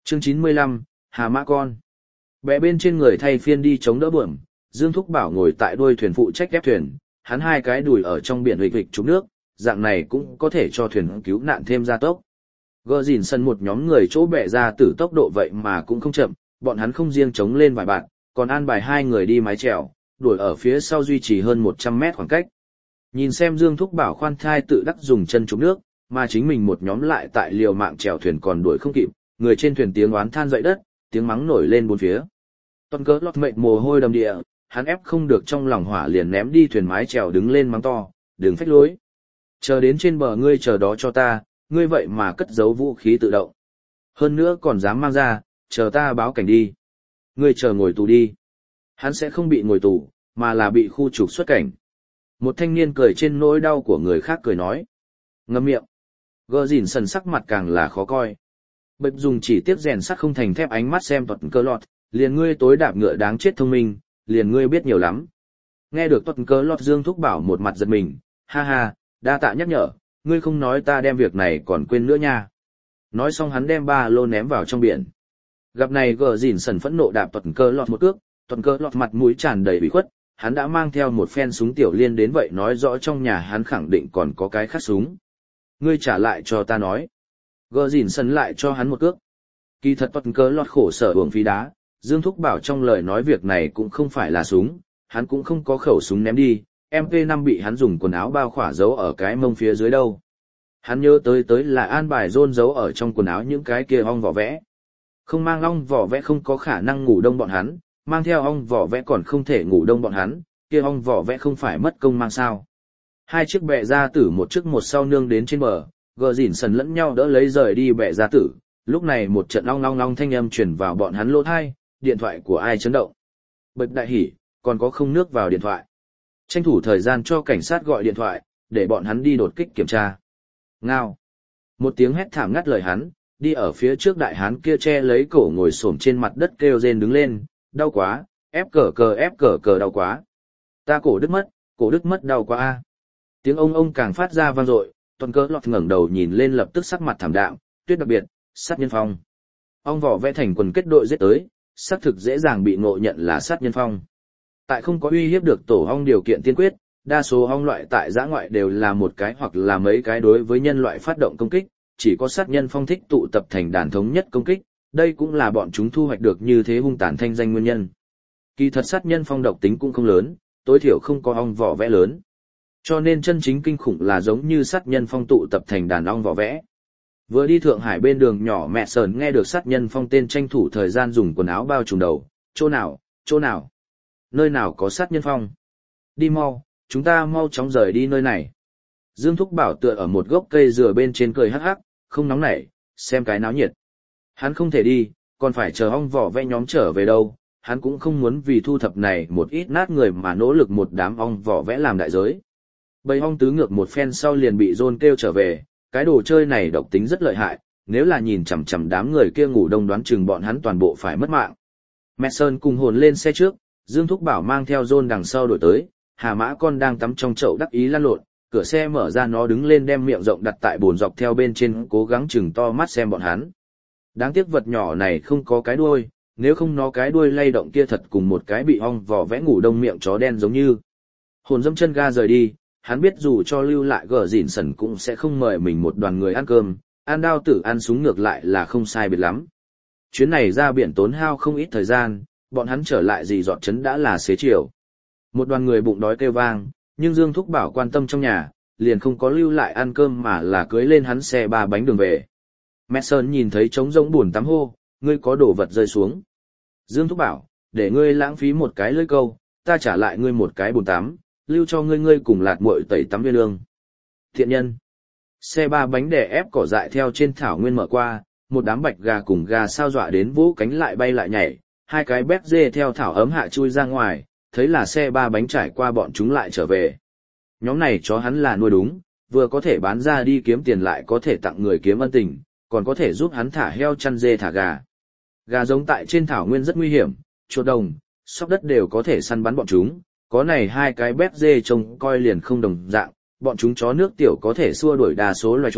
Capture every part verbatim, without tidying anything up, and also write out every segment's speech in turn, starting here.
Chương chín mươi lăm, Hà Mã Con. Bè bên trên người thay phiên đi chống đỡ bượm, Dương Thúc Bảo ngồi tại đuôi thuyền phụ trách ép thuyền, hắn hai cái đùi ở trong biển huỵch huỵch trúng nước, dạng này cũng có thể cho thuyền cứu nạn thêm gia tốc. Gờ dìn sân một nhóm người chỗ bè ra tử tốc độ vậy mà cũng không chậm, bọn hắn không riêng chống lên vài bạn, còn an bài hai người đi mái chèo, đuổi ở phía sau duy trì hơn một trăm mét khoảng cách. Nhìn xem Dương Thúc Bảo khoan thai tự đắc dùng chân trúng nước, mà chính mình một nhóm lại tại liều mạng chèo thuyền còn đuổi không kịp, người trên thuyền tiếng oán than dậy đất, tiếng mắng nổi lên bốn phía. Toàn cớ lọt mệt mồ hôi đầm địa, hắn ép không được trong lòng hỏa liền ném đi thuyền mái chèo đứng lên mắng to, đừng phách lối. Chờ đến trên bờ ngươi chờ đó cho ta, ngươi vậy mà cất giấu vũ khí tự động. Hơn nữa còn dám mang ra, chờ ta báo cảnh đi. Ngươi chờ ngồi tù đi. Hắn sẽ không bị ngồi tù, mà là bị khu trục xuất cảnh. Một thanh niên cười trên nỗi đau của người khác cười nói. Ngậm miệng. Gờ dìn sần sắc mặt càng là khó coi. Bệp dùng chỉ tiếp rèn sắt không thành thép ánh mắt xem toàn cơ lọt, liền ngươi tối đạp ngựa đáng chết thông minh, liền ngươi biết nhiều lắm. Nghe được toàn cơ lọt Dương Thúc Bảo một mặt giật mình, ha ha, đa tạ nhắc nhở, ngươi không nói ta đem việc này còn quên nữa nha. Nói xong hắn đem ba lô ném vào trong biển. Gặp này gờ dìn sần phẫn nộ đạp toàn cơ lọt một cước, toàn cơ lọt mặt mũi tràn đầy bị khuất, hắn đã mang theo một phen súng tiểu liên đến vậy nói rõ trong nhà hắn khẳng định còn có cái khác súng. Ngươi trả lại cho ta nói. Gờ dìn sần lại cho hắn một cước. Kỳ thật toàn cơ lọt khổ sở uổng phí đá, Dương Thúc Bảo trong lời nói việc này cũng không phải là súng, hắn cũng không có khẩu súng ném đi, em pê năm bị hắn dùng quần áo bao khỏa giấu ở cái mông phía dưới đâu. Hắn nhớ tới tới là an bài rôn giấu ở trong quần áo những cái kia ong vỏ vẽ. Không mang ong vỏ vẽ không có khả năng ngủ đông bọn hắn, mang theo ong vỏ vẽ còn không thể ngủ đông bọn hắn, kia ong vỏ vẽ không phải mất công mang sao. Hai chiếc bè ra tử một trước một sau nương đến trên bờ, gờ dỉn sần lẫn nhau đỡ lấy rời đi bè ra tử, lúc này một trận long long long thanh âm truyền vào bọn hắn lỗ thai, điện thoại của ai chấn động. Bạch đại hỉ, còn có không nước vào điện thoại. Tranh thủ thời gian cho cảnh sát gọi điện thoại, để bọn hắn đi đột kích kiểm tra. Ngao. Một tiếng hét thảm ngắt lời hắn, đi ở phía trước đại hán kia che lấy cổ ngồi xổm trên mặt đất kêu rên đứng lên, đau quá, ép cờ cờ ép cờ cờ đau quá. Ta cổ đứt mất, cổ đứt mất đau quá a. Tiếng ông ông càng phát ra vang dội, toàn cơ lọt ngẩng đầu nhìn lên lập tức sắc mặt thảm đạm, tuyết đặc biệt, sát nhân phong. Ong vỏ vẽ thành quần kết đội giết tới, xác thực dễ dàng bị ngộ nhận là sát nhân phong. Tại không có uy hiếp được tổ ong điều kiện tiên quyết, đa số ong loại tại giã ngoại đều là một cái hoặc là mấy cái đối với nhân loại phát động công kích, chỉ có sát nhân phong thích tụ tập thành đàn thống nhất công kích, đây cũng là bọn chúng thu hoạch được như thế hung tàn thanh danh nguyên nhân. Kỳ thật sát nhân phong độc tính cũng không lớn, tối thiểu không có ong vỏ vẽ lớn. Cho nên chân chính kinh khủng là giống như sát nhân phong tụ tập thành đàn ong vỏ vẽ. Vừa đi Thượng Hải bên đường nhỏ mẹ sờn nghe được sát nhân phong tên tranh thủ thời gian dùng quần áo bao trùm đầu, chỗ nào, chỗ nào, nơi nào có sát nhân phong. Đi mau, chúng ta mau chóng rời đi nơi này. Dương Thúc Bảo tựa ở một gốc cây dừa bên trên cười hắc hắc, không nóng nảy, xem cái náo nhiệt. Hắn không thể đi, còn phải chờ ong vỏ vẽ nhóm trở về đâu, hắn cũng không muốn vì thu thập này một ít nát người mà nỗ lực một đám ong vỏ vẽ làm đại giới. Bầy ong tứ ngược một phen sau liền bị John kêu trở về, cái đồ chơi này độc tính rất lợi hại, nếu là nhìn chằm chằm đám người kia ngủ đông đoán chừng bọn hắn toàn bộ phải mất mạng. Mason cùng hồn lên xe trước, Dương Thúc Bảo mang theo John đằng sau đổi tới, Hà Mã Con đang tắm trong chậu đắc ý lăn lộn, cửa xe mở ra nó đứng lên đem miệng rộng đặt tại bồn dọc theo bên trên cố gắng chừng to mắt xem bọn hắn. Đáng tiếc vật nhỏ này không có cái đuôi, nếu không nó cái đuôi lay động kia thật cùng một cái bị ong vỏ vẽ ngủ đông miệng chó đen giống như. Hồn dâm chân ga rời đi, hắn biết dù cho lưu lại gờ dỉn sần cũng sẽ không mời mình một đoàn người ăn cơm, ăn đao tử ăn súng ngược lại là không sai biệt lắm. Chuyến này ra biển tốn hao không ít thời gian, bọn hắn trở lại gì dọn chấn đã là xế chiều. Một đoàn người bụng đói kêu vang, nhưng Dương Thúc Bảo quan tâm trong nhà, liền không có lưu lại ăn cơm mà là cưới lên hắn xe ba bánh đường về. Mason nhìn thấy trống rỗng buồn tắm hô, ngươi có đồ vật rơi xuống. Dương Thúc Bảo, để ngươi lãng phí một cái lưỡi câu, ta trả lại ngươi một cái bồn tắm, lưu cho ngươi ngươi cùng lạt muội tẩy tắm viên lương. Thiện nhân. Xe ba bánh đè ép cỏ dại theo trên thảo nguyên mở qua, một đám bạch gà cùng gà sao dọa đến vũ cánh lại bay lại nhảy, hai cái béc dê theo thảo ấm hạ chui ra ngoài, thấy là xe ba bánh trải qua bọn chúng lại trở về. Nhóm này chó hắn là nuôi đúng, vừa có thể bán ra đi kiếm tiền lại có thể tặng người kiếm ân tình, còn có thể giúp hắn thả heo chăn dê thả gà. Gà giống tại trên thảo nguyên rất nguy hiểm, chuột đồng, sóc đất đều có thể săn bắn bọn chúng, có này hai cái béc dê trông coi liền không đồng dạng, bọn chúng chó nước tiểu có thể xua đuổi đa số loài chuột,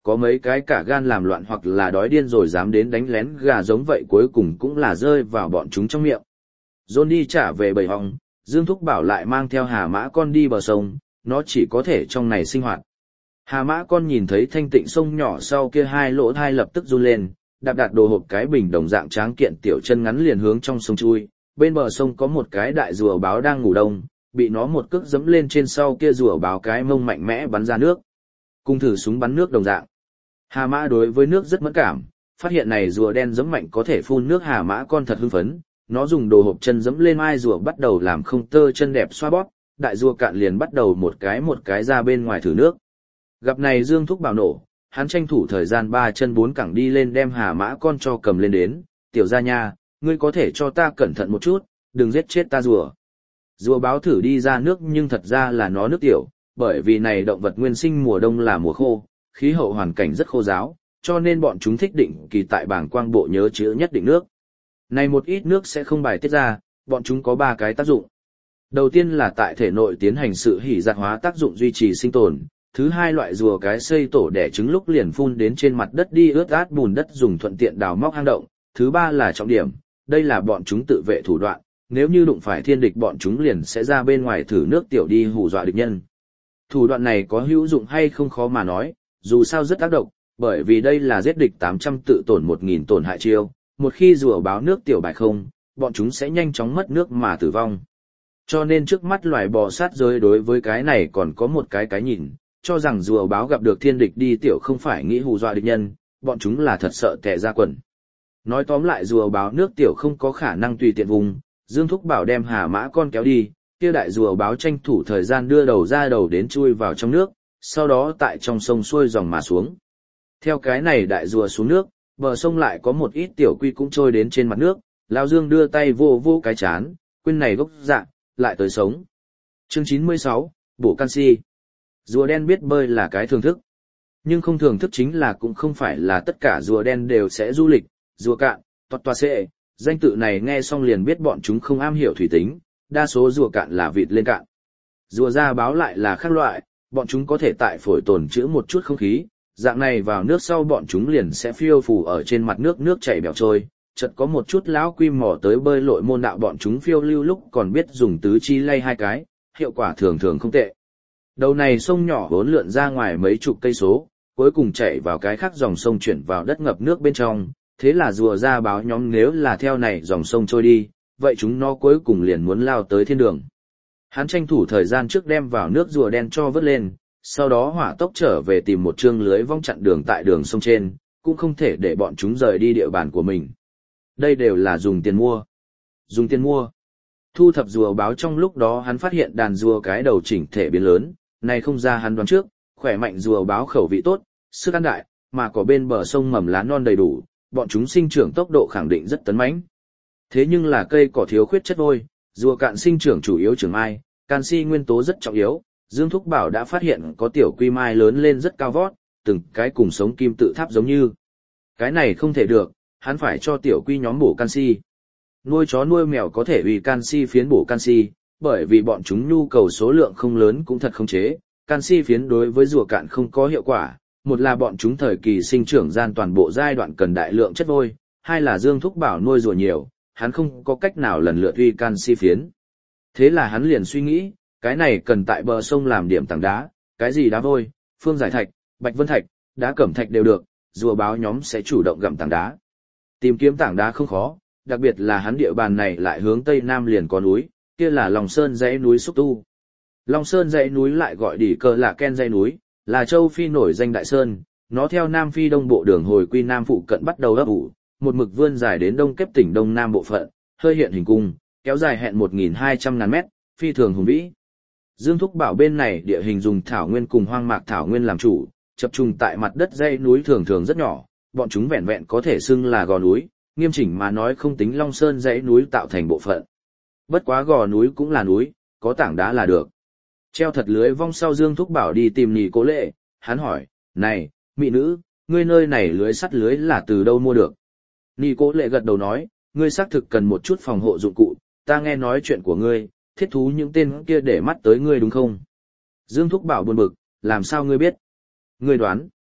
Có mấy cái cả gan làm loạn hoặc là đói điên rồi dám đến đánh lén gà giống vậy cuối cùng cũng là rơi vào bọn chúng trong miệng. John đi trả về bầy hong, Dương Thúc Bảo lại mang theo hà mã con đi bờ sông, nó chỉ có thể trong này sinh hoạt. Hà mã con nhìn thấy thanh tịnh sông nhỏ sau kia hai lỗ thai lập tức run lên, đạp đạp đồ hộp cái bình đồng dạng tráng kiện tiểu chân ngắn liền hướng trong sông chui. Bên bờ sông có một cái đại rùa báo đang ngủ đông, bị nó một cước giẫm lên trên sau kia rùa báo cái mông mạnh mẽ bắn ra nước. Cùng thử súng bắn nước đồng dạng. Hà mã đối với nước rất mẫn cảm, phát hiện này rùa đen giẫm mạnh có thể phun nước hà mã con thật hưng phấn, nó dùng đồ hộp chân giẫm lên mai rùa bắt đầu làm không tơ chân đẹp xoa bóp, đại rùa cạn liền bắt đầu một cái một cái ra bên ngoài thử nước. Gặp này Dương Thúc Bảo nổ, hắn tranh thủ thời gian ba chân bốn cẳng đi lên đem hà mã con cho cầm lên đến, tiểu gia nha, ngươi có thể cho ta cẩn thận một chút, đừng giết chết ta rùa. Rùa báo thử đi ra nước nhưng thật ra là nó nước tiểu, bởi vì này động vật nguyên sinh mùa đông là mùa khô, khí hậu hoàn cảnh rất khô ráo, cho nên bọn chúng thích định kỳ tại bảng quang bộ nhớ chứa nhất định nước. Này một ít nước sẽ không bài tiết ra, bọn chúng có ba cái tác dụng. Đầu tiên là tại thể nội tiến hành sự hỉ giạt hóa tác dụng duy trì sinh tồn, thứ hai loại rùa cái xây tổ đẻ trứng lúc liền phun đến trên mặt đất đi ướt át bùn đất dùng thuận tiện đào móc hang động, thứ ba là trọng điểm, đây là bọn chúng tự vệ thủ đoạn, nếu như đụng phải thiên địch bọn chúng liền sẽ ra bên ngoài thử nước tiểu đi hù dọa địch nhân. Thủ đoạn này có hữu dụng hay không khó mà nói, dù sao rất tác động, bởi vì đây là giết địch tám trăm tự tổn một nghìn tổn hại chiêu, một khi rùa báo nước tiểu bài không, bọn chúng sẽ nhanh chóng mất nước mà tử vong. Cho nên trước mắt loài bò sát giới đối với cái này còn có một cái cái nhìn, cho rằng rùa báo gặp được thiên địch đi tiểu không phải nghĩ hù dọa địch nhân, bọn chúng là thật sợ tè ra quần. Nói tóm lại rùa báo nước tiểu không có khả năng tùy tiện vùng, Dương Thúc Bảo đem hà mã con kéo đi, kia đại rùa báo tranh thủ thời gian đưa đầu ra đầu đến chui vào trong nước, sau đó tại trong sông xuôi dòng mà xuống. Theo cái này đại rùa xuống nước, bờ sông lại có một ít tiểu quy cũng trôi đến trên mặt nước, Lão Dương đưa tay vô vô cái chán, quên này gốc dạ, lại tới sống. Chương chín mươi sáu, bổ canxi. Rùa đen biết bơi là cái thường thức. Nhưng không thường thức chính là cũng không phải là tất cả rùa đen đều sẽ du lịch, rùa cạn, toát toa xệ, danh tự này nghe xong liền biết bọn chúng không am hiểu thủy tính, đa số rùa cạn là vịt lên cạn. Rùa da báo lại là khác loại, bọn chúng có thể tại phổi tồn trữ một chút không khí, dạng này vào nước sau bọn chúng liền sẽ phiêu phù ở trên mặt nước nước chảy bèo trôi, chợt có một chút lão quy mò tới bơi lội môn đạo bọn chúng phiêu lưu lúc còn biết dùng tứ chi lay hai cái, hiệu quả thường thường không tệ. Đầu này sông nhỏ vốn lượn ra ngoài mấy chục cây số, cuối cùng chạy vào cái khác dòng sông chuyển vào đất ngập nước bên trong, thế là rùa da báo nhóm nếu là theo này dòng sông trôi đi, vậy chúng nó cuối cùng liền muốn lao tới thiên đường. Hắn tranh thủ thời gian trước đem vào nước rùa đen cho vớt lên, sau đó hỏa tốc trở về tìm một chương lưới vong chặn đường tại đường sông trên, cũng không thể để bọn chúng rời đi địa bàn của mình. Đây đều là dùng tiền mua. Dùng tiền mua. Thu thập rùa báo trong lúc đó hắn phát hiện đàn rùa cái đầu chỉnh thể biến lớn, này không ra hắn đoán trước, khỏe mạnh rùa báo khẩu vị tốt, sức ăn đại, mà có bên bờ sông mầm lá non đầy đủ, bọn chúng sinh trưởng tốc độ khẳng định rất tấn mãnh. Thế nhưng là cây cỏ thiếu khuyết chất vôi, rùa cạn sinh trưởng chủ yếu trưởng mai, canxi nguyên tố rất trọng yếu. Dương Thúc Bảo đã phát hiện có tiểu quy mai lớn lên rất cao vót, từng cái cùng sống kim tự tháp giống như. Cái này không thể được, hắn phải cho tiểu quy nhóm bổ canxi. Nuôi chó nuôi mèo có thể uy canxi phiến bổ canxi, bởi vì bọn chúng nhu cầu số lượng không lớn cũng thật không chế, canxi phiến đối với rùa cạn không có hiệu quả, một là bọn chúng thời kỳ sinh trưởng gian toàn bộ giai đoạn cần đại lượng chất vôi, hai là Dương Thúc Bảo nuôi rùa nhiều, hắn không có cách nào lần lượt uy canxi phiến. Thế là hắn liền suy nghĩ, cái này cần tại bờ sông làm điểm tảng đá, cái gì đá vôi, phương giải thạch, bạch vân thạch, đá cẩm thạch đều được, rùa báo nhóm sẽ chủ động gặm tảng đá. Tìm kiếm tảng đá không khó, đặc biệt là hắn địa bàn này lại hướng tây nam liền có núi, kia là Long Sơn dãy núi Xúc Tu. Long Sơn dãy núi lại gọi đỉ cờ là Ken dãy núi, là châu Phi nổi danh đại sơn, nó theo Nam Phi đông bộ đường hồi quy Nam phụ cận bắt đầu ấp ủ, một mực vươn dài đến đông kép tỉnh Đông Nam bộ phận, hơi hiện hình cung, kéo dài hẹn một nghìn hai trăm ngàn mét, phi thường hùng vĩ. Dương Thúc Bảo bên này địa hình dùng thảo nguyên cùng hoang mạc thảo nguyên làm chủ, chập trùng tại mặt đất dãy núi thường thường rất nhỏ, bọn chúng vẹn vẹn có thể xưng là gò núi, nghiêm chỉnh mà nói không tính Long Sơn dãy núi tạo thành bộ phận. Bất quá gò núi cũng là núi, có tảng đá là được. Treo thật lưới vong sau Dương Thúc Bảo đi tìm Nị Cố Lệ, hắn hỏi, này, mỹ nữ, ngươi nơi này lưới sắt lưới là từ đâu mua được? Nị Cố Lệ gật đầu nói, ngươi xác thực cần một chút phòng hộ dụng cụ, ta nghe nói chuyện của ngươi, thiết thú những tên kia để mắt tới ngươi đúng không? Dương Thúc Bảo buồn bực, làm sao ngươi biết? Ngươi đoán.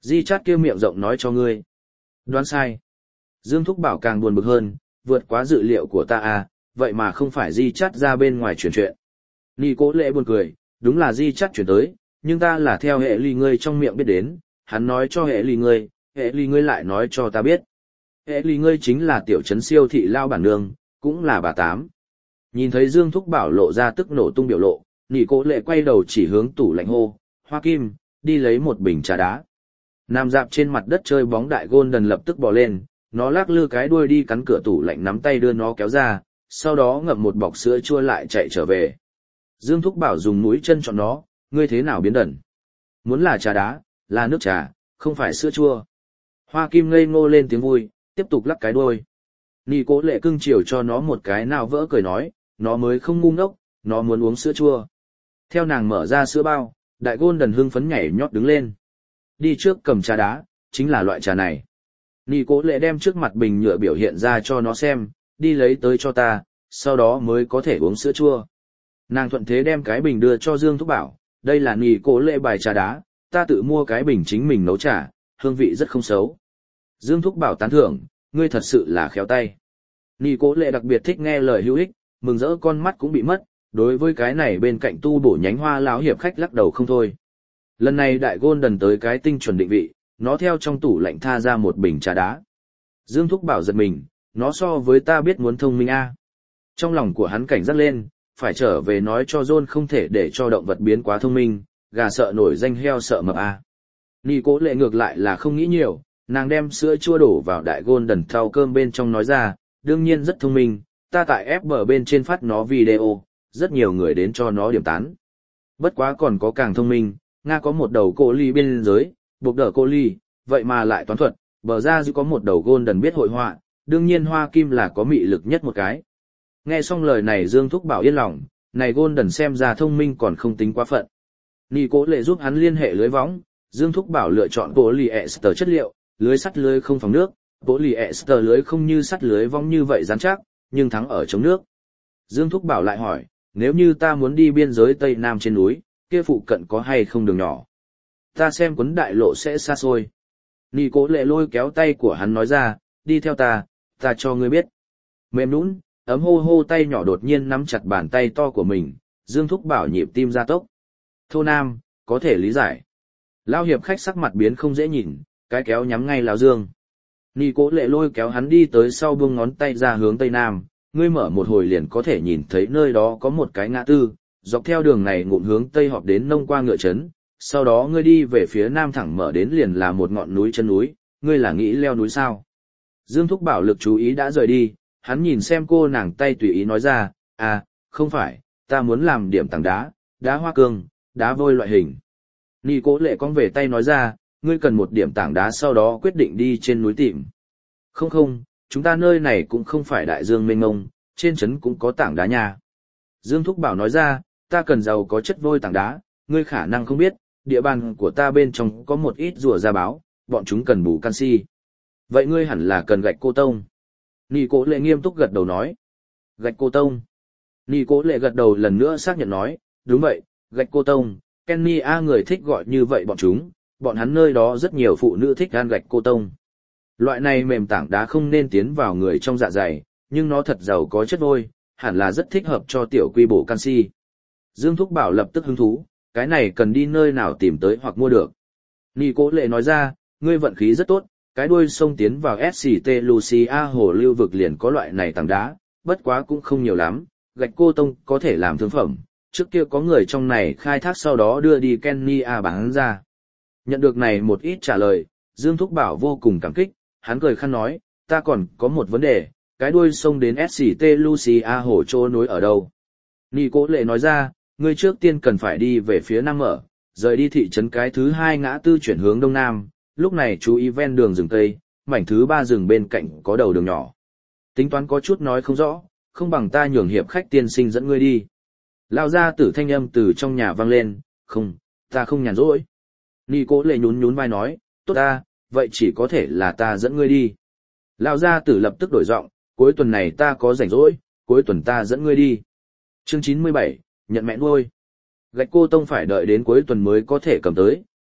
Di chát kia miệng rộng nói cho ngươi. Đoán sai. Dương Thúc Bảo càng buồn bực hơn, vượt quá dự liệu của ta à, vậy mà không phải Di chát ra bên ngoài truyền chuyện. Nị Cố Lệ buồn cười, đúng là Di chát chuyển tới, nhưng ta là theo hệ ly ngươi trong miệng biết đến, hắn nói cho hệ ly ngươi, hệ ly ngươi lại nói cho ta biết. Hệ ly ngươi chính là tiểu trấn siêu thị lao bản nương, cũng là bà Tám. Nhìn thấy Dương Thúc Bảo lộ ra tức nổ tung biểu lộ, Nị Cố Lệ quay đầu chỉ hướng tủ lạnh hô, Hoa Kim, đi lấy một bình trà đá. Nằm dạp trên mặt đất chơi bóng đại Golden lập tức bò lên, nó lắc lư cái đuôi đi cắn cửa tủ lạnh nắm tay đưa nó kéo ra, sau đó ngậm một bọc sữa chua lại chạy trở về. Dương Thúc Bảo dùng mũi chân chọn nó, ngươi thế nào biến đần? Muốn là trà đá, là nước trà, không phải sữa chua. Hoa Kim ngây ngô lên tiếng vui, tiếp tục lắc cái đuôi. Nị Cố Lệ cưng chiều cho nó một cái nào vỡ cười nói, nó mới không ngu ngốc, nó muốn uống sữa chua. Theo nàng mở ra sữa bao, đại Golden hưng phấn nhảy nhót đứng lên. Đi trước cầm trà đá, chính là loại trà này. Nị Cố Lệ đem trước mặt bình nhựa biểu hiện ra cho nó xem, đi lấy tới cho ta, sau đó mới có thể uống sữa chua. Nàng thuận thế đem cái bình đưa cho Dương Thúc Bảo, đây là Nị Cố Lệ bài trà đá, ta tự mua cái bình chính mình nấu trà, hương vị rất không xấu. Dương Thúc Bảo tán thưởng, ngươi thật sự là khéo tay. Nị Cố Lệ đặc biệt thích nghe lời hữu ích, mừng rỡ con mắt cũng bị mất, đối với cái này bên cạnh tu bổ nhánh hoa lão hiệp khách lắc đầu không thôi. Lần này đại Golden tới cái tinh chuẩn định vị, nó theo trong tủ lạnh tha ra một bình trà đá. Dương Thúc Bảo giật mình, nó so với ta biết muốn thông minh a. Trong lòng của hắn cảnh giác lên, phải trở về nói cho John không thể để cho động vật biến quá thông minh, gà sợ nổi danh heo sợ mập a. Nị Cố Lệ ngược lại là không nghĩ nhiều, nàng đem sữa chua đổ vào đại Golden thau cơm bên trong nói ra, đương nhiên rất thông minh, ta tại ép bê bên trên phát nó video, rất nhiều người đến cho nó điểm tán. Bất quá còn có càng thông minh, Nga có một đầu cô ly biên giới, buộc đỡ cô ly, vậy mà lại toán thuật, bờ ra dư có một đầu Golden biết hội họa, đương nhiên Hoa Kim là có mị lực nhất một cái. Nghe xong lời này Dương Thúc Bảo yên lòng, này Golden xem ra thông minh còn không tính quá phận. Nị Cố Lệ giúp hắn liên hệ lưới võng, Dương Thúc Bảo lựa chọn polyester chất liệu, lưới sắt lưới không phòng nước, polyester lưới không như sắt lưới võng như vậy rắn chắc, nhưng thắng ở chống nước. Dương Thúc Bảo lại hỏi, nếu như ta muốn đi biên giới Tây Nam trên núi, kia phụ cận có hay không đường nhỏ? Ta xem quấn đại lộ sẽ xa xôi. Nị Cố Lệ lôi kéo tay của hắn nói ra, đi theo ta, ta cho ngươi biết. Mềm nũng, ấm hô hô tay nhỏ đột nhiên nắm chặt bàn tay to của mình, Dương Thúc Bảo nhịp tim gia tốc. Thô Nam, có thể lý giải. Lao hiệp khách sắc mặt biến không dễ nhìn, cái kéo nhắm ngay Lão Dương. Nị Cố Lệ lôi kéo hắn đi tới sau buông ngón tay ra hướng Tây Nam, ngươi mở một hồi liền có thể nhìn thấy nơi đó có một cái ngã tư, dọc theo đường này ngụm hướng Tây họp đến nông qua ngựa trấn, sau đó ngươi đi về phía Nam thẳng mở đến liền là một ngọn núi chân núi, ngươi là nghĩ leo núi sao? Dương Thúc Bảo lực chú ý đã rời đi, hắn nhìn xem cô nàng tay tùy ý nói ra, à, không phải, ta muốn làm điểm tảng đá, đá hoa cương, đá vôi loại hình. Nị Cố Lệ cong về tay nói ra, ngươi cần một điểm tảng đá sau đó quyết định đi trên núi tìm. Không không, chúng ta nơi này cũng không phải đại dương mênh mông, trên trấn cũng có tảng đá nha. Dương Thúc Bảo nói ra, ta cần giàu có chất vôi tảng đá, ngươi khả năng không biết, địa bàn của ta bên trong có một ít rùa da báo, bọn chúng cần bù canxi. Vậy ngươi hẳn là cần gạch cô tông. Nị Cố Lệ nghiêm túc gật đầu nói. Gạch cô tông. Nị Cố Lệ gật đầu lần nữa xác nhận nói, đúng vậy, gạch cô tông, Kenny A người thích gọi như vậy bọn chúng, bọn hắn nơi đó rất nhiều phụ nữ thích ăn gạch cô tông. Loại này mềm tảng đá không nên tiến vào người trong dạ dày, nhưng nó thật giàu có chất vôi, hẳn là rất thích hợp cho tiểu quy bổ canxi. Dương Thúc Bảo lập tức hứng thú, cái này cần đi nơi nào tìm tới hoặc mua được. Nị Cố Lệ nói ra, ngươi vận khí rất tốt, cái đuôi sông tiến vào ét xê tê Lucia hồ lưu vực liền có loại này tảng đá, bất quá cũng không nhiều lắm, gạch cô tông có thể làm thương phẩm, trước kia có người trong này khai thác sau đó đưa đi Kenya bán ra. Nhận được này một ít trả lời, Dương Thúc Bảo vô cùng cảm kích, hắn cười khăn nói, ta còn có một vấn đề, cái đuôi sông đến ét xê tê Lucia hồ chỗ nối ở đâu? Nị Cố Lệ nói ra, ngươi trước tiên cần phải đi về phía Nam mở, rời đi thị trấn cái thứ hai ngã tư chuyển hướng Đông Nam, lúc này chú ý ven đường rừng Tây, mảnh thứ ba rừng bên cạnh có đầu đường nhỏ. Tính toán có chút nói không rõ, không bằng ta nhường hiệp khách tiên sinh dẫn ngươi đi. Lao ra tử thanh âm từ trong nhà vang lên, không, ta không nhàn rỗi. Nị Cố Lệ nhún nhún vai nói, tốt ta, vậy chỉ có thể là ta dẫn ngươi đi. Lao gia tử lập tức đổi giọng, cuối tuần này ta có rảnh rỗi, cuối tuần ta dẫn ngươi đi. Chương chín mươi bảy, nhận mẹ nuôi. Gạch cô tông phải đợi đến cuối tuần mới có thể cầm tới,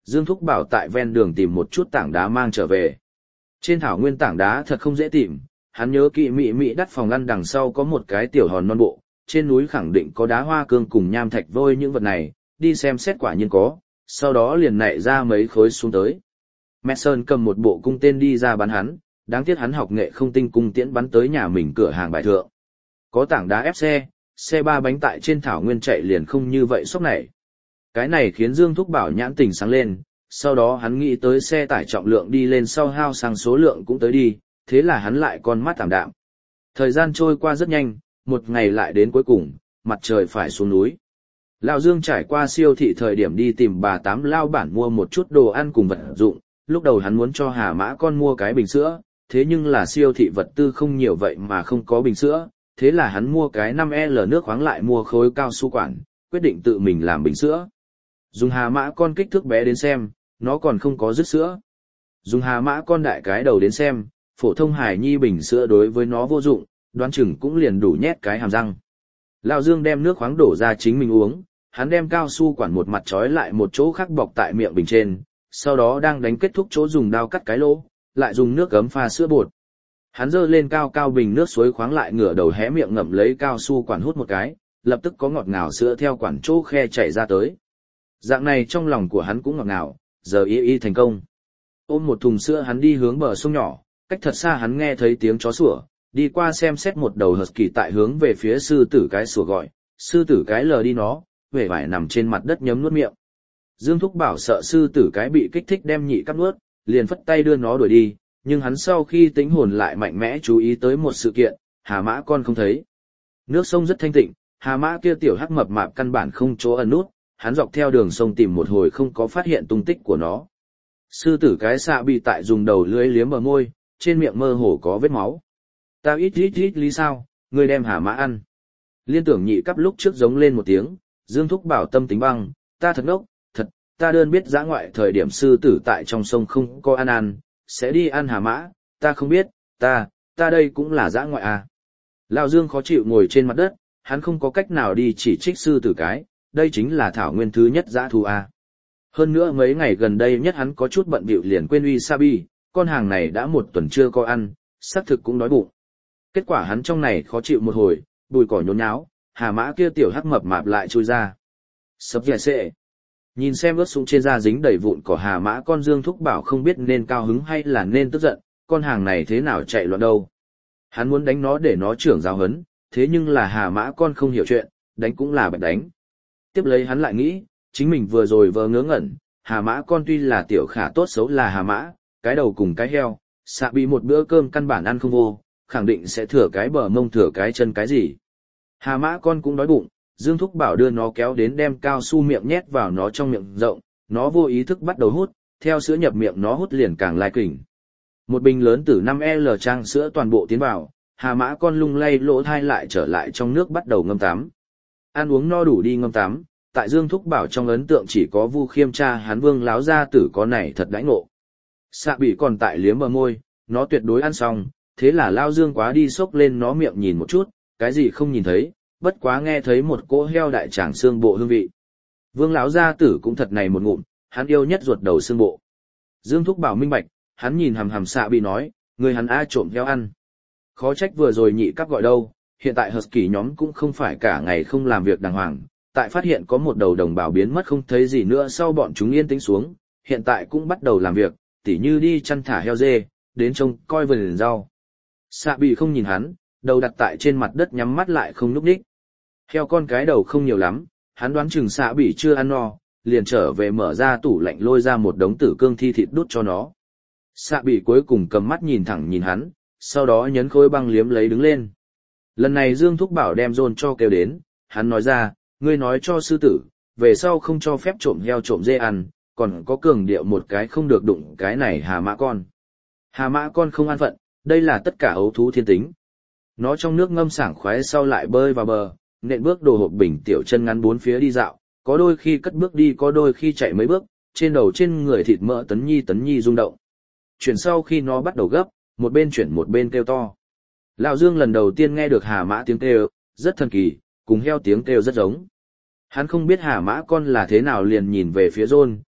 Dương Thúc Bảo tại ven đường tìm một chút tảng đá mang trở về. Trên thảo nguyên tảng đá thật không dễ tìm, hắn nhớ kỹ mị mị đắt phòng ăn đằng sau có một cái tiểu hòn non bộ, trên núi khẳng định có đá hoa cương cùng nham thạch vôi những vật này, đi xem xét quả nhiên có, sau đó liền nảy ra mấy khối xuống tới. Mason cầm một bộ cung tên đi ra bắn hắn, đáng tiếc hắn học nghệ không tinh cung tiễn bắn tới nhà mình cửa hàng bài thượng. Có tảng đá ép xe, xe ba bánh tại trên thảo nguyên chạy liền không như vậy sốc này. Cái này khiến Dương Thúc Bảo nhãn tình sáng lên, sau đó hắn nghĩ tới xe tải trọng lượng đi lên sau hao sang số lượng cũng tới đi, thế là hắn lại con mắt tạm đạm. Thời gian trôi qua rất nhanh, một ngày lại đến cuối cùng, mặt trời phải xuống núi. Lão Dương trải qua siêu thị thời điểm đi tìm bà Tám lao bản mua một chút đồ ăn cùng vật dụng, lúc đầu hắn muốn cho Hà Mã con mua cái bình sữa, thế nhưng là siêu thị vật tư không nhiều vậy mà không có bình sữa, thế là hắn mua cái năm L nước khoáng lại mua khối cao su quản, quyết định tự mình làm bình sữa. Dùng Hà Mã con kích thước bé đến xem, nó còn không có dứt sữa. Dùng Hà Mã con đại cái đầu đến xem, phổ thông hài nhi bình sữa đối với nó vô dụng, đoán chừng cũng liền đủ nhét cái hàm răng. Lão Dương đem nước khoáng đổ ra chính mình uống, hắn đem cao su quản một mặt trói lại một chỗ khác bọc tại miệng bình trên, sau đó đang đánh kết thúc chỗ dùng dao cắt cái lỗ, lại dùng nước gấm pha sữa bột. Hắn giơ lên cao cao bình nước suối khoáng lại ngửa đầu hé miệng ngậm lấy cao su quản hút một cái, lập tức có ngọt ngào sữa theo quản chỗ khe chảy ra tới. Dạng này trong lòng của hắn cũng ngọt ngào, giờ y y thành công. Ôm một thùng sữa hắn đi hướng bờ sông nhỏ, cách thật xa hắn nghe thấy tiếng chó sủa, đi qua xem xét một đầu husky tại hướng về phía sư tử cái sủa gọi, sư tử cái lờ đi nó, vẻ vải nằm trên mặt đất nhấm nuốt miệng. Dương Thúc Bảo sợ sư tử cái bị kích thích đem nhị cắp nuốt, liền phất tay đưa nó đuổi đi, nhưng hắn sau khi tính hồn lại mạnh mẽ chú ý tới một sự kiện, Hà Mã con không thấy. Nước sông rất thanh tịnh, Hà Mã kia tiểu hắc mập mạp căn bản không chỗ ẩn nút, hắn dọc theo đường sông tìm một hồi không có phát hiện tung tích của nó. Sư tử cái xạ bị tại dùng đầu lưỡi liếm bờ môi, trên miệng mơ hồ có vết máu. Tao ít ít ít lý sao, ngươi đem Hà Mã ăn. Liên tưởng nhị cắp lúc trước giống lên một tiếng, Dương Thúc Bảo tâm tính băng, ta thật ngốc, thật, ta đơn biết dã ngoại thời điểm sư tử tại trong sông không có ăn ăn, sẽ đi ăn Hà Mã, ta không biết, ta, ta đây cũng là dã ngoại à. Lão Dương khó chịu ngồi trên mặt đất, hắn không có cách nào đi chỉ trích sư tử cái, đây chính là thảo nguyên thứ nhất dã thú à. Hơn nữa mấy ngày gần đây nhất hắn có chút bận bịu liền quên uy Sabi, con hàng này đã một tuần chưa có ăn, xác thực cũng đói bụng. Kết quả hắn trong này khó chịu một hồi, bùi cỏ nhốn nháo, Hà Mã kia tiểu hắc mập mạp lại chui ra. Sập dẻ xệ. Nhìn xem ướt sũng trên da dính đầy vụn cỏ Hà Mã con Dương Thúc Bảo không biết nên cao hứng hay là nên tức giận, con hàng này thế nào chạy loạn đâu. Hắn muốn đánh nó để nó trưởng giáo hấn, thế nhưng là Hà Mã con không hiểu chuyện, đánh cũng là bạch đánh. Tiếp lấy hắn lại nghĩ, chính mình vừa rồi vờ ngớ ngẩn, Hà Mã con tuy là tiểu khả tốt xấu là Hà Mã, cái đầu cùng cái heo, xạ bị một bữa cơm căn bản ăn không vô, khẳng định sẽ thừa cái bờ mông thừa cái chân cái gì. Hà Mã con cũng đói bụng, Dương Thúc Bảo đưa nó kéo đến đem cao su miệng nhét vào nó trong miệng rộng, nó vô ý thức bắt đầu hút, theo sữa nhập miệng nó hút liền càng lai kỉnh. Một bình lớn từ năm L trang sữa toàn bộ tiến vào, Hà Mã con lung lay lỗ thai lại trở lại trong nước bắt đầu ngâm tắm. Ăn uống no đủ đi ngâm tắm, tại Dương Thúc Bảo trong ấn tượng chỉ có Vu Khiêm cha hắn Vương láo gia tử có này thật đãi ngộ. Xạ bị còn tại liếm bờ môi, nó tuyệt đối ăn xong, thế là Lao Dương quá đi xốc lên nó miệng nhìn một chút, cái gì không nhìn thấy, bất quá nghe thấy một cỗ heo đại tràng xương bộ hương vị. Vương lão gia tử cũng thật này một ngụm, hắn yêu nhất ruột đầu xương bộ. Dương Thúc Bảo minh bạch, hắn nhìn hầm hầm xạ bị nói, người hắn a trộm heo ăn. Khó trách vừa rồi nhị cắp gọi đâu, hiện tại Husky nhóm cũng không phải cả ngày không làm việc đàng hoàng, tại phát hiện có một đầu đồng bào biến mất không thấy gì nữa sau bọn chúng yên tĩnh xuống, hiện tại cũng bắt đầu làm việc, tỉ như đi chăn thả heo dê, đến trông coi vườn rau. Xạ bị không nhìn hắn, đầu đặt tại trên mặt đất nhắm mắt lại không nhúc nhích. Heo con cái đầu không nhiều lắm, hắn đoán chừng xạ bị chưa ăn no, liền trở về mở ra tủ lạnh lôi ra một đống tử cương thi thịt đút cho nó. Xạ bị cuối cùng cầm mắt nhìn thẳng nhìn hắn, sau đó nhấn khối băng liếm lấy đứng lên. Lần này Dương Thúc Bảo đem John cho kêu đến, hắn nói ra, ngươi nói cho sư tử, về sau không cho phép trộm heo trộm dê ăn, còn có cường điệu một cái không được đụng cái này Hà Mã con. Hà Mã con không an phận, đây là tất cả ấu thú thiên tính. Nó trong nước ngâm sảng khoái sau lại bơi vào bờ, nện bước đồ hộp bình tiểu chân ngắn bốn phía đi dạo, có đôi khi cất bước đi có đôi khi chạy mấy bước, trên đầu trên người thịt mỡ tấn nhi tấn nhi rung động. Chuyển sau khi nó bắt đầu gấp, một bên chuyển một bên kêu to. Lão Dương lần đầu tiên nghe được Hà Mã tiếng kêu, rất thần kỳ, cùng heo tiếng kêu rất giống. Hắn không biết Hà Mã con là thế nào liền nhìn về phía John,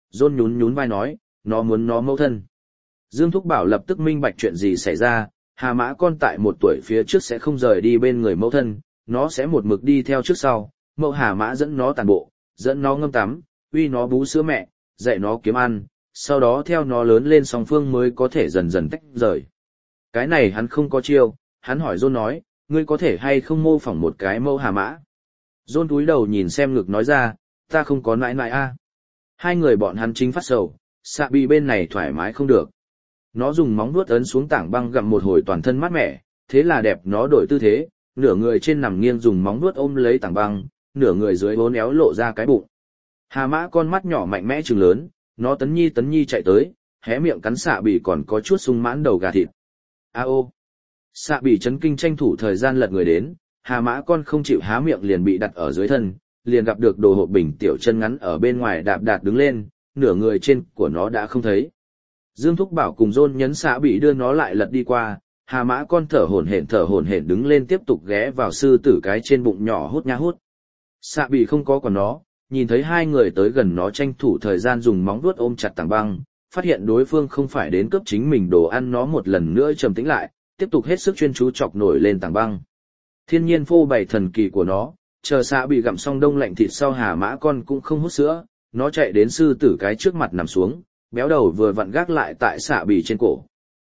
John nhún nhún vai nói, nó muốn nó mẫu thân. Dương Thúc Bảo lập tức minh bạch chuyện gì xảy ra, hà mã con tại một tuổi phía trước sẽ không rời đi bên người mẫu thân, nó sẽ một mực đi theo trước sau, mẫu hà mã dẫn nó tàn bộ, dẫn nó ngâm tắm, uy nó bú sữa mẹ, dạy nó kiếm ăn, sau đó theo nó lớn lên song phương mới có thể dần dần tách rời. Cái này hắn không có chiêu, hắn hỏi John nói, ngươi có thể hay không mô phỏng một cái mẫu hà mã? John cúi đầu nhìn xem ngực nói ra, ta không có nãi nãi a. Hai người bọn hắn chính phát sầu, xạ bị bên này thoải mái không được. Nó dùng móng vuốt ấn xuống tảng băng gặm một hồi toàn thân mát mẻ, thế là đẹp nó đổi tư thế, nửa người trên nằm nghiêng dùng móng vuốt ôm lấy tảng băng, nửa người dưới bốn éo lộ ra cái bụng. Hà mã con mắt nhỏ mạnh mẽ trừng lớn, nó tấn nhi tấn nhi chạy tới, hé miệng cắn xạ bị còn có chút sung mãn đầu gà thịt. A ô! Xạ bị chấn kinh tranh thủ thời gian lật người đến, hà mã con không chịu há miệng liền bị đặt ở dưới thân, liền gặp được đồ hộp bình tiểu chân ngắn ở bên ngoài đạp đạp đứng lên, nửa người trên của nó đã không thấy. Dương Thúc Bảo cùng John nhấn xạ bị đưa nó lại lật đi qua, hà mã con thở hổn hển thở hổn hển đứng lên tiếp tục ghé vào sư tử cái trên bụng nhỏ hút nhá hút. Xạ bị không có còn nó, nhìn thấy hai người tới gần nó tranh thủ thời gian dùng móng vuốt ôm chặt tảng băng, phát hiện đối phương không phải đến cướp chính mình đồ ăn, nó một lần nữa trầm tĩnh lại, tiếp tục hết sức chuyên chú chọc nổi lên tảng băng. Thiên nhiên phô bày thần kỳ của nó, chờ xạ bị gặm xong đông lạnh thịt sau hà mã con cũng không hút sữa, nó chạy đến sư tử cái trước mặt nằm xuống, béo đầu vừa vặn gác lại tại xạ bị trên cổ.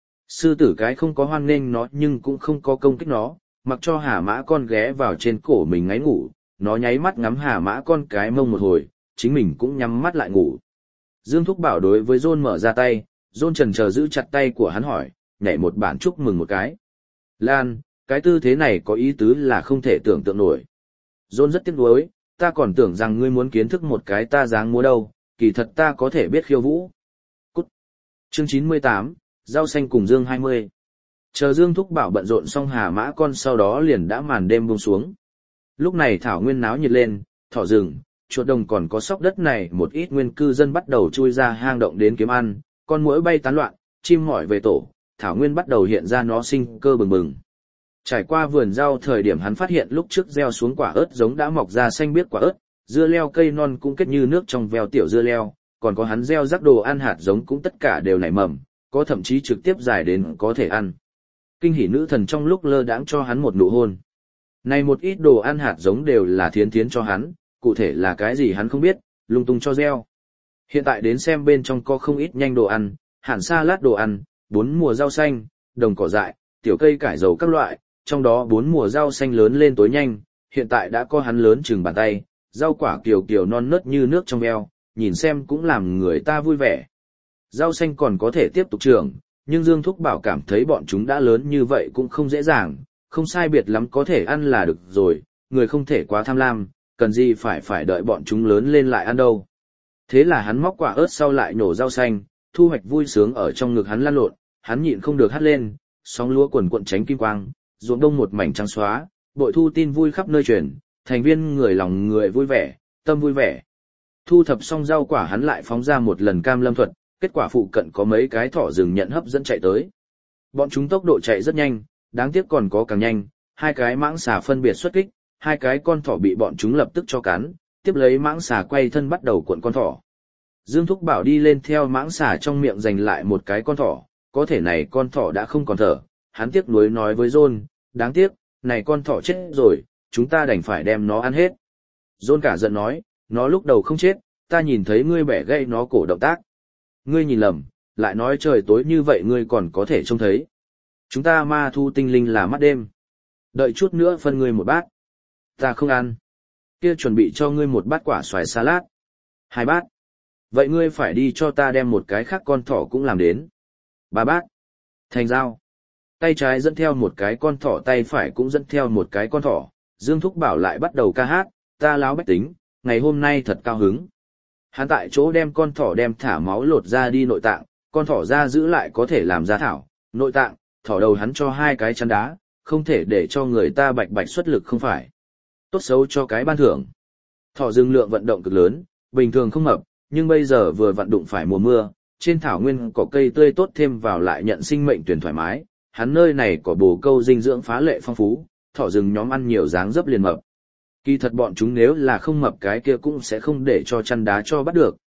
Sư tử cái không có hoan nghênh nó nhưng cũng không có công kích nó, mặc cho hà mã con ghé vào trên cổ mình ngáy ngủ, nó nháy mắt ngắm hà mã con cái mông một hồi, chính mình cũng nhắm mắt lại ngủ. Dương Thúc Bảo đối với John mở ra tay, John chần chờ giữ chặt tay của hắn hỏi, nhảy một bản chúc mừng một cái. Lan, cái tư thế này có ý tứ là không thể tưởng tượng nổi. John rất tiếc nuối, ta còn tưởng rằng ngươi muốn kiến thức một cái ta dáng múa đâu, kỳ thật ta có thể biết khiêu vũ. Cút. Chương chín mươi tám, rau xanh cùng Dương hai mươi. Chờ Dương Thúc Bảo bận rộn xong hà mã con sau đó liền đã màn đêm buông xuống. Lúc này thảo nguyên náo nhiệt lên, thỏ rừng, chuột đồng còn có sóc đất này một ít nguyên cư dân bắt đầu chui ra hang động đến kiếm ăn, con muỗi bay tán loạn, chim mỏi về tổ, thảo nguyên bắt đầu hiện ra nó sinh cơ bừng bừng. Trải qua vườn rau thời điểm hắn phát hiện lúc trước gieo xuống quả ớt giống đã mọc ra xanh biếc quả ớt, dưa leo cây non cũng kết như nước trong veo tiểu dưa leo, còn có hắn gieo rắc đồ ăn hạt giống cũng tất cả đều nảy mầm, có thậm chí trực tiếp dài đến có thể ăn. Kinh hỉ nữ thần trong lúc lơ đãng cho hắn một nụ hôn. Này một ít đồ ăn hạt giống đều là thiến thiến cho hắn, cụ thể là cái gì hắn không biết, lung tung cho gieo. Hiện tại đến xem bên trong có không ít nhanh đồ ăn, hẳn salad đồ ăn, bốn mùa rau xanh, đồng cỏ dại, tiểu cây cải dầu các loại, trong đó bốn mùa rau xanh lớn lên tối nhanh, hiện tại đã có hắn lớn chừng bàn tay, rau quả kiều kiều non nớt như nước trong veo, nhìn xem cũng làm người ta vui vẻ. Rau xanh còn có thể tiếp tục trưởng, nhưng Dương Thúc Bảo cảm thấy bọn chúng đã lớn như vậy cũng không dễ dàng, không sai biệt lắm có thể ăn là được rồi, người không thể quá tham lam, cần gì phải phải đợi bọn chúng lớn lên lại ăn đâu. Thế là hắn móc quả ớt sau lại nổ rau xanh, thu hoạch vui sướng ở trong ngực hắn lăn lộn, hắn nhịn không được hắt lên, sóng lúa quần quận tránh kim quang, ruộng đông một mảnh trắng xóa, bội thu tin vui khắp nơi truyền, thành viên người lòng người vui vẻ, tâm vui vẻ. Thu thập xong rau quả hắn lại phóng ra một lần cam lâm thuật, kết quả phụ cận có mấy cái thỏ rừng nhận hấp dẫn chạy tới. Bọn chúng tốc độ chạy rất nhanh, đáng tiếc còn có càng nhanh, hai cái mãng xà phân biệt xuất kích, hai cái con thỏ bị bọn chúng lập tức cho cắn, tiếp lấy mãng xà quay thân bắt đầu cuộn con thỏ. Dương Thúc Bảo đi lên theo mãng xà trong miệng giành lại một cái con thỏ, có thể này con thỏ đã không còn thở, hắn tiếc nuối nói với John, đáng tiếc, này con thỏ chết rồi, chúng ta đành phải đem nó ăn hết. John cả giận nói, nó lúc đầu không chết, ta nhìn thấy ngươi bẻ gãy nó cổ động tác. Ngươi nhìn lầm, lại nói trời tối như vậy ngươi còn có thể trông thấy. Chúng ta ma thu tinh linh là mắt đêm. Đợi chút nữa phân ngươi một bát. Ta không ăn. Kia chuẩn bị cho ngươi một bát quả xoài salad. Hai bát. Vậy ngươi phải đi cho ta đem một cái khác con thỏ cũng làm đến. Ba bát. Thành giao. Tay trái dẫn theo một cái con thỏ, tay phải cũng dẫn theo một cái con thỏ. Dương Thúc Bảo lại bắt đầu ca hát, ta láo bách tính, ngày hôm nay thật cao hứng. Hắn tại chỗ đem con thỏ đem thả máu lột ra đi nội tạng, con thỏ ra giữ lại có thể làm ra thảo, nội tạng, thỏ đầu hắn cho hai cái chăn đá, không thể để cho người ta bạch bạch xuất lực không phải. Tốt xấu cho cái ban thưởng. Thỏ rừng lượng vận động cực lớn, bình thường không mập, nhưng bây giờ vừa vận đụng phải mùa mưa, trên thảo nguyên cỏ cây tươi tốt thêm vào lại nhận sinh mệnh tuyển thoải mái, hắn nơi này có bồ câu dinh dưỡng phá lệ phong phú, thỏ rừng nhóm ăn nhiều dáng dấp liền mập. Kỳ thật bọn chúng nếu là không mập cái kia cũng sẽ không để cho chăn đá cho bắt được,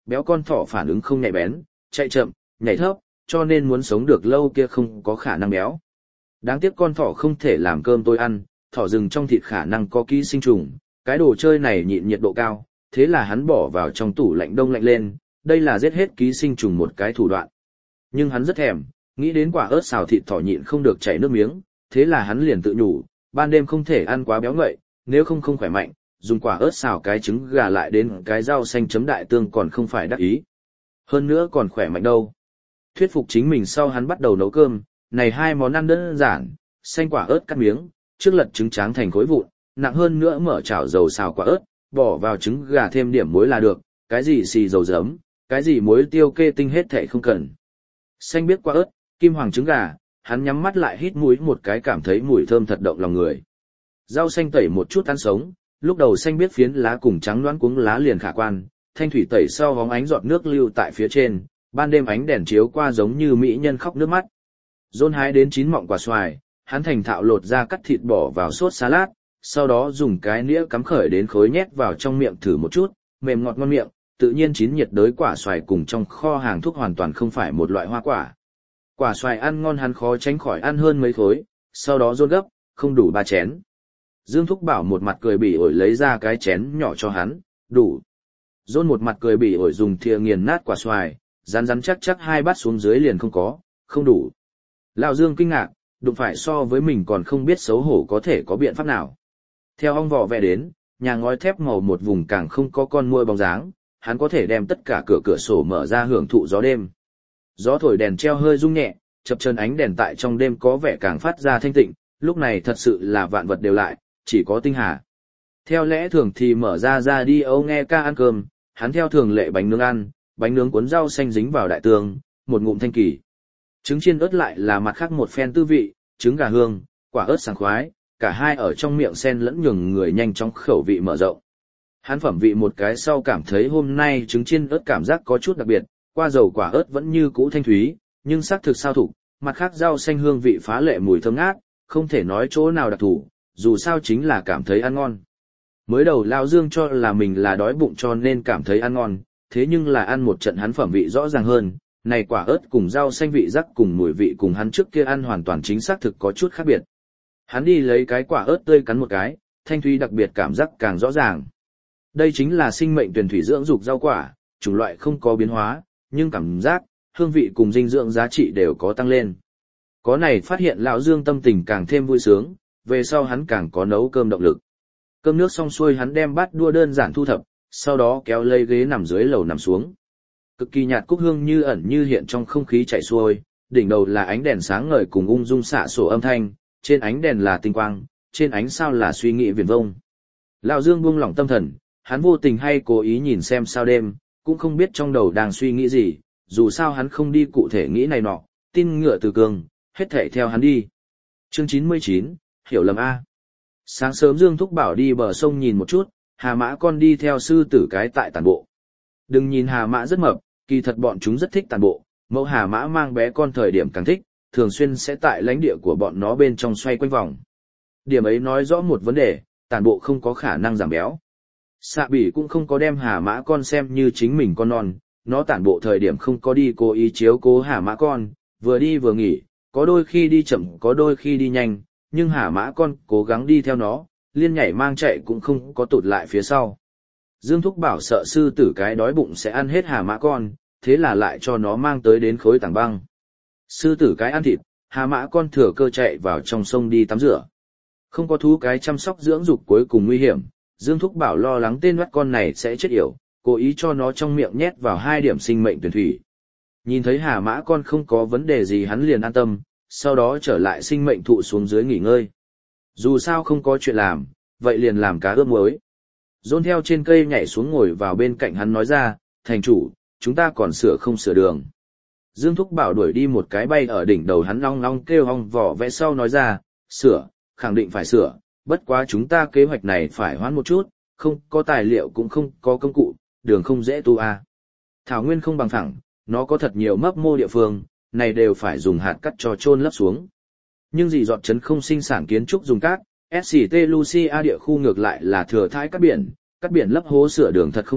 béo con thỏ phản ứng không nhạy bén, chạy chậm, nhảy thấp, cho nên muốn sống được lâu kia không có khả năng béo. Đáng tiếc con thỏ không thể làm cơm tôi ăn, thỏ rừng trong thịt khả năng có ký sinh trùng, cái đồ chơi này nhịn nhiệt độ cao, thế là hắn bỏ vào trong tủ lạnh đông lạnh lên, đây là giết hết ký sinh trùng một cái thủ đoạn. Nhưng hắn rất thèm, nghĩ đến quả ớt xào thịt thỏ nhịn không được chảy nước miếng, thế là hắn liền tự nhủ, ban đêm không thể ăn quá béo ngậy, nếu không không khỏe mạnh, dùng quả ớt xào cái trứng gà lại đến cái rau xanh chấm đại tương còn không phải đắc ý. Hơn nữa còn khỏe mạnh đâu. Thuyết phục chính mình sau hắn bắt đầu nấu cơm, này hai món ăn đơn giản, xanh quả ớt cắt miếng, trước lật trứng tráng thành khối vụn, nặng hơn nữa mở chảo dầu xào quả ớt, bỏ vào trứng gà thêm điểm muối là được, cái gì xì dầu giấm, cái gì muối tiêu kê tinh hết thảy không cần. Xanh biếc quả ớt, kim hoàng trứng gà, hắn nhắm mắt lại hít mũi một cái cảm thấy mùi thơm thật động lòng người. Rau xanh tẩy một chút ăn sống, lúc đầu xanh biếc phiến lá cùng trắng loãng cuống lá liền khả quan, thanh thủy tẩy sau hóng ánh giọt nước lưu tại phía trên, ban đêm ánh đèn chiếu qua giống như mỹ nhân khóc nước mắt. John hái đến chín mọng quả xoài, hắn thành thạo lột ra cắt thịt bỏ vào sốt salad, sau đó dùng cái nĩa cắm khởi đến khối nhét vào trong miệng thử một chút, mềm ngọt ngon miệng, tự nhiên chín nhiệt đới quả xoài cùng trong kho hàng thuốc hoàn toàn không phải một loại hoa quả. Quả xoài ăn ngon hắn khó tránh khỏi ăn hơn mấy khối, sau đó John gấp, không đủ ba chén. Dương Thúc Bảo một mặt cười bỉ ổi lấy ra cái chén nhỏ cho hắn, đủ. John một mặt cười bỉ ổi dùng thìa nghiền nát quả xoài, rắn rắn chắc chắc hai bát xuống dưới liền không có, không đủ. Lão Dương kinh ngạc, đụng phải so với mình còn không biết xấu hổ có thể có biện pháp nào. Theo ong vỏ vẽ đến, nhà ngói thép màu một vùng càng không có con muỗi bóng dáng, hắn có thể đem tất cả cửa cửa sổ mở ra hưởng thụ gió đêm. Gió thổi đèn treo hơi rung nhẹ, chập chờn ánh đèn tại trong đêm có vẻ càng phát ra thanh tịnh, lúc này thật sự là vạn vật đều lại, chỉ có tinh hà. Theo lẽ thường thì mở ra ra đi âu nghe ca ăn cơm, hắn theo thường lệ bánh nướng ăn, bánh nướng cuốn rau xanh dính vào đại tương, một ngụm thanh kỳ. Trứng chiên ớt lại là mặt khác một phen tư vị, trứng gà hương, quả ớt sảng khoái, cả hai ở trong miệng xen lẫn nhường người nhanh chóng khẩu vị mở rộng. Hắn phẩm vị một cái sau cảm thấy hôm nay trứng chiên ớt cảm giác có chút đặc biệt, qua dầu quả ớt vẫn như cũ thanh thúy, nhưng sắc thực sao thủ, mặt khác rau xanh hương vị phá lệ mùi thơm ngát, không thể nói chỗ nào đặc thủ, dù sao chính là cảm thấy ăn ngon. Mới đầu Lão Dương cho là mình là đói bụng cho nên cảm thấy ăn ngon, thế nhưng là ăn một trận hắn phẩm vị rõ ràng hơn, này quả ớt cùng rau xanh vị rắc cùng mùi vị cùng hắn trước kia ăn hoàn toàn chính xác thực có chút khác biệt. Hắn đi lấy cái quả ớt tươi cắn một cái, thanh thúy đặc biệt cảm giác càng rõ ràng. Đây chính là sinh mệnh tuyển thủy dưỡng dục rau quả, chủng loại không có biến hóa, nhưng cảm giác, hương vị cùng dinh dưỡng giá trị đều có tăng lên. Có này phát hiện Lão Dương tâm tình càng thêm vui sướng, về sau hắn càng có nấu cơm động lực. Cơm nước xong xuôi hắn đem bát đua đơn giản thu thập, sau đó kéo lấy ghế nằm dưới lầu nằm xuống. Cực kỳ nhạt cúc hương như ẩn như hiện trong không khí chảy xuôi, đỉnh đầu là ánh đèn sáng ngời cùng ung dung xạ sổ âm thanh, trên ánh đèn là tinh quang, trên ánh sao là suy nghĩ viển vông. Lão Dương buông lỏng tâm thần, hắn vô tình hay cố ý nhìn xem sao đêm, cũng không biết trong đầu đang suy nghĩ gì, dù sao hắn không đi cụ thể nghĩ này nọ, tin ngựa từ cường, hết thảy theo hắn đi. Chương chín mươi chín, hiểu lầm A. Sáng sớm Dương Thúc Bảo đi bờ sông nhìn một chút, Hà Mã con đi theo sư tử cái tại tản bộ. Đừng nhìn Hà Mã rất mập, kỳ thật bọn chúng rất thích tản bộ, mẫu Hà Mã mang bé con thời điểm càng thích, thường xuyên sẽ tại lãnh địa của bọn nó bên trong xoay quanh vòng. Điểm ấy nói rõ một vấn đề, tản bộ không có khả năng giảm béo. Xạ Bỉ cũng không có đem Hà Mã con xem như chính mình con non, nó tản bộ thời điểm không có đi cố ý chiếu cố Hà Mã con, vừa đi vừa nghỉ, có đôi khi đi chậm có đôi khi đi nhanh, nhưng Hà Mã con cố gắng đi theo nó, liên nhảy mang chạy cũng không có tụt lại phía sau. Dương Thúc Bảo sợ sư tử cái đói bụng sẽ ăn hết Hà Mã con, thế là lại cho nó mang tới đến khối tảng băng. Sư tử cái ăn thịt, Hà Mã con thừa cơ chạy vào trong sông đi tắm rửa. Không có thú cái chăm sóc dưỡng dục cuối cùng nguy hiểm, Dương Thúc Bảo lo lắng tên mắt con này sẽ chết yểu, cố ý cho nó trong miệng nhét vào hai điểm sinh mệnh tuyển thủy. Nhìn thấy Hà Mã con không có vấn đề gì hắn liền an tâm, sau đó trở lại sinh mệnh thụ xuống dưới nghỉ ngơi. Dù sao không có chuyện làm, vậy liền làm cá ướp muối. Dôn theo trên cây nhảy xuống ngồi vào bên cạnh hắn nói ra, thành chủ, chúng ta còn sửa không sửa đường. Dương Thúc Bảo đuổi đi một cái bay ở đỉnh đầu hắn long long kêu hong vỏ vẽ sau nói ra, sửa, khẳng định phải sửa, bất quá chúng ta kế hoạch này phải hoãn một chút, không có tài liệu cũng không có công cụ, đường không dễ tu a. Thảo nguyên không bằng phẳng, nó có thật nhiều mấp mô địa phương, này đều phải dùng hạt cắt cho chôn lấp xuống. Nhưng dị dọt trấn không sinh sản kiến trúc dùng cát, ét xê tê Lucia địa khu ngược lại là thừa thãi cát biển, cát biển lấp hố sửa đường thật không tệ,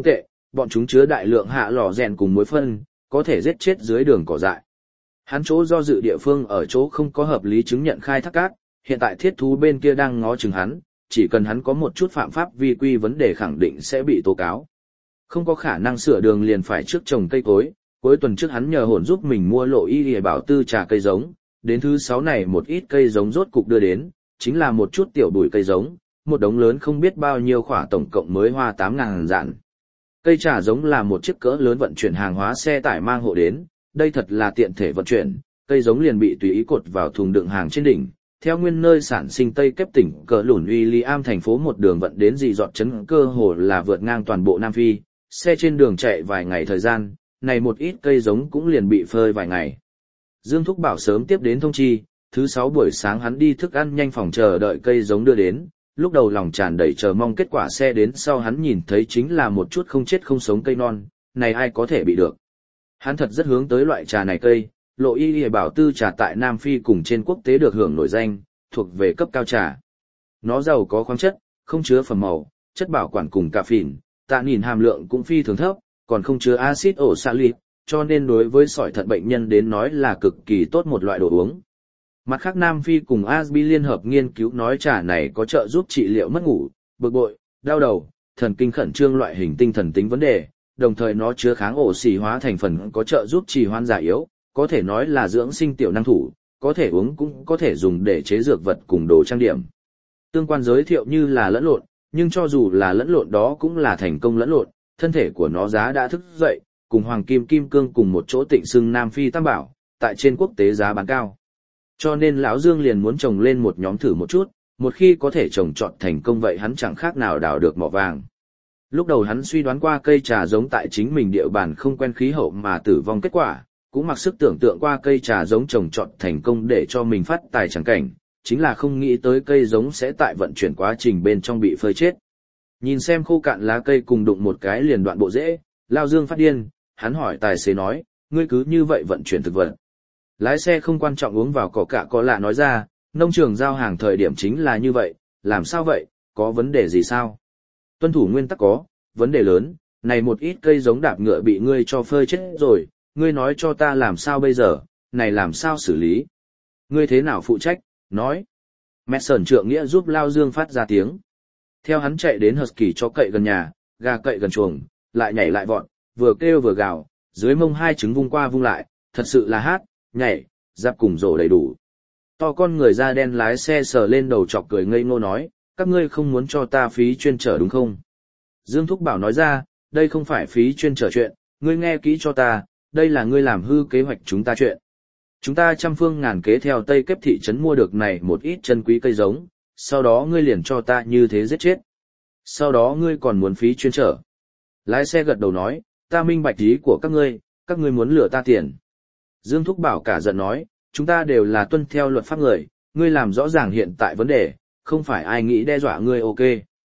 bọn chúng chứa đại lượng hạ lò rèn cùng muối phân, có thể giết chết dưới đường cỏ dại. Hắn chỗ do dự địa phương ở chỗ không có hợp lý chứng nhận khai thác cát, hiện tại thiết thú bên kia đang ngó chừng hắn, chỉ cần hắn có một chút phạm pháp vi quy vấn đề khẳng định sẽ bị tố cáo. Không có khả năng sửa đường liền phải trước trồng cây cối, cuối tuần trước hắn nhờ hồn giúp mình mua lộ y để bảo tư trà cây giống, đến thứ sáu này một ít cây giống rốt cục đưa đến, chính là một chút tiểu bụi cây giống, một đống lớn không biết bao nhiêu khỏa tổng cộng mới hoa tám ngàn dặn. Cây trà giống là một chiếc cỡ lớn vận chuyển hàng hóa xe tải mang hộ đến, đây thật là tiện thể vận chuyển, cây giống liền bị tùy ý cột vào thùng đựng hàng trên đỉnh. Theo nguyên nơi sản sinh Tây Kép tỉnh cờ lủn William thành phố một đường vận đến dị dọt chấn cơ hồ là vượt ngang toàn bộ Nam Phi, xe trên đường chạy vài ngày thời gian, này một ít cây giống cũng liền bị phơi vài ngày. Dương Thúc Bảo sớm tiếp đến thông chi, thứ sáu buổi sáng hắn đi thức ăn nhanh phòng chờ đợi cây giống đưa đến, lúc đầu lòng tràn đầy chờ mong kết quả xe đến sau hắn nhìn thấy chính là một chút không chết không sống cây non, này ai có thể bị được. Hắn thật rất hướng tới loại trà này cây, lộ y hề bảo tư trà tại Nam Phi cùng trên quốc tế được hưởng nổi danh, thuộc về cấp cao trà. Nó giàu có khoáng chất, không chứa phẩm màu, chất bảo quản cùng cà phìn, tạ nhìn hàm lượng cũng phi thường thấp, còn không chứa axit oxalic, cho nên đối với sỏi thận bệnh nhân đến nói là cực kỳ tốt một loại đồ uống. Mặt khác Nam Phi cùng a ét bê liên hợp nghiên cứu nói trà này có trợ giúp trị liệu mất ngủ, bực bội, đau đầu, thần kinh khẩn trương loại hình tinh thần tính vấn đề, đồng thời nó chứa kháng oxy hóa thành phần có trợ giúp trì hoãn già yếu, có thể nói là dưỡng sinh tiểu năng thủ, có thể uống cũng có thể dùng để chế dược vật cùng đồ trang điểm. Tương quan giới thiệu như là lẫn lộn, nhưng cho dù là lẫn lộn đó cũng là thành công lẫn lộn, thân thể của nó giá đã thức dậy, cùng hoàng kim kim cương cùng một chỗ tịnh xưng Nam Phi tam bảo, tại trên quốc tế giá bán cao. Cho nên lão Dương liền muốn trồng lên một nhóm thử một chút, một khi có thể trồng trọt thành công vậy hắn chẳng khác nào đào được mỏ vàng. Lúc đầu hắn suy đoán qua cây trà giống tại chính mình địa bàn không quen khí hậu mà tử vong kết quả, cũng mặc sức tưởng tượng qua cây trà giống trồng trọt thành công để cho mình phát tài chẳng cảnh, chính là không nghĩ tới cây giống sẽ tại vận chuyển quá trình bên trong bị phơi chết. Nhìn xem khô cạn lá cây cùng đụng một cái liền đoạn bộ rễ, Lao Dương phát điên, hắn hỏi tài xế nói, ngươi cứ như vậy vận chuyển thực vật. Lái xe không quan trọng uống vào cỏ cạ có lạ nói ra, nông trường giao hàng thời điểm chính là như vậy, làm sao vậy, có vấn đề gì sao? Tuân thủ nguyên tắc có, vấn đề lớn, này một ít cây giống đạp ngựa bị ngươi cho phơi chết rồi, ngươi nói cho ta làm sao bây giờ, này làm sao xử lý? Ngươi thế nào phụ trách, nói. Mẹ sởn trượng nghĩa giúp Lao Dương phát ra tiếng. Theo hắn chạy đến Husky cho cậy gần nhà, gà cậy gần chuồng, lại nhảy lại vọt, vừa kêu vừa gào, dưới mông hai trứng vung qua vung lại, thật sự là hát, nhảy, giáp cùng rổ đầy đủ. To con người da đen lái xe sờ lên đầu chọc cười ngây ngô nói, các ngươi không muốn cho ta phí chuyên trở đúng không? Dương Thúc Bảo nói ra, đây không phải phí chuyên trở chuyện, ngươi nghe kỹ cho ta, đây là ngươi làm hư kế hoạch chúng ta chuyện. Chúng ta trăm phương ngàn kế theo Tây Kép thị trấn mua được này một ít chân quý cây giống, sau đó ngươi liền cho ta như thế giết chết. Sau đó ngươi còn muốn phí chuyên trở. Lái xe gật đầu nói, ta minh bạch ý của các ngươi, các ngươi muốn lừa ta tiền. Dương Thúc Bảo cả giận nói, chúng ta đều là tuân theo luật pháp người, ngươi làm rõ ràng hiện tại vấn đề, không phải ai nghĩ đe dọa ngươi ok.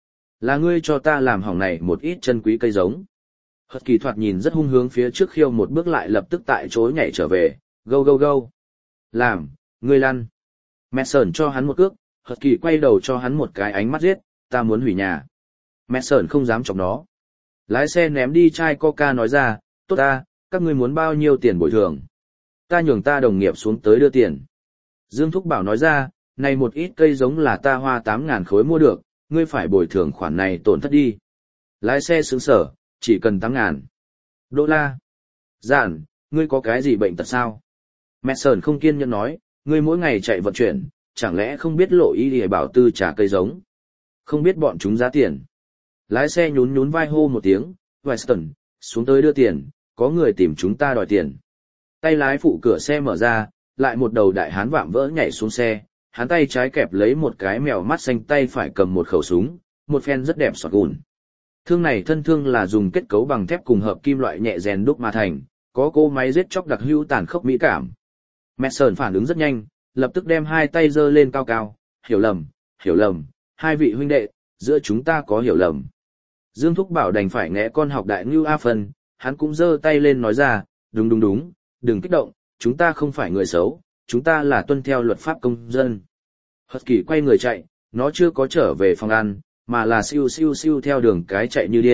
Là ngươi cho ta làm hỏng này một ít chân quý cây giống. Hật kỳ thoạt nhìn rất hung hướng phía trước khiêu một bước lại lập tức tại chỗ nhảy trở về, go go go. Làm, ngươi lăn. Mẹ sởn cho hắn một cước, Hật kỳ quay đầu cho hắn một cái ánh mắt giết, ta muốn hủy nhà. Mẹ sởn không dám chọc nó. Lái xe ném đi chai coca nói ra, tốt ta, các ngươi muốn bao nhiêu tiền bồi thường. Ta nhường ta đồng nghiệp xuống tới đưa tiền. Dương Thúc Bảo nói ra, này một ít cây giống là ta hoa tám ngàn khối mua được, ngươi phải bồi thường khoản này tổn thất đi. Lái xe sướng sở, chỉ cần tám ngàn. Đô la. Giản, ngươi có cái gì bệnh tật sao? Mẹ sờn không kiên nhẫn nói, ngươi mỗi ngày chạy vận chuyển, chẳng lẽ không biết lộ ý để bảo tư trả cây giống? Không biết bọn chúng giá tiền. Lái xe nhún nhún vai hô một tiếng, Weston, xuống tới đưa tiền, có người tìm chúng ta đòi tiền. Tay lái phụ cửa xe mở ra, lại một đầu đại hán vạm vỡ nhảy xuống xe, hắn tay trái kẹp lấy một cái mèo mắt xanh tay phải cầm một khẩu súng, một phen rất đẹp sọt gùn. Thương này thân thương là dùng kết cấu bằng thép cùng hợp kim loại nhẹ rèn đúc mà thành, có cỗ máy giết chóc đặc hữu tàn khốc mỹ cảm. Mẹ sờn phản ứng rất nhanh, lập tức đem hai tay giơ lên cao cao, hiểu lầm, hiểu lầm, hai vị huynh đệ, giữa chúng ta có hiểu lầm. Dương Thúc Bảo đành phải nghe con học đại ngưu A Phân, hắn cũng giơ tay lên nói ra, đúng đúng đúng, đừng kích động, chúng ta không phải người xấu, chúng ta là tuân theo luật pháp công dân. Hật kỳ quay người chạy, nó chưa có trở về phòng ăn, mà là siêu siêu siêu theo đường cái chạy như điên,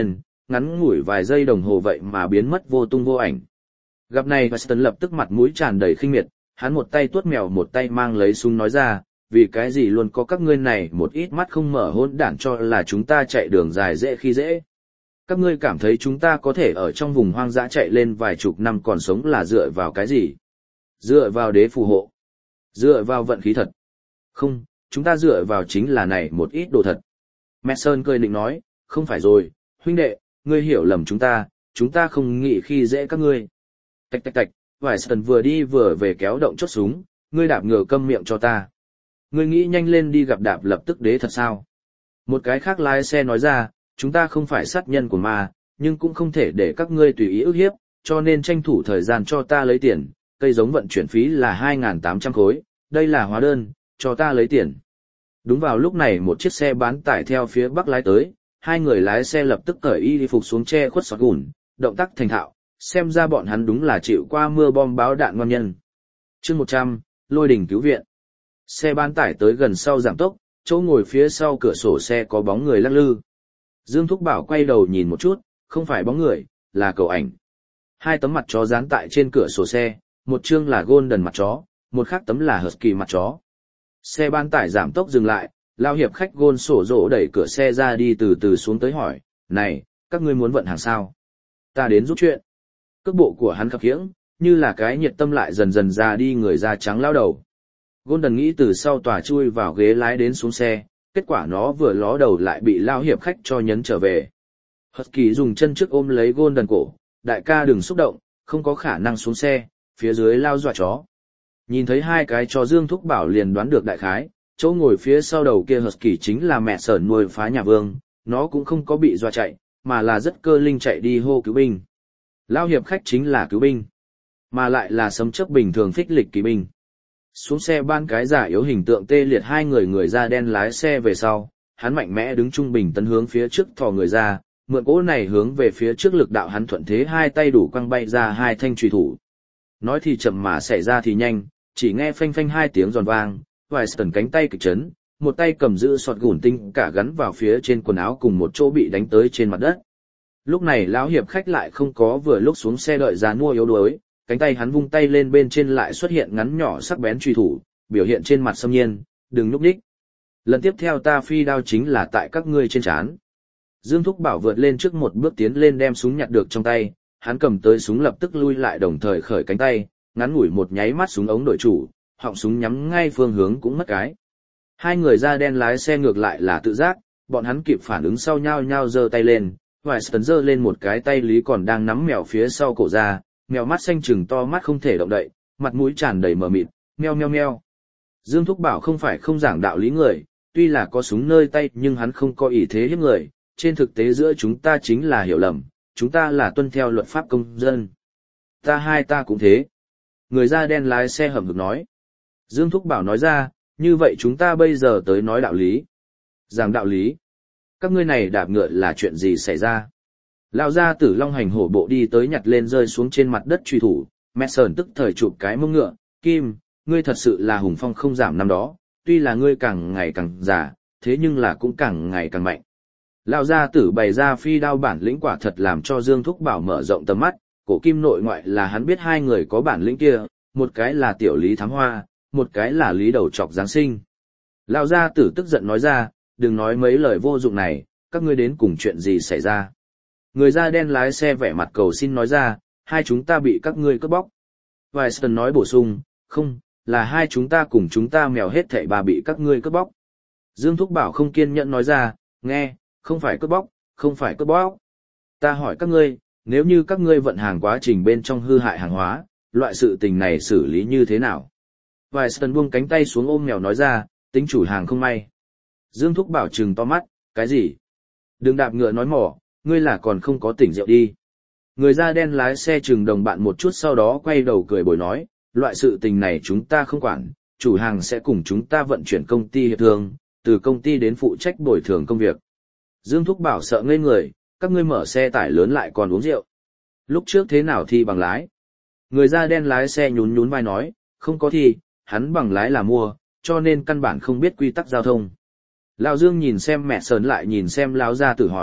ngắn ngủi vài giây đồng hồ vậy mà biến mất vô tung vô ảnh. Gặp này Weston lập tức mặt mũi tràn đầy khinh miệt, hắn một tay tuốt mèo một tay mang lấy súng nói ra, vì cái gì luôn có các ngươi này một ít mắt không mở hỗn đản cho là chúng ta chạy đường dài dễ khi dễ. Các ngươi cảm thấy chúng ta có thể ở trong vùng hoang dã chạy lên vài chục năm còn sống là dựa vào cái gì? Dựa vào đế phù hộ. Dựa vào vận khí thật. Không, chúng ta dựa vào chính là này một ít đồ thật. Mason cười định nói, không phải rồi, huynh đệ, ngươi hiểu lầm chúng ta, chúng ta không nghĩ khi dễ các ngươi. Tạch tạch tạch, Weiston vừa đi vừa về kéo động chốt súng, ngươi đạp ngựa câm miệng cho ta. Ngươi nghĩ nhanh lên đi gặp đạp lập tức đế thật sao? Một cái khác lái xe nói ra, chúng ta không phải sát nhân của ma, nhưng cũng không thể để các ngươi tùy ý ức hiếp, cho nên tranh thủ thời gian cho ta lấy tiền, cây giống vận chuyển phí là hai nghìn tám trăm khối, đây là hóa đơn, cho ta lấy tiền. Đúng vào lúc này một chiếc xe bán tải theo phía bắc lái tới, hai người lái xe lập tức cởi y phục xuống che khuất sọt gùn, động tác thành thạo, xem ra bọn hắn đúng là chịu qua mưa bom báo đạn ngon nhân. Chương một trăm, lôi đỉnh cứu viện. Xe bán tải tới gần sau giảm tốc, chỗ ngồi phía sau cửa sổ xe có bóng người lắc lư. Dương Thúc Bảo quay đầu nhìn một chút, không phải bóng người, là cậu ảnh. Hai tấm mặt chó dán tại trên cửa sổ xe, một chương là Golden mặt chó, một khác tấm là Husky mặt chó. Xe bán tải giảm tốc dừng lại, lao hiệp khách Gôn sổ rỗ đẩy cửa xe ra đi từ từ xuống tới hỏi, này, các ngươi muốn vận hàng sao? Ta đến giúp chuyện. Cước bộ của hắn khập khiễng, như là cái nhiệt tâm lại dần dần ra đi người da trắng lao đầu. Golden nghĩ từ sau tòa chui vào ghế lái đến xuống xe, kết quả nó vừa ló đầu lại bị lao hiệp khách cho nhấn trở về. Husky dùng chân trước ôm lấy Golden cổ, đại ca đừng xúc động, không có khả năng xuống xe, phía dưới lao dọa chó. Nhìn thấy hai cái chó Dương Thúc Bảo liền đoán được đại khái, chỗ ngồi phía sau đầu kia Husky chính là mẹ sởn nuôi phá nhà vương, nó cũng không có bị dọa chạy, mà là rất cơ linh chạy đi hô cứu binh. Lao hiệp khách chính là cứu binh, mà lại là sấm chớp bình thường phích lịch kỳ binh. Xuống xe ban cái giả yếu hình tượng tê liệt hai người người da đen lái xe về sau, hắn mạnh mẽ đứng trung bình tấn hướng phía trước thò người ra, mượn cỗ này hướng về phía trước lực đạo hắn thuận thế hai tay đủ quăng bay ra hai thanh truy thủ. Nói thì chậm mà xảy ra thì nhanh, chỉ nghe phanh phanh hai tiếng giòn vang, Weiston cánh tay kịch chấn, một tay cầm giữ sọt gùn tinh cả gắn vào phía trên quần áo cùng một chỗ bị đánh tới trên mặt đất. Lúc này lão hiệp khách lại không có vừa lúc xuống xe đợi giàn mua yếu đuối, cánh tay hắn vung tay lên bên trên lại xuất hiện ngắn nhỏ sắc bén truy thủ, biểu hiện trên mặt xâm nhiên, đừng núp đích. Lần tiếp theo ta phi đao chính là tại các ngươi trên trán. Dương Thúc Bảo vượt lên trước một bước tiến lên đem súng nhặt được trong tay, hắn cầm tới súng lập tức lui lại đồng thời khởi cánh tay, ngắn ngủi một nháy mắt súng ống đổi chủ, họng súng nhắm ngay phương hướng cũng mất cái. Hai người da đen lái xe ngược lại là tự giác, bọn hắn kịp phản ứng sau nhau nhau giơ tay lên, Weiston giơ lên một cái tay lý còn đang nắm mèo phía sau cổ ra, mèo mắt xanh trừng to mắt không thể động đậy, mặt mũi tràn đầy mờ mịt, meo meo meo. Dương Thúc Bảo không phải không giảng đạo lý người, tuy là có súng nơi tay nhưng hắn không có ý thế hiếp người, trên thực tế giữa chúng ta chính là hiểu lầm, chúng ta là tuân theo luật pháp công dân. Ta hai ta cũng thế. Người da đen lái xe hầm hực nói. Dương Thúc Bảo nói ra, như vậy chúng ta bây giờ tới nói đạo lý. Giảng đạo lý. Các ngươi này đạp ngựa là chuyện gì xảy ra? Lão gia tử long hành hổ bộ đi tới nhặt lên rơi xuống trên mặt đất truy thủ, Mason tức thời chụp cái mông ngựa, Kim, ngươi thật sự là hùng phong không giảm năm đó, tuy là ngươi càng ngày càng già, thế nhưng là cũng càng ngày càng mạnh. Lão gia tử bày ra phi đao bản lĩnh quả thật làm cho Dương Thúc Bảo mở rộng tầm mắt, cổ Kim nội ngoại là hắn biết hai người có bản lĩnh kia, một cái là tiểu Lý Thám Hoa, một cái là Lý Đầu Chọc Giáng sinh. Lão gia tử tức giận nói ra, đừng nói mấy lời vô dụng này, các ngươi đến cùng chuyện gì xảy ra. Người da đen lái xe vẻ mặt cầu xin nói ra, hai chúng ta bị các ngươi cướp bóc. Weiston nói bổ sung, không, là hai chúng ta cùng chúng ta mèo hết thảy bà bị các ngươi cướp bóc. Dương Thúc Bảo không kiên nhẫn nói ra, nghe, không phải cướp bóc, không phải cướp bóc. Ta hỏi các ngươi, nếu như các ngươi vận hàng quá trình bên trong hư hại hàng hóa, loại sự tình này xử lý như thế nào? Weiston buông cánh tay xuống ôm mèo nói ra, tính chủ hàng không may. Dương Thúc Bảo trừng to mắt, cái gì? Đừng đạp ngựa nói mỏ, ngươi là còn không có tỉnh rượu đi. Người da đen lái xe trừng đồng bạn một chút sau đó quay đầu cười bồi nói, loại sự tình này chúng ta không quản, chủ hàng sẽ cùng chúng ta vận chuyển công ty hiệp thương, từ công ty đến phụ trách bồi thường công việc. Dương Thúc Bảo sợ ngây người, các ngươi mở xe tải lớn lại còn uống rượu. Lúc trước thế nào thi bằng lái? Người da đen lái xe nhún nhún vai nói, không có thi, hắn bằng lái là mua, cho nên căn bản không biết quy tắc giao thông. Lão Dương nhìn xem mẹ sờn lại nhìn xem lão gia tử hỏi,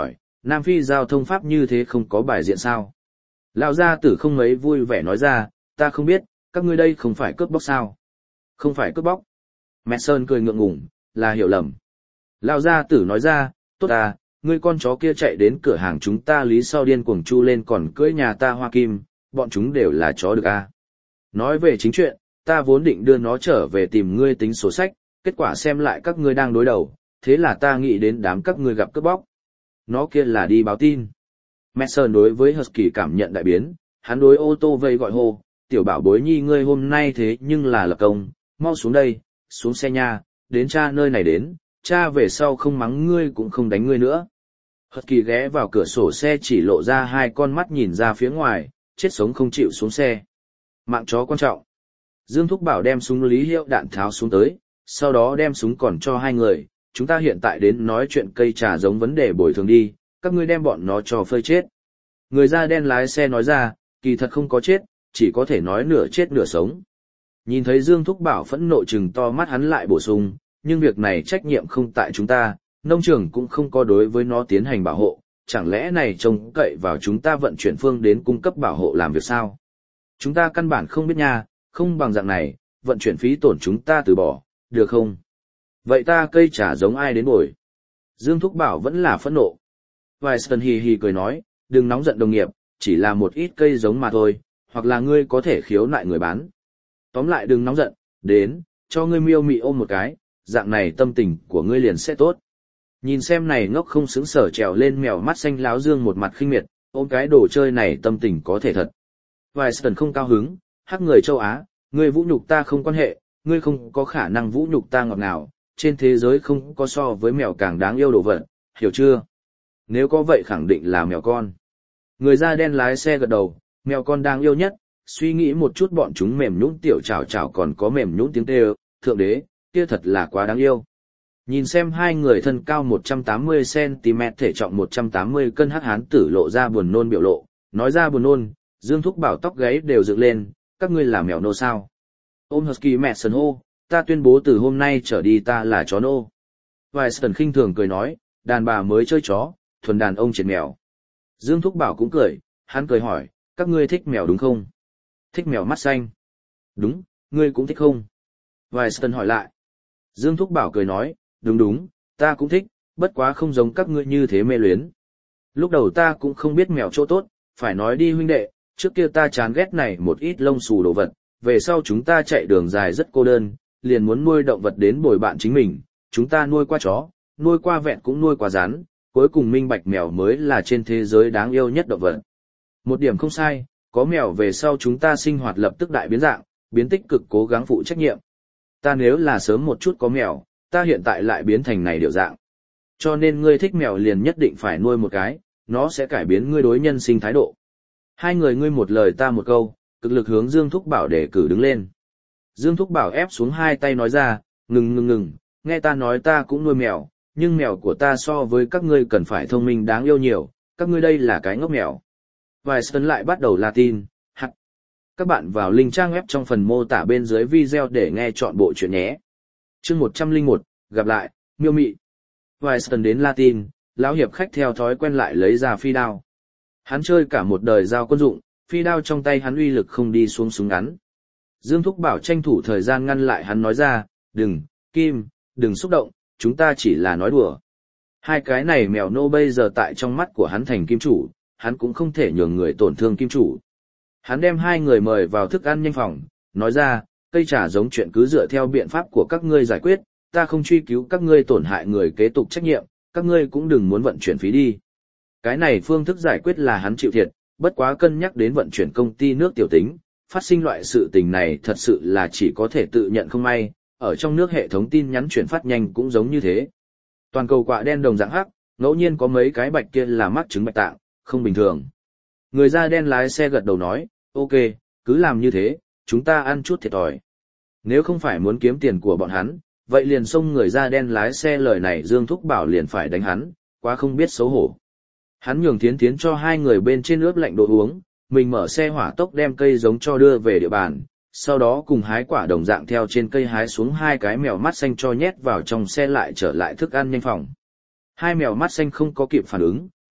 Nam Phi giao thông pháp như thế không có bài diện sao? Lão gia tử không mấy vui vẻ nói ra, ta không biết, các ngươi đây không phải cướp bóc sao? Không phải cướp bóc. Mẹ Sơn cười ngượng ngùng, là hiểu lầm. Lão gia tử nói ra, tốt à, ngươi con chó kia chạy đến cửa hàng chúng ta lý sau điên cuồng chu lên còn cưỡi nhà ta hoa kim, bọn chúng đều là chó được à. Nói về chính chuyện, ta vốn định đưa nó trở về tìm ngươi tính sổ sách, kết quả xem lại các ngươi đang đối đầu, thế là ta nghĩ đến đám các ngươi gặp cướp bóc. Nó kia là đi báo tin. Mason đối với Husky cảm nhận đại biến, hắn đối ô tô vây gọi hô, tiểu bảo bối nhi ngươi hôm nay thế nhưng là lập công, mau xuống đây, xuống xe nha, đến cha nơi này đến, cha về sau không mắng ngươi cũng không đánh ngươi nữa. Husky ghé vào cửa sổ xe chỉ lộ ra hai con mắt nhìn ra phía ngoài, chết sống không chịu xuống xe. Mạng chó quan trọng. Dương Thúc Bảo đem súng lý hiệu đạn tháo xuống tới, sau đó đem súng còn cho hai người, chúng ta hiện tại đến nói chuyện cây trà giống vấn đề bồi thường đi, các ngươi đem bọn nó cho phơi chết. Người da đen lái xe nói ra, kỳ thật không có chết, chỉ có thể nói nửa chết nửa sống. Nhìn thấy Dương Thúc Bảo phẫn nộ trừng to mắt hắn lại bổ sung, nhưng việc này trách nhiệm không tại chúng ta, nông trường cũng không có đối với nó tiến hành bảo hộ, chẳng lẽ này trông cậy vào chúng ta vận chuyển phương đến cung cấp bảo hộ làm việc sao? Chúng ta căn bản không biết nha, không bằng dạng này, vận chuyển phí tổn chúng ta từ bỏ, được không? Vậy ta cây trà giống ai đến bồi? Dương Thúc Bảo vẫn là phẫn nộ. Weiston hì hì cười nói, đừng nóng giận đồng nghiệp, chỉ là một ít cây giống mà thôi, hoặc là ngươi có thể khiếu nại người bán. Tóm lại đừng nóng giận, đến, cho ngươi miêu mị ôm một cái, dạng này tâm tình của ngươi liền sẽ tốt. Nhìn xem này ngốc không xứng sở trèo lên mèo mắt xanh láo Dương một mặt khinh miệt, ôm cái đồ chơi này tâm tình có thể thật. Weiston không cao hứng, hắc người châu Á, ngươi vũ nhục ta không quan hệ, ngươi không có khả năng vũ nhục ta ngọt ngào, trên thế giới không có so với mèo càng đáng yêu đồ vật, hiểu chưa? Nếu có vậy khẳng định là mèo con. Người da đen lái xe gật đầu, mèo con đáng yêu nhất, suy nghĩ một chút bọn chúng mềm nhũn tiểu chảo chảo còn có mềm nhũn tiếng kêu, thượng đế, kia thật là quá đáng yêu. Nhìn xem hai người thân cao một trăm tám mươi xăng ti mét thể trọng một trăm tám mươi cân hắc hán tử lộ ra buồn nôn biểu lộ, nói ra buồn nôn, Dương Thúc Bảo tóc gáy đều dựng lên, các ngươi là mèo nô sao? Ôm Husky mẹ sần hô, ta tuyên bố từ hôm nay trở đi ta là chó nô. Weiston khinh thường cười nói, đàn bà mới chơi chó, thuần đàn ông triệt mèo. Dương Thúc Bảo cũng cười, hắn cười hỏi, các ngươi thích mèo đúng không? Thích mèo mắt xanh. Đúng, ngươi cũng thích không? Weiston hỏi lại. Dương Thúc Bảo cười nói, đúng đúng, ta cũng thích, bất quá không giống các ngươi như thế mê luyến. Lúc đầu ta cũng không biết mèo chỗ tốt, phải nói đi huynh đệ, trước kia ta chán ghét này một ít lông xù đồ vật, về sau chúng ta chạy đường dài rất cô đơn, liền muốn nuôi động vật đến bồi bạn chính mình, chúng ta nuôi qua chó, nuôi qua vẹn cũng nuôi qua rắn, cuối cùng minh bạch mèo mới là trên thế giới đáng yêu nhất động vật. Một điểm không sai, có mèo về sau chúng ta sinh hoạt lập tức đại biến dạng, biến tích cực cố gắng phụ trách nhiệm. Ta nếu là sớm một chút có mèo, ta hiện tại lại biến thành này điều dạng. Cho nên ngươi thích mèo liền nhất định phải nuôi một cái, nó sẽ cải biến ngươi đối nhân sinh thái độ. Hai người ngươi một lời ta một câu, cực lực hướng Dương Thúc Bảo để cử đứng lên. Dương Thúc Bảo ép xuống hai tay nói ra, ngừng ngừng ngừng, nghe ta nói ta cũng nuôi mèo, nhưng mèo của ta so với các ngươi cần phải thông minh đáng yêu nhiều, các ngươi đây là cái ngốc mèo. Weiston lại bắt đầu Latin, hắc. Các bạn vào link trang web trong phần mô tả bên dưới video để nghe chọn bộ chuyện nhé. Chương một trăm lẻ một, gặp lại, miêu mị. Weiston đến Latin, lão hiệp khách theo thói quen lại lấy ra phi đao. Hắn chơi cả một đời giao quân dụng, phi đao trong tay hắn uy lực không đi xuống súng ngắn. Dương Thúc Bảo tranh thủ thời gian ngăn lại hắn nói ra, đừng, Kim, đừng xúc động, chúng ta chỉ là nói đùa. Hai cái này mèo nô bây giờ tại trong mắt của hắn thành kim chủ, hắn cũng không thể nhường người tổn thương kim chủ. Hắn đem hai người mời vào thức ăn nhanh phòng, nói ra, cây trà giống chuyện cứ dựa theo biện pháp của các ngươi giải quyết, ta không truy cứu các ngươi tổn hại người kế tục trách nhiệm, các ngươi cũng đừng muốn vận chuyển phí đi. Cái này phương thức giải quyết là hắn chịu thiệt, bất quá cân nhắc đến vận chuyển công ty nước tiểu tính, phát sinh loại sự tình này thật sự là chỉ có thể tự nhận không may, ở trong nước hệ thống tin nhắn chuyển phát nhanh cũng giống như thế. Toàn cầu quạ đen đồng dạng hắc, ngẫu nhiên có mấy cái bạch kia là mắc chứng bạch tạng, không bình thường. Người da đen lái xe gật đầu nói, ok, cứ làm như thế, chúng ta ăn chút thiệt thòi. Nếu không phải muốn kiếm tiền của bọn hắn, vậy liền xông người da đen lái xe lời này Dương Thúc Bảo liền phải đánh hắn, quá không biết xấu hổ. Hắn nhường Thiến Thiến cho hai người bên trên ướp lạnh đồ uống, mình mở xe hỏa tốc đem cây giống cho đưa về địa bàn, sau đó cùng hái quả đồng dạng theo trên cây hái xuống hai cái mèo mắt xanh cho nhét vào trong xe lại trở lại thức ăn nhanh phòng. Hai mèo mắt xanh không có kịp phản ứng,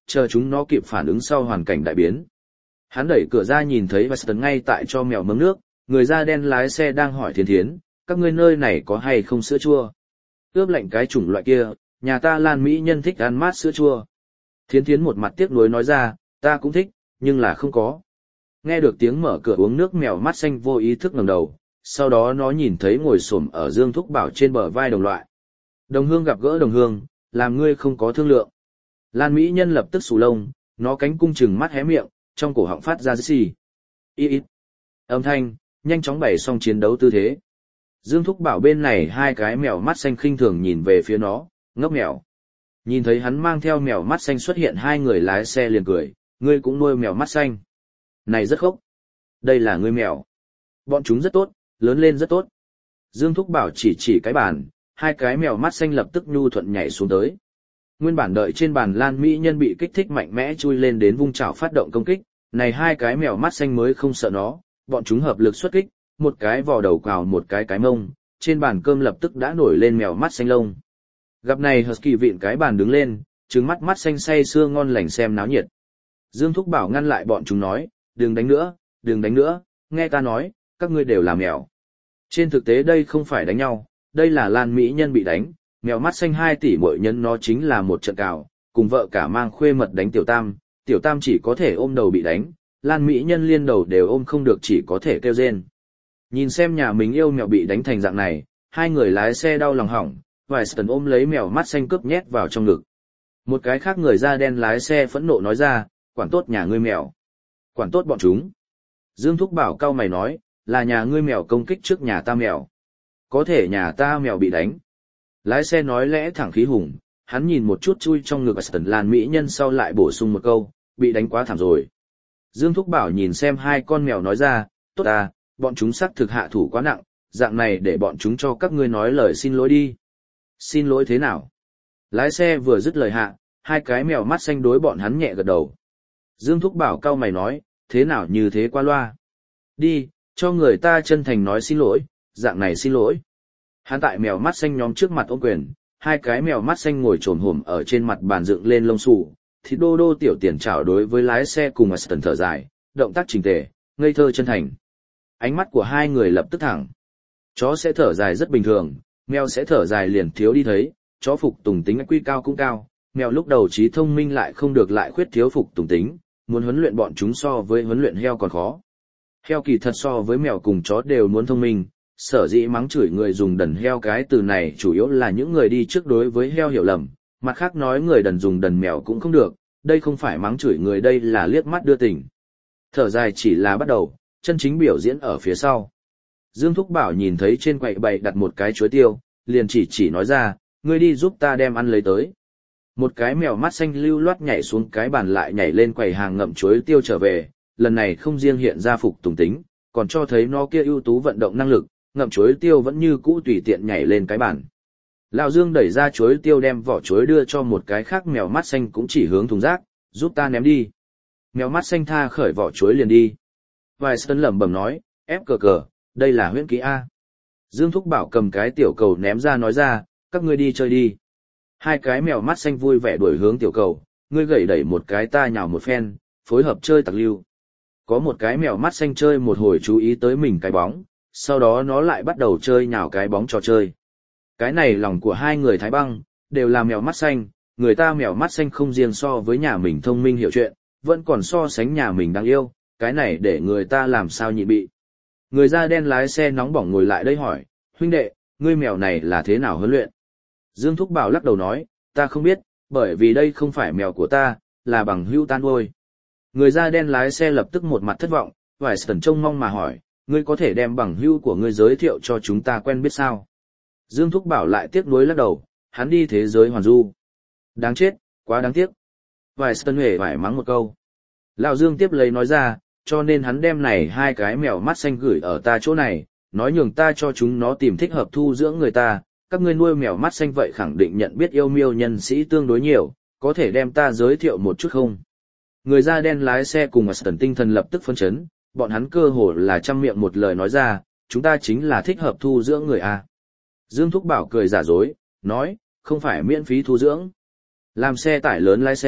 chờ chúng nó kịp phản ứng sau hoàn cảnh đại biến. Hắn đẩy cửa ra nhìn thấy Weston ngay tại cho mèo mớm nước, người da đen lái xe đang hỏi Thiến Thiến, các ngươi nơi này có hay không sữa chua? Ướp lạnh cái chủng loại kia, nhà ta Lan Mỹ nhân thích ăn mát sữa chua. Thiến Thiến một mặt tiếc nuối nói ra, ta cũng thích, nhưng là không có. Nghe được tiếng mở cửa uống nước, mèo mắt xanh vô ý thức ngẩng đầu, sau đó nó nhìn thấy ngồi xổm ở Dương Thúc Bảo trên bờ vai đồng loại. Đồng hương gặp gỡ đồng hương, làm ngươi không có thương lượng. Lan Mỹ nhân lập tức sù lông, nó cánh cung chừng mắt hé miệng, trong cổ họng phát ra xì. Ít ít. Âm thanh, nhanh chóng bày xong chiến đấu tư thế. Dương Thúc Bảo bên này hai cái mèo mắt xanh khinh thường nhìn về phía nó, ngốc mèo. Nhìn thấy hắn mang theo mèo mắt xanh xuất hiện, hai người lái xe liền cười, ngươi cũng nuôi mèo mắt xanh. Này rất khốc. Đây là ngươi mèo. Bọn chúng rất tốt, lớn lên rất tốt. Dương Thúc Bảo chỉ chỉ cái bàn, hai cái mèo mắt xanh lập tức nhu thuận nhảy xuống tới. Nguyên bản đợi trên bàn Lan Mỹ nhân bị kích thích mạnh mẽ chui lên đến vung chảo phát động công kích, này hai cái mèo mắt xanh mới không sợ nó, bọn chúng hợp lực xuất kích, một cái vò đầu cào một cái cái mông, trên bàn cơm lập tức đã nổi lên mèo mắt xanh lông. Gặp này Husky vịn cái bàn đứng lên, trừng mắt mắt xanh say sưa ngon lành xem náo nhiệt. Dương Thúc Bảo ngăn lại bọn chúng nói, đừng đánh nữa, đừng đánh nữa, nghe ta nói, các ngươi đều là mèo. Trên thực tế đây không phải đánh nhau, đây là Lan Mỹ nhân bị đánh, mèo mắt xanh hai tỷ muội nhân nó chính là một trận cào, cùng vợ cả mang khuê mật đánh Tiểu Tam, Tiểu Tam chỉ có thể ôm đầu bị đánh, Lan Mỹ nhân liên đầu đều ôm không được chỉ có thể kêu rên. Nhìn xem nhà mình yêu mèo bị đánh thành dạng này, hai người lái xe đau lòng hỏng, Weston ôm lấy mèo mắt xanh cướp nhét vào trong ngực. Một cái khác người da đen lái xe phẫn nộ nói ra, quản tốt nhà ngươi mèo. Quản tốt bọn chúng. Dương Thúc Bảo cau mày nói, là nhà ngươi mèo công kích trước nhà ta mèo. Có thể nhà ta mèo bị đánh. Lái xe nói lẽ thẳng khí hùng, hắn nhìn một chút chui trong ngực Weston Lan Mỹ nhân sau lại bổ sung một câu, bị đánh quá thảm rồi. Dương Thúc Bảo nhìn xem hai con mèo nói ra, tốt à, bọn chúng xác thực hạ thủ quá nặng, dạng này để bọn chúng cho các ngươi nói lời xin lỗi đi. Xin lỗi thế nào? Lái xe vừa dứt lời hạ, hai cái mèo mắt xanh đối bọn hắn nhẹ gật đầu. Dương Thúc Bảo cau mày nói, thế nào như thế qua loa? Đi, cho người ta chân thành nói xin lỗi, dạng này xin lỗi. Hắn tại mèo mắt xanh nhóm trước mặt ôm quyền, hai cái mèo mắt xanh ngồi trồm hổm ở trên mặt bàn dựng lên lông xù, thì đô đô tiểu tiền chào đối với lái xe cùng Weston thở dài, động tác chỉnh tề, ngây thơ chân thành. Ánh mắt của hai người lập tức thẳng. Chó sẽ thở dài rất bình thường, mèo sẽ thở dài liền thiếu đi thấy, chó phục tùng tính quy cao cũng cao, mèo lúc đầu trí thông minh lại không được lại khuyết thiếu phục tùng tính, muốn huấn luyện bọn chúng so với huấn luyện heo còn khó. Heo kỳ thật so với mèo cùng chó đều muốn thông minh, sở dĩ mắng chửi người dùng đần heo cái từ này chủ yếu là những người đi trước đối với heo hiểu lầm, mặt khác nói người đần dùng đần mèo cũng không được, đây không phải mắng chửi người, đây là liếc mắt đưa tình. Thở dài chỉ là bắt đầu, chân chính biểu diễn ở phía sau. Dương Thúc Bảo nhìn thấy trên quầy bày đặt một cái chuối tiêu, liền chỉ chỉ nói ra, ngươi đi giúp ta đem ăn lấy tới. Một cái mèo mắt xanh lưu loát nhảy xuống cái bàn lại nhảy lên quầy hàng ngậm chuối tiêu trở về, lần này không riêng hiện ra phục tùng tính, còn cho thấy nó kia ưu tú vận động năng lực, ngậm chuối tiêu vẫn như cũ tùy tiện nhảy lên cái bàn. Lão Dương đẩy ra chuối tiêu đem vỏ chuối đưa cho một cái khác mèo mắt xanh cũng chỉ hướng thùng rác, giúp ta ném đi. Mèo mắt xanh tha khởi vỏ chuối liền đi. Weston lẩm bẩm nói, ép cờ cờ, đây là huyễn kỹ A. Dương Thúc Bảo cầm cái tiểu cầu ném ra nói ra, các ngươi đi chơi đi. Hai cái mèo mắt xanh vui vẻ đuổi hướng tiểu cầu, ngươi gẩy đẩy một cái ta nhào một phen, phối hợp chơi tặc lưu. Có một cái mèo mắt xanh chơi một hồi chú ý tới mình cái bóng, sau đó nó lại bắt đầu chơi nhào cái bóng trò chơi. Cái này lòng của hai người Thái Băng, đều là mèo mắt xanh, người ta mèo mắt xanh không riêng so với nhà mình thông minh hiểu chuyện, vẫn còn so sánh nhà mình đáng yêu, cái này để người ta làm sao nhịn bị. Người da đen lái xe nóng bỏng ngồi lại đây hỏi, huynh đệ, ngươi mèo này là thế nào huấn luyện? Dương Thúc Bảo lắc đầu nói, ta không biết, bởi vì đây không phải mèo của ta, là bằng hữu tan nuôi. Người da đen lái xe lập tức một mặt thất vọng, Weston trông mong mà hỏi, ngươi có thể đem bằng hữu của ngươi giới thiệu cho chúng ta quen biết sao? Dương Thúc Bảo lại tiếc nuối lắc đầu, hắn đi thế giới hoàn du. Đáng chết, quá đáng tiếc. Weston hề phải mắng một câu. Lão Dương tiếp lấy nói ra, cho nên hắn đem này hai cái mèo mắt xanh gửi ở ta chỗ này, nói nhường ta cho chúng nó tìm thích hợp thu dưỡng người ta, các ngươi nuôi mèo mắt xanh vậy khẳng định nhận biết yêu miêu nhân sĩ tương đối nhiều, có thể đem ta giới thiệu một chút không? Người da đen lái xe cùng Weston tinh thần lập tức phấn chấn, bọn hắn cơ hồ là trăm miệng một lời nói ra, chúng ta chính là thích hợp thu dưỡng người a. Dương Thúc Bảo cười giả dối, nói, không phải miễn phí thu dưỡng. Làm xe tải lớn lái xe,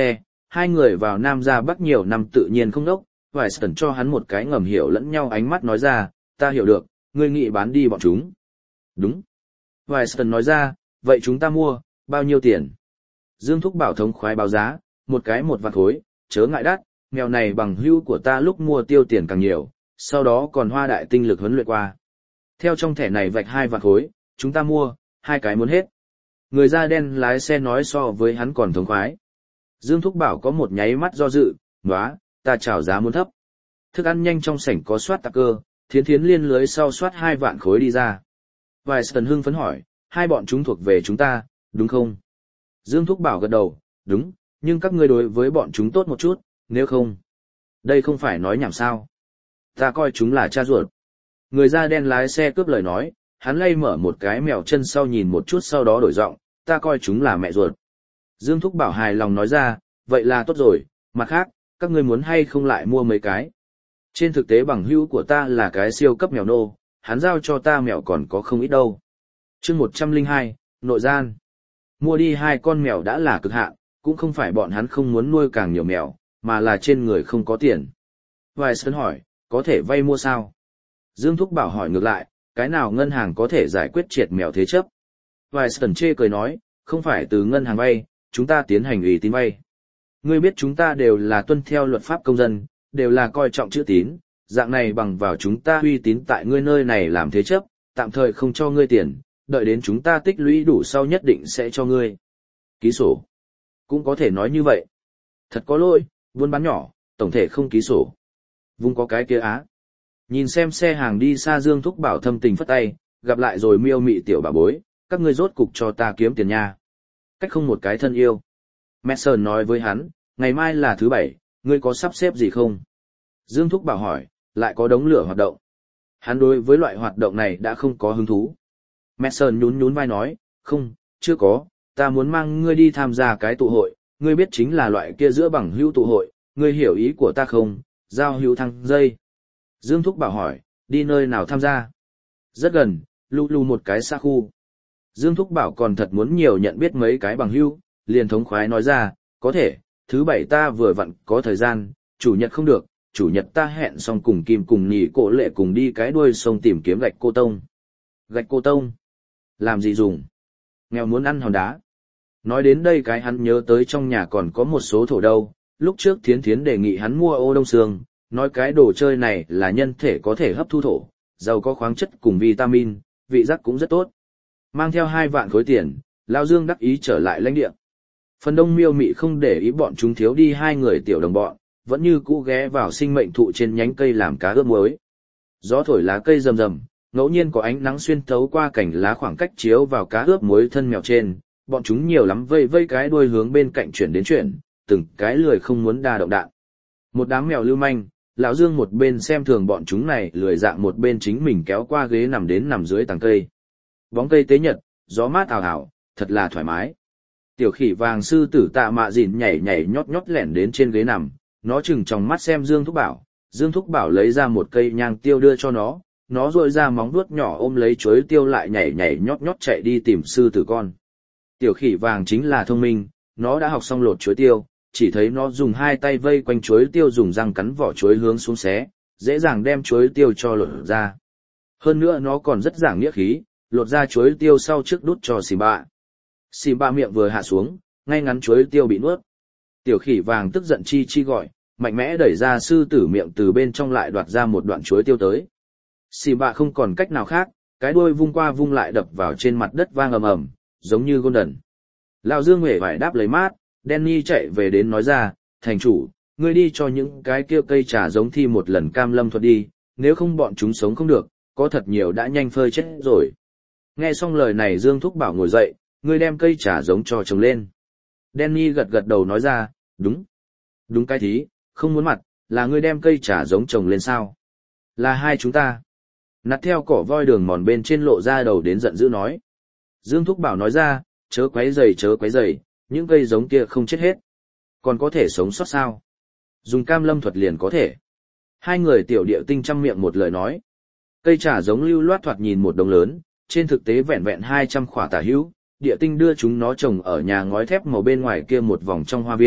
hai người vào Nam ra Bắc nhiều năm tự nhiên không đốc, Weiston cho hắn một cái ngầm hiểu lẫn nhau ánh mắt nói ra, ta hiểu được, ngươi nghĩ bán đi bọn chúng. Đúng. Weiston nói ra, vậy chúng ta mua, bao nhiêu tiền? Dương Thúc Bảo thống khoái báo giá, một cái một vạn khối, chớ ngại đắt, mèo này bằng hữu của ta lúc mua tiêu tiền càng nhiều, sau đó còn hoa đại tinh lực huấn luyện qua. Theo trong thẻ này vạch hai vạn khối, chúng ta mua, hai cái muốn hết. Người da đen lái xe nói so với hắn còn thống khoái. Dương Thúc Bảo có một nháy mắt do dự, nóa, ta chào giá muốn thấp. Thức ăn nhanh trong sảnh có soát tạc cơ, thiến thiến liên lưới sau soát hai vạn khối đi ra. Weiston hưng phấn hỏi, hai bọn chúng thuộc về chúng ta, đúng không? Dương Thúc Bảo gật đầu, đúng, nhưng các ngươi đối với bọn chúng tốt một chút, nếu không. Đây không phải nói nhảm sao. Ta coi chúng là cha ruột. Người da đen lái xe cướp lời nói, hắn lay mở một cái mèo chân sau nhìn một chút sau đó đổi giọng, ta coi chúng là mẹ ruột. Dương Thúc Bảo hài lòng nói ra, vậy là tốt rồi, mặt khác, các ngươi muốn hay không lại mua mấy cái. Trên thực tế bằng hữu của ta là cái siêu cấp mèo nô, hắn giao cho ta mèo còn có không ít đâu. Chương một trăm lẻ hai, nội gian. Mua đi hai con mèo đã là cực hạn, cũng không phải bọn hắn không muốn nuôi càng nhiều mèo, mà là trên người không có tiền. Weiston hỏi, có thể vay mua sao? Dương Thúc Bảo hỏi ngược lại, cái nào ngân hàng có thể giải quyết triệt mèo thế chấp? Weiston chê cười nói, không phải từ ngân hàng vay, chúng ta tiến hành ủy tín vay. Ngươi biết chúng ta đều là tuân theo luật pháp công dân, đều là coi trọng chữ tín, dạng này bằng vào chúng ta uy tín tại ngươi nơi này làm thế chấp, tạm thời không cho ngươi tiền, đợi đến chúng ta tích lũy đủ sau nhất định sẽ cho ngươi. Ký sổ. Cũng có thể nói như vậy. Thật có lỗi, buôn bán nhỏ, tổng thể không ký sổ. Vung có cái kia á. Nhìn xem xe hàng đi xa Dương Thúc Bảo thâm tình phất tay, gặp lại rồi miêu mị tiểu bà bối, các ngươi rốt cục cho ta kiếm tiền nha. Cách không một cái thân yêu. Messer nói với hắn, ngày mai là thứ bảy, ngươi có sắp xếp gì không? Dương Thúc Bảo hỏi, lại có đống lửa hoạt động. Hắn đối với loại hoạt động này đã không có hứng thú. Messer nhún nhún vai nói, không, chưa có, ta muốn mang ngươi đi tham gia cái tụ hội, ngươi biết chính là loại kia giữa bằng hữu tụ hội, ngươi hiểu ý của ta không, giao hữu thăng dây. Dương Thúc Bảo hỏi, đi nơi nào tham gia? Rất gần, lu lu một cái xa khu. Dương Thúc Bảo còn thật muốn nhiều nhận biết mấy cái bằng hữu, liền thống khoái nói ra, có thể, thứ bảy ta vừa vặn có thời gian, chủ nhật không được, chủ nhật ta hẹn xong cùng Kim cùng Nhị Cổ Lệ cùng đi cái đuôi sông tìm kiếm gạch cô tông. Gạch cô tông? Làm gì dùng? Nghèo muốn ăn hòn đá. Nói đến đây cái hắn nhớ tới trong nhà còn có một số thổ đâu, lúc trước Thiến Thiến đề nghị hắn mua ô đông sương, nói cái đồ chơi này là nhân thể có thể hấp thu thổ, giàu có khoáng chất cùng vitamin, vị giác cũng rất tốt. Mang theo hai vạn khối tiền, Lão Dương đắc ý trở lại lãnh địa. Phần đông miêu mị không để ý bọn chúng thiếu đi hai người tiểu đồng bọn, vẫn như cũ ghé vào sinh mệnh thụ trên nhánh cây làm cá ướp muối. Gió thổi lá cây rầm rầm, ngẫu nhiên có ánh nắng xuyên thấu qua cành lá khoảng cách chiếu vào cá ướp muối thân mèo trên, bọn chúng nhiều lắm vây vây cái đuôi hướng bên cạnh chuyển đến chuyển, từng cái lười không muốn đa động đạn. Một đám mèo lưu manh, Lão Dương một bên xem thường bọn chúng này lười dạng một bên chính mình kéo qua ghế nằm đến nằm dưới tàng cây. Bóng cây tế nhật, gió mát ảo ảo, thật là thoải mái. Tiểu khỉ vàng sư tử Tạ Mạ Dìn nhảy nhảy nhót nhót lẻn đến trên ghế nằm, nó chừng trong mắt xem Dương Thúc Bảo, Dương Thúc Bảo lấy ra một cây nhang tiêu đưa cho nó, nó rội ra móng vuốt nhỏ ôm lấy chuối tiêu lại nhảy nhảy nhót nhót chạy đi tìm sư tử con. Tiểu khỉ vàng chính là thông minh, nó đã học xong lột chuối tiêu, chỉ thấy nó dùng hai tay vây quanh chuối tiêu dùng răng cắn vỏ chuối hướng xuống xé, dễ dàng đem chuối tiêu cho lột ra. Hơn nữa nó còn rất giảng nghĩa khí, lột ra chuối tiêu sau trước đút cho xì bạ. Xì bạ miệng vừa hạ xuống, ngay ngắn chuối tiêu bị nuốt. Tiểu khỉ vàng tức giận chi chi gọi, mạnh mẽ đẩy ra sư tử miệng từ bên trong lại đoạt ra một đoạn chuối tiêu tới. Xì bạ không còn cách nào khác, cái đuôi vung qua vung lại đập vào trên mặt đất vang ầm ầm, giống như golden. Lão Dương huệ vải đáp lấy mát, Danny chạy về đến nói ra, thành chủ, ngươi đi cho những cái kia cây trà giống thi một lần cam lâm thuật đi, nếu không bọn chúng sống không được, có thật nhiều đã nhanh phơi chết rồi. Nghe xong lời này Dương Thúc Bảo ngồi dậy, ngươi đem cây trà giống cho trồng lên. Danny gật gật đầu nói ra, đúng. Đúng cái thí, không muốn mặt, là ngươi đem cây trà giống trồng lên sao? Là hai chúng ta. Nạt theo cỏ voi đường mòn bên trên lộ ra đầu đến giận dữ nói. Dương Thúc Bảo nói ra, chớ quấy rầy chớ quấy rầy, những cây giống kia không chết hết. Còn có thể sống sót sao? Dùng cam lâm thuật liền có thể. Hai người tiểu điệu tinh trăm miệng một lời nói. Cây trà giống lưu loát thoạt nhìn một đồng lớn, trên thực tế vẹn vẹn hai trăm khỏa tả hữu, địa tinh đưa chúng nó trồng ở nhà ngói thép màu bên ngoài kia một vòng trong hoa viên,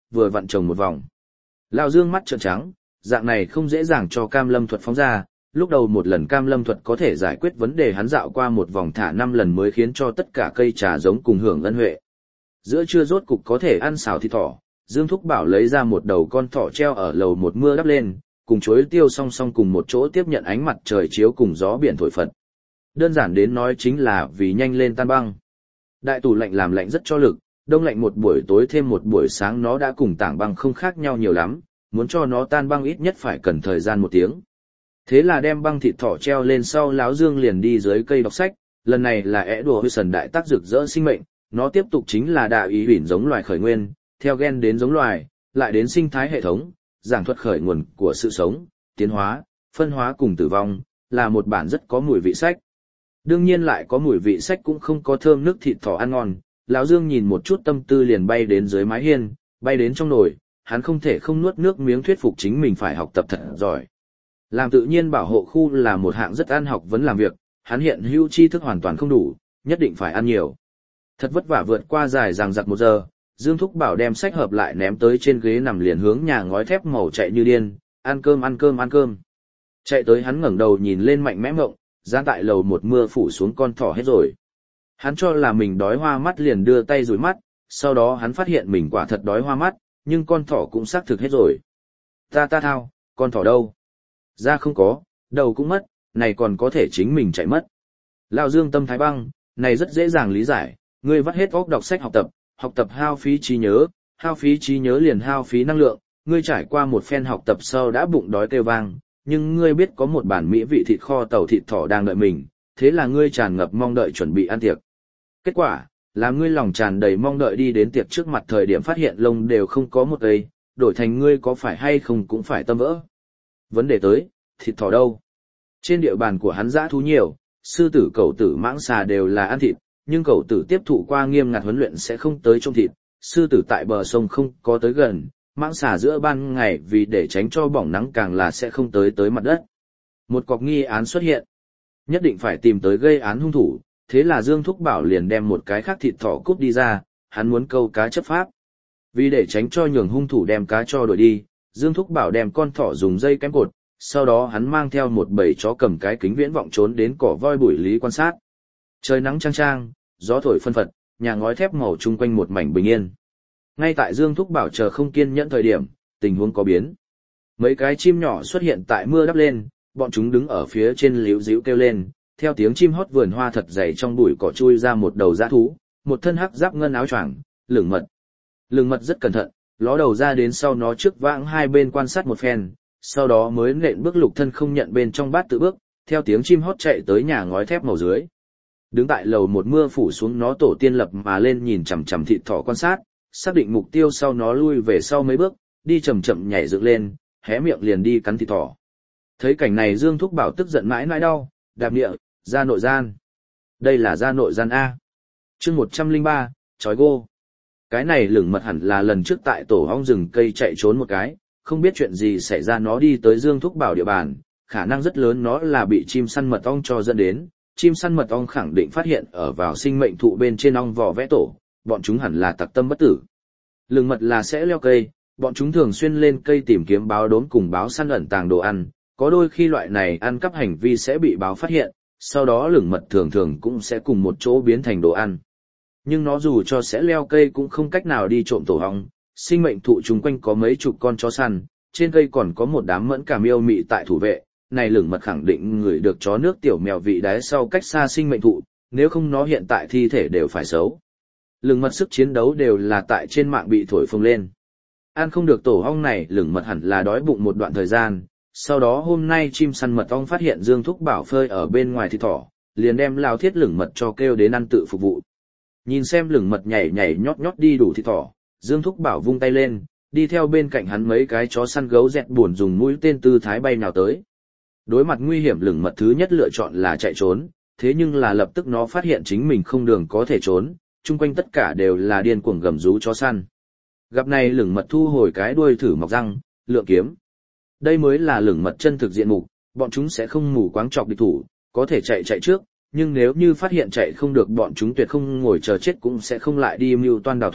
vừa vặn trồng một vòng. Lão Dương mắt trợn trắng, dạng này không dễ dàng cho cam lâm thuật phóng ra, lúc đầu một lần cam lâm thuật có thể giải quyết vấn đề hắn dạo qua một vòng thả năm lần mới khiến cho tất cả cây trà giống cùng hưởng ân huệ. Giữa trưa rốt cục có thể ăn xào thịt thỏ, Dương Thúc Bảo lấy ra một đầu con thỏ treo ở lầu một mưa đắp lên, cùng chuối tiêu song song cùng một chỗ tiếp nhận ánh mặt trời chiếu cùng gió biển thổi phật. Đơn giản đến nói chính là vì nhanh lên tan băng. Đại tủ lạnh làm lạnh rất cho lực, đông lạnh một buổi tối thêm một buổi sáng nó đã cùng tảng băng không khác nhau nhiều lắm, muốn cho nó tan băng ít nhất phải cần thời gian một tiếng. Thế là đem băng thịt thỏ treo lên sau, Lão Dương liền đi dưới cây đọc sách, lần này là é đùa hơi sần đại tác rực rỡ sinh mệnh, nó tiếp tục chính là đạo ý hủy giống loài khởi nguyên, theo gen đến giống loài, lại đến sinh thái hệ thống, giảng thuật khởi nguồn của sự sống, tiến hóa, phân hóa cùng tử vong, là một bản rất có mùi vị sách. Đương nhiên lại có mùi vị sách cũng không có thơm nước thịt thỏ ăn ngon, Lão Dương nhìn một chút tâm tư liền bay đến dưới mái hiên, bay đến trong nồi, hắn không thể không nuốt nước miếng thuyết phục chính mình phải học tập thật giỏi. Làm tự nhiên bảo hộ khu là một hạng rất ăn học vấn làm việc, hắn hiện hữu tri thức hoàn toàn không đủ, nhất định phải ăn nhiều. Thật vất vả vượt qua dài dằng dặc một giờ, Dương Thúc Bảo đem sách hợp lại ném tới trên ghế nằm liền hướng nhà ngói thép màu chạy như điên, ăn cơm ăn cơm ăn cơm. Chạy tới hắn ngẩng đầu nhìn lên mạnh mẽ ngộng, gian tại lầu một mưa phủ xuống con thỏ hết rồi. Hắn cho là mình đói hoa mắt liền đưa tay rủi mắt, sau đó hắn phát hiện mình quả thật đói hoa mắt, nhưng con thỏ cũng xác thực hết rồi. Ta ta thao, con thỏ đâu? Da không có, đầu cũng mất, này còn có thể chính mình chạy mất. Lão Dương tâm thái băng, này rất dễ dàng lý giải, ngươi vắt hết óc đọc sách học tập, học tập hao phí trí nhớ, hao phí trí nhớ liền hao phí năng lượng, ngươi trải qua một phen học tập sau đã bụng đói kêu vang, nhưng ngươi biết có một bản mỹ vị thịt kho tàu thịt thỏ đang đợi mình, thế là ngươi tràn ngập mong đợi chuẩn bị ăn tiệc. Kết quả, là ngươi lòng tràn đầy mong đợi đi đến tiệc trước mặt thời điểm phát hiện lông đều không có một cây, đổi thành ngươi có phải hay không cũng phải tâm vỡ. Vấn đề tới, thịt thỏ đâu? Trên địa bàn của hắn dã thú nhiều, sư tử cẩu tử mãng xà đều là ăn thịt, nhưng cẩu tử tiếp thụ qua nghiêm ngặt huấn luyện sẽ không tới trong thịt, sư tử tại bờ sông không có tới gần, mãng xà giữa ban ngày vì để tránh cho bỏng nắng càng là sẽ không tới tới mặt đất. Một cọc nghi án xuất hiện, nhất định phải tìm tới gây án hung thủ, thế là Dương Thúc Bảo liền đem một cái khác thịt thỏ cút đi ra, hắn muốn câu cá chấp pháp. Vì để tránh cho nhường hung thủ đem cá cho đuổi đi, Dương Thúc Bảo đem con thỏ dùng dây kém cột, sau đó hắn mang theo một bầy chó cầm cái kính viễn vọng trốn đến cỏ voi bụi lý quan sát. Trời nắng chang chang, gió thổi phân phật, nhà ngói thép màu chung quanh một mảnh bình yên. Ngay tại Dương Thúc Bảo chờ không kiên nhẫn thời điểm, tình huống có biến. Mấy cái chim nhỏ xuất hiện tại mưa đắp lên, bọn chúng đứng ở phía trên líu díu kêu lên, theo tiếng chim hót vườn hoa thật dày trong bụi cỏ chui ra một đầu dã thú, một thân hắc giáp ngân áo choàng, lửng mật. Lửng mật rất cẩn thận, ló đầu ra đến sau nó trước vãng hai bên quan sát một phen, sau đó mới nện bước lục thân không nhận bên trong bát tự bước, theo tiếng chim hót chạy tới nhà ngói thép màu dưới. Đứng tại lầu một mưa phủ xuống nó tổ tiên lập mà lên nhìn chằm chằm thịt thỏ quan sát, xác định mục tiêu sau nó lui về sau mấy bước, đi chậm chậm nhảy dựng lên, hé miệng liền đi cắn thịt thỏ. Thấy cảnh này Dương Thúc Bảo tức giận mãi mãi đau, đạp địa, ra nội gian. Đây là ra nội gian A. Chương một trăm lẻ ba, chói gô. Cái này lửng mật hẳn là lần trước tại tổ ong rừng cây chạy trốn một cái, không biết chuyện gì xảy ra nó đi tới Dương Thúc Bảo địa bàn, khả năng rất lớn nó là bị chim săn mật ong cho dẫn đến. Chim săn mật ong khẳng định phát hiện ở vào sinh mệnh thụ bên trên ong vỏ vẽ tổ, bọn chúng hẳn là tặc tâm bất tử. Lửng mật là sẽ leo cây, bọn chúng thường xuyên lên cây tìm kiếm báo đốn cùng báo săn ẩn tàng đồ ăn, có đôi khi loại này ăn cắp hành vi sẽ bị báo phát hiện, sau đó lửng mật thường thường cũng sẽ cùng một chỗ biến thành đồ ăn. Nhưng nó dù cho sẽ leo cây cũng không cách nào đi trộm tổ ong, sinh mệnh thụ chung quanh có mấy chục con chó săn, trên cây còn có một đám mẫn cảm yêu mị tại thủ vệ, này lửng mật khẳng định người được chó nước tiểu mèo vị đái sau cách xa sinh mệnh thụ, nếu không nó hiện tại thi thể đều phải xấu. Lửng mật sức chiến đấu đều là tại trên mạng bị thổi phồng lên. Ăn không được tổ ong này lửng mật hẳn là đói bụng một đoạn thời gian, sau đó hôm nay chim săn mật ong phát hiện Dương Thúc Bảo phơi ở bên ngoài thịt thỏ, liền đem lao thiết lửng mật cho kêu đến ăn tự phục vụ. Nhìn xem lửng mật nhảy nhảy nhót nhót đi đủ thịt thỏ, Dương Thúc Bảo vung tay lên, đi theo bên cạnh hắn mấy cái chó săn gấu dẹt buồn dùng mũi tên tư thái bay nào tới. Đối mặt nguy hiểm lửng mật thứ nhất lựa chọn là chạy trốn, thế nhưng là lập tức nó phát hiện chính mình không đường có thể trốn, chung quanh tất cả đều là điên cuồng gầm rú chó săn. Gặp này lửng mật thu hồi cái đuôi thử mọc răng, lượng kiếm. Đây mới là lửng mật chân thực diện mục, bọn chúng sẽ không mù quáng chọc địch thủ, có thể chạy chạy trước, nhưng nếu như phát hiện chạy không được bọn chúng tuyệt không ngồi chờ chết cũng sẽ không lại đi mưu toan đào thoát,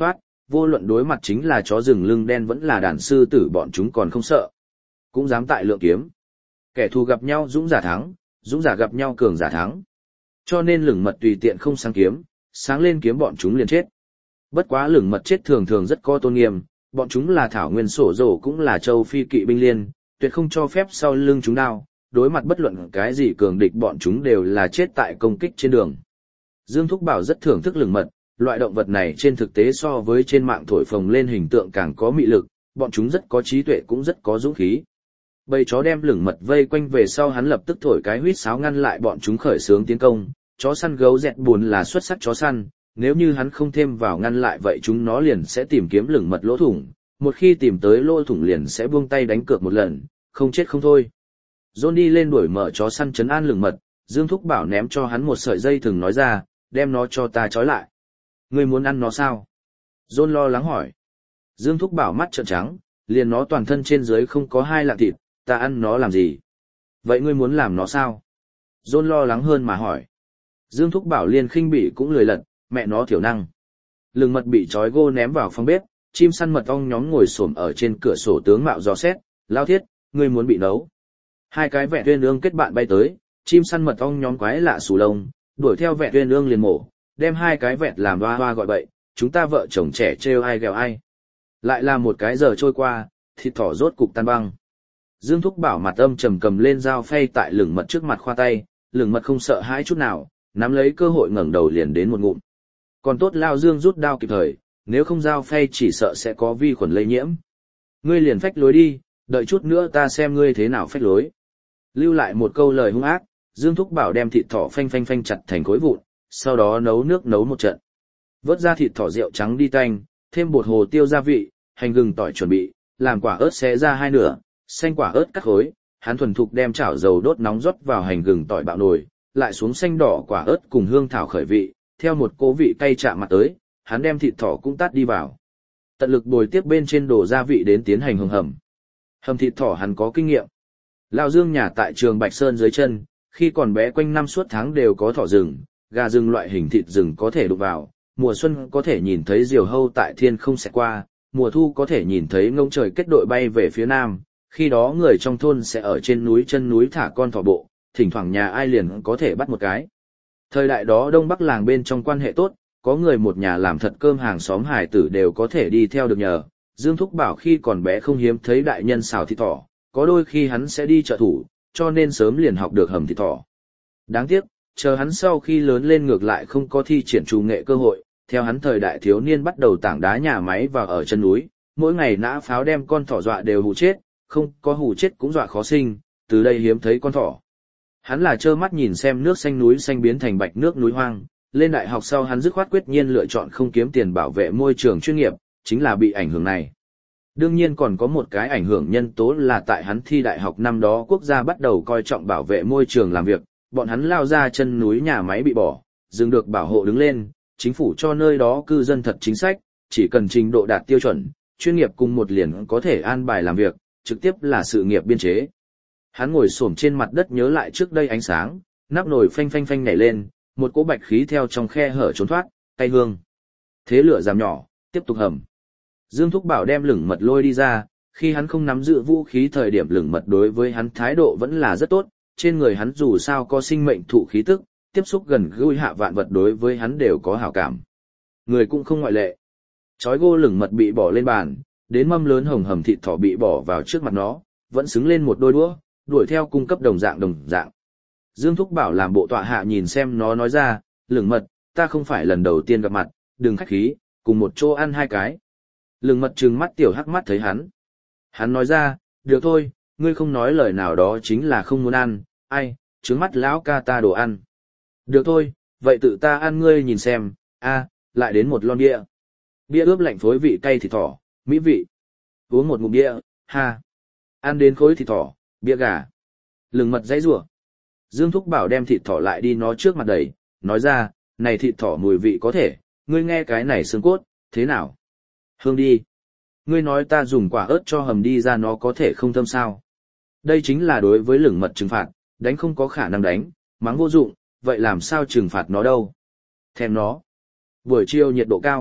vô luận đối mặt chính là chó rừng lưng đen vẫn là đàn sư tử bọn chúng còn không sợ. Cũng dám tại lượng kiếm. Kẻ thù gặp nhau dũng giả thắng, dũng giả gặp nhau cường giả thắng. Cho nên lửng mật tùy tiện không sáng kiếm, sáng lên kiếm bọn chúng liền chết. Bất quá lửng mật chết thường thường rất có tôn nghiêm, bọn chúng là thảo nguyên sổ rổ cũng là châu phi kỵ binh liên, tuyệt không cho phép sau lưng chúng đao, đối mặt bất luận cái gì cường địch bọn chúng đều là chết tại công kích trên đường. Dương Thúc Bảo rất thưởng thức lửng mật, loại động vật này trên thực tế so với trên mạng thổi phồng lên hình tượng càng có mị lực, bọn chúng rất có trí tuệ cũng rất có dũng khí. Bầy chó đem lửng mật vây quanh về sau hắn lập tức thổi cái huýt sáo ngăn lại bọn chúng khởi xướng tiến công, chó săn gấu dẹt buồn là xuất sắc chó săn, nếu như hắn không thêm vào ngăn lại vậy chúng nó liền sẽ tìm kiếm lửng mật lỗ thủng, một khi tìm tới lỗ thủng liền sẽ buông tay đánh cược một lần, không chết không thôi. John đi lên đuổi mở chó săn trấn an lửng mật, Dương Thúc Bảo ném cho hắn một sợi dây thừng nói ra, đem nó cho ta trói lại. Ngươi muốn ăn nó sao? John lo lắng hỏi. Dương Thúc Bảo mắt trợn trắng, liền nó toàn thân trên dưới không có hai lạng thịt, ta ăn nó làm gì? Vậy ngươi muốn làm nó sao? John lo lắng hơn mà hỏi. Dương Thúc Bảo liền khinh bỉ cũng lười lật, mẹ nó thiểu năng. Lừng mật bị trói gô ném vào phòng bếp, chim săn mật ong nhóm ngồi xổm ở trên cửa sổ tướng mạo dò xét, lao thiết, ngươi muốn bị nấu. Hai cái vẹn tuyên ương kết bạn bay tới, chim săn mật ong nhóm quái lạ xù lông, đuổi theo vẹn tuyên ương liền mổ, đem hai cái vẹn làm hoa hoa gọi bậy, chúng ta vợ chồng trẻ trêu ai ghẹo ai. Lại là một cái giờ trôi qua, thịt thỏ rốt cục tan băng. Dương Thúc Bảo mặt âm trầm cầm lên dao phay tại lửng mật trước mặt khoa tay, lửng mật không sợ hãi chút nào, nắm lấy cơ hội ngẩng đầu liền đến một ngụm. Còn tốt Lao Dương rút đao kịp thời, nếu không dao phay chỉ sợ sẽ có vi khuẩn lây nhiễm. Ngươi liền phách lối đi, đợi chút nữa ta xem ngươi thế nào phách lối. Lưu lại một câu lời hung ác, Dương Thúc Bảo đem thịt thỏ phanh phanh phanh chặt thành khối vụn, sau đó nấu nước nấu một trận. Vớt ra thịt thỏ rượu trắng đi tanh, thêm bột hồ tiêu gia vị, hành gừng tỏi chuẩn bị, làm quả ớt xé ra hai nửa, xanh quả ớt cắt khối, hắn thuần thục đem chảo dầu đốt nóng rót vào hành gừng tỏi bạo nồi, lại xuống xanh đỏ quả ớt cùng hương thảo khởi vị, theo một cỗ vị cay chạm mặt tới, hắn đem thịt thỏ cũng tát đi vào. Tận lực bồi tiếp bên trên đổ gia vị đến tiến hành hầm hầm. Hầm thịt thỏ hắn có kinh nghiệm. Lão Dương nhà tại trường Bạch Sơn dưới chân, khi còn bé quanh năm suốt tháng đều có thỏ rừng, gà rừng loại hình thịt rừng có thể đụng vào, mùa xuân có thể nhìn thấy diều hâu tại thiên không xẹt qua, mùa thu có thể nhìn thấy ngông trời kết đội bay về phía nam, khi đó người trong thôn sẽ ở trên núi chân núi thả con thỏ bộ, thỉnh thoảng nhà ai liền có thể bắt một cái. Thời đại đó Đông Bắc làng bên trong quan hệ tốt, có người một nhà làm thật cơm hàng xóm hải tử đều có thể đi theo được nhờ. Dương Thúc Bảo khi còn bé không hiếm thấy đại nhân xào thịt thỏ, có đôi khi hắn sẽ đi trợ thủ, cho nên sớm liền học được hầm thịt thỏ. Đáng tiếc, chờ hắn sau khi lớn lên ngược lại không có thi triển trù nghệ cơ hội, theo hắn thời đại thiếu niên bắt đầu tảng đá nhà máy vào ở chân núi, mỗi ngày nã pháo đem con thỏ dọa đều hù chết, không có hù chết cũng dọa khó sinh, từ đây hiếm thấy con thỏ. Hắn là trơ mắt nhìn xem nước xanh núi xanh biến thành bạch nước núi hoang, lên đại học sau hắn dứt khoát quyết nhiên lựa chọn không kiếm tiền bảo vệ môi trường chuyên nghiệp, chính là bị ảnh hưởng này. Đương nhiên còn có một cái ảnh hưởng nhân tố là tại hắn thi đại học năm đó quốc gia bắt đầu coi trọng bảo vệ môi trường làm việc, bọn hắn lao ra chân núi nhà máy bị bỏ, dừng được bảo hộ đứng lên, chính phủ cho nơi đó cư dân thật chính sách, chỉ cần trình độ đạt tiêu chuẩn, chuyên nghiệp cùng một liền có thể an bài làm việc, trực tiếp là sự nghiệp biên chế. Hắn ngồi xổm trên mặt đất nhớ lại trước đây ánh sáng, nắp nồi phanh phanh phanh nhảy lên, một cỗ bạch khí theo trong khe hở trốn thoát, tay hương. Thế lửa giảm nhỏ, tiếp tục hầm. Dương Thúc Bảo đem lửng mật lôi đi ra, khi hắn không nắm giữ vũ khí thời điểm lửng mật đối với hắn thái độ vẫn là rất tốt, trên người hắn dù sao có sinh mệnh thụ khí tức, tiếp xúc gần gũi hạ vạn vật đối với hắn đều có hảo cảm. Người cũng không ngoại lệ. Chói gô lửng mật bị bỏ lên bàn, đến mâm lớn hồng hầm thịt thỏ bị bỏ vào trước mặt nó, vẫn xứng lên một đôi đũa, đuổi theo cung cấp đồng dạng đồng dạng. Dương Thúc Bảo làm bộ tọa hạ nhìn xem nó nói ra, lửng mật, ta không phải lần đầu tiên gặp mặt, đừng khách khí, cùng một chỗ ăn hai cái. Lửng mật trừng mắt tiểu hắc mắt thấy hắn. Hắn nói ra, được thôi, ngươi không nói lời nào đó chính là không muốn ăn, ai, trướng mắt lão ca ta đồ ăn. Được thôi, vậy tự ta ăn ngươi nhìn xem, a, lại đến một lon bia. Bia ướp lạnh phối vị cay thịt thỏ, mỹ vị. Uống một ngụm bia, ha. Ăn đến khối thịt thỏ, bia gà. Lửng mật dãy rủa. Dương Thúc Bảo đem thịt thỏ lại đi nó trước mặt đẩy, nói ra, này thịt thỏ mùi vị có thể, ngươi nghe cái này xương cốt, thế nào? Hương đi. Ngươi nói ta dùng quả ớt cho hầm đi ra nó có thể không thơm sao? Đây chính là đối với lửng mật trừng phạt, đánh không có khả năng đánh, mắng vô dụng, vậy làm sao trừng phạt nó đâu? Thèm nó. Buổi chiều nhiệt độ cao,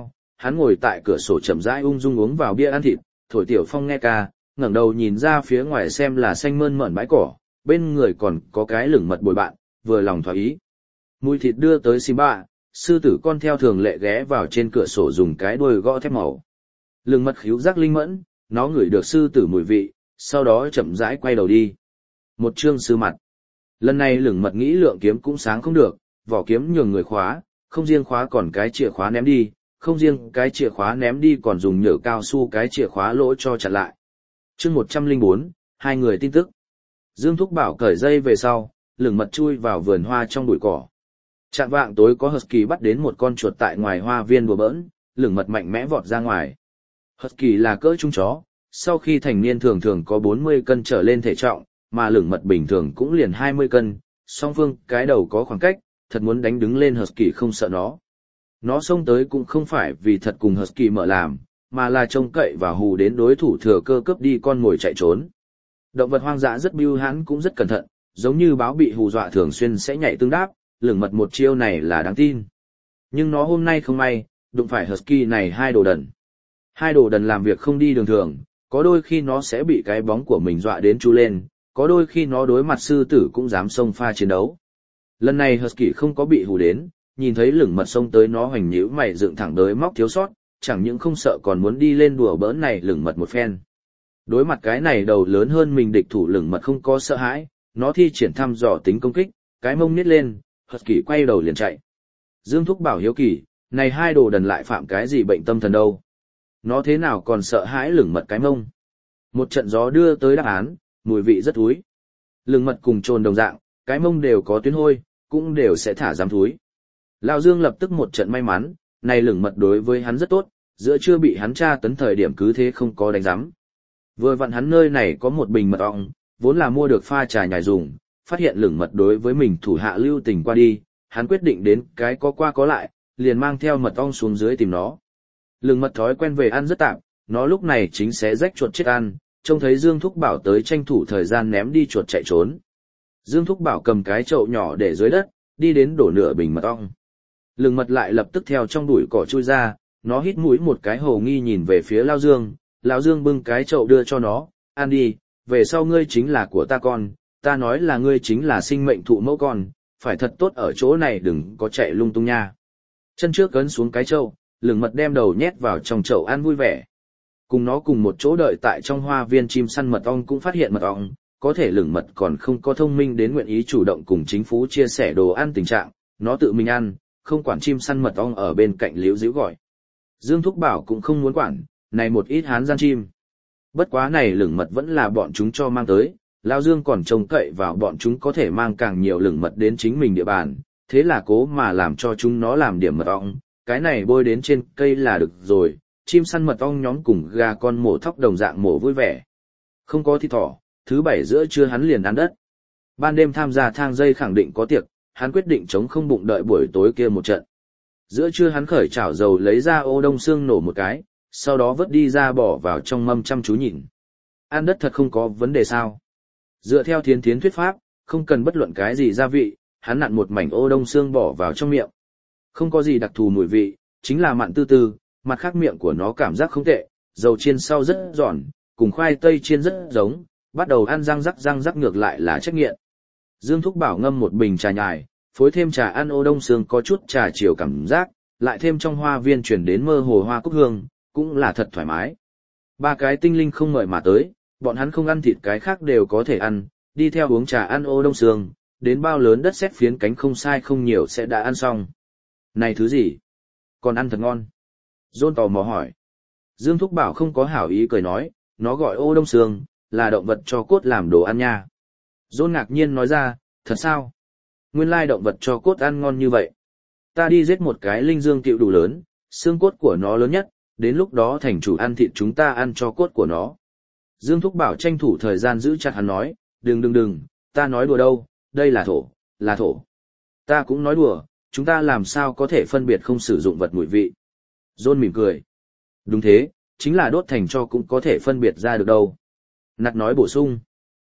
hắn ngồi tại cửa sổ chậm rãi ung dung uống vào bia ăn thịt, thổi tiểu phong nghe ca, ngẩng đầu nhìn ra phía ngoài xem là xanh mơn mởn bãi cỏ, bên người còn có cái lửng mật bồi bạn, vừa lòng thỏa ý. Mùi thịt đưa tới Simba, sư tử con theo thường lệ ghé vào trên cửa sổ dùng cái đuôi gõ thép màu. Lửng mật khíu giác linh mẫn, nó ngửi được sư tử mùi vị, sau đó chậm rãi quay đầu đi. Một chương sư mặt. Lần này lửng mật nghĩ lượng kiếm cũng sáng không được, vỏ kiếm nhường người khóa, không riêng khóa còn cái chìa khóa ném đi, không riêng cái chìa khóa ném đi còn dùng nhựa cao su cái chìa khóa lỗ cho chặn lại. Chương một trăm lẻ bốn, hai người tin tức. Dương Thúc Bảo cởi dây về sau, lửng mật chui vào vườn hoa trong bụi cỏ. Chạng vạng tối có Husky bắt đến một con chuột tại ngoài hoa viên đùa bỡn, lửng mật mạnh mẽ vọt ra ngoài. Husky là cỡ trung chó, sau khi thành niên thường thường có bốn mươi cân trở lên thể trọng, mà lửng mật bình thường cũng liền hai mươi cân, song phương cái đầu có khoảng cách, thật muốn đánh đứng lên Husky không sợ nó. Nó xông tới cũng không phải vì thật cùng Husky mở làm, mà là trông cậy và hù đến đối thủ thừa cơ cướp đi con mồi chạy trốn. Động vật hoang dã rất bưu hãn cũng rất cẩn thận, giống như báo bị hù dọa thường xuyên sẽ nhảy tương đáp, lửng mật một chiêu này là đáng tin. Nhưng nó hôm nay không may, đụng phải Husky này hai đồ đần. Hai đồ đần làm việc không đi đường thường, có đôi khi nó sẽ bị cái bóng của mình dọa đến chú lên, có đôi khi nó đối mặt sư tử cũng dám xông pha chiến đấu. Lần này Husky không có bị hù đến, nhìn thấy lửng mật xông tới nó hoành nhíu mày dựng thẳng đới móc thiếu sót, chẳng những không sợ còn muốn đi lên đùa bỡn này lửng mật một phen. Đối mặt cái này đầu lớn hơn mình địch thủ lửng mật không có sợ hãi, nó thi triển thăm dò tính công kích, cái mông nít lên, Husky quay đầu liền chạy. Dương Thúc Bảo hiếu kỳ, này hai đồ đần lại phạm cái gì bệnh tâm thần đâu. Nó thế nào còn sợ hãi lửng mật cái mông. Một trận gió đưa tới đáp án, mùi vị rất thúi. Lửng mật cùng trồn đồng dạng, cái mông đều có tuyến hôi, cũng đều sẽ thả giám thúi. Lão Dương lập tức một trận may mắn, này lửng mật đối với hắn rất tốt, giữa chưa bị hắn tra tấn thời điểm cứ thế không có đánh giám. Vừa vặn hắn nơi này có một bình mật ong, vốn là mua được pha trà nhài dùng, phát hiện lửng mật đối với mình thủ hạ lưu tình qua đi, hắn quyết định đến cái có qua có lại, liền mang theo mật ong xuống dưới tìm nó. Lửng mật thói quen về ăn rất tạm, nó lúc này chính sẽ rách chuột chết ăn, trông thấy Dương Thúc Bảo tới tranh thủ thời gian ném đi chuột chạy trốn. Dương Thúc Bảo cầm cái chậu nhỏ để dưới đất, đi đến đổ nửa bình mật ong. Lửng mật lại lập tức theo trong bụi cỏ chui ra, nó hít mũi một cái hồ nghi nhìn về phía Lao Dương, Lão Dương bưng cái chậu đưa cho nó, ăn đi, về sau ngươi chính là của ta con, ta nói là ngươi chính là sinh mệnh thụ mẫu con, phải thật tốt ở chỗ này đừng có chạy lung tung nha. Chân trước cấn xuống cái chậu, lửng mật đem đầu nhét vào trong chậu ăn vui vẻ. Cùng nó cùng một chỗ đợi tại trong hoa viên chim săn mật ong cũng phát hiện mật ong, có thể lửng mật còn không có thông minh đến nguyện ý chủ động cùng chính phủ chia sẻ đồ ăn tình trạng, nó tự mình ăn, không quản chim săn mật ong ở bên cạnh líu díu gọi. Dương Thúc Bảo cũng không muốn quản, này một ít hán gian chim. Bất quá này lửng mật vẫn là bọn chúng cho mang tới, Lão Dương còn trông cậy vào bọn chúng có thể mang càng nhiều lửng mật đến chính mình địa bàn, thế là cố mà làm cho chúng nó làm điểm mật ong, cái này bôi đến trên cây là được rồi, chim săn mật ong nhóm cùng gà con mổ thóc đồng dạng mổ vui vẻ. Không có thịt thỏ, thứ bảy giữa trưa hắn liền ăn đất. Ban đêm tham gia thang dây khẳng định có tiệc, hắn quyết định chống không bụng đợi buổi tối kia một trận. Giữa trưa hắn khởi chảo dầu lấy ra ô đông xương nổ một cái, sau đó vớt đi ra bỏ vào trong mâm chăm chú nhìn. Ăn đất thật không có vấn đề sao. Dựa theo Thiến Thiến thuyết pháp, không cần bất luận cái gì gia vị, hắn nặn một mảnh ô đông xương bỏ vào trong miệng. Không có gì đặc thù mùi vị, chính là mặn tư tư, mặt khác miệng của nó cảm giác không tệ, dầu chiên sau rất giòn, cùng khoai tây chiên rất giống, bắt đầu ăn răng rắc răng rắc ngược lại là trách nghiện. Dương Thúc Bảo ngâm một bình trà nhài, phối thêm trà ăn ô đông xương có chút trà chiều cảm giác, lại thêm trong hoa viên chuyển đến mơ hồ hoa cúc hương, cũng là thật thoải mái. Ba cái tinh linh không mời mà tới, bọn hắn không ăn thịt cái khác đều có thể ăn, đi theo uống trà ăn ô đông xương, đến bao lớn đất sét phiến cánh không sai không nhiều sẽ đã ăn xong. Này thứ gì? Còn ăn thật ngon. John tò mò hỏi. Dương Thúc Bảo không có hảo ý cười nói, nó gọi ô đông xương, là động vật cho cốt làm đồ ăn nha. John ngạc nhiên nói ra, thật sao? Nguyên lai động vật cho cốt ăn ngon như vậy. Ta đi giết một cái linh dương cựu đủ lớn, xương cốt của nó lớn nhất, đến lúc đó thành chủ ăn thịt chúng ta ăn cho cốt của nó. Dương Thúc Bảo tranh thủ thời gian giữ chặt hắn nói, đừng đừng đừng, ta nói đùa đâu, đây là thổ, là thổ. Ta cũng nói đùa, chúng ta làm sao có thể phân biệt không sử dụng vật mùi vị. John mỉm cười. Đúng thế, chính là đốt thành cho cũng có thể phân biệt ra được đâu. Nặt nói bổ sung.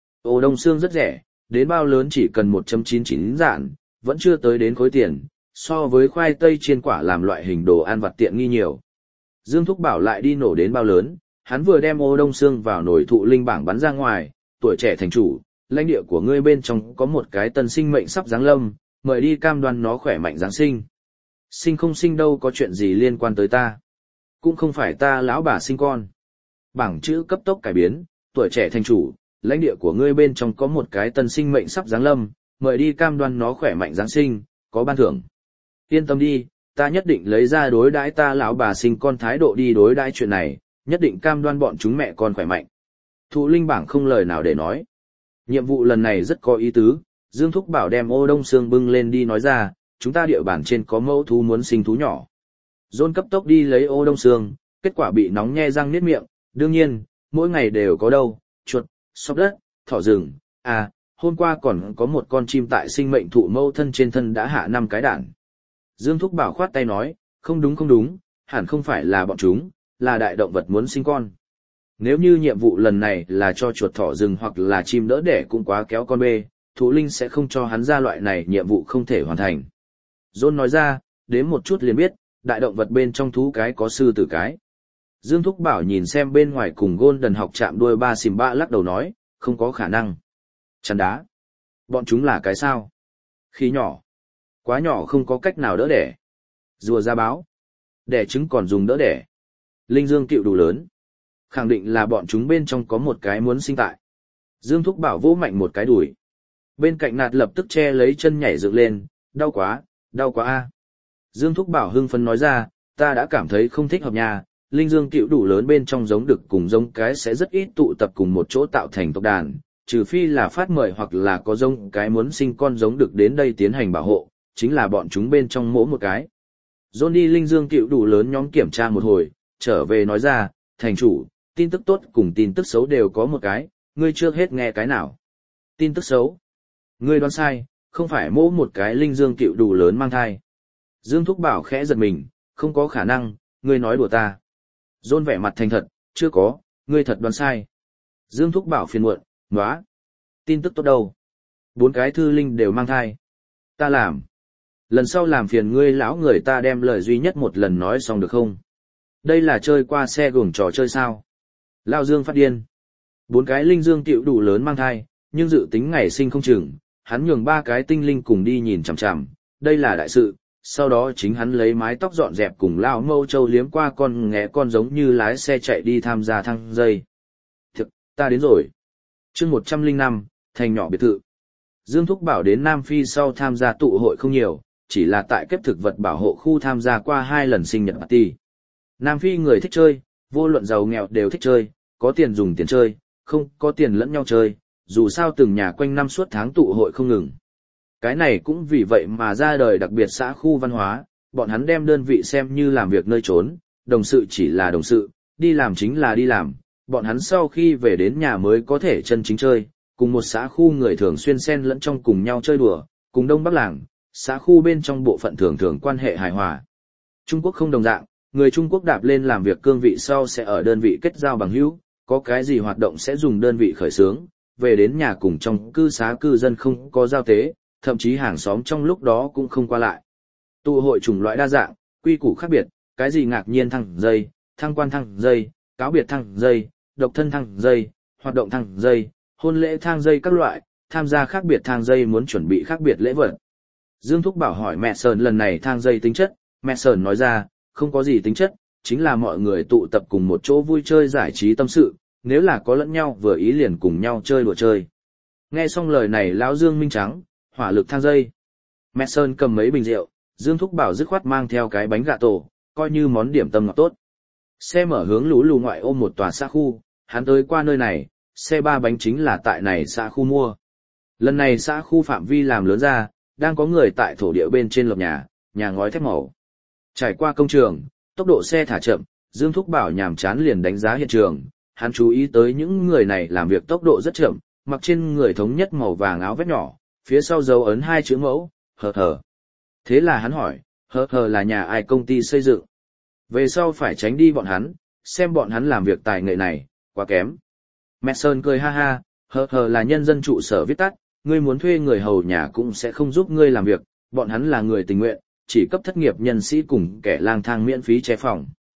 Ô đông xương rất rẻ, đến bao lớn chỉ cần một phẩy chín chín dạn, vẫn chưa tới đến khối tiền, so với khoai tây chiên quả làm loại hình đồ ăn vặt tiện nghi nhiều. Dương Thúc Bảo lại đi nổ đến bao lớn, hắn vừa đem ô đông xương vào nồi thụ linh bảng bắn ra ngoài, tuổi trẻ thành chủ, lãnh địa của ngươi bên trong có một cái tân sinh mệnh sắp giáng lâm, mời đi cam đoan nó khỏe mạnh giáng sinh. Sinh không sinh đâu có chuyện gì liên quan tới ta. Cũng không phải ta lão bà sinh con. Bảng chữ cấp tốc cải biến, tuổi trẻ thành chủ, lãnh địa của ngươi bên trong có một cái tân sinh mệnh sắp giáng lâm, mời đi cam đoan nó khỏe mạnh giáng sinh, có ban thưởng. Yên tâm đi, ta nhất định lấy ra đối đãi ta lão bà sinh con thái độ đi đối đãi chuyện này, nhất định cam đoan bọn chúng mẹ con khỏe mạnh. Thụ linh bảng không lời nào để nói. Nhiệm vụ lần này rất có ý tứ, Dương Thúc Bảo đem ô đông xương bưng lên đi nói ra, chúng ta địa bàn trên có mẫu thú muốn sinh thú nhỏ. John cấp tốc đi lấy ô đông xương, kết quả bị nóng nhe răng niết miệng, đương nhiên, mỗi ngày đều có đâu, chuột, sóc đất, thỏ rừng, à, hôm qua còn có một con chim tại sinh mệnh thụ mẫu thân trên thân đã hạ năm cái đản. Dương Thúc Bảo khoát tay nói, không đúng không đúng, hẳn không phải là bọn chúng, là đại động vật muốn sinh con. Nếu như nhiệm vụ lần này là cho chuột thỏ rừng hoặc là chim đỡ đẻ cũng quá kéo con bê, thú linh sẽ không cho hắn ra loại này nhiệm vụ không thể hoàn thành. John nói ra, đến một chút liền biết, đại động vật bên trong thú cái có sư tử cái. Dương Thúc Bảo nhìn xem bên ngoài cùng Golden học chạm đuôi ba xìm ba lắc đầu nói, không có khả năng. Chắn đá. Bọn chúng là cái sao? Khi nhỏ. Quá nhỏ không có cách nào đỡ đẻ. Rùa ra báo. Đẻ trứng còn dùng đỡ đẻ. Linh dương cựu đủ lớn. Khẳng định là bọn chúng bên trong có một cái muốn sinh tại. Dương Thúc Bảo vỗ mạnh một cái đùi. Bên cạnh nạt lập tức che lấy chân nhảy dựng lên, đau quá, đau quá a. Dương Thúc Bảo hưng phấn nói ra, ta đã cảm thấy không thích hợp nhà, linh dương cựu đủ lớn bên trong giống đực cùng giống cái sẽ rất ít tụ tập cùng một chỗ tạo thành tộc đàn, trừ phi là phát mời hoặc là có giống cái muốn sinh con giống đực đến đây tiến hành bảo hộ, chính là bọn chúng bên trong mỗi một cái. John đi linh dương cựu đủ lớn nhóm kiểm tra một hồi, trở về nói ra, thành chủ, tin tức tốt cùng tin tức xấu đều có một cái, ngươi chưa hết nghe cái nào. Tin tức xấu. Ngươi đoán sai, không phải mỗi một cái linh dương cựu đủ lớn mang thai. Dương Thúc Bảo khẽ giật mình, không có khả năng, ngươi nói đùa ta. John vẻ mặt thành thật, chưa có, ngươi thật đoán sai. Dương Thúc Bảo phiền muộn, nóa. Tin tức tốt đâu? Bốn cái thư linh đều mang thai. Ta làm. Lần sau làm phiền ngươi lão người ta đem lời duy nhất một lần nói xong được không? Đây là chơi qua xe gồm trò chơi sao? Lão Dương phát điên. Bốn cái linh dương cựu đủ lớn mang thai, nhưng dự tính ngày sinh không chừng, hắn nhường ba cái tinh linh cùng đi nhìn chằm chằm, đây là đại sự. Sau đó chính hắn lấy mái tóc dọn dẹp cùng lão mâu châu liếm qua con nghé con giống như lái xe chạy đi tham gia thăng dây. Thực, ta đến rồi. Chương một trăm lẻ năm, thành nhỏ biệt thự. Dương Thúc Bảo đến Nam Phi sau tham gia tụ hội không nhiều, chỉ là tại kết thực vật bảo hộ khu tham gia qua hai lần sinh nhật party. Nam Phi người thích chơi, vô luận giàu nghèo đều thích chơi, có tiền dùng tiền chơi, không có tiền lẫn nhau chơi, dù sao từng nhà quanh năm suốt tháng tụ hội không ngừng. Cái này cũng vì vậy mà ra đời đặc biệt xã khu văn hóa, bọn hắn đem đơn vị xem như làm việc nơi trốn, đồng sự chỉ là đồng sự, đi làm chính là đi làm, bọn hắn sau khi về đến nhà mới có thể chân chính chơi, cùng một xã khu người thường xuyên xen lẫn trong cùng nhau chơi đùa, cùng đông bắc làng, xã khu bên trong bộ phận thường thường quan hệ hài hòa. Trung Quốc không đồng dạng, người Trung Quốc đạp lên làm việc cương vị sau sẽ ở đơn vị kết giao bằng hữu, có cái gì hoạt động sẽ dùng đơn vị khởi xướng, về đến nhà cùng trong cư xá cư dân không có giao tế, thậm chí hàng xóm trong lúc đó cũng không qua lại. Tụ hội chủng loại đa dạng, quy củ khác biệt, cái gì ngạc nhiên thăng dây, thăng quan thăng dây, cáo biệt thăng dây, độc thân thăng dây, hoạt động thăng dây, hôn lễ thăng dây các loại, tham gia khác biệt thăng dây muốn chuẩn bị khác biệt lễ vật. Dương Thúc Bảo hỏi mẹ Sơn lần này thăng dây tính chất, mẹ Sơn nói ra, không có gì tính chất, chính là mọi người tụ tập cùng một chỗ vui chơi giải trí tâm sự, nếu là có lẫn nhau vừa ý liền cùng nhau chơi đùa chơi. Nghe xong lời này lão Dương minh trắng, hỏa lực thang dây. Mẹ Sơn cầm mấy bình rượu, Dương Thúc Bảo dứt khoát mang theo cái bánh gà tổ, coi như món điểm tâm ngọt tốt. Xe mở hướng lũ lù ngoại ôm một tòa xã khu, hắn tới qua nơi này, xe ba bánh chính là tại này xã khu mua. Lần này xã khu phạm vi làm lớn ra, đang có người tại thổ địa bên trên lợp nhà, nhà ngói thép màu. Trải qua công trường, tốc độ xe thả chậm, Dương Thúc Bảo nhàm chán liền đánh giá hiện trường, hắn chú ý tới những người này làm việc tốc độ rất chậm, mặc trên người thống nhất màu vàng áo vest nhỏ, phía sau dấu ấn hai chữ mẫu, hờ hờ. Thế là hắn hỏi, hờ hờ là nhà ai công ty xây dựng? Về sau phải tránh đi bọn hắn, xem bọn hắn làm việc tài nghệ này, quá kém. Mẹ Sơn cười ha ha, hờ hờ là nhân dân trụ sở viết tắt, ngươi muốn thuê người hầu nhà cũng sẽ không giúp ngươi làm việc, bọn hắn là người tình nguyện, chỉ cấp thất nghiệp nhân sĩ cùng kẻ lang thang miễn phí che phòng.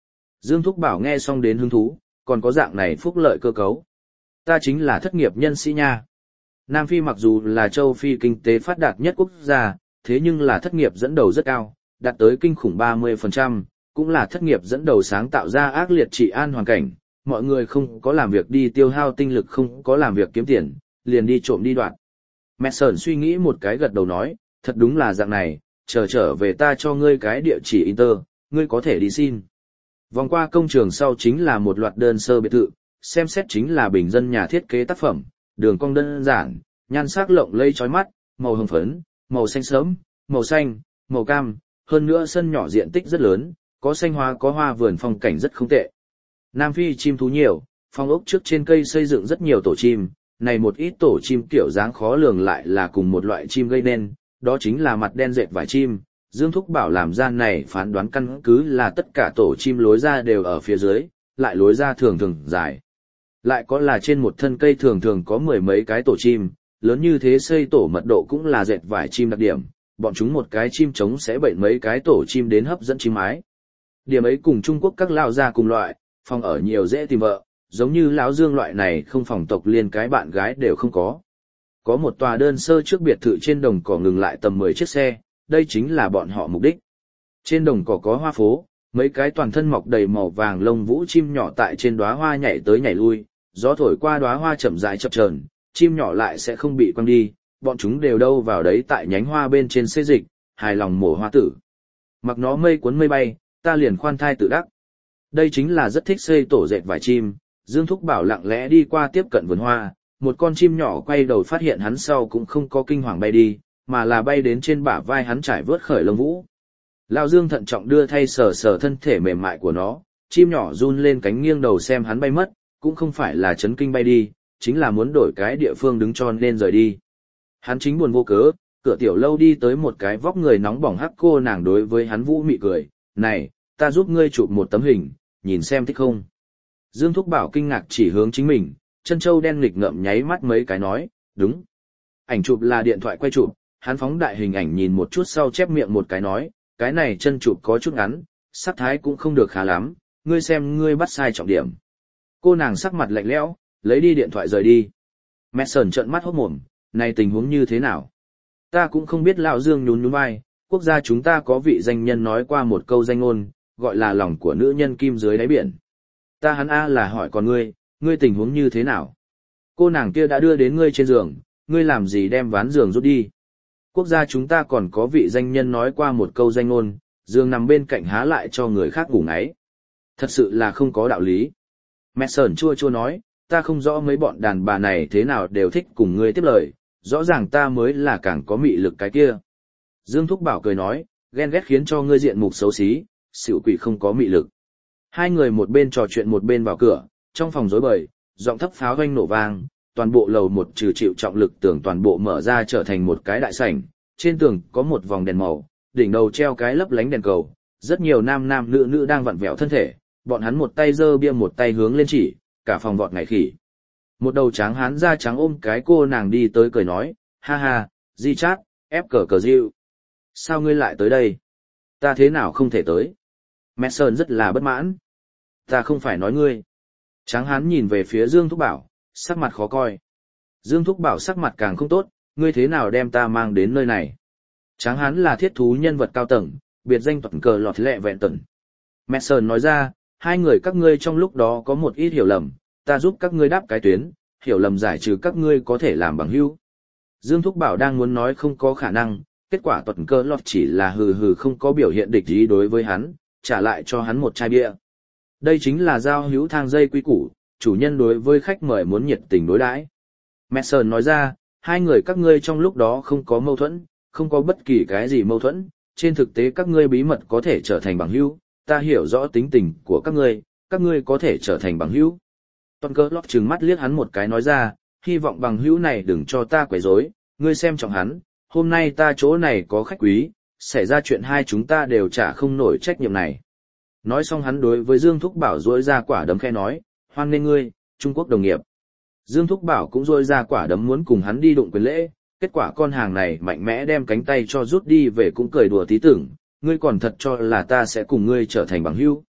Dương Thúc Bảo nghe xong đến hứng thú, còn có dạng này phúc lợi cơ cấu. Ta chính là thất nghiệp nhân sĩ nha. Nam Phi mặc dù là châu Phi kinh tế phát đạt nhất quốc gia, thế nhưng là thất nghiệp dẫn đầu rất cao, đạt tới kinh khủng ba mươi phần trăm, cũng là thất nghiệp dẫn đầu sáng tạo ra ác liệt trị an hoàn cảnh, mọi người không có làm việc đi tiêu hao tinh lực, không có làm việc kiếm tiền, liền đi trộm đi đoạt. Mason suy nghĩ một cái gật đầu nói, thật đúng là dạng này, chờ trở về ta cho ngươi cái địa chỉ Inter, ngươi có thể đi xin. Vòng qua công trường sau chính là một loạt đơn sơ biệt thự, xem xét chính là bình dân nhà thiết kế tác phẩm, đường cong đơn giản, nhan sắc lộng lẫy chói mắt, màu hồng phấn, màu xanh sớm, màu xanh, màu cam, hơn nữa sân nhỏ diện tích rất lớn, có xanh hoa có hoa vườn phong cảnh rất không tệ. Nam Phi chim thú nhiều, phong ốc trước trên cây xây dựng rất nhiều tổ chim, này một ít tổ chim kiểu dáng khó lường lại là cùng một loại chim gây nên, đó chính là mặt đen dệt vải chim. Dương Thúc Bảo làm ra này phán đoán căn cứ là tất cả tổ chim lối ra đều ở phía dưới, lại lối ra thường thường dài. Lại có là trên một thân cây thường thường có mười mấy cái tổ chim, lớn như thế xây tổ mật độ cũng là dệt vải chim đặc điểm, bọn chúng một cái chim trống sẽ bệnh mấy cái tổ chim đến hấp dẫn chim mái. Điểm ấy cùng Trung Quốc các lão gia cùng loại, phòng ở nhiều dễ tìm vợ, giống như lão Dương loại này không phòng tộc liên cái bạn gái đều không có. Có một tòa đơn sơ trước biệt thự trên đồng cỏ ngừng lại tầm mười chiếc xe, đây chính là bọn họ mục đích. Trên đồng cỏ có hoa phố, mấy cái toàn thân mọc đầy màu vàng lông vũ chim nhỏ tại trên đóa hoa nhảy tới nhảy lui, gió thổi qua đóa hoa chậm rãi chập chờn, chim nhỏ lại sẽ không bị quăng đi, bọn chúng đều đâu vào đấy tại nhánh hoa bên trên xê dịch, hài lòng mổ hoa tử. Mặc nó mây cuốn mây bay, ta liền khoan thai tự đắc. Đây chính là rất thích xây tổ dệt vải chim, Dương Thúc Bảo lặng lẽ đi qua tiếp cận vườn hoa, một con chim nhỏ quay đầu phát hiện hắn sau cũng không có kinh hoàng bay đi, mà là bay đến trên bả vai hắn trải vớt khởi lông vũ. Lão Dương thận trọng đưa thay sờ sờ thân thể mềm mại của nó, chim nhỏ run lên cánh nghiêng đầu xem hắn bay mất, cũng không phải là chấn kinh bay đi, chính là muốn đổi cái địa phương đứng cho nên rời đi. Hắn chính buồn vô cớ, cửa tiểu lâu đi tới một cái vóc người nóng bỏng hắc cô nàng đối với hắn vũ mị cười, này, ta giúp ngươi chụp một tấm hình, nhìn xem thích không. Dương Thúc Bảo kinh ngạc chỉ hướng chính mình, chân châu đen nghịch ngợm nháy mắt mấy cái nói, đúng. Ảnh chụp là điện thoại quay chụp, hắn phóng đại hình ảnh nhìn một chút sau chép miệng một cái nói, cái này chân chụp có chút ngắn, sắc thái cũng không được khá lắm, ngươi xem ngươi bắt sai trọng điểm. Cô nàng sắc mặt lạnh lẽo, lấy đi điện thoại rời đi. Mason trợn mắt hốt mồm, này tình huống như thế nào? Ta cũng không biết. Lão Dương nhún nhún vai, quốc gia chúng ta có vị danh nhân nói qua một câu danh ngôn, gọi là lòng của nữ nhân kim dưới đáy biển. Ta hắn a là hỏi còn ngươi, ngươi tình huống như thế nào? Cô nàng kia đã đưa đến ngươi trên giường, ngươi làm gì đem ván giường rút đi? Quốc gia chúng ta còn có vị danh nhân nói qua một câu danh ngôn, giường nằm bên cạnh há lại cho người khác ngủ ngáy. Thật sự là không có đạo lý. Mason chua chua nói, ta không rõ mấy bọn đàn bà này thế nào đều thích cùng ngươi tiếp lời, rõ ràng ta mới là càng có mị lực cái kia. Dương Thúc Bảo cười nói, ghen ghét khiến cho ngươi diện mục xấu xí, xỉu quỷ không có mị lực. Hai người một bên trò chuyện một bên vào cửa, trong phòng rối bời, giọng thấp pháo vang nổ vang, toàn bộ lầu một trừ chịu trọng lực tường toàn bộ mở ra trở thành một cái đại sảnh, trên tường có một vòng đèn màu, đỉnh đầu treo cái lấp lánh đèn cầu, rất nhiều nam nam nữ nữ đang vặn vẹo thân thể, bọn hắn một tay giơ bia một tay hướng lên chỉ, cả phòng vọt ngày khỉ. Một đầu trắng hán da trắng ôm cái cô nàng đi tới cười nói, ha ha, di chát, ép cờ cờ diệu. Sao ngươi lại tới đây? Ta thế nào không thể tới? Mason rất là bất mãn. Ta không phải nói ngươi. Tráng hán nhìn về phía Dương Thúc Bảo, sắc mặt khó coi. Dương Thúc Bảo sắc mặt càng không tốt, ngươi thế nào đem ta mang đến nơi này? Tráng hán là thiết thú nhân vật cao tầng, biệt danh toàn cờ lọt lẹ vẹn tần. Mason nói ra, hai người các ngươi trong lúc đó có một ít hiểu lầm, ta giúp các ngươi đáp cái tuyến, hiểu lầm giải trừ các ngươi có thể làm bằng hữu. Dương Thúc Bảo đang muốn nói không có khả năng, kết quả toàn cờ lọt chỉ là hừ hừ không có biểu hiện địch ý đối với hắn, trả lại cho hắn một chai bia. Đây chính là giao hữu thang dây quy củ, chủ nhân đối với khách mời muốn nhiệt tình đối đãi. Mason nói ra, hai người các ngươi trong lúc đó không có mâu thuẫn, không có bất kỳ cái gì mâu thuẫn, trên thực tế các ngươi bí mật có thể trở thành bằng hữu, ta hiểu rõ tính tình của các ngươi, các ngươi có thể trở thành bằng hữu. Toàn cơ lót trừng mắt liếc hắn một cái nói ra, hy vọng bằng hữu này đừng cho ta quấy rối, ngươi xem trọng hắn, hôm nay ta chỗ này có khách quý, xảy ra chuyện hai chúng ta đều trả không nổi trách nhiệm này. Nói xong hắn đối với Dương Thúc Bảo duỗi ra quả đấm khẽ nói, hoan nghênh ngươi, Trung Quốc đồng nghiệp. Dương Thúc Bảo cũng duỗi ra quả đấm muốn cùng hắn đi đụng quyền lễ, kết quả con hàng này mạnh mẽ đem cánh tay cho rút đi về cũng cười đùa tí tưởng, ngươi còn thật cho là ta sẽ cùng ngươi trở thành bằng hữu.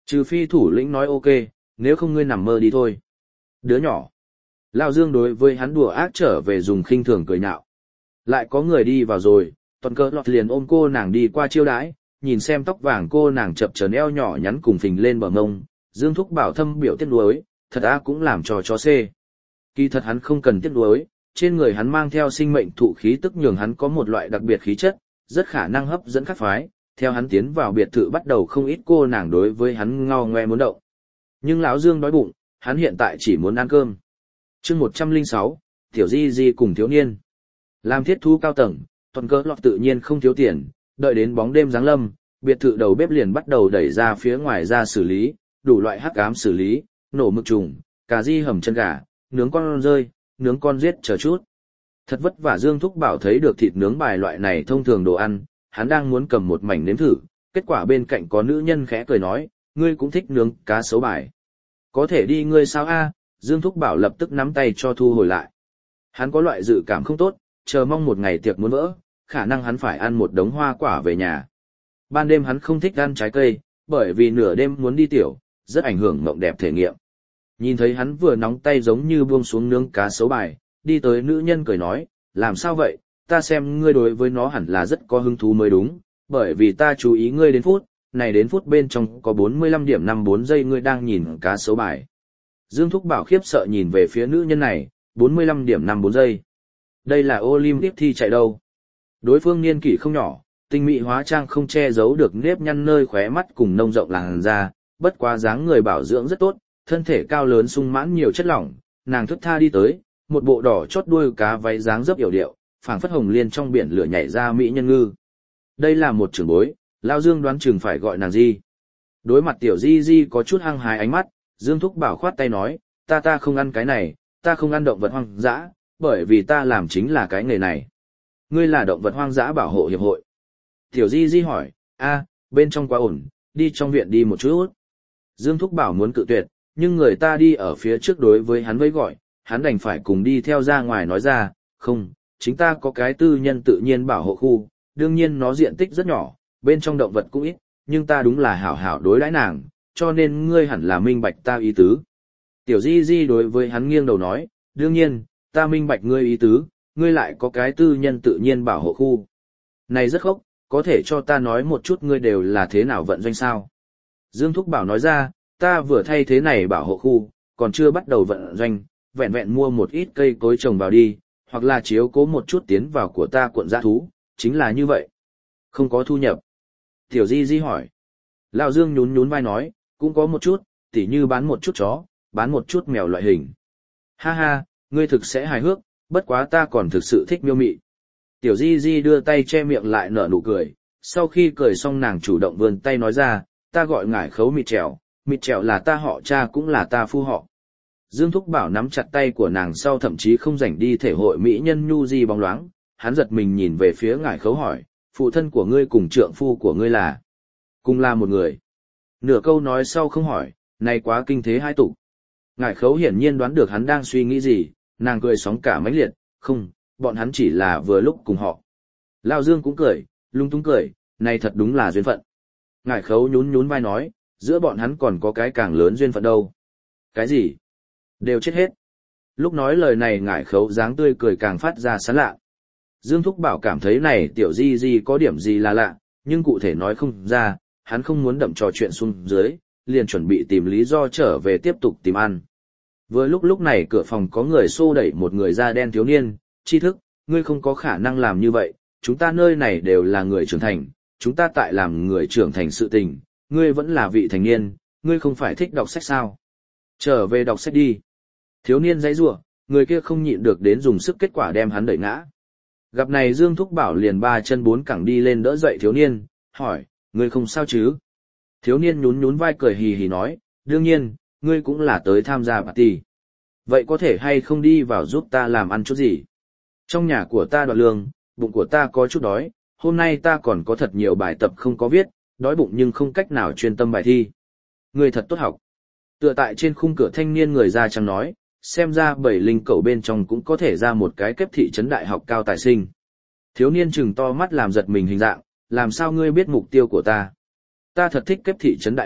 Trừ phi thủ lĩnh nói ok, nếu không ngươi nằm mơ đi thôi. Đứa nhỏ. Lao Dương đối với hắn đùa ác trở về dùng khinh thường cười nhạo. Lại có người đi vào rồi, toàn cơ lọt liền ôm cô nàng đi qua chiêu đãi, nhìn xem tóc vàng cô nàng chập chờn eo nhỏ nhắn cùng phình lên bờ ngông, Dương Thúc Bảo thâm biểu tiếc nuối, thật á cũng làm trò cho xê. Kỳ thật hắn không cần tiếc nuối, trên người hắn mang theo sinh mệnh thụ khí tức nhường hắn có một loại đặc biệt khí chất, rất khả năng hấp dẫn các phái, theo hắn tiến vào biệt thự bắt đầu không ít cô nàng đối với hắn ngao ngoe muốn động. Nhưng lão Dương đói bụng, hắn hiện tại chỉ muốn ăn cơm. Chương một trăm lẻ sáu, Tiểu Di Di cùng thiếu niên. Làm thiết thú cao tầng, toàn cơ lọt tự nhiên không thiếu tiền, đợi đến bóng đêm giáng lâm, biệt thự đầu bếp liền bắt đầu đẩy ra phía ngoài ra xử lý, đủ loại hắc ám xử lý, nổ mực trùng, cà ri hầm chân gà, nướng con rơi, nướng con giết chờ chút. Thật vất vả Dương Thúc Bảo thấy được thịt nướng bài loại này thông thường đồ ăn, hắn đang muốn cầm một mảnh nếm thử, kết quả bên cạnh có nữ nhân khẽ cười nói, ngươi cũng thích nướng cá sấu bài. Có thể đi ngươi sao a? Dương Thúc Bảo lập tức nắm tay cho thu hồi lại. Hắn có loại dự cảm không tốt, chờ mong một ngày tiệc muốn vỡ, khả năng hắn phải ăn một đống hoa quả về nhà. Ban đêm hắn không thích ăn trái cây, bởi vì nửa đêm muốn đi tiểu, rất ảnh hưởng mộng đẹp thể nghiệm. Nhìn thấy hắn vừa nóng tay giống như buông xuống nướng cá sấu bài, đi tới nữ nhân cười nói, làm sao vậy, ta xem ngươi đối với nó hẳn là rất có hứng thú mới đúng, bởi vì ta chú ý ngươi đến phút, này đến phút bên trong có bốn mươi lăm điểm năm mươi bốn giây ngươi đang nhìn cá sấu bài. Dương Thúc Bảo khiếp sợ nhìn về phía nữ nhân này, bốn mươi lăm điểm năm mươi bốn giây. Đây là Olympic thi chạy đâu. Đối phương niên kỷ không nhỏ, tinh mỹ hóa trang không che giấu được nếp nhăn nơi khóe mắt cùng nông rộng làn da, bất quá dáng người bảo dưỡng rất tốt, thân thể cao lớn sung mãn nhiều chất lỏng, nàng thức tha đi tới, một bộ đỏ chót đuôi cá váy dáng dấp yểu điệu, phảng phất hồng liên trong biển lửa nhảy ra mỹ nhân ngư. Đây là một trưởng bối, Lao Dương đoán chừng phải gọi nàng gì. Đối mặt tiểu Di Di có chút hăng hái ánh mắt, Dương Thúc Bảo khoát tay nói, ta ta không ăn cái này, ta không ăn động vật hoang dã, bởi vì ta làm chính là cái nghề này. Ngươi là động vật hoang dã bảo hộ hiệp hội. Tiểu Di Di hỏi, a, bên trong quá ổn, đi trong viện đi một chút. Dương Thúc Bảo muốn cự tuyệt, nhưng người ta đi ở phía trước đối với hắn với gọi, hắn đành phải cùng đi theo ra ngoài nói ra, không, chính ta có cái tư nhân tự nhiên bảo hộ khu, đương nhiên nó diện tích rất nhỏ, bên trong động vật cũng ít, nhưng ta đúng là hảo hảo đối đãi nàng, cho nên ngươi hẳn là minh bạch ta ý tứ. Tiểu Di Di đối với hắn nghiêng đầu nói, đương nhiên, ta minh bạch ngươi ý tứ, ngươi lại có cái tư nhân tự nhiên bảo hộ khu. Này rất khốc, có thể cho ta nói một chút ngươi đều là thế nào vận doanh sao? Dương Thúc Bảo nói ra, ta vừa thay thế này bảo hộ khu, còn chưa bắt đầu vận doanh, vẹn vẹn mua một ít cây cối trồng vào đi, hoặc là chiếu cố một chút tiến vào của ta cuộn dã thú, chính là như vậy. Không có thu nhập. Tiểu Di Di hỏi. Lão Dương nhún nhún vai nói, cũng có một chút, tỉ như bán một chút chó, bán một chút mèo loại hình. Ha ha, ngươi thực sẽ hài hước, bất quá ta còn thực sự thích miêu mị. Tiểu Di Di đưa tay che miệng lại nở nụ cười, sau khi cười xong nàng chủ động vươn tay nói ra, ta gọi ngải khấu mịt trèo, mịt trèo là ta họ cha cũng là ta phu họ. Dương Thúc Bảo nắm chặt tay của nàng sau thậm chí không rảnh đi thể hội mỹ nhân nhu di bóng loáng, hắn giật mình nhìn về phía ngải khấu hỏi, phụ thân của ngươi cùng trượng phu của ngươi là? Cùng là một người. Nửa câu nói sau không hỏi, này quá kinh thế hai tục. Ngải khấu hiển nhiên đoán được hắn đang suy nghĩ gì, nàng cười sóng cả mãnh liệt, không, bọn hắn chỉ là vừa lúc cùng họ. Lao Dương cũng cười, lung tung cười, này thật đúng là duyên phận. Ngải khấu nhún nhún vai nói, giữa bọn hắn còn có cái càng lớn duyên phận đâu. Cái gì? Đều chết hết. Lúc nói lời này ngải khấu dáng tươi cười càng phát ra sán lạ. Dương Thúc Bảo cảm thấy này tiểu Di Di có điểm gì là lạ, nhưng cụ thể nói không ra, hắn không muốn đậm trò chuyện xuống dưới, liền chuẩn bị tìm lý do trở về tiếp tục tìm ăn. Vừa lúc lúc này cửa phòng có người xô đẩy một người da đen thiếu niên, tri thức, ngươi không có khả năng làm như vậy, chúng ta nơi này đều là người trưởng thành, chúng ta tại làm người trưởng thành sự tình, ngươi vẫn là vị thành niên, ngươi không phải thích đọc sách sao? Trở về đọc sách đi. Thiếu niên giãy giụa, người kia không nhịn được đến dùng sức kết quả đem hắn đẩy ngã. Gặp này Dương Thúc Bảo liền ba chân bốn cẳng đi lên đỡ dậy thiếu niên, hỏi, ngươi không sao chứ? Thiếu niên nhún nhún vai cười hì hì nói, đương nhiên, ngươi cũng là tới tham gia party. Vậy có thể hay không đi vào giúp ta làm ăn chút gì? Trong nhà của ta đoạt lương, bụng của ta có chút đói, hôm nay ta còn có thật nhiều bài tập không có viết, đói bụng nhưng không cách nào chuyên tâm bài thi. Ngươi thật tốt học. Tựa tại trên khung cửa thanh niên người da trắng nói, xem ra bảy linh cẩu bên trong cũng có thể ra một cái kép thị trấn đại học cao tài sinh. Thiếu niên trừng to mắt làm giật mình hình dạng, làm sao ngươi biết mục tiêu của ta? Ta thật thích kép thị trấn đại học,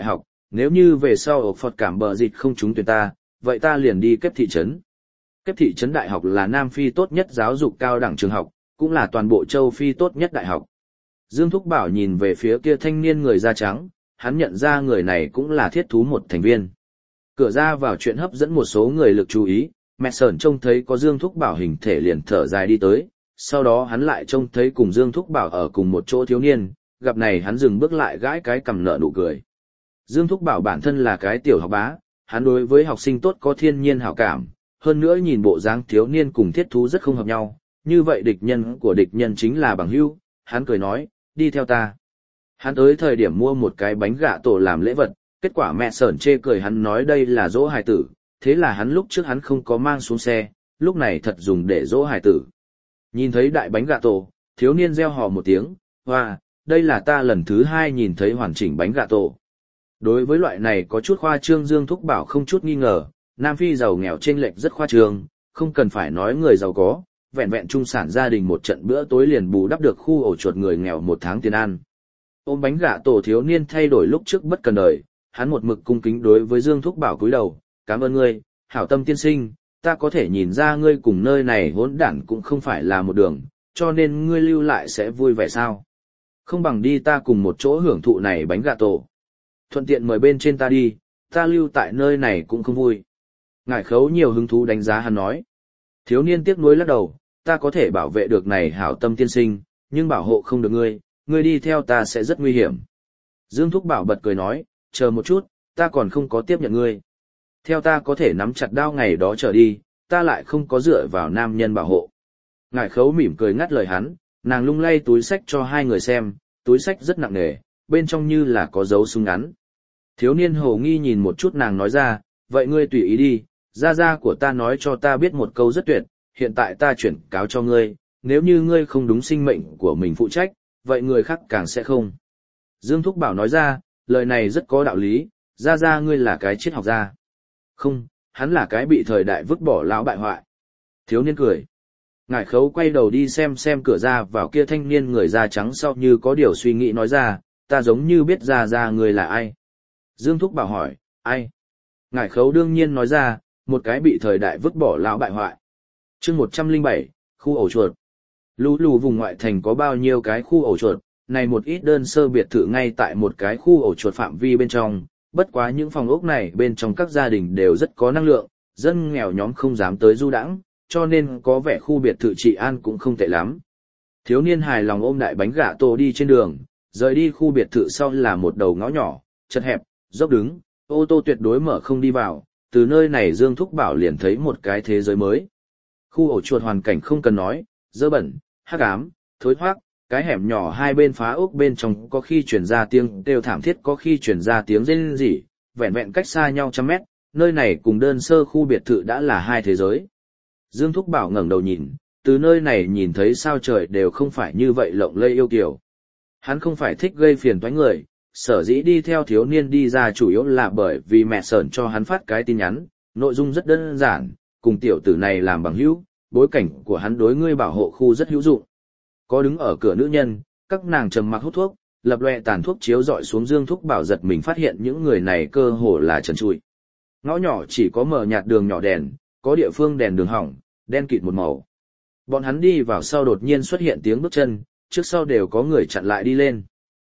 nếu như về sau ổ Phật cảm bờ dịch không trúng tuyển ta, vậy ta liền đi Kép thị trấn. Kép thị trấn đại học là Nam Phi tốt nhất giáo dục cao đẳng trường học, cũng là toàn bộ châu Phi tốt nhất đại học. Dương Thúc Bảo nhìn về phía kia thanh niên người da trắng, hắn nhận ra người này cũng là thiết thú một thành viên. Cửa ra vào chuyện hấp dẫn một số người lực chú ý, mẹ sởn trông thấy có Dương Thúc Bảo hình thể liền thở dài đi tới, sau đó hắn lại trông thấy cùng Dương Thúc Bảo ở cùng một chỗ thiếu niên, gặp này hắn dừng bước lại gãi cái cằm nở nụ cười. Dương Thúc Bảo bản thân là cái tiểu học bá, hắn đối với học sinh tốt có thiên nhiên hảo cảm, hơn nữa nhìn bộ dáng thiếu niên cùng thiết thú rất không hợp nhau, như vậy địch nhân của địch nhân chính là bằng hữu, hắn cười nói, đi theo ta. Hắn tới thời điểm mua một cái bánh gạ tổ làm lễ vật, kết quả mẹ sởn chê cười hắn nói đây là dỗ hài tử, thế là hắn lúc trước hắn không có mang xuống xe, lúc này thật dùng để dỗ hài tử. Nhìn thấy đại bánh gạ tổ, thiếu niên reo hò một tiếng, hoa, đây là ta lần thứ hai nhìn thấy hoàn chỉnh bánh gạ tổ. Đối với loại này có chút khoa trương Dương Thúc Bảo không chút nghi ngờ, Nam Phi giàu nghèo chênh lệch rất khoa trương, không cần phải nói người giàu có, vẹn vẹn trung sản gia đình một trận bữa tối liền bù đắp được khu ổ chuột người nghèo một tháng tiền ăn. Ôm bánh gạ tổ thiếu niên thay đổi lúc trước bất cần đời, hắn một mực cung kính đối với Dương Thúc Bảo cúi đầu, cảm ơn ngươi, hảo tâm tiên sinh, ta có thể nhìn ra ngươi cùng nơi này hỗn đản cũng không phải là một đường, cho nên ngươi lưu lại sẽ vui vẻ sao. Không bằng đi ta cùng một chỗ hưởng thụ này bánh gạ tổ. Thuận tiện mời bên trên ta đi, ta lưu tại nơi này cũng không vui. Ngải Khấu nhiều hứng thú đánh giá hắn nói. Thiếu niên tiếc nuối lắc đầu, ta có thể bảo vệ được này hảo tâm tiên sinh, nhưng bảo hộ không được ngươi, ngươi đi theo ta sẽ rất nguy hiểm. Dương Thúc Bảo bật cười nói, chờ một chút, ta còn không có tiếp nhận ngươi. Theo ta có thể nắm chặt đao ngày đó trở đi, ta lại không có dựa vào nam nhân bảo hộ. Ngải Khấu mỉm cười ngắt lời hắn, nàng lung lay túi sách cho hai người xem, túi sách rất nặng nề, bên trong như là có dấu súng ngắn. Thiếu niên hồ nghi nhìn một chút nàng nói ra, vậy ngươi tùy ý đi, gia gia của ta nói cho ta biết một câu rất tuyệt, hiện tại ta chuyển cáo cho ngươi, nếu như ngươi không đúng sinh mệnh của mình phụ trách, vậy người khác càng sẽ không. Dương Thúc Bảo nói ra, lời này rất có đạo lý, gia gia ngươi là cái triết học gia. Không, hắn là cái bị thời đại vứt bỏ lão bại hoại. Thiếu niên cười. Ngải Khấu quay đầu đi xem xem cửa ra vào kia thanh niên người da trắng sau như có điều suy nghĩ nói ra, ta giống như biết gia gia ngươi là ai. Dương Thúc Bảo hỏi, ai? Ngải Khấu đương nhiên nói ra, một cái bị thời đại vứt bỏ lão bại hoại. Chương một trăm lẻ bảy, khu ổ chuột. Lù lù vùng ngoại thành có bao nhiêu cái khu ổ chuột, này một ít đơn sơ biệt thự ngay tại một cái khu ổ chuột phạm vi bên trong, bất quá những phòng ốc này bên trong các gia đình đều rất có năng lượng, dân nghèo nhóm không dám tới du đãng, cho nên có vẻ khu biệt thự trị an cũng không tệ lắm. Thiếu niên hài lòng ôm đại bánh gạ tổ đi trên đường, rời đi khu biệt thự sau là một đầu ngõ nhỏ, chật hẹp, dốc đứng, ô tô tuyệt đối mở không đi vào, từ nơi này Dương Thúc Bảo liền thấy một cái thế giới mới. Khu ổ chuột hoàn cảnh không cần nói, dơ bẩn, hắc ám, thối thoát, cái hẻm nhỏ hai bên phá ốc bên trong có khi truyền ra tiếng kêu thảm thiết có khi truyền ra tiếng rên rỉ, vẹn vẹn cách xa nhau trăm mét, nơi này cùng đơn sơ khu biệt thự đã là hai thế giới. Dương Thúc Bảo ngẩng đầu nhìn, từ nơi này nhìn thấy sao trời đều không phải như vậy lộng lẫy yêu kiều. Hắn không phải thích gây phiền toái người, sở dĩ đi theo thiếu niên đi ra chủ yếu là bởi vì mẹ sởn cho hắn phát cái tin nhắn, nội dung rất đơn giản, cùng tiểu tử này làm bằng hữu, bối cảnh của hắn đối ngươi bảo hộ khu rất hữu dụng. Có đứng ở cửa nữ nhân, các nàng trầm mặc hút thuốc, lập loè tàn thuốc chiếu dọi xuống Dương Thúc Bảo giật mình phát hiện những người này cơ hồ là trần trụi. Ngõ nhỏ chỉ có mờ nhạt đường nhỏ đèn, có địa phương đèn đường hỏng, đen kịt một màu. Bọn hắn đi vào sau đột nhiên xuất hiện tiếng bước chân, trước sau đều có người chặn lại đi lên.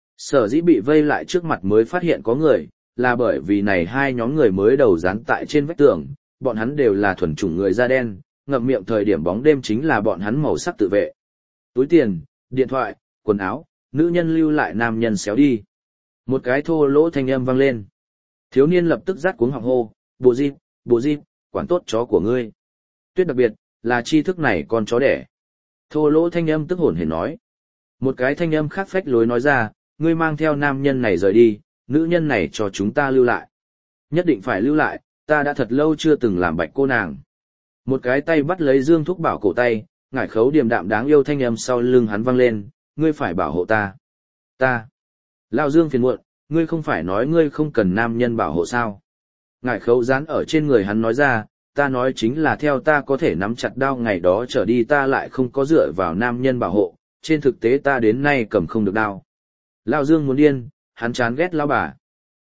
Sở dĩ bị vây lại trước mặt mới phát hiện có người, là bởi vì này hai nhóm người mới đầu dán tại trên vách tường, bọn hắn đều là thuần chủng người da đen, ngậm miệng thời điểm bóng đêm chính là bọn hắn màu sắc tự vệ. Túi tiền, điện thoại, quần áo, nữ nhân lưu lại nam nhân xéo đi. Một cái thô lỗ thanh âm vang lên. Thiếu niên lập tức rát cuống họng hô, bộ dịp, bộ dịp, quản tốt chó của ngươi. Tuyết đặc biệt, là tri thức này con chó đẻ. Thô lỗ thanh âm tức hồn hển nói. Một cái thanh âm khác phách lối nói ra, ngươi mang theo nam nhân này rời đi, nữ nhân này cho chúng ta lưu lại. Nhất định phải lưu lại, ta đã thật lâu chưa từng làm bạch cô nàng. Một cái tay bắt lấy Dương Thúc Bảo cổ tay, Ngải Khấu điềm đạm đáng yêu thanh âm sau lưng hắn vang lên, ngươi phải bảo hộ ta. Ta. Lao Dương phiền muộn, ngươi không phải nói ngươi không cần nam nhân bảo hộ sao. Ngải Khấu dán ở trên người hắn nói ra, ta nói chính là theo ta có thể nắm chặt đao ngày đó trở đi ta lại không có dựa vào nam nhân bảo hộ, trên thực tế ta đến nay cầm không được đao. Lao Dương muốn điên, hắn chán ghét lão bà.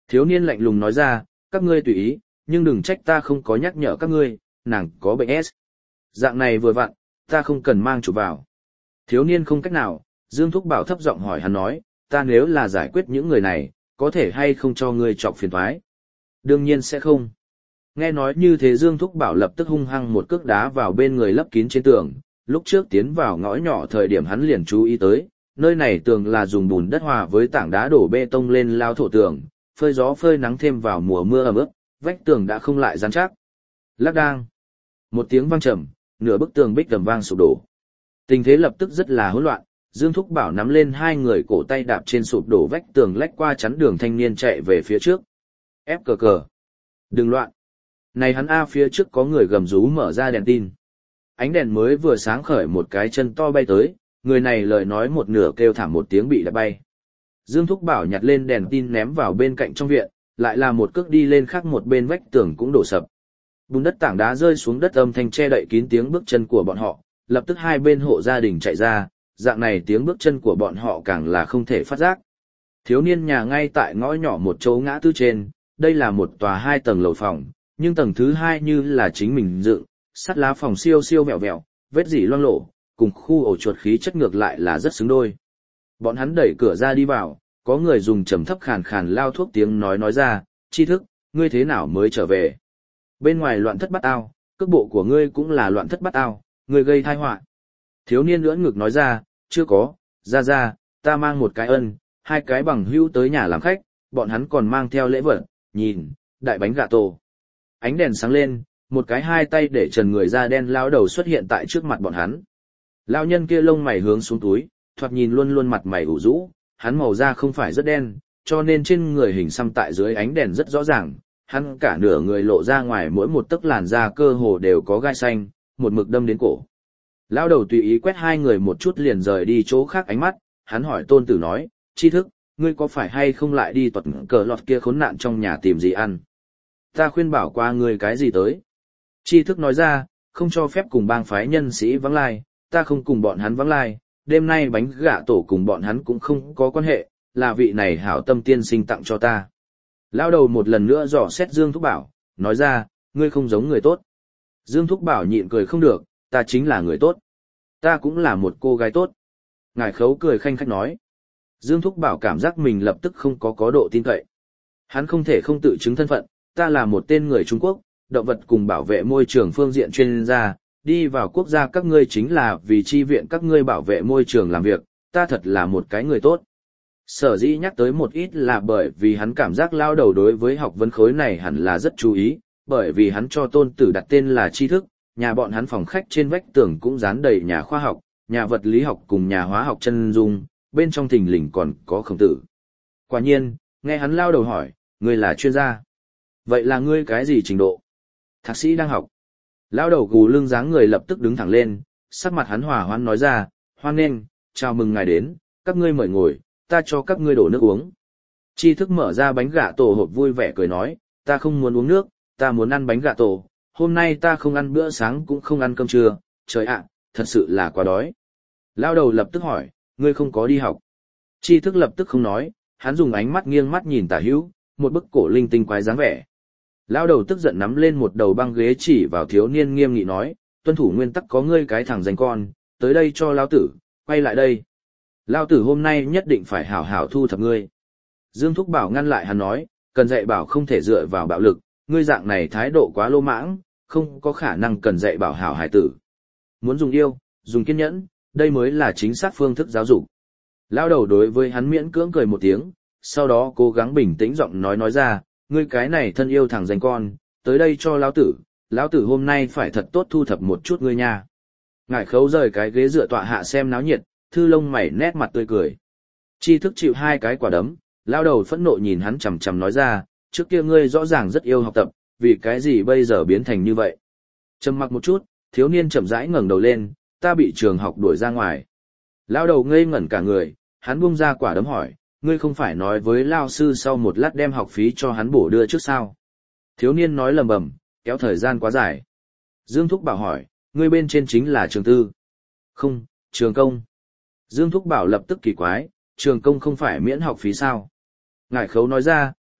Thiếu niên lạnh lùng nói ra, các ngươi tùy ý, nhưng đừng trách ta không có nhắc nhở các ngươi, nàng có bệnh S. Dạng này vừa vặn, ta không cần mang chủ vào. Thiếu niên không cách nào, Dương Thúc Bảo thấp giọng hỏi hắn nói, ta nếu là giải quyết những người này, có thể hay không cho ngươi chọc phiền toái? Đương nhiên sẽ không. Nghe nói như thế Dương Thúc Bảo lập tức hung hăng một cước đá vào bên người lấp kín trên tường, lúc trước tiến vào ngõ nhỏ thời điểm hắn liền chú ý tới, nơi này tường là dùng bùn đất hòa với tảng đá đổ bê tông lên lao thổ tường, phơi gió phơi nắng thêm vào mùa mưa ẩm ướt, vách tường đã không lại rắn chắc. Lắc đang. Một tiếng vang trầm, nửa bức tường bích tầm vang sụp đổ. Tình thế lập tức rất là hỗn loạn, Dương Thúc Bảo nắm lên hai người cổ tay đạp trên sụp đổ vách tường lách qua chắn đường thanh niên chạy về phía trước. Ép cờ cờ. Đừng loạn. Này hắn A phía trước có người gầm rú mở ra đèn tin. Ánh đèn mới vừa sáng khởi một cái chân to bay tới, người này lời nói một nửa kêu thảm một tiếng bị đập bay. Dương Thúc Bảo nhặt lên đèn tin ném vào bên cạnh trong viện, lại là một cước đi lên khác một bên vách tường cũng đổ sập. Bùn đất tảng đá rơi xuống đất âm thanh che đậy kín tiếng bước chân của bọn họ, lập tức hai bên hộ gia đình chạy ra, dạng này tiếng bước chân của bọn họ càng là không thể phát giác. Thiếu niên nhà ngay tại ngõ nhỏ một chỗ ngã tư trên, đây là một tòa hai tầng lầu phòng, nhưng tầng thứ hai như là chính mình dựng, sắt lá phòng siêu siêu vẹo vẹo, vết dỉ loang lổ, cùng khu ổ chuột khí chất ngược lại là rất xứng đôi. Bọn hắn đẩy cửa ra đi vào, có người dùng trầm thấp khàn khàn lao thuốc tiếng nói nói ra, tri thức, ngươi thế nào mới trở về? Bên ngoài loạn thất bát ao, cước bộ của ngươi cũng là loạn thất bát ao, ngươi gây tai họa. Thiếu niên lưỡn ngực nói ra, chưa có, ra ra, ta mang một cái ân, hai cái bằng hữu tới nhà làm khách, bọn hắn còn mang theo lễ vật, nhìn, đại bánh gà tổ. Ánh đèn sáng lên, một cái hai tay để trần người da đen lao đầu xuất hiện tại trước mặt bọn hắn. Lao nhân kia lông mày hướng xuống túi, thoạt nhìn luôn luôn mặt mày ủ rũ, hắn màu da không phải rất đen, cho nên trên người hình xăm tại dưới ánh đèn rất rõ ràng, hắn cả nửa người lộ ra ngoài mỗi một tấc làn da cơ hồ đều có gai xanh, một mực đâm đến cổ. Lao đầu tùy ý quét hai người một chút liền rời đi chỗ khác ánh mắt, hắn hỏi tôn tử nói, tri thức, ngươi có phải hay không lại đi tuật cờ lọt kia khốn nạn trong nhà tìm gì ăn? Ta khuyên bảo qua ngươi cái gì tới? Tri thức nói ra, không cho phép cùng bang phái nhân sĩ vắng lai, ta không cùng bọn hắn vắng lai, đêm nay bánh gạ tổ cùng bọn hắn cũng không có quan hệ, là vị này hảo tâm tiên sinh tặng cho ta. Lao đầu một lần nữa dò xét Dương Thúc Bảo, nói ra, ngươi không giống người tốt. Dương Thúc Bảo nhịn cười không được, ta chính là người tốt. Ta cũng là một cô gái tốt. Ngài khấu cười khanh khách nói. Dương Thúc Bảo cảm giác mình lập tức không có có độ tin cậy. Hắn không thể không tự chứng thân phận, ta là một tên người Trung Quốc, động vật cùng bảo vệ môi trường phương diện chuyên gia, đi vào quốc gia các ngươi chính là vì chi viện các ngươi bảo vệ môi trường làm việc, ta thật là một cái người tốt. Sở dĩ nhắc tới một ít là bởi vì hắn cảm giác lao đầu đối với học vấn khối này hẳn là rất chú ý, bởi vì hắn cho tôn tử đặt tên là tri thức, nhà bọn hắn phòng khách trên vách tường cũng dán đầy nhà khoa học, nhà vật lý học cùng nhà hóa học chân dung, bên trong thình lình còn có Khổng Tử. Quả nhiên, nghe hắn lao đầu hỏi, ngươi là chuyên gia. Vậy là ngươi cái gì trình độ? Thạc sĩ đang học. Lao đầu gù lưng dáng người lập tức đứng thẳng lên, sắc mặt hắn hòa hoãn nói ra, hoan nghênh, chào mừng ngài đến, các ngươi mời ngồi, ta cho các ngươi đổ nước uống. Tri thức mở ra bánh gà tổ hộp vui vẻ cười nói, ta không muốn uống nước, ta muốn ăn bánh gà tổ, hôm nay ta không ăn bữa sáng cũng không ăn cơm trưa, trời ạ, thật sự là quá đói. Lao đầu lập tức hỏi, ngươi không có đi học. Tri thức lập tức không nói, hắn dùng ánh mắt nghiêng mắt nhìn tả hữu, một bức cổ linh tinh quái dáng vẻ. Lao đầu tức giận nắm lên một đầu băng ghế chỉ vào thiếu niên nghiêm nghị nói, tuân thủ nguyên tắc có ngươi cái thằng danh con, tới đây cho Lao tử, quay lại đây. Lao tử hôm nay nhất định phải hảo hảo thu thập ngươi. Dương Thúc Bảo ngăn lại hắn nói, cần dạy bảo không thể dựa vào bạo lực, ngươi dạng này thái độ quá lô mãng, không có khả năng cần dạy bảo hảo hải tử. Muốn dùng yêu, dùng kiên nhẫn, đây mới là chính xác phương thức giáo dục. Lao đầu đối với hắn miễn cưỡng cười một tiếng, sau đó cố gắng bình tĩnh giọng nói nói ra, ngươi cái này thân yêu thằng danh con, tới đây cho lão tử, lão tử hôm nay phải thật tốt thu thập một chút ngươi nha. Ngải khấu rời cái ghế dựa tọa hạ xem náo nhiệt, thư lông mày nét mặt tươi cười. Tri thức chịu hai cái quả đấm, lao đầu phẫn nộ nhìn hắn chằm chằm nói ra, trước kia ngươi rõ ràng rất yêu học tập, vì cái gì bây giờ biến thành như vậy. Trầm mặc một chút, thiếu niên chậm rãi ngẩng đầu lên, ta bị trường học đuổi ra ngoài. Lao đầu ngây ngẩn cả người, hắn buông ra quả đấm hỏi, ngươi không phải nói với lao sư sau một lát đem học phí cho hắn bổ đưa trước sao? Thiếu niên nói lầm bầm, kéo thời gian quá dài. Dương Thúc Bảo hỏi, ngươi bên trên chính là trường tư? Không, trường công. Dương Thúc Bảo lập tức kỳ quái, trường công không phải miễn học phí sao? Ngải khấu nói ra,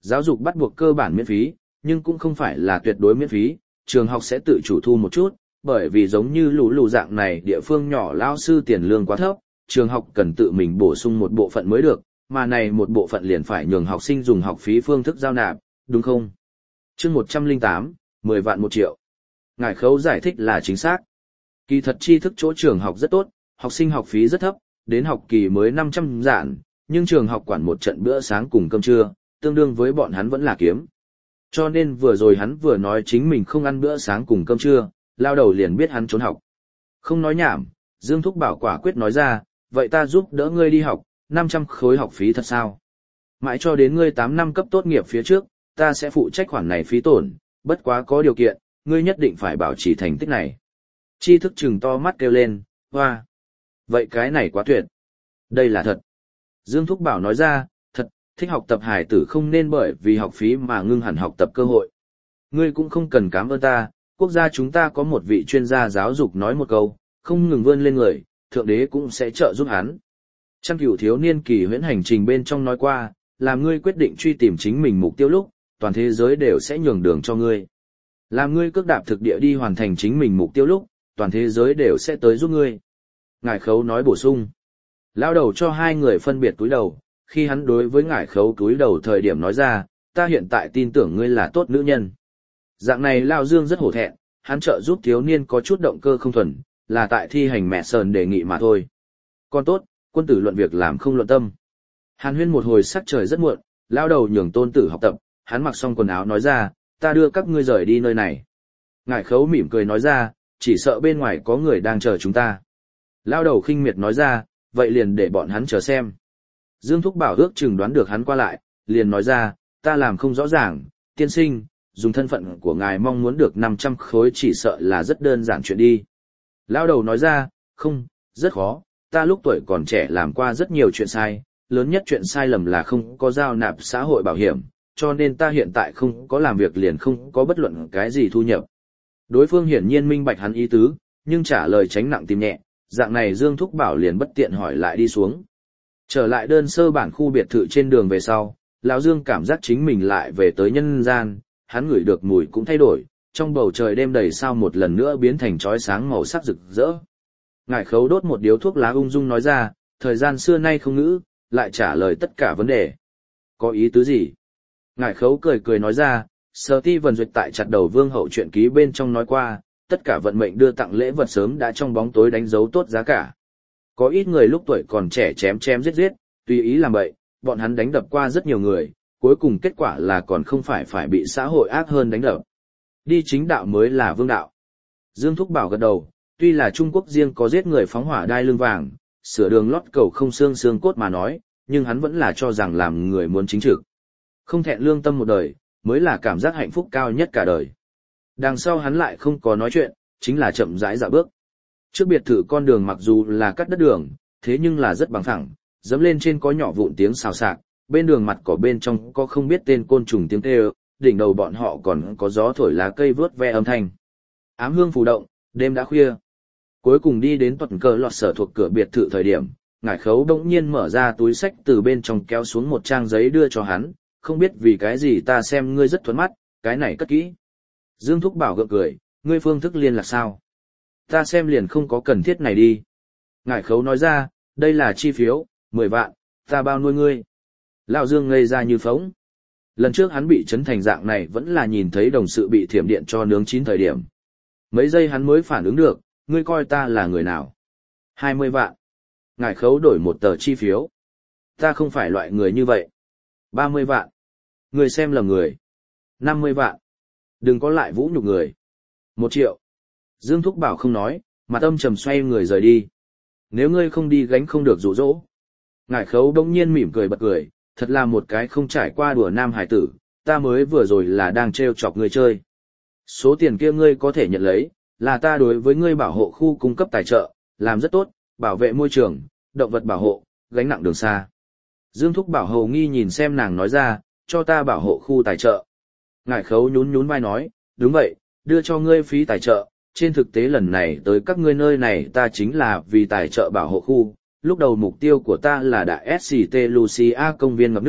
Giáo dục bắt buộc cơ bản miễn phí, nhưng cũng không phải là tuyệt đối miễn phí, trường học sẽ tự chủ thu một chút, bởi vì giống như lũ lù dạng này địa phương nhỏ lao sư tiền lương quá thấp, trường học cần tự mình bổ sung một bộ phận mới được, mà này một bộ phận liền phải nhường học sinh dùng học phí phương thức giao nạp, đúng không? Chương một trăm lẻ tám, mười vạn một triệu. Ngài Khấu giải thích là chính xác. Kỳ thật tri thức chỗ trường học rất tốt, học sinh học phí rất thấp, đến học kỳ mới năm trăm giản, nhưng trường học quản một trận bữa sáng cùng cơm trưa, tương đương với bọn hắn vẫn là kiếm. Cho nên vừa rồi hắn vừa nói chính mình không ăn bữa sáng cùng cơm trưa, lao đầu liền biết hắn trốn học. Không nói nhảm, Dương Thúc Bảo quả quyết nói ra, vậy ta giúp đỡ ngươi đi học, năm trăm khối học phí thật sao? Mãi cho đến ngươi tám năm cấp tốt nghiệp phía trước, ta sẽ phụ trách khoản này phí tổn, bất quá có điều kiện, ngươi nhất định phải bảo trì thành tích này. Tri thức trừng to mắt kêu lên, hoa. Vậy cái này quá tuyệt. Đây là thật. Dương Thúc Bảo nói ra, thật, thích học tập hài tử không nên bởi vì học phí mà ngưng hẳn học tập cơ hội. Ngươi cũng không cần cảm ơn ta, quốc gia chúng ta có một vị chuyên gia giáo dục nói một câu, không ngừng vươn lên người, thượng đế cũng sẽ trợ giúp hắn. Trăm cửu thiếu niên kỳ huyễn hành trình bên trong nói qua, làm ngươi quyết định truy tìm chính mình mục tiêu lúc, toàn thế giới đều sẽ nhường đường cho ngươi. Làm ngươi cước đạp thực địa đi hoàn thành chính mình mục tiêu lúc, toàn thế giới đều sẽ tới giúp ngươi. Ngải Khấu nói bổ sung. Lao đầu cho hai người phân biệt túi đầu, khi hắn đối với Ngải Khấu túi đầu thời điểm nói ra, ta hiện tại tin tưởng ngươi là tốt nữ nhân. Dạng này Lao Dương rất hổ thẹn, hắn trợ giúp thiếu niên có chút động cơ không thuần, là tại thi hành mẹ sờn đề nghị mà thôi. Còn tốt, quân tử luận việc làm không luận tâm. Hàn huyên một hồi sắc trời rất muộn, Lao đầu nhường tôn tử học tập, hắn mặc xong quần áo nói ra, ta đưa các ngươi rời đi nơi này. Ngải Khấu mỉm cười nói ra, chỉ sợ bên ngoài có người đang chờ chúng ta. Lao đầu khinh miệt nói ra, vậy liền để bọn hắn chờ xem. Dương Thúc Bảo ước chừng đoán được hắn qua lại, liền nói ra, ta làm không rõ ràng, tiên sinh, dùng thân phận của ngài mong muốn được năm trăm khối chỉ sợ là rất đơn giản chuyện đi. Lao đầu nói ra, không, rất khó, ta lúc tuổi còn trẻ làm qua rất nhiều chuyện sai, lớn nhất chuyện sai lầm là không có giao nạp xã hội bảo hiểm, cho nên ta hiện tại không có làm việc liền không có bất luận cái gì thu nhập. Đối phương hiển nhiên minh bạch hắn ý tứ, nhưng trả lời tránh nặng tìm nhẹ, dạng này Dương Thúc Bảo liền bất tiện hỏi lại đi xuống. Trở lại đơn sơ bản khu biệt thự trên đường về sau, lão Dương cảm giác chính mình lại về tới nhân gian, hắn ngửi được mùi cũng thay đổi, trong bầu trời đêm đầy sao một lần nữa biến thành chói sáng màu sắc rực rỡ. Ngải Khấu đốt một điếu thuốc lá ung dung nói ra, thời gian xưa nay không ngữ, lại trả lời tất cả vấn đề. Có ý tứ gì? Ngải Khấu cười cười nói ra, Steven Duyệt tại chặt đầu vương hậu truyện ký bên trong nói qua, tất cả vận mệnh đưa tặng lễ vật sớm đã trong bóng tối đánh dấu tốt giá cả. Có ít người lúc tuổi còn trẻ chém chém giết giết, tùy ý làm bậy, bọn hắn đánh đập qua rất nhiều người, cuối cùng kết quả là còn không phải phải bị xã hội ác hơn đánh đập. Đi chính đạo mới là vương đạo. Dương Thúc Bảo gật đầu, tuy là Trung Quốc riêng có giết người phóng hỏa đai lưng vàng, sửa đường lót cầu không xương xương cốt mà nói, nhưng hắn vẫn là cho rằng làm người muốn chính trực. Không thẹn lương tâm một đời, mới là cảm giác hạnh phúc cao nhất cả đời. Đằng sau hắn lại không có nói chuyện, chính là chậm rãi dạo bước. Trước biệt thự con đường mặc dù là cắt đất đường, thế nhưng là rất bằng phẳng, dẫm lên trên có nhỏ vụn tiếng xào xạc, bên đường mặt cỏ bên trong có không biết tên côn trùng tiếng kêu, đỉnh đầu bọn họ còn có gió thổi lá cây vớt ve âm thanh. Ám hương phù động, đêm đã khuya. Cuối cùng đi đến tuần cờ lọt sở thuộc cửa biệt thự thời điểm, Ngải Khấu bỗng nhiên mở ra túi sách từ bên trong kéo xuống một trang giấy đưa cho hắn, không biết vì cái gì ta xem ngươi rất thuận mắt, cái này cất kỹ. Dương Thúc Bảo gượng cười, ngươi phương thức liên lạc sao? Ta xem liền không có cần thiết này đi. Ngải Khấu nói ra, đây là chi phiếu, mười vạn, ta bao nuôi ngươi. Lão Dương ngây ra như phóng. Lần trước hắn bị chấn thành dạng này vẫn là nhìn thấy đồng sự bị thiểm điện cho nướng chín thời điểm. Mấy giây hắn mới phản ứng được, ngươi coi ta là người nào? Hai mươi vạn. Ngải Khấu đổi một tờ chi phiếu. Ta không phải loại người như vậy. Ba mươi vạn. Ngươi xem lầm người. Năm mươi vạn. Đừng có lại vũ nhục người. Một triệu. Dương Thúc Bảo không nói, mặt âm trầm xoay người rời đi. Nếu ngươi không đi gánh không được dụ dỗ. Ngải Khấu đông nhiên mỉm cười bật cười, thật là một cái không trải qua đùa nam hải tử, ta mới vừa rồi là đang trêu chọc ngươi chơi. Số tiền kia ngươi có thể nhận lấy, là ta đối với ngươi bảo hộ khu cung cấp tài trợ, làm rất tốt, bảo vệ môi trường, động vật bảo hộ, gánh nặng đường xa. Dương Thúc Bảo hầu nghi nhìn xem nàng nói ra, cho ta bảo hộ khu tài trợ. Ngải Khấu nhún nhún vai nói, đúng vậy, đưa cho ngươi phí tài trợ, trên thực tế lần này tới các ngươi nơi này ta chính là vì tài trợ bảo hộ khu, lúc đầu mục tiêu của ta là đại ét xê tê Lucia công viên ngập nước,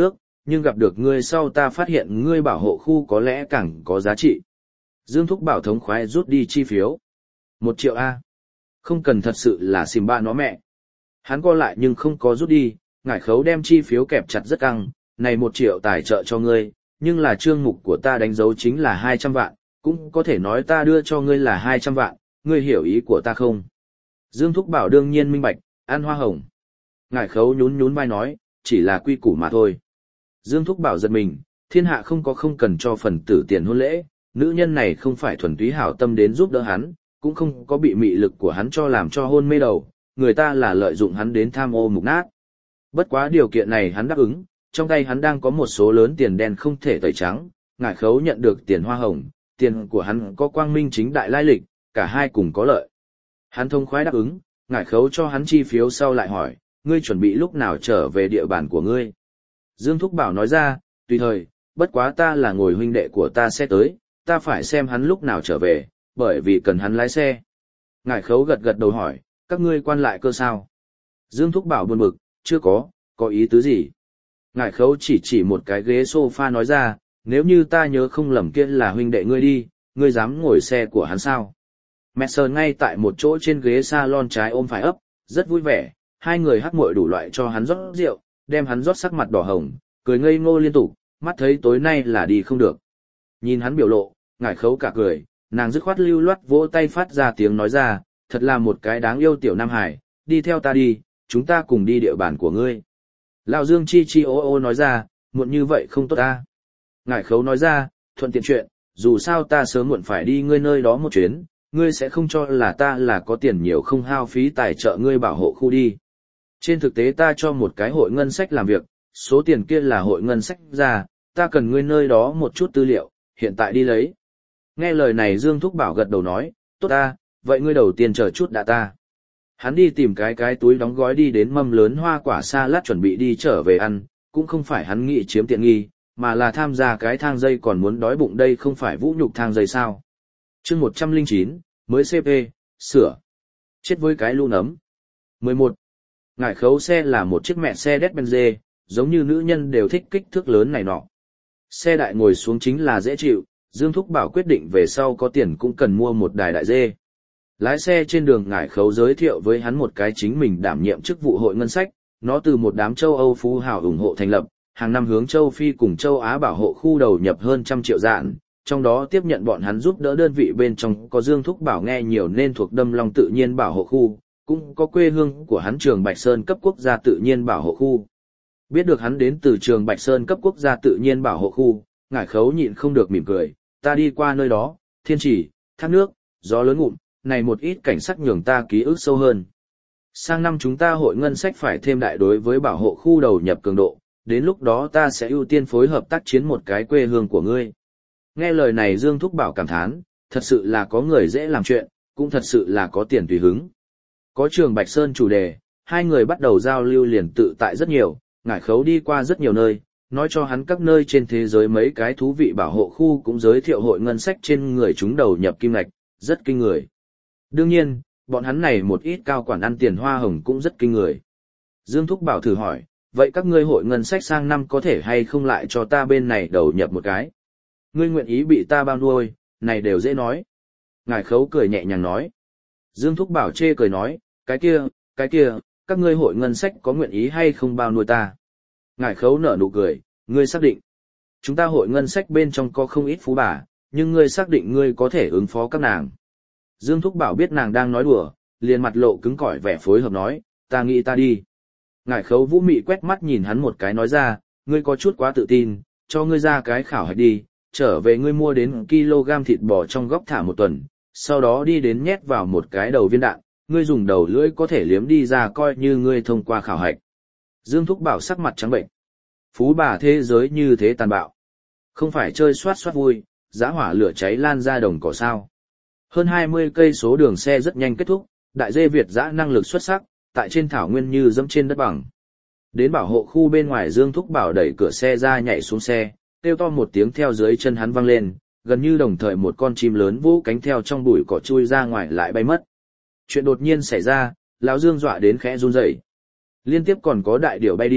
nhưng gặp được ngươi sau ta phát hiện ngươi bảo hộ khu có lẽ càng có giá trị. Dương Thúc Bảo thống khoái rút đi chi phiếu. Một triệu A. Không cần thật sự là xìm ba nó mẹ. Hắn co lại nhưng không có rút đi, ngải khấu đem chi phiếu kẹp chặt rất căng, này một triệu tài trợ cho ngươi, nhưng là chương mục của ta đánh dấu chính là hai trăm vạn, cũng có thể nói ta đưa cho ngươi là hai trăm vạn, ngươi hiểu ý của ta không? Dương Thúc Bảo đương nhiên minh bạch, ăn hoa hồng. Ngải khấu nhún nhún vai nói, chỉ là quy củ mà thôi. Dương Thúc Bảo giật mình, thiên hạ không có không cần cho phần tử tiền hôn lễ, nữ nhân này không phải thuần túy hảo tâm đến giúp đỡ hắn, cũng không có bị mị lực của hắn cho làm cho hôn mê đầu, người ta là lợi dụng hắn đến tham ô mục nát. Bất quá điều kiện này hắn đáp ứng, trong tay hắn đang có một số lớn tiền đen không thể tẩy trắng, ngải khấu nhận được tiền hoa hồng, tiền của hắn có quang minh chính đại lai lịch, cả hai cùng có lợi. Hắn thông khoái đáp ứng, ngải khấu cho hắn chi phiếu sau lại hỏi, ngươi chuẩn bị lúc nào trở về địa bàn của ngươi? Dương Thúc Bảo nói ra, tùy thời, bất quá ta là ngồi huynh đệ của ta sẽ tới, ta phải xem hắn lúc nào trở về, bởi vì cần hắn lái xe. Ngải khấu gật gật đầu hỏi, các ngươi quan lại cơ sao? Dương Thúc Bảo buồn bực, chưa có, có ý tứ gì? Ngải khấu chỉ chỉ một cái ghế sofa nói ra, nếu như ta nhớ không lầm kia là huynh đệ ngươi đi, ngươi dám ngồi xe của hắn sao? Mẹ sờ ngay tại một chỗ trên ghế salon trái ôm phải ấp, rất vui vẻ, hai người hắc muội đủ loại cho hắn rót rượu, đem hắn rót sắc mặt đỏ hồng, cười ngây ngô liên tục, mắt thấy tối nay là đi không được. Nhìn hắn biểu lộ, ngải khấu cả cười, nàng dứt khoát lưu loát vỗ tay phát ra tiếng nói ra, thật là một cái đáng yêu tiểu Nam Hải, đi theo ta đi, chúng ta cùng đi địa bàn của ngươi. Lão Dương chi chi ô ô nói ra, muộn như vậy không tốt ta. Ngải khấu nói ra, thuận tiện chuyện, dù sao ta sớm muộn phải đi ngươi nơi đó một chuyến, ngươi sẽ không cho là ta là có tiền nhiều không hao phí tài trợ ngươi bảo hộ khu đi. Trên thực tế ta cho một cái hội ngân sách làm việc, số tiền kia là hội ngân sách ra, ta cần ngươi nơi đó một chút tư liệu, hiện tại đi lấy. Nghe lời này Dương Thúc Bảo gật đầu nói, tốt ta, vậy ngươi đầu tiên chờ chút đã ta. Hắn đi tìm cái cái túi đóng gói đi đến mâm lớn hoa quả salad chuẩn bị đi trở về ăn, cũng không phải hắn nghĩ chiếm tiện nghi, mà là tham gia cái thang dây còn muốn đói bụng đây không phải vũ nhục thang dây sao. Chương một trăm lẻ chín, mới xê pê, sửa. Chết với cái lu nấm. mười một. Ngải khấu xe là một chiếc mẹ xe Mercedes-Benz, giống như nữ nhân đều thích kích thước lớn này nọ. Xe đại ngồi xuống chính là dễ chịu, Dương Thúc Bảo quyết định về sau có tiền cũng cần mua một đài đại dê. Lái xe trên đường ngải khấu giới thiệu với hắn một cái chính mình đảm nhiệm chức vụ hội ngân sách, nó từ một đám châu Âu phú hào ủng hộ thành lập, hàng năm hướng châu Phi cùng châu Á bảo hộ khu đầu nhập hơn trăm triệu dạn, trong đó tiếp nhận bọn hắn giúp đỡ đơn vị bên trong có Dương Thúc Bảo nghe nhiều nên thuộc Đâm Long tự nhiên bảo hộ khu, cũng có quê hương của hắn Trường Bạch Sơn cấp quốc gia tự nhiên bảo hộ khu. Biết được hắn đến từ Trường Bạch Sơn cấp quốc gia tự nhiên bảo hộ khu, ngải khấu nhịn không được mỉm cười, ta đi qua nơi đó, thiên trì, thác nước, gió lớn ngụm, này một ít cảnh sắc nhường ta ký ức sâu hơn. Sang năm chúng ta hội ngân sách phải thêm đại đối với bảo hộ khu đầu nhập cường độ, đến lúc đó ta sẽ ưu tiên phối hợp tác chiến một cái quê hương của ngươi. Nghe lời này Dương Thúc Bảo cảm thán, thật sự là có người dễ làm chuyện, cũng thật sự là có tiền tùy hứng. Có Trường Bạch Sơn chủ đề, hai người bắt đầu giao lưu liền tự tại rất nhiều, ngải khấu đi qua rất nhiều nơi, nói cho hắn các nơi trên thế giới mấy cái thú vị bảo hộ khu cũng giới thiệu hội ngân sách trên người chúng đầu nhập kim ngạch, rất kinh người. Đương nhiên, bọn hắn này một ít cao quản ăn tiền hoa hồng cũng rất kinh người. Dương Thúc Bảo thử hỏi, vậy các ngươi hội ngân sách sang năm có thể hay không lại cho ta bên này đầu nhập một cái? Ngươi nguyện ý bị ta bao nuôi, này đều dễ nói. Ngải khấu cười nhẹ nhàng nói. Dương Thúc Bảo chê cười nói, cái kia, cái kia, các ngươi hội ngân sách có nguyện ý hay không bao nuôi ta? Ngải khấu nở nụ cười, ngươi xác định. Chúng ta hội ngân sách bên trong có không ít phú bà, nhưng ngươi xác định ngươi có thể ứng phó các nàng. Dương Thúc Bảo biết nàng đang nói đùa, liền mặt lộ cứng cỏi vẻ phối hợp nói, ta nghĩ ta đi. Ngải khấu vũ mị quét mắt nhìn hắn một cái nói ra, ngươi có chút quá tự tin, cho ngươi ra cái khảo hạch đi, trở về ngươi mua đến kg thịt bò trong góc thả một tuần, sau đó đi đến nhét vào một cái đầu viên đạn, ngươi dùng đầu lưỡi có thể liếm đi ra coi như ngươi thông qua khảo hạch. Dương Thúc Bảo sắc mặt trắng bệnh. Phú bà thế giới như thế tàn bạo. Không phải chơi soát soát vui, giã hỏa lửa cháy lan ra đồng cỏ sao. Hơn hai mươi cây số đường xe rất nhanh kết thúc, đại dê Việt giã năng lực xuất sắc, tại trên thảo nguyên như dẫm trên đất bằng. Đến bảo hộ khu bên ngoài Dương Thúc Bảo đẩy cửa xe ra nhảy xuống xe, kêu to một tiếng theo dưới chân hắn vang lên, gần như đồng thời một con chim lớn vỗ cánh theo trong bụi cỏ chui ra ngoài lại bay mất. Chuyện đột nhiên xảy ra, lão Dương dọa đến khẽ run rẩy. Liên tiếp còn có đại điểu bay đi,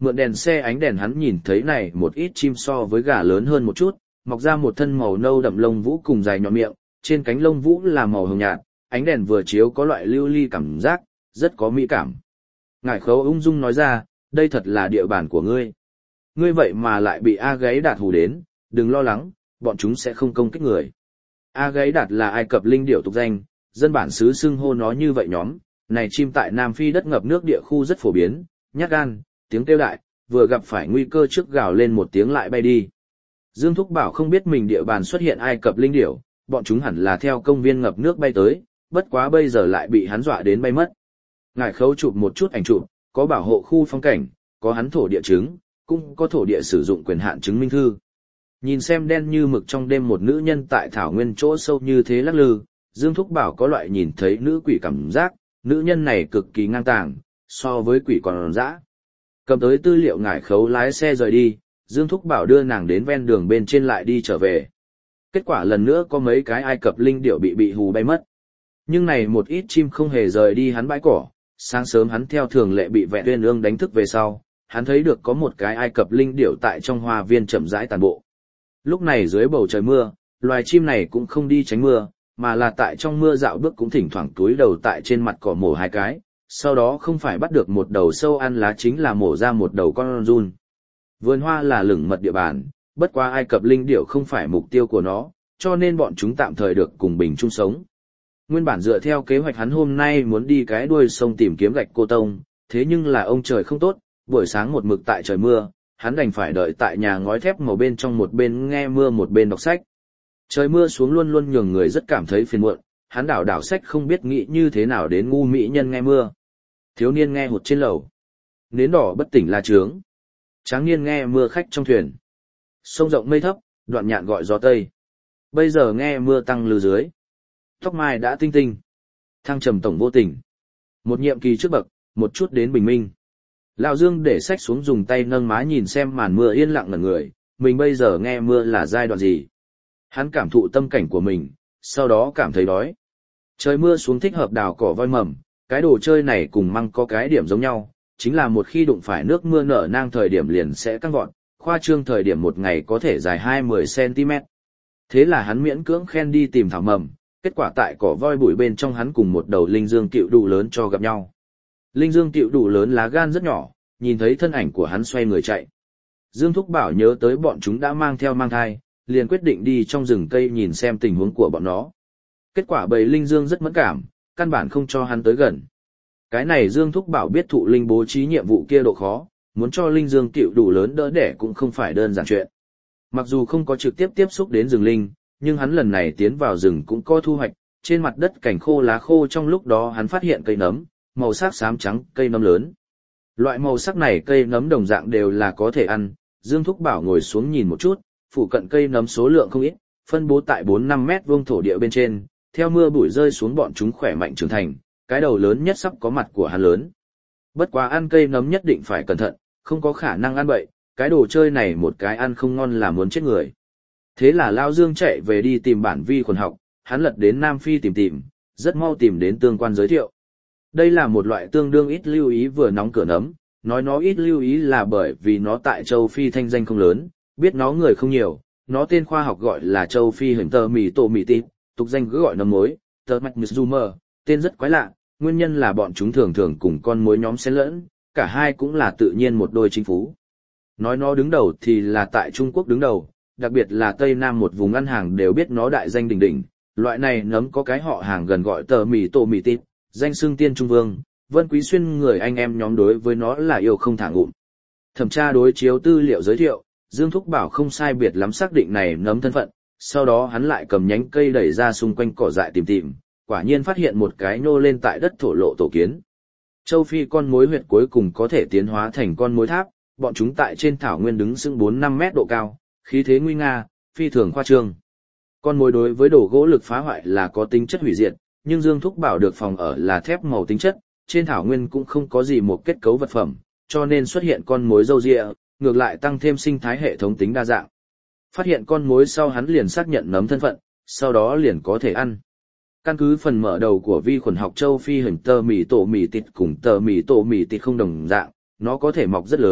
Mượn đèn xe ánh đèn hắn nhìn thấy này một ít chim so với gà lớn hơn một chút, mọc ra một thân màu nâu đậm lông vũ cùng dài nhọn miệng, trên cánh lông vũ là màu hồng nhạt, ánh đèn vừa chiếu có loại lưu ly cảm giác, rất có mỹ cảm. Ngải Khấu ung dung nói ra, đây thật là địa bàn của ngươi. Ngươi vậy mà lại bị A Gáy Đạt hù đến, đừng lo lắng, bọn chúng sẽ không công kích người. A Gáy Đạt là Ai Cập linh điểu tục danh, dân bản xứ xưng hô nó như vậy nhóm, này chim tại Nam Phi đất ngập nước địa khu rất phổ biến, nhát gan, tiếng kêu đại, vừa gặp phải nguy cơ trước gào lên một tiếng lại bay đi. Dương Thúc Bảo không biết mình địa bàn xuất hiện Ai Cập linh điểu, bọn chúng hẳn là theo công viên ngập nước bay tới, bất quá bây giờ lại bị hắn dọa đến bay mất. Ngải Khấu chụp một chút ảnh chụp, có bảo hộ khu phong cảnh, có hắn thổ địa chứng, cũng có thổ địa sử dụng quyền hạn chứng minh thư. Nhìn xem đen như mực trong đêm một nữ nhân tại thảo nguyên chỗ sâu như thế lắc lư, Dương Thúc Bảo có loại nhìn thấy nữ quỷ cảm giác, nữ nhân này cực kỳ ngang tàng, so với quỷ còn dã. Cầm tới tư liệu Ngải Khấu lái xe rời đi, Dương Thúc Bảo đưa nàng đến ven đường bên trên lại đi trở về. Kết quả lần nữa có mấy cái Ai Cập linh điểu bị bị hù bay mất. Nhưng này một ít chim không hề rời đi hắn bãi cỏ, sáng sớm hắn theo thường lệ bị Vẹn Uyên Ương đánh thức về sau, hắn thấy được có một cái Ai Cập linh điểu tại trong hoa viên chậm rãi tàn bộ. Lúc này dưới bầu trời mưa, loài chim này cũng không đi tránh mưa, mà là tại trong mưa dạo bước cũng thỉnh thoảng túi đầu tại trên mặt cỏ mổ hai cái, sau đó không phải bắt được một đầu sâu ăn lá chính là mổ ra một đầu con giun. Vườn hoa là lửng mật địa bàn, bất quá Ai Cập linh điểu không phải mục tiêu của nó, cho nên bọn chúng tạm thời được cùng bình chung sống. Nguyên bản dựa theo kế hoạch hắn hôm nay muốn đi cái đuôi sông tìm kiếm gạch cô tông, thế nhưng là ông trời không tốt, buổi sáng một mực tại trời mưa, hắn đành phải đợi tại nhà ngói thép màu bên trong một bên nghe mưa một bên đọc sách. Trời mưa xuống luôn luôn nhường người rất cảm thấy phiền muộn, hắn đảo đảo sách không biết nghĩ như thế nào đến ngu mỹ nhân nghe mưa. Thiếu niên nghe hụt trên lầu. Nến đỏ bất tỉnh la trướng. Tráng niên nghe mưa khách trong thuyền. Sông rộng mây thấp, đoạn nhạn gọi gió tây. Bây giờ nghe mưa tăng lư dưới. Tóc mai đã tinh tinh. Thăng trầm tổng vô tình. Một nhiệm kỳ trước bậc, một chút đến bình minh. Lão Dương để sách xuống dùng tay nâng má nhìn xem màn mưa yên lặng ngẩn người, mình bây giờ nghe mưa là giai đoạn gì. Hắn cảm thụ tâm cảnh của mình, sau đó cảm thấy đói. Trời mưa xuống thích hợp đào cỏ voi mầm, cái đồ chơi này cùng măng có cái điểm giống nhau, chính là một khi đụng phải nước mưa nở nang thời điểm liền sẽ căng vọt, khoa trương thời điểm một ngày có thể dài hai mươi xăng-ti-mét. Thế là hắn miễn cưỡng khen đi tìm thảo mầm, kết quả tại cỏ voi bụi bên trong hắn cùng một đầu linh dương cựu đủ lớn cho gặp nhau. Linh dương cựu đủ lớn lá gan rất nhỏ, nhìn thấy thân ảnh của hắn xoay người chạy. Dương Thúc Bảo nhớ tới bọn chúng đã mang theo mang thai, liền quyết định đi trong rừng cây nhìn xem tình huống của bọn nó. Kết quả bầy linh dương rất mẫn cảm, căn bản không cho hắn tới gần. Cái này Dương Thúc Bảo biết thụ linh bố trí nhiệm vụ kia độ khó, muốn cho linh dương cựu đủ lớn đỡ đẻ cũng không phải đơn giản chuyện. Mặc dù không có trực tiếp tiếp xúc đến rừng linh, nhưng hắn lần này tiến vào rừng cũng có thu hoạch, trên mặt đất cảnh khô lá khô trong lúc đó hắn phát hiện cây nấm, màu sắc xám trắng, cây nấm lớn. Loại màu sắc này cây nấm đồng dạng đều là có thể ăn, Dương Thúc Bảo ngồi xuống nhìn một chút, phụ cận cây nấm số lượng không ít, phân bố tại bốn năm mét vuông thổ địa bên trên, theo mưa bụi rơi xuống bọn chúng khỏe mạnh trưởng thành, cái đầu lớn nhất sắp có mặt của hắn lớn. Bất quá ăn cây nấm nhất định phải cẩn thận, không có khả năng ăn bậy, cái đồ chơi này một cái ăn không ngon là muốn chết người. Thế là Lao Dương chạy về đi tìm bản vi khuẩn học, hắn lật đến Nam Phi tìm tìm, rất mau tìm đến tương quan giới thiệu. Đây là một loại tương đương ít lưu ý vừa nóng cửa nấm, nói nó ít lưu ý là bởi vì nó tại châu Phi thanh danh không lớn, biết nó người không nhiều, nó tên khoa học gọi là châu Phi hình tờ mì tổ mì tịp, tục danh cứ gọi nấm mối, tờ mạch mizzumer, tên rất quái lạ, nguyên nhân là bọn chúng thường thường cùng con mối nhóm xen lẫn, cả hai cũng là tự nhiên một đôi chính phú. Nói nó đứng đầu thì là tại Trung Quốc đứng đầu, đặc biệt là Tây Nam một vùng ăn hàng đều biết nó đại danh đỉnh đỉnh, loại này nấm có cái họ hàng gần gọi tờ mì tổ mì tịp, danh xưng tiên trung vương, Vân Quý Xuyên người anh em nhóm đối với nó là yêu không thả ngụm. Thẩm tra đối chiếu tư liệu giới thiệu, Dương Thúc Bảo không sai biệt lắm xác định này nấm thân phận, sau đó hắn lại cầm nhánh cây đẩy ra xung quanh cỏ dại tìm tìm, quả nhiên phát hiện một cái nhô lên tại đất thổ lộ tổ kiến. Châu Phi con mối huyệt cuối cùng có thể tiến hóa thành con mối tháp, bọn chúng tại trên thảo nguyên đứng sững bốn năm mét độ cao, khí thế nguy nga, phi thường khoa trương. Con mối đối với đồ gỗ lực phá hoại là có tính chất hủy diệt, nhưng Dương Thúc Bảo được phòng ở là thép màu tính chất, trên thảo nguyên cũng không có gì một kết cấu vật phẩm, cho nên xuất hiện con mối râu ria, ngược lại tăng thêm sinh thái hệ thống tính đa dạng. Phát hiện con mối sau hắn liền xác nhận nấm thân phận, sau đó liền có thể ăn. Căn cứ phần mở đầu của vi khuẩn học châu Phi hình tờ mì tổ mì tịt cùng tờ mì tổ mì tịt không đồng dạng, nó có thể mọc rất lớn,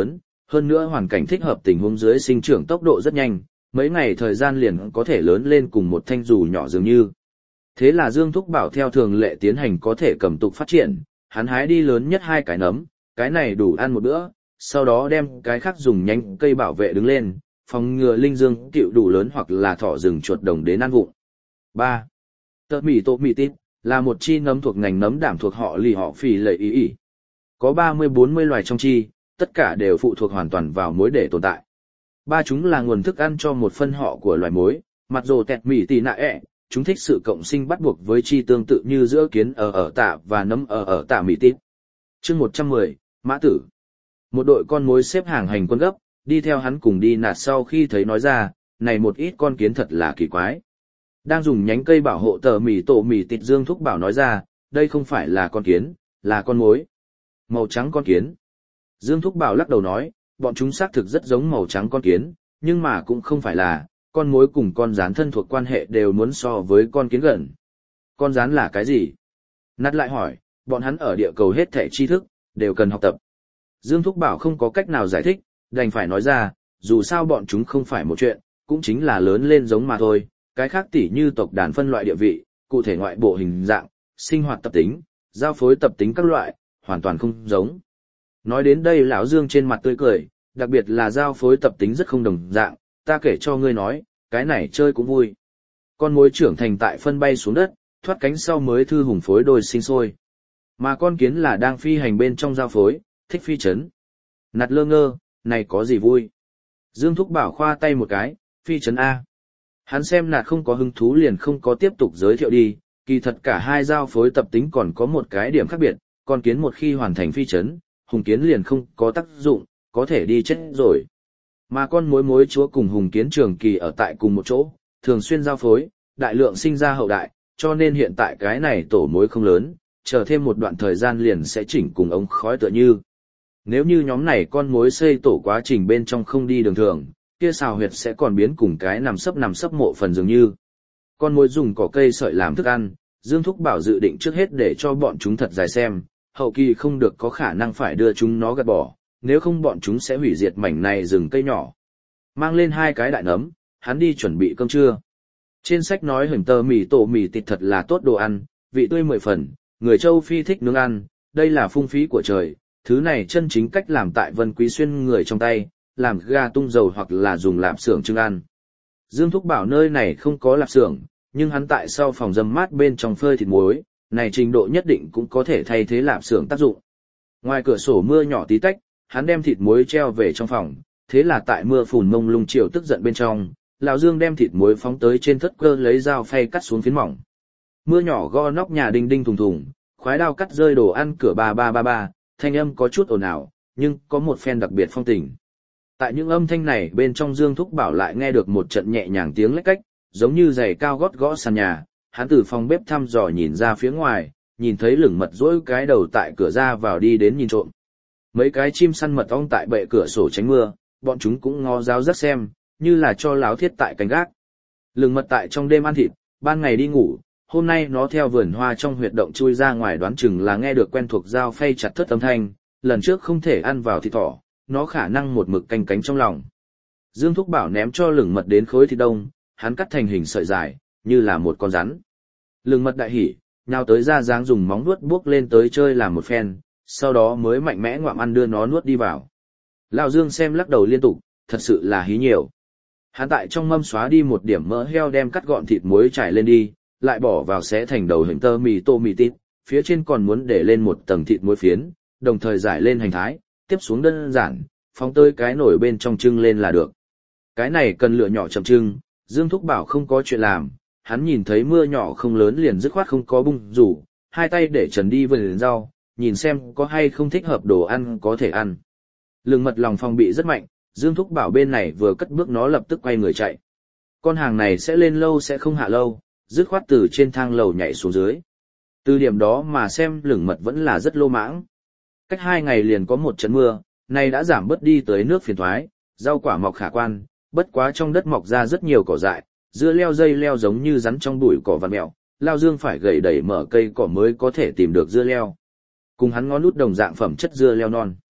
hơn nữa hoàn cảnh thích hợp tình huống dưới sinh trưởng tốc độ rất nhanh, mấy ngày thời gian liền có thể lớn lên cùng một thanh dù nhỏ dường như. Thế là Dương Thúc Bảo theo thường lệ tiến hành có thể cầm tục phát triển, hắn hái đi lớn nhất hai cái nấm, cái này đủ ăn một bữa, sau đó đem cái khác dùng nhánh cây bảo vệ đứng lên, phòng ngừa linh dương cựu đủ lớn hoặc là thỏ rừng chuột đồng đến ăn vụng. ba. Tợ mì tổ mì tít, là một chi nấm thuộc ngành nấm đảm thuộc họ lì họ phì lệ ý ý. Có ba mươi bốn mươi loài trong chi, tất cả đều phụ thuộc hoàn toàn vào muối để tồn tại. Ba chúng là nguồn thức ăn cho một phân họ của loài muối, mặc dù tẹt mì tì nạ ẹ, chúng thích sự cộng sinh bắt buộc với chi tương tự như giữa kiến ở ở tạ và nấm ở ở tạ mì tít. Chương một trăm mười, Mã Tử. Một đội con mối xếp hàng hành quân gấp, đi theo hắn cùng đi nạt sau khi thấy nói ra, này một ít con kiến thật là kỳ quái. Đang dùng nhánh cây bảo hộ tờ mì tổ mì tịt Dương Thúc Bảo nói ra, đây không phải là con kiến, là con mối. Màu trắng con kiến. Dương Thúc Bảo lắc đầu nói, bọn chúng xác thực rất giống màu trắng con kiến, nhưng mà cũng không phải là, con mối cùng con rán thân thuộc quan hệ đều muốn so với con kiến gần. Con rán là cái gì? Nát lại hỏi, bọn hắn ở địa cầu hết thảy tri thức, đều cần học tập. Dương Thúc Bảo không có cách nào giải thích, đành phải nói ra, dù sao bọn chúng không phải một chuyện, cũng chính là lớn lên giống mà thôi, cái khác tỉ như tộc đàn phân loại địa vị, cụ thể ngoại bộ hình dạng, sinh hoạt tập tính, giao phối tập tính các loại, hoàn toàn không giống. Nói đến đây lão Dương trên mặt tươi cười, đặc biệt là giao phối tập tính rất không đồng dạng, ta kể cho ngươi nói, cái này chơi cũng vui. Con mối trưởng thành tại phân bay xuống đất, thoát cánh sau mới thư hùng phối đôi sinh sôi. Mà con kiến là đang phi hành bên trong giao phối, thích phi chấn. Nạt lơ ngơ, này có gì vui? Dương Thúc Bảo khoa tay một cái, phi chấn A. Hắn xem nạt không có hứng thú liền không có tiếp tục giới thiệu đi, kỳ thật cả hai giao phối tập tính còn có một cái điểm khác biệt, con kiến một khi hoàn thành phi chấn, hùng kiến liền không có tác dụng, có thể đi chết rồi. Mà con mối mối chúa cùng hùng kiến trường kỳ ở tại cùng một chỗ, thường xuyên giao phối, đại lượng sinh ra hậu đại, cho nên hiện tại cái này tổ mối không lớn, chờ thêm một đoạn thời gian liền sẽ chỉnh cùng ống khói tựa như. Nếu như nhóm này con mối xây tổ quá trình bên trong không đi đường thường, kia xào huyệt sẽ còn biến cùng cái nằm sấp nằm sấp mộ phần dường như. Con mối dùng cỏ cây sợi làm thức ăn, Dương Thúc Bảo dự định trước hết để cho bọn chúng thật dài xem, hậu kỳ không được có khả năng phải đưa chúng nó gạt bỏ, nếu không bọn chúng sẽ hủy diệt mảnh này rừng cây nhỏ. Mang lên hai cái đại nấm, hắn đi chuẩn bị cơm trưa. Trên sách nói hình tờ mì tổ mì thịt thật là tốt đồ ăn, vị tươi mười phần, người châu Phi thích nướng ăn, đây là phung phí của trời, thứ này chân chính cách làm tại Vân Quý Xuyên người trong tay, làm gà tung dầu hoặc là dùng lạp xưởng trưng ăn. Dương Thúc Bảo nơi này không có lạp xưởng, nhưng hắn tại sau phòng dâm mát bên trong phơi thịt muối, này trình độ nhất định cũng có thể thay thế lạp xưởng tác dụng. Ngoài cửa sổ mưa nhỏ tí tách, hắn đem thịt muối treo về trong phòng, thế là tại mưa phùn mông lung chiều tức giận bên trong, lão Dương đem thịt muối phóng tới trên thất cơ lấy dao phay cắt xuống phiến mỏng. Mưa nhỏ gõ nóc nhà đinh đinh thùng thùng, khoái đao cắt rơi đồ ăn cửa ba ba ba ba, thanh âm có chút ồn ào, nhưng có một phen đặc biệt phong tình. Tại những âm thanh này bên trong Dương Thúc Bảo lại nghe được một trận nhẹ nhàng tiếng lách cách, giống như giày cao gót gõ sàn nhà, hắn từ phòng bếp thăm dò nhìn ra phía ngoài, nhìn thấy lửng mật rỗi cái đầu tại cửa ra vào đi đến nhìn trộm. Mấy cái chim săn mật ong tại bệ cửa sổ tránh mưa, bọn chúng cũng ngó giáo rất xem, như là cho láo thiết tại cánh gác. Lửng mật tại trong đêm ăn thịt, ban ngày đi ngủ, hôm nay nó theo vườn hoa trong huyệt động chui ra ngoài đoán chừng là nghe được quen thuộc dao phay chặt thất âm thanh, lần trước không thể ăn vào thịt thỏ, nó khả năng một mực canh cánh trong lòng. Dương Thúc Bảo ném cho lửng mật đến khối thịt đông, hắn cắt thành hình sợi dài, như là một con rắn. Lửng mật đại hỉ, nhào tới ra dáng dùng móng nuốt buốc lên tới chơi làm một phen, sau đó mới mạnh mẽ ngoạm ăn đưa nó nuốt đi vào. Lão Dương xem lắc đầu liên tục, thật sự là hí nhiều. Hắn tại trong mâm xóa đi một điểm mỡ heo đem cắt gọn thịt muối trải lên đi, lại bỏ vào xé thành đầu hình tơ mì tô mì tít, phía trên còn muốn để lên một tầng thịt muối phiến, đồng thời giải lên hành thái, tiếp xuống đơn giản, phóng tới cái nồi bên trong trưng lên là được. Cái này cần lửa nhỏ chậm trưng, Dương Thúc Bảo không có chuyện làm, hắn nhìn thấy mưa nhỏ không lớn liền dứt khoát không có bung rủ, hai tay để trần đi vườn rau, nhìn xem có hay không thích hợp đồ ăn có thể ăn. Lương mật lòng phòng bị rất mạnh, Dương Thúc Bảo bên này vừa cất bước nó lập tức quay người chạy. Con hàng này sẽ lên lâu sẽ không hạ lâu, dứt khoát từ trên thang lầu nhảy xuống dưới. Từ điểm đó mà xem lửng mật vẫn là rất lô mãng. Cách hai ngày liền có một trận mưa, nay đã giảm bớt đi tới nước phiền thoái, rau quả mọc khả quan, bất quá trong đất mọc ra rất nhiều cỏ dại, dưa leo dây leo giống như rắn trong bụi cỏ vằn mèo, Lao Dương phải gầy đẩy mở cây cỏ mới có thể tìm được dưa leo. Cùng hắn ngón nút đồng dạng phẩm chất dưa leo non.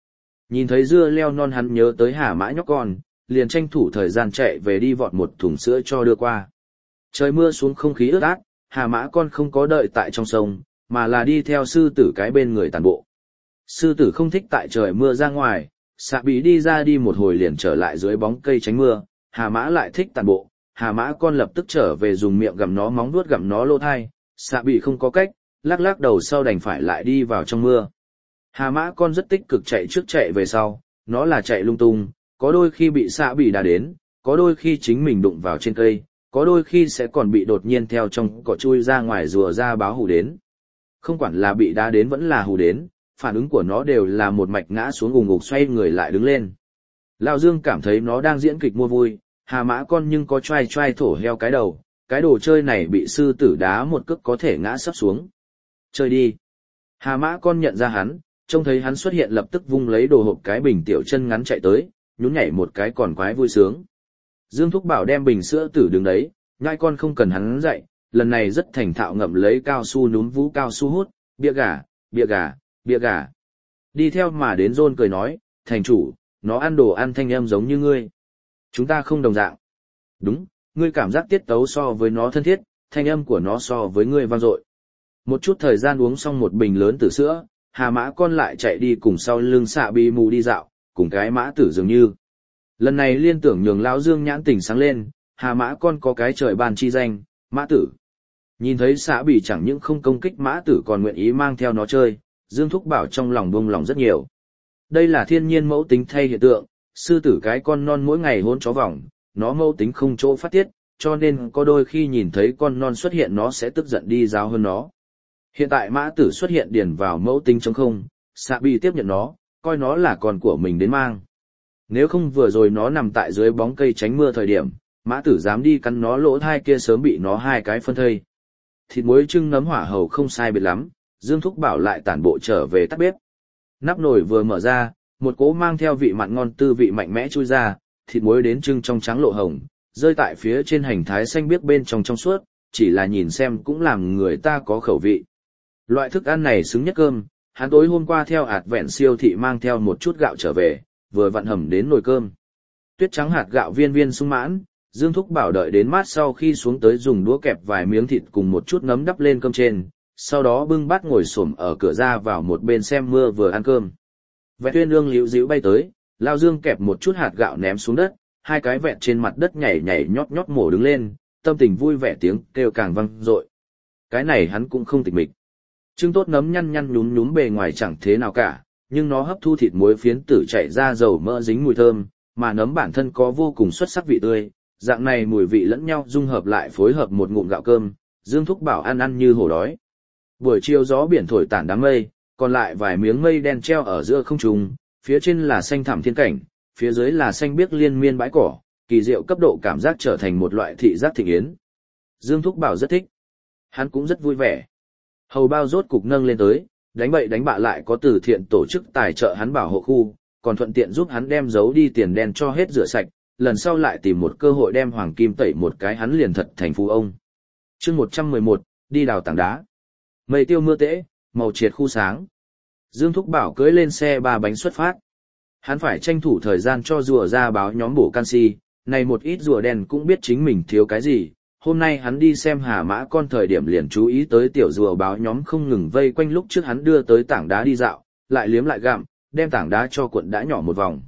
Nhìn thấy dưa leo non hắn nhớ tới Hà Mã nhóc con, liền tranh thủ thời gian chạy về đi vọt một thùng sữa cho đưa qua. Trời mưa xuống không khí ướt át, Hà Mã con không có đợi tại trong sông, mà là đi theo sư tử cái bên người tàn bộ. Sư tử không thích tại trời mưa ra ngoài, Sạ Bỉ đi ra đi một hồi liền trở lại dưới bóng cây tránh mưa, Hà Mã lại thích tàn bộ, Hà Mã con lập tức trở về dùng miệng gặm nó móng vuốt gặm nó lỗ thai, Sạ Bỉ không có cách, lắc lắc đầu sau đành phải lại đi vào trong mưa. Hà Mã con rất tích cực chạy trước chạy về sau, nó là chạy lung tung, có đôi khi bị Sạ Bỉ đá đến, có đôi khi chính mình đụng vào trên cây, có đôi khi sẽ còn bị đột nhiên theo trong cỏ chui ra ngoài rùa ra báo hù đến. Không quản là bị đá đến vẫn là hù đến, phản ứng của nó đều là một mạch ngã xuống ùng ục xoay người lại đứng lên. Lão Dương cảm thấy nó đang diễn kịch mua vui, Hà Mã con nhưng có choai choai thổ heo cái đầu, cái đồ chơi này bị sư tử đá một cước có thể ngã sấp xuống. Chơi đi. Hà Mã con nhận ra hắn, trông thấy hắn xuất hiện lập tức vung lấy đồ hộp cái bình tiểu chân ngắn chạy tới, nhún nhảy một cái còn quái vui sướng. Dương Thúc bảo đem bình sữa tử đứng đấy, nhai con không cần hắn dạy, lần này rất thành thạo ngậm lấy cao su núm vú cao su hút, bia gà, bia gà, bia gà. Đi theo mà đến Rôn cười nói, thành chủ, nó ăn đồ ăn thanh âm giống như ngươi. Chúng ta không đồng dạng. Đúng, ngươi cảm giác tiết tấu so với nó thân thiết, thanh âm của nó so với ngươi vang dội. Một chút thời gian uống xong một bình lớn tử sữa, Hà Mã con lại chạy đi cùng sau lưng Sạ Bỉ mù đi dạo, cùng cái mã tử dường như. Lần này liên tưởng nhường lão Dương nhãn tỉnh sáng lên, Hà Mã con có cái trời ban chi danh, mã tử. Nhìn thấy Sạ Bỉ chẳng những không công kích mã tử còn nguyện ý mang theo nó chơi, Dương Thúc bảo trong lòng buông lòng rất nhiều. Đây là thiên nhiên mẫu tính thay hiện tượng, sư tử cái con non mỗi ngày hôn chó vòng, nó mẫu tính không chỗ phát tiết, cho nên có đôi khi nhìn thấy con non xuất hiện nó sẽ tức giận đi giáo hơn nó. Hiện tại mã tử xuất hiện điền vào mẫu tính trống không, Sạ Bỉ tiếp nhận nó, coi nó là con của mình đến mang. Nếu không vừa rồi nó nằm tại dưới bóng cây tránh mưa thời điểm, mã tử dám đi cắn nó lỗ thai kia sớm bị nó hai cái phân thây. Thịt muối trưng nấm hỏa hầu không sai biệt lắm, Dương Thúc bảo lại tản bộ trở về tắt bếp. Nắp nồi vừa mở ra, một cỗ mang theo vị mặn ngon tư vị mạnh mẽ chui ra, thịt muối đến trưng trong trắng lộ hồng, rơi tại phía trên hành thái xanh biếc bên trong trong suốt, chỉ là nhìn xem cũng làm người ta có khẩu vị. Loại thức ăn này xứng nhất cơm, hắn tối hôm qua theo ạt vẹn siêu thị mang theo một chút gạo trở về, vừa vặn hầm đến nồi cơm. Tuyết trắng hạt gạo viên viên sung mãn, Dương Thúc bảo đợi đến mát sau khi xuống tới dùng đũa kẹp vài miếng thịt cùng một chút nấm đắp lên cơm trên, sau đó bưng bát ngồi xổm ở cửa ra vào một bên xem mưa vừa ăn cơm. Vẹt tuyên ương liễu díu bay tới, Lao Dương kẹp một chút hạt gạo ném xuống đất, hai cái vẹt trên mặt đất nhảy nhảy nhót nhót mổ đứng lên, tâm tình vui vẻ tiếng kêu càng vang dội. Cái này hắn cũng không tịch mịch. Trưng tốt nấm nhăn nhăn nhúm nhúm bề ngoài chẳng thế nào cả, nhưng nó hấp thu thịt muối phiến tử chảy ra dầu mỡ dính mùi thơm, mà nấm bản thân có vô cùng xuất sắc vị tươi, dạng này mùi vị lẫn nhau dung hợp lại phối hợp một ngụm gạo cơm, Dương Thúc bảo ăn ăn như hổ đói. Buổi chiều gió biển thổi tản đám mây, còn lại vài miếng mây đen treo ở giữa không trung, phía trên là xanh thẳm thiên cảnh, phía dưới là xanh biếc liên miên bãi cỏ, kỳ diệu cấp độ cảm giác trở thành một loại thị giác thịnh yến. Dương Thúc bảo rất thích. Hắn cũng rất vui vẻ. Hầu bao rốt cục nâng lên tới, đánh bậy đánh bạ lại có từ thiện tổ chức tài trợ hắn bảo hộ khu, còn thuận tiện giúp hắn đem giấu đi tiền đen cho hết rửa sạch, lần sau lại tìm một cơ hội đem hoàng kim tẩy một cái hắn liền thật thành phú ông. Chương một trăm mười một, đi đào tảng đá. Mây tiêu mưa tễ, màu triệt khu sáng. Dương Thúc bảo cưỡi lên xe ba bánh xuất phát. Hắn phải tranh thủ thời gian cho rùa ra báo nhóm bổ canxi, này một ít rùa đen cũng biết chính mình thiếu cái gì. Hôm nay hắn đi xem Hà Mã con thời điểm liền chú ý tới tiểu rùa báo nhóm không ngừng vây quanh lúc trước hắn đưa tới tảng đá đi dạo, lại liếm lại gặm, đem tảng đá cho cuộn đã nhỏ một vòng.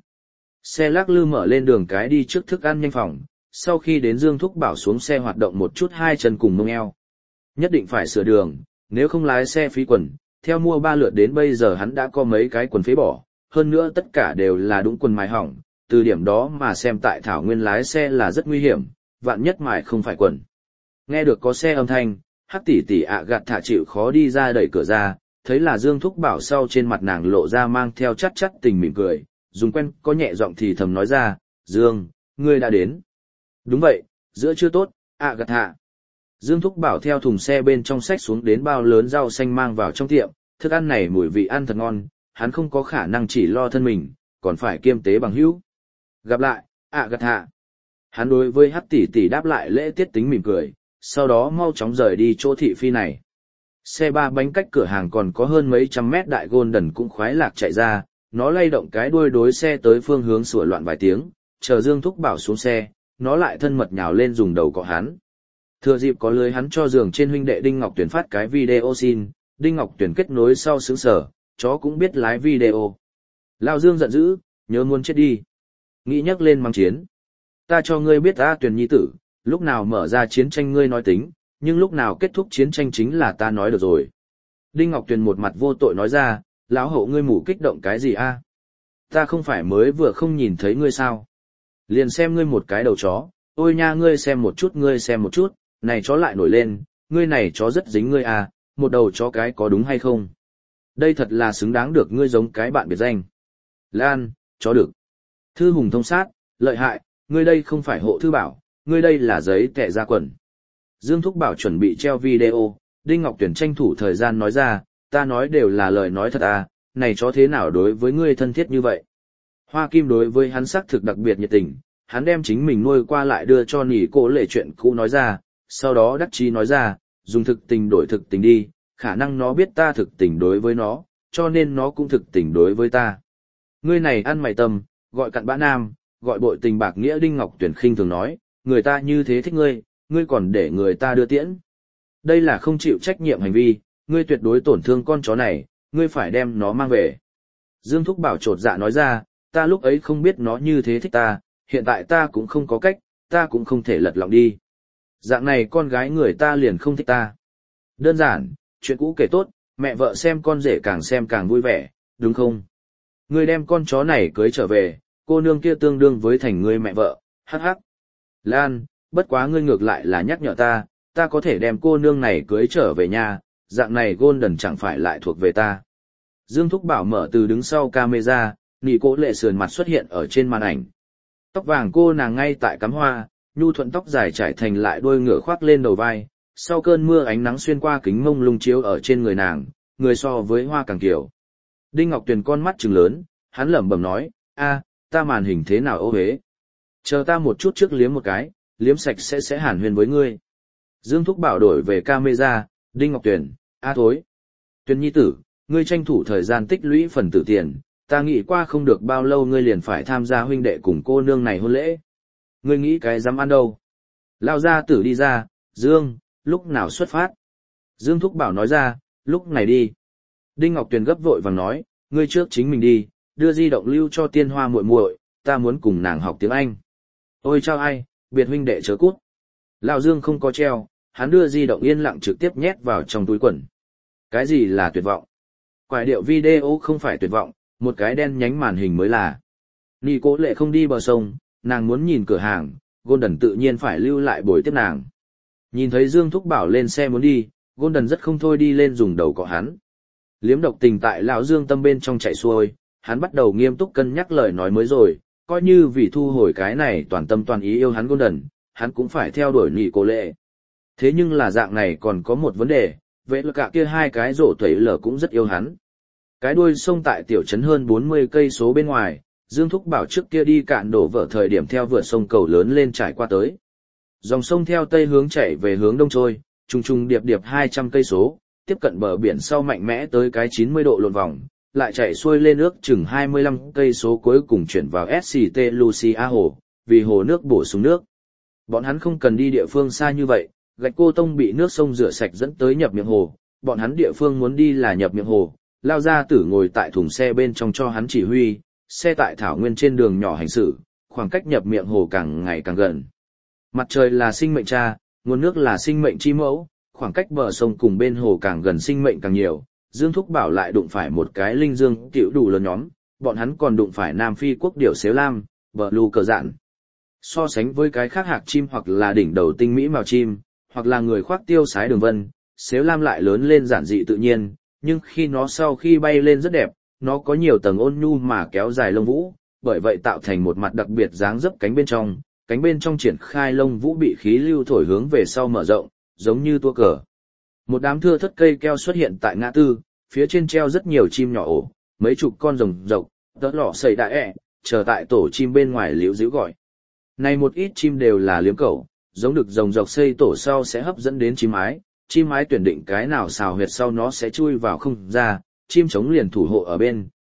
Xe lắc lư mở lên đường cái đi trước thức ăn nhanh phòng, sau khi đến Dương Thúc bảo xuống xe hoạt động một chút hai chân cùng mông eo. Nhất định phải sửa đường, nếu không lái xe phí quần, theo mua ba lượt đến bây giờ hắn đã có mấy cái quần phế bỏ, hơn nữa tất cả đều là đúng quần mài hỏng, từ điểm đó mà xem tại Thảo Nguyên lái xe là rất nguy hiểm, vạn nhất mài không phải quần. Nghe được có xe âm thanh, Hắc tỷ tỷ ạ gạt thả chịu khó đi ra đẩy cửa ra, thấy là Dương Thúc bảo sau trên mặt nàng lộ ra mang theo chắt chắt tình mỉm cười, dùng quen có nhẹ giọng thì thầm nói ra, Dương, ngươi đã đến. Đúng vậy, giữa chưa tốt, ạ gạt thả. Dương Thúc bảo theo thùng xe bên trong xách xuống đến bao lớn rau xanh mang vào trong tiệm, thức ăn này mùi vị ăn thật ngon, hắn không có khả năng chỉ lo thân mình, còn phải kiêm tế bằng hữu. Gặp lại, ạ gạt thả. Hắn đối với Hắc tỷ tỷ đáp lại lễ tiết tính mỉm cười, sau đó mau chóng rời đi chỗ thị phi này. Xe ba bánh cách cửa hàng còn có hơn mấy trăm mét đại Golden cũng khoái lạc chạy ra, nó lay động cái đuôi đối xe tới phương hướng sủa loạn vài tiếng, chờ Dương Thúc Bảo xuống xe, nó lại thân mật nhào lên dùng đầu cọ hắn. Thừa dịp có lưới hắn cho giường trên huynh đệ Đinh Ngọc Tuyển phát cái video xin, Đinh Ngọc Tuyển kết nối sau sướng sở, chó cũng biết lái video. Lao Dương giận dữ, nhớ muốn chết đi. Nghĩ nhắc lên mang chiến. Ta cho ngươi biết ta Tuyển nhi tử, lúc nào mở ra chiến tranh ngươi nói tính, nhưng lúc nào kết thúc chiến tranh chính là ta nói được rồi. Đinh Ngọc Tuyền một mặt vô tội nói ra, lão hậu ngươi mù kích động cái gì a? Ta không phải mới vừa không nhìn thấy ngươi sao? Liền xem ngươi một cái đầu chó, ôi nha ngươi xem một chút ngươi xem một chút, này chó lại nổi lên, ngươi này chó rất dính ngươi à, một đầu chó cái có đúng hay không? Đây thật là xứng đáng được ngươi giống cái bạn biệt danh. Lan, chó được. Thư hùng thông sát, lợi hại, ngươi đây không phải hộ thư bảo, ngươi đây là giấy tệ ra quần. Dương Thúc Bảo chuẩn bị treo video, Đinh Ngọc Tuyển tranh thủ thời gian nói ra, ta nói đều là lời nói thật à, này chó thế nào đối với ngươi thân thiết như vậy. Hoa Kim đối với hắn sắc thực đặc biệt nhiệt tình, hắn đem chính mình nuôi qua lại đưa cho nỉ cô lệ chuyện cũ nói ra, sau đó đắc chí nói ra, dùng thực tình đổi thực tình đi, khả năng nó biết ta thực tình đối với nó, cho nên nó cũng thực tình đối với ta. Ngươi này ăn mày tâm, gọi cặn bã nam, gọi bội tình bạc nghĩa. Đinh Ngọc Tuyển khinh thường nói, người ta như thế thích ngươi, ngươi còn để người ta đưa tiễn. Đây là không chịu trách nhiệm hành vi, ngươi tuyệt đối tổn thương con chó này, ngươi phải đem nó mang về. Dương Thúc Bảo chột dạ nói ra, ta lúc ấy không biết nó như thế thích ta, hiện tại ta cũng không có cách, ta cũng không thể lật lọng đi. Dạng này con gái người ta liền không thích ta. Đơn giản, chuyện cũ kể tốt, mẹ vợ xem con rể càng xem càng vui vẻ, đúng không? Ngươi đem con chó này cưới trở về, cô nương kia tương đương với thành ngươi mẹ vợ, hắc hắc. Lan, bất quá ngươi ngược lại là nhắc nhở ta, ta có thể đem cô nương này cưới trở về nhà, dạng này Golden chẳng phải lại thuộc về ta. Dương Thúc Bảo mở từ đứng sau camera, nỉ cố lệ sườn mặt xuất hiện ở trên màn ảnh. Tóc vàng cô nàng ngay tại cắm hoa, nhu thuận tóc dài trải thành lại đuôi ngựa khoác lên đầu vai, sau cơn mưa ánh nắng xuyên qua kính mông lung chiếu ở trên người nàng, người so với hoa càng kiểu. Đinh Ngọc Tuyền con mắt trừng lớn, hắn lẩm bẩm nói, a, ta màn hình thế nào ô hế. Chờ ta một chút trước liếm một cái, liếm sạch sẽ sẽ hàn huyên với ngươi. Dương Thúc Bảo đổi về camera, Đinh Ngọc Tuyền, a thối. Tuyền nhi tử, ngươi tranh thủ thời gian tích lũy phần tử tiền, ta nghĩ qua không được bao lâu ngươi liền phải tham gia huynh đệ cùng cô nương này hôn lễ. Ngươi nghĩ cái dám ăn đâu? Lao ra tử đi ra, Dương, lúc nào xuất phát? Dương Thúc Bảo nói ra, lúc này đi. Đinh Ngọc Tuyền gấp vội vàng nói, ngươi trước chính mình đi, đưa di động lưu cho Tiên Hoa muội muội, ta muốn cùng nàng học tiếng Anh. Ôi chao ai, biệt huynh đệ chớ cút. Lão Dương không có treo, hắn đưa di động yên lặng trực tiếp nhét vào trong túi quần. Cái gì là tuyệt vọng? Quải điệu video không phải tuyệt vọng, một cái đen nhánh màn hình mới là. Nị cố lệ không đi bờ sông, nàng muốn nhìn cửa hàng, Golden tự nhiên phải lưu lại bồi tiếp nàng. Nhìn thấy Dương Thúc Bảo lên xe muốn đi, Golden rất không thôi đi lên dùng đầu cọ hắn. Liếm độc tình tại lão Dương tâm bên trong chạy xuôi, hắn bắt đầu nghiêm túc cân nhắc lời nói mới rồi, coi như vì thu hồi cái này toàn tâm toàn ý yêu hắn Golden, hắn cũng phải theo đuổi nị cố lệ. Thế nhưng là dạng này còn có một vấn đề, vậy là cả kia hai cái rổ tẩy lở cũng rất yêu hắn. Cái đuôi sông tại tiểu trấn hơn bốn mươi cây số bên ngoài, Dương Thúc Bảo trước kia đi cạn đổ vỡ thời điểm theo vượt sông cầu lớn lên trải qua tới. Dòng sông theo tây hướng chảy về hướng đông trôi, trùng trùng điệp điệp hai trăm cây số, tiếp cận bờ biển sau mạnh mẽ tới cái chín mươi độ lộn vòng, lại chạy xuôi lên nước chừng hai mươi lăm cây số cuối cùng chuyển vào ét xê tê Lucia hồ, vì hồ nước bổ sung nước. Bọn hắn không cần đi địa phương xa như vậy, gạch cô tông bị nước sông rửa sạch dẫn tới nhập miệng hồ, bọn hắn địa phương muốn đi là nhập miệng hồ, Lao Gia Tử ngồi tại thùng xe bên trong cho hắn chỉ huy, xe tại thảo nguyên trên đường nhỏ hành xử, khoảng cách nhập miệng hồ càng ngày càng gần. Mặt trời là sinh mệnh cha, nguồn nước là sinh mệnh chi mẫu, khoảng cách bờ sông cùng bên hồ càng gần sinh mệnh càng nhiều. Dương Thúc Bảo lại đụng phải một cái linh dương tiểu đủ lớn nhóm, bọn hắn còn đụng phải Nam Phi quốc điểu xếu lam, bờ lưu cờ dạn. So sánh với cái khác hạc chim hoặc là đỉnh đầu tinh mỹ màu chim, hoặc là người khoác tiêu sái đường vân, xếu lam lại lớn lên giản dị tự nhiên, nhưng khi nó sau khi bay lên rất đẹp, nó có nhiều tầng ôn nhu mà kéo dài lông vũ, bởi vậy tạo thành một mặt đặc biệt dáng dấp cánh bên trong, cánh bên trong triển khai lông vũ bị khí lưu thổi hướng về sau mở rộng, giống như tua cờ. Một đám thưa thất cây keo xuất hiện tại ngã tư, phía trên treo rất nhiều chim nhỏ ổ, mấy chục con rồng rộc, tớ lọ sầy đại ẹ, chờ tại tổ chim bên ngoài liễu díu gọi. Này một ít chim đều là liếm cẩu, giống được rồng rộc xây tổ sau sẽ hấp dẫn đến chim mái, chim mái tuyển định cái nào xào huyệt sau nó sẽ chui vào không ra, chim trống liền thủ hộ ở bên,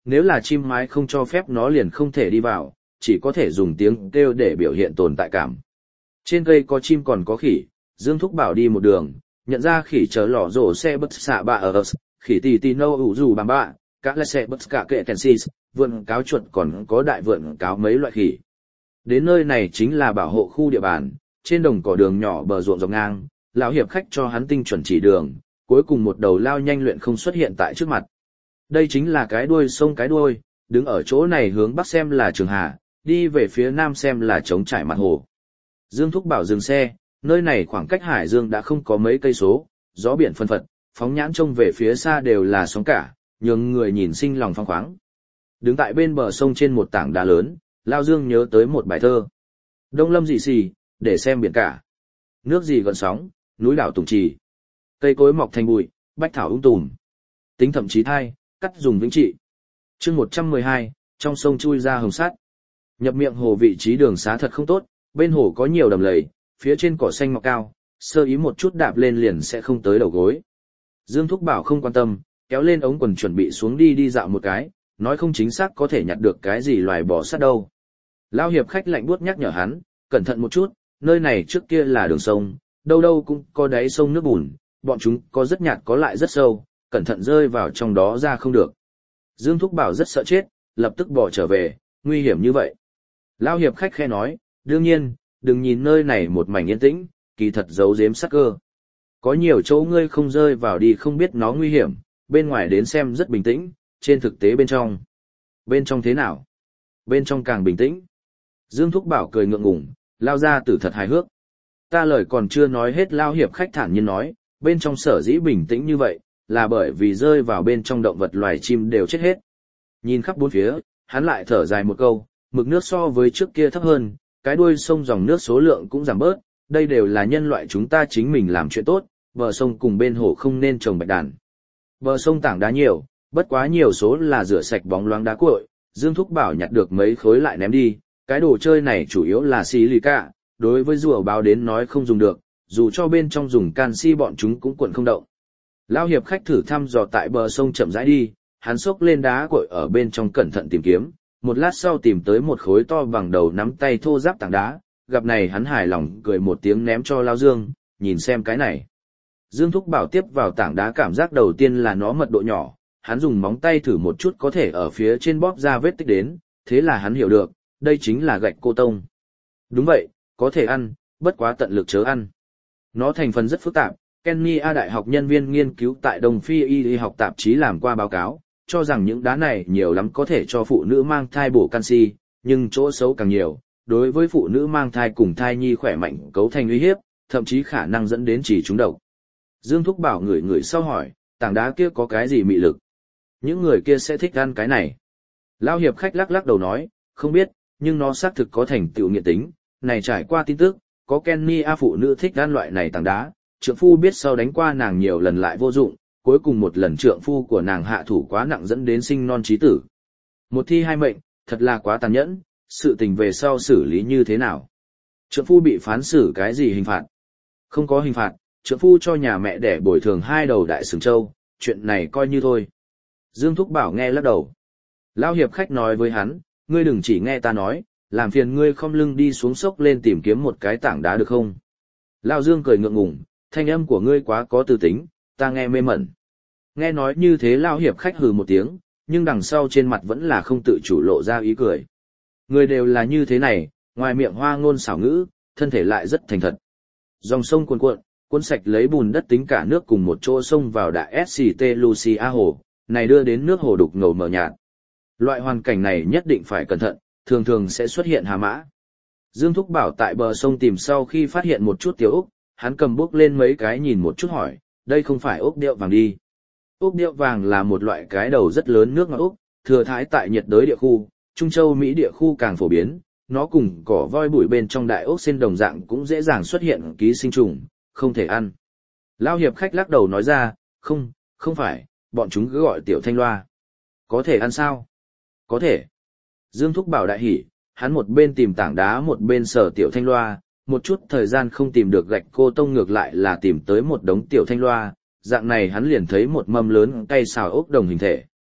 nếu là chim mái không cho phép nó liền không thể đi vào, chỉ có thể dùng tiếng kêu để biểu hiện tồn tại cảm. Trên cây có chim còn có khỉ, Dương Thúc Bảo đi một đường, nhận ra khỉ chở lỏ rổ xe bất xạ bạ ở khỉ tì tì nâu ủ dù bằng bạ, các là xe bất cả kệ kensis, vượn cáo chuột còn có đại vượn cáo mấy loại khỉ. Đến nơi này chính là bảo hộ khu địa bàn, trên đồng cỏ đường nhỏ bờ ruộng dọc ngang, lão hiệp khách cho hắn tinh chuẩn chỉ đường, cuối cùng một đầu lao nhanh luyện không xuất hiện tại trước mặt. Đây chính là cái đuôi sông cái đuôi, đứng ở chỗ này hướng bắc xem là Trường Hà, đi về phía nam xem là trống trải mặt hồ. Dương Thúc Bảo dừng xe, nơi này khoảng cách Hải Dương đã không có mấy cây số, gió biển phân phật, phóng nhãn trông về phía xa đều là sóng cả, nhường người nhìn sinh lòng phong khoáng. Đứng tại bên bờ sông trên một tảng đá lớn, Lao Dương nhớ tới một bài thơ. Đông lâm dị xì, để xem biển cả. Nước gì gợn sóng, núi đảo tùng trì. Cây cối mọc thành bụi, bách thảo ung tùm. Tính thậm chí thai, cắt dùng vĩnh trị. chương một trăm mười hai, trong sông chui ra hồng sắt. Nhập miệng hồ vị trí đường xá thật không tốt, bên hồ có nhiều đầm lầy, phía trên cỏ xanh mọc cao, sơ ý một chút đạp lên liền sẽ không tới đầu gối. Dương Thúc Bảo không quan tâm, kéo lên ống quần chuẩn bị xuống đi đi dạo một cái, nói không chính xác có thể nhặt được cái gì loài bò sát đâu. Lao hiệp khách lạnh buốt nhắc nhở hắn, cẩn thận một chút, nơi này trước kia là đường sông, đâu đâu cũng có đáy sông nước bùn, bọn chúng có rất nhạt có lại rất sâu, cẩn thận rơi vào trong đó ra không được. Dương Thúc Bảo rất sợ chết, lập tức bỏ trở về, nguy hiểm như vậy. Lao hiệp khách khe nói, đương nhiên, đừng nhìn nơi này một mảnh yên tĩnh, kỳ thật giấu giếm sắc cơ. Có nhiều chỗ ngươi không rơi vào đi không biết nó nguy hiểm, bên ngoài đến xem rất bình tĩnh, trên thực tế bên trong. Bên trong thế nào? Bên trong càng bình tĩnh. Dương Thúc Bảo cười ngượng ngùng, Lao ra tử thật hài hước. Ta lời còn chưa nói hết, Lao hiệp khách thản nhiên nói, bên trong sở dĩ bình tĩnh như vậy, là bởi vì rơi vào bên trong động vật loài chim đều chết hết. Nhìn khắp bốn phía, hắn lại thở dài một câu, mực nước so với trước kia thấp hơn, cái đuôi sông dòng nước số lượng cũng giảm bớt, đây đều là nhân loại chúng ta chính mình làm chuyện tốt, bờ sông cùng bên hồ không nên trồng bạch đàn. Bờ sông tảng đá nhiều, bất quá nhiều số là rửa sạch bóng loáng đá cuội, Dương Thúc Bảo nhặt được mấy khối lại ném đi, cái đồ chơi này chủ yếu là silica, đối với rùa báo đến nói không dùng được, dù cho bên trong dùng canxi bọn chúng cũng cuộn không động. Lao hiệp khách thử thăm dò tại bờ sông chậm rãi đi, hắn xốc lên đá cuội ở bên trong cẩn thận tìm kiếm, một lát sau tìm tới một khối to bằng đầu nắm tay thô ráp tảng đá, gặp này hắn hài lòng cười một tiếng ném cho Lao Dương, nhìn xem cái này. Dương Thúc Bảo tiếp vào tảng đá, cảm giác đầu tiên là nó mật độ nhỏ, hắn dùng móng tay thử một chút có thể ở phía trên bóp ra vết tích đến, thế là hắn hiểu được, đây chính là gạch cô tông. Đúng vậy, có thể ăn, bất quá tận lực chớ ăn. Nó thành phần rất phức tạp, Kenya đại học nhân viên nghiên cứu tại Đông Phi y học tạp chí làm qua báo cáo, cho rằng những đá này nhiều lắm có thể cho phụ nữ mang thai bổ canxi, nhưng chỗ xấu càng nhiều, đối với phụ nữ mang thai cùng thai nhi khỏe mạnh cấu thành uy hiếp, thậm chí khả năng dẫn đến chỉ trúng độc. Dương Thúc Bảo người người sau hỏi, tảng đá kia có cái gì mị lực? Những người kia sẽ thích ăn cái này. Lao hiệp khách lắc lắc đầu nói, không biết, nhưng nó xác thực có thành tựu nghiện tính, này trải qua tin tức, có Kenya phụ nữ thích ăn loại này tảng đá, trượng phu biết sau đánh qua nàng nhiều lần lại vô dụng, cuối cùng một lần trượng phu của nàng hạ thủ quá nặng dẫn đến sinh non trí tử. Một thi hai mệnh, thật là quá tàn nhẫn, sự tình về sau xử lý như thế nào? Trượng phu bị phán xử cái gì hình phạt? Không có hình phạt, trượng phu cho nhà mẹ đẻ bồi thường hai đầu đại sừng trâu, chuyện này coi như thôi. Dương Thúc Bảo nghe lắc đầu. Lao hiệp khách nói với hắn, ngươi đừng chỉ nghe ta nói, làm phiền ngươi khom lưng đi xuống sốc lên tìm kiếm một cái tảng đá được không? Lao Dương cười ngượng ngùng, thanh âm của ngươi quá có tư tính, ta nghe mê mẩn. Nghe nói như thế Lao hiệp khách hừ một tiếng, nhưng đằng sau trên mặt vẫn là không tự chủ lộ ra ý cười. Người đều là như thế này, ngoài miệng hoa ngôn xảo ngữ, thân thể lại rất thành thật. Dòng sông cuồn cuộn, cuốn sạch lấy bùn đất tính cả nước cùng một chỗ sông vào đại ét xê tê Lucia hồ, này đưa đến nước hồ đục ngầu mờ nhạt. Loại hoàn cảnh này nhất định phải cẩn thận, thường thường sẽ xuất hiện hà mã. Dương Thúc Bảo tại bờ sông tìm sau khi phát hiện một chút tiểu ốc, hắn cầm bốc lên mấy cái nhìn một chút hỏi, đây không phải ốc điệu vàng đi. Ốc điệu vàng là một loại cái đầu rất lớn nước ngọt ốc, thừa thái tại nhiệt đới địa khu, Trung Châu Mỹ địa khu càng phổ biến, nó cùng cỏ voi bụi bên trong đại ốc sen đồng dạng cũng dễ dàng xuất hiện ký sinh trùng, không thể ăn. Lao hiệp khách lắc đầu nói ra, không, không phải, bọn chúng cứ gọi tiểu thanh loa. Có thể ăn sao? Có thể. Dương Thúc Bảo đại hỉ, hắn một bên tìm tảng đá một bên sở tiểu thanh loa, một chút thời gian không tìm được gạch cô tông ngược lại là tìm tới một đống tiểu thanh loa, dạng này hắn liền thấy một mâm lớn cây xào ốc đồng hình thể.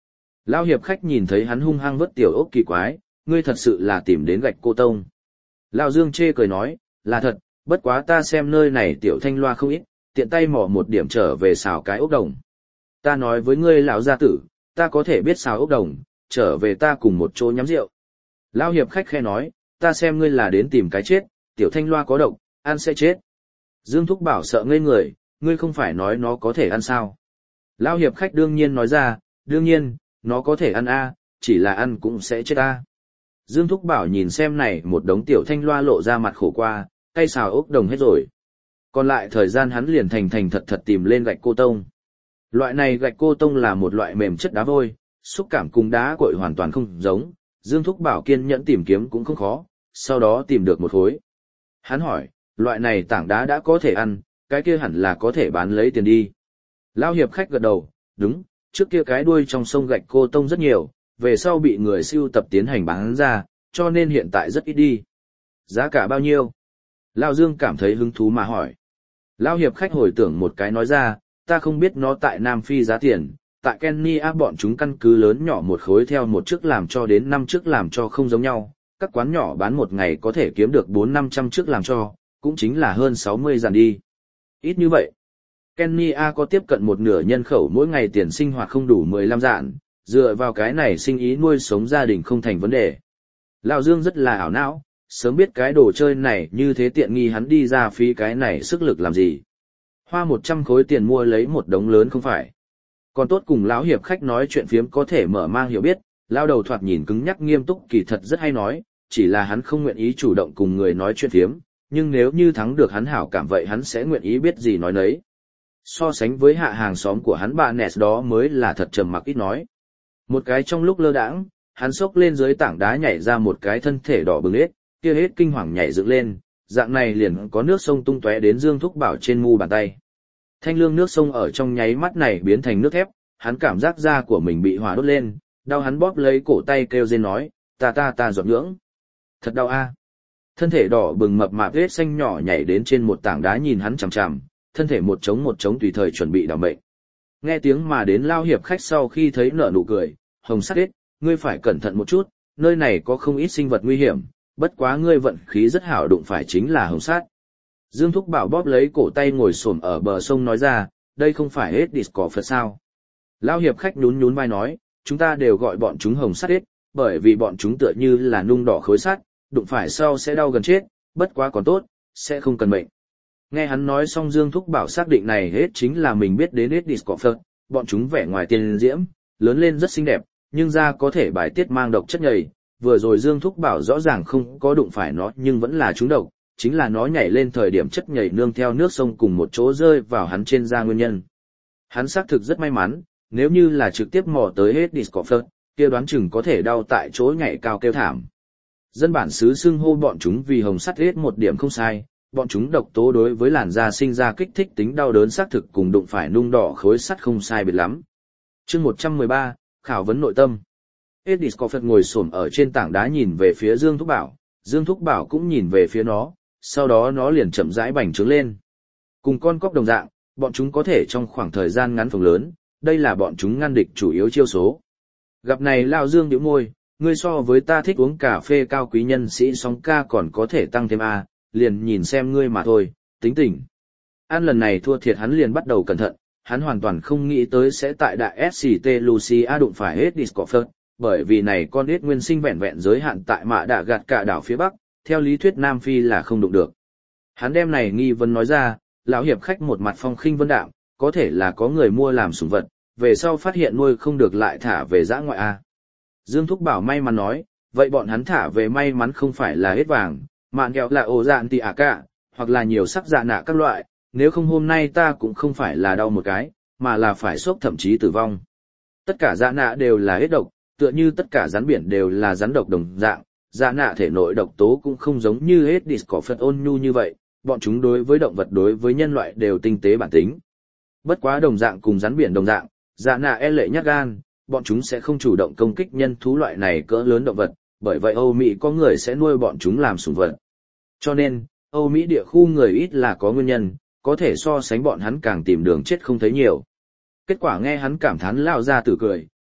Lão hiệp khách nhìn thấy hắn hung hăng vớt tiểu ốc kỳ quái, ngươi thật sự là tìm đến gạch cô tông. Lão Dương chê cười nói, là thật, bất quá ta xem nơi này tiểu thanh loa không ít, tiện tay mỏ một điểm trở về xào cái ốc đồng. Ta nói với ngươi lão gia tử, ta có thể biết xào ốc đồng, trở về ta cùng một chỗ nhắm rượu. Lão hiệp khách khe nói, ta xem ngươi là đến tìm cái chết, tiểu thanh loa có độc, ăn sẽ chết. Dương Thúc Bảo sợ ngây người, ngươi không phải nói nó có thể ăn sao. Lão hiệp khách đương nhiên nói ra, đương nhiên, nó có thể ăn a, chỉ là ăn cũng sẽ chết a. Dương Thúc Bảo nhìn xem này một đống tiểu thanh loa lộ ra mặt khổ qua, cây xào ốc đồng hết rồi. Còn lại thời gian hắn liền thành thành thật thật tìm lên gạch cô tông. Loại này gạch cô tông là một loại mềm chất đá vôi, xúc cảm cùng đá cội hoàn toàn không giống, Dương Thúc Bảo kiên nhẫn tìm kiếm cũng không khó, sau đó tìm được một khối. Hắn hỏi, loại này tảng đá đã có thể ăn, cái kia hẳn là có thể bán lấy tiền đi. Lão hiệp khách gật đầu, đúng, trước kia cái đuôi trong sông gạch cô tông rất nhiều, về sau bị người sưu tập tiến hành bán ra, cho nên hiện tại rất ít đi. Giá cả bao nhiêu? Lão Dương cảm thấy hứng thú mà hỏi. Lão hiệp khách hồi tưởng một cái nói ra, ta không biết nó tại Nam Phi giá tiền, tại Kenya bọn chúng căn cứ lớn nhỏ một khối theo một chiếc làm cho đến năm chiếc làm cho không giống nhau, các quán nhỏ bán một ngày có thể kiếm được bốn năm trăm chiếc làm cho, cũng chính là hơn sáu mươi dàn đi. Ít như vậy. Kenya có tiếp cận một nửa nhân khẩu mỗi ngày tiền sinh hoạt không đủ mười lăm dạn, dựa vào cái này sinh ý nuôi sống gia đình không thành vấn đề. Lão Dương rất là ảo não, sớm biết cái đồ chơi này như thế tiện nghi hắn đi ra phí cái này sức lực làm gì. Hoa một trăm khối tiền mua lấy một đống lớn không phải. Còn tốt cùng lão hiệp khách nói chuyện phiếm có thể mở mang hiểu biết, lão đầu thoạt nhìn cứng nhắc nghiêm túc kỳ thật rất hay nói, chỉ là hắn không nguyện ý chủ động cùng người nói chuyện phiếm, nhưng nếu như thắng được hắn hảo cảm vậy hắn sẽ nguyện ý biết gì nói nấy. So sánh với hạ hàng xóm của hắn bà Nes đó mới là thật trầm mặc ít nói. Một cái trong lúc lơ đãng, hắn xốc lên dưới tảng đá nhảy ra một cái thân thể đỏ bừng hết, kia hết kinh hoàng nhảy dựng lên, dạng này liền có nước sông tung tóe đến Dương Thúc Bảo trên mu bàn tay. Thanh lương nước sông ở trong nháy mắt này biến thành nước thép, hắn cảm giác da của mình bị hỏa đốt lên, đau hắn bóp lấy cổ tay kêu rên nói, ta ta ta giọt nhưỡng. Thật đau a. Thân thể đỏ bừng mập mạp hết xanh nhỏ nhảy đến trên một tảng đá nhìn hắn chằm chằm, thân thể một trống một trống tùy thời chuẩn bị đảm mệnh. Nghe tiếng mà đến lao hiệp khách sau khi thấy nở nụ cười, hồng sắt hết, ngươi phải cẩn thận một chút, nơi này có không ít sinh vật nguy hiểm, bất quá ngươi vận khí rất hảo đụng phải chính là hồng sát. Dương Thúc Bảo bóp lấy cổ tay ngồi xổm ở bờ sông nói ra, đây không phải hết disco Phật sao. Lao hiệp khách nhún nhún vai nói, chúng ta đều gọi bọn chúng hồng sắt hết, bởi vì bọn chúng tựa như là nung đỏ khối sắt, đụng phải sau sẽ đau gần chết, bất quá còn tốt, sẽ không cần bệnh. Nghe hắn nói xong Dương Thúc Bảo xác định này hết chính là mình biết đến hết disco Phật, bọn chúng vẻ ngoài tiên diễm, lớn lên rất xinh đẹp, nhưng da có thể bài tiết mang độc chất nhầy. Vừa rồi Dương Thúc Bảo rõ ràng không có đụng phải nó nhưng vẫn là trúng độc, chính là nó nhảy lên thời điểm chất nhầy nương theo nước sông cùng một chỗ rơi vào hắn trên da nguyên nhân. Hắn xác thực rất may mắn, nếu như là trực tiếp mò tới hết discomfort, kia đoán chừng có thể đau tại chỗ nhảy cao kêu thảm. Dân bản xứ xưng hô bọn chúng vì hồng sắt hết một điểm không sai, bọn chúng độc tố đối với làn da sinh ra kích thích tính đau đớn xác thực cùng đụng phải nung đỏ khối sắt không sai biệt lắm. Chương một trăm mười ba, khảo vấn nội tâm. Edis có Phật ngồi xổm ở trên tảng đá nhìn về phía Dương Thúc Bảo, Dương Thúc Bảo cũng nhìn về phía nó, sau đó nó liền chậm rãi bành trướng lên. Cùng con cóc đồng dạng, bọn chúng có thể trong khoảng thời gian ngắn phồng lớn, đây là bọn chúng ngăn địch chủ yếu chiêu số. Gặp này lao Dương nhíu môi, ngươi so với ta thích uống cà phê cao quý nhân sĩ sóng ca còn có thể tăng thêm a, liền nhìn xem ngươi mà thôi, tính tình. Ăn lần này thua thiệt hắn liền bắt đầu cẩn thận, hắn hoàn toàn không nghĩ tới sẽ tại đại ét xê tê Lucia đụng phải hết Discordford, bởi vì này con ít nguyên sinh vẹn vẹn giới hạn tại mạ đạ gạt cả đảo phía bắc, theo lý thuyết Nam Phi là không đụng được. Hắn đem này nghi vấn nói ra, lão hiệp khách một mặt phong khinh vân đạm, có thể là có người mua làm sủng vật, về sau phát hiện nuôi không được lại thả về dã ngoại a. Dương Thúc Bảo may mắn nói, vậy bọn hắn thả về may mắn không phải là hết vàng, mạn kẹo là ổ dạn tì ả cả, hoặc là nhiều sắc dạ nạ các loại, nếu không hôm nay ta cũng không phải là đau một cái, mà là phải sốc thậm chí tử vong. Tất cả dạ nạ đều là hết độc, tựa như tất cả rắn biển đều là rắn độc đồng dạng, dạ nạ thể nội độc tố cũng không giống như hết Discordford ôn nhu như vậy, bọn chúng đối với động vật đối với nhân loại đều tinh tế bản tính. Bất quá đồng dạng cùng rắn biển đồng dạng, dạ nạ e lệ nhát gan, bọn chúng sẽ không chủ động công kích nhân thú loại này cỡ lớn động vật, bởi vậy Âu Mỹ có người sẽ nuôi bọn chúng làm sủng vật. Cho nên, Âu Mỹ địa khu người ít là có nguyên nhân, có thể so sánh bọn hắn càng tìm đường chết không thấy nhiều. Kết quả nghe hắn cảm thán lao ra tử cười,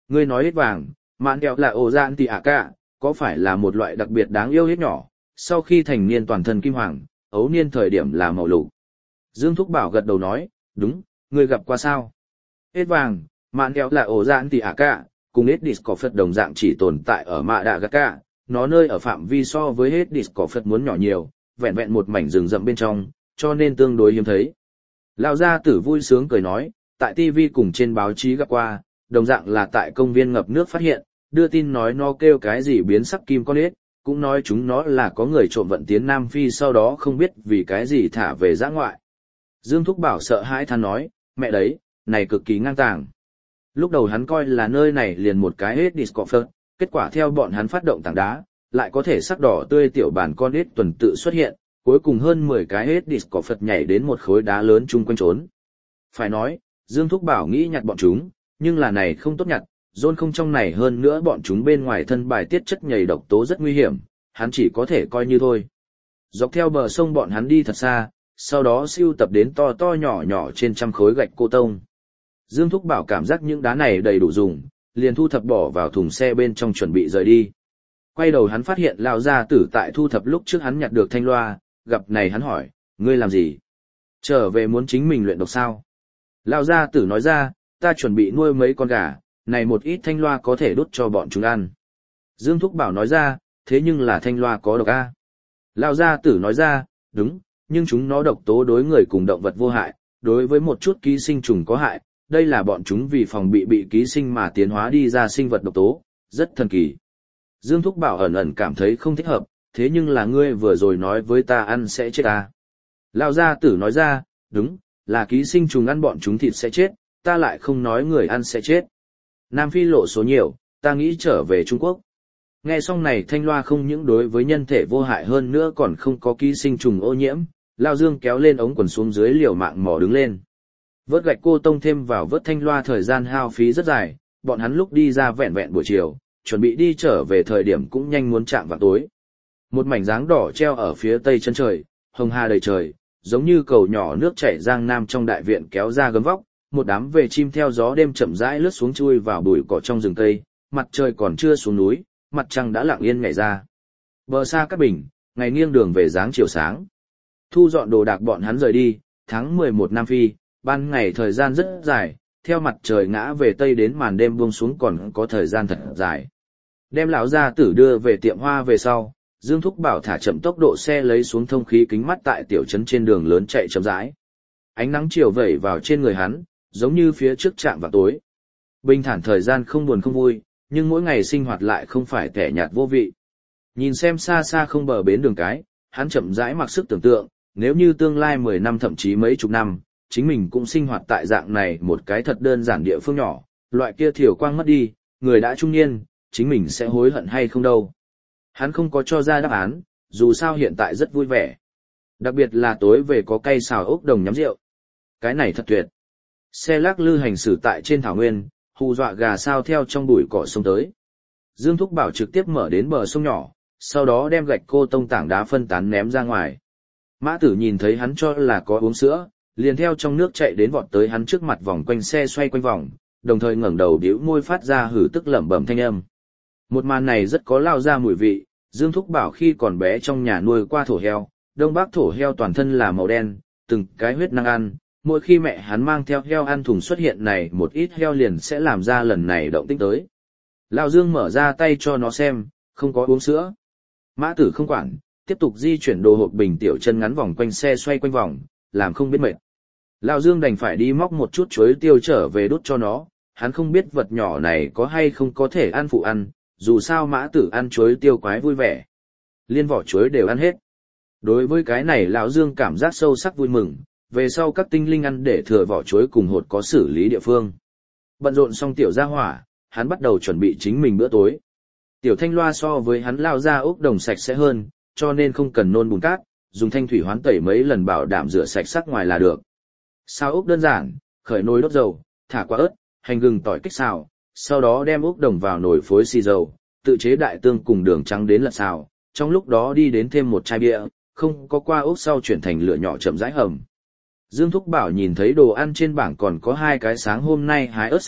Ngươi nói hết vàng, mạn kẹo là ổ dạn tì ạ cả, có phải là một loại đặc biệt đáng yêu hết nhỏ, sau khi thành niên toàn thân kim hoàng, ấu niên thời điểm là màu lục. Dương Thúc Bảo gật đầu nói, đúng, ngươi gặp qua sao? Hết vàng, mạn kẹo là ổ dạn tì ạ cả, cùng hết Discord đồng dạng chỉ tồn tại ở mạ đạ gạt cả, nó nơi ở phạm vi so với hết Discord muốn nhỏ nhiều, vẹn vẹn một mảnh rừng rậm bên trong, cho nên tương đối hiếm thấy. Lão gia tử vui sướng cười nói, tại ti vi cùng trên báo chí gặp qua, đồng dạng là tại công viên ngập nước phát hiện, đưa tin nói nó kêu cái gì biến sắc kim con ếch, cũng nói chúng nó là có người trộm vận tiến Nam Phi sau đó không biết vì cái gì thả về giã ngoại. Dương Thúc Bảo sợ hãi than nói, mẹ đấy, này cực kỳ ngang tàng. Lúc đầu hắn coi là nơi này liền một cái hết Discord, kết quả theo bọn hắn phát động tảng đá, lại có thể sắc đỏ tươi tiểu bản con ếch tuần tự xuất hiện, cuối cùng hơn mười cái hết Discord nhảy đến một khối đá lớn chung quanh trốn. Phải nói, Dương Thúc Bảo nghĩ nhặt bọn chúng, nhưng là này không tốt nhặt, John không trong này hơn nữa bọn chúng bên ngoài thân bài tiết chất nhầy độc tố rất nguy hiểm, hắn chỉ có thể coi như thôi. Dọc theo bờ sông bọn hắn đi thật xa, sau đó siêu tập đến to to nhỏ nhỏ trên trăm khối gạch cô tông. Dương Thúc Bảo cảm giác những đá này đầy đủ dùng, liền thu thập bỏ vào thùng xe bên trong chuẩn bị rời đi. Quay đầu hắn phát hiện lão gia tử tại thu thập lúc trước hắn nhặt được thanh loa, gặp này hắn hỏi, ngươi làm gì? Trở về muốn chính mình luyện độc sao? Lão gia tử nói ra, ta chuẩn bị nuôi mấy con gà, này một ít thanh loa có thể đốt cho bọn chúng ăn. Dương Thúc Bảo nói ra, thế nhưng là thanh loa có độc a. Lão gia tử nói ra, đúng, nhưng chúng nó độc tố đối người cùng động vật vô hại, đối với một chút ký sinh trùng có hại, đây là bọn chúng vì phòng bị bị ký sinh mà tiến hóa đi ra sinh vật độc tố, rất thần kỳ. Dương Thúc Bảo ẩn ẩn cảm thấy không thích hợp, thế nhưng là ngươi vừa rồi nói với ta ăn sẽ chết ta. Lão gia tử nói ra, đúng, là ký sinh trùng ăn bọn chúng thịt sẽ chết, ta lại không nói người ăn sẽ chết. Nam Phi lộ số nhiều, ta nghĩ trở về Trung Quốc. Nghe xong này thanh loa không những đối với nhân thể vô hại hơn nữa còn không có ký sinh trùng ô nhiễm, Lão Dương kéo lên ống quần xuống dưới liều mạng mò đứng lên. Vớt gạch cô tông thêm vào vớt thanh loa thời gian hao phí rất dài, bọn hắn lúc đi ra vẹn vẹn buổi chiều, chuẩn bị đi trở về thời điểm cũng nhanh muốn chạm vào tối. Một mảnh dáng đỏ treo ở phía tây chân trời, hồng hà đầy trời, giống như cầu nhỏ nước chảy giang nam trong đại viện kéo ra gấm vóc, một đám về chim theo gió đêm chậm rãi lướt xuống chui vào bụi cỏ trong rừng cây, mặt trời còn chưa xuống núi, mặt trăng đã lặng yên nhảy ra. Bờ xa các bình, ngày nghiêng đường về dáng chiều sáng. Thu dọn đồ đạc bọn hắn rời đi, tháng mười một Nam Phi, ban ngày thời gian rất dài, theo mặt trời ngã về tây đến màn đêm buông xuống còn có thời gian thật dài. Đem lão gia tử đưa về tiệm hoa về sau, Dương Thúc Bảo thả chậm tốc độ xe lấy xuống thông khí kính mắt tại tiểu trấn trên đường lớn chạy chậm rãi. Ánh nắng chiều vẩy vào trên người hắn, giống như phía trước trạm vào tối. Bình thản thời gian không buồn không vui, nhưng mỗi ngày sinh hoạt lại không phải tẻ nhạt vô vị. Nhìn xem xa xa không bờ bến đường cái, hắn chậm rãi mặc sức tưởng tượng, nếu như tương lai mười năm thậm chí mấy chục năm, chính mình cũng sinh hoạt tại dạng này một cái thật đơn giản địa phương nhỏ, loại kia thiểu quang mất đi, người đã trung niên, chính mình sẽ hối hận hay không đâu. Hắn không có cho ra đáp án, dù sao hiện tại rất vui vẻ. Đặc biệt là tối về có cây xào ốc đồng nhắm rượu. Cái này thật tuyệt. Xe lắc lư hành xử tại trên thảo nguyên, hù dọa gà sao theo trong bụi cỏ sông tới. Dương Thúc Bảo trực tiếp mở đến bờ sông nhỏ, sau đó đem gạch cô tông tảng đá phân tán ném ra ngoài. Mã Tử nhìn thấy hắn cho là có uống sữa, liền theo trong nước chạy đến vọt tới hắn trước mặt vòng quanh xe xoay quanh vòng, đồng thời ngẩng đầu bĩu môi phát ra hử tức lẩm bẩm thanh âm. Một màn này rất có lao ra mùi vị, Dương Thúc Bảo khi còn bé trong nhà nuôi qua thổ heo, đông bắc thổ heo toàn thân là màu đen, từng cái huyết năng ăn, mỗi khi mẹ hắn mang theo heo ăn thùng xuất hiện này một ít heo liền sẽ làm ra lần này động tĩnh tới. Lão Dương mở ra tay cho nó xem, không có uống sữa. Mã Tử không quản, tiếp tục di chuyển đồ hộp bình tiểu chân ngắn vòng quanh xe xoay quanh vòng, làm không biết mệt. Lão Dương đành phải đi móc một chút chuối tiêu trở về đút cho nó, hắn không biết vật nhỏ này có hay không có thể ăn phụ ăn, dù sao Mã Tử ăn chuối tiêu quái vui vẻ. Liên vỏ chuối đều ăn hết. Đối với cái này lão Dương cảm giác sâu sắc vui mừng, về sau các tinh linh ăn để thừa vỏ chuối cùng hột có xử lý địa phương. Bận rộn xong tiểu gia hỏa, hắn bắt đầu chuẩn bị chính mình bữa tối. Tiểu thanh loa so với hắn lao ra ốc đồng sạch sẽ hơn, cho nên không cần nôn bùn cát, dùng thanh thủy hoán tẩy mấy lần bảo đảm rửa sạch sắc ngoài là được. Xào ốc đơn giản, khởi nồi đốt dầu, thả quả ớt, hành gừng tỏi kích xào, sau đó đem ốc đồng vào nồi phối xì dầu, tự chế đại tương cùng đường trắng đến lật xào, trong lúc đó đi đến thêm một chai bia, không có qua ốc sau chuyển thành lửa nhỏ chậm rãi hầm. Dương Thúc Bảo nhìn thấy đồ ăn trên bảng còn có hai cái sáng hôm nay hái ớt xanh,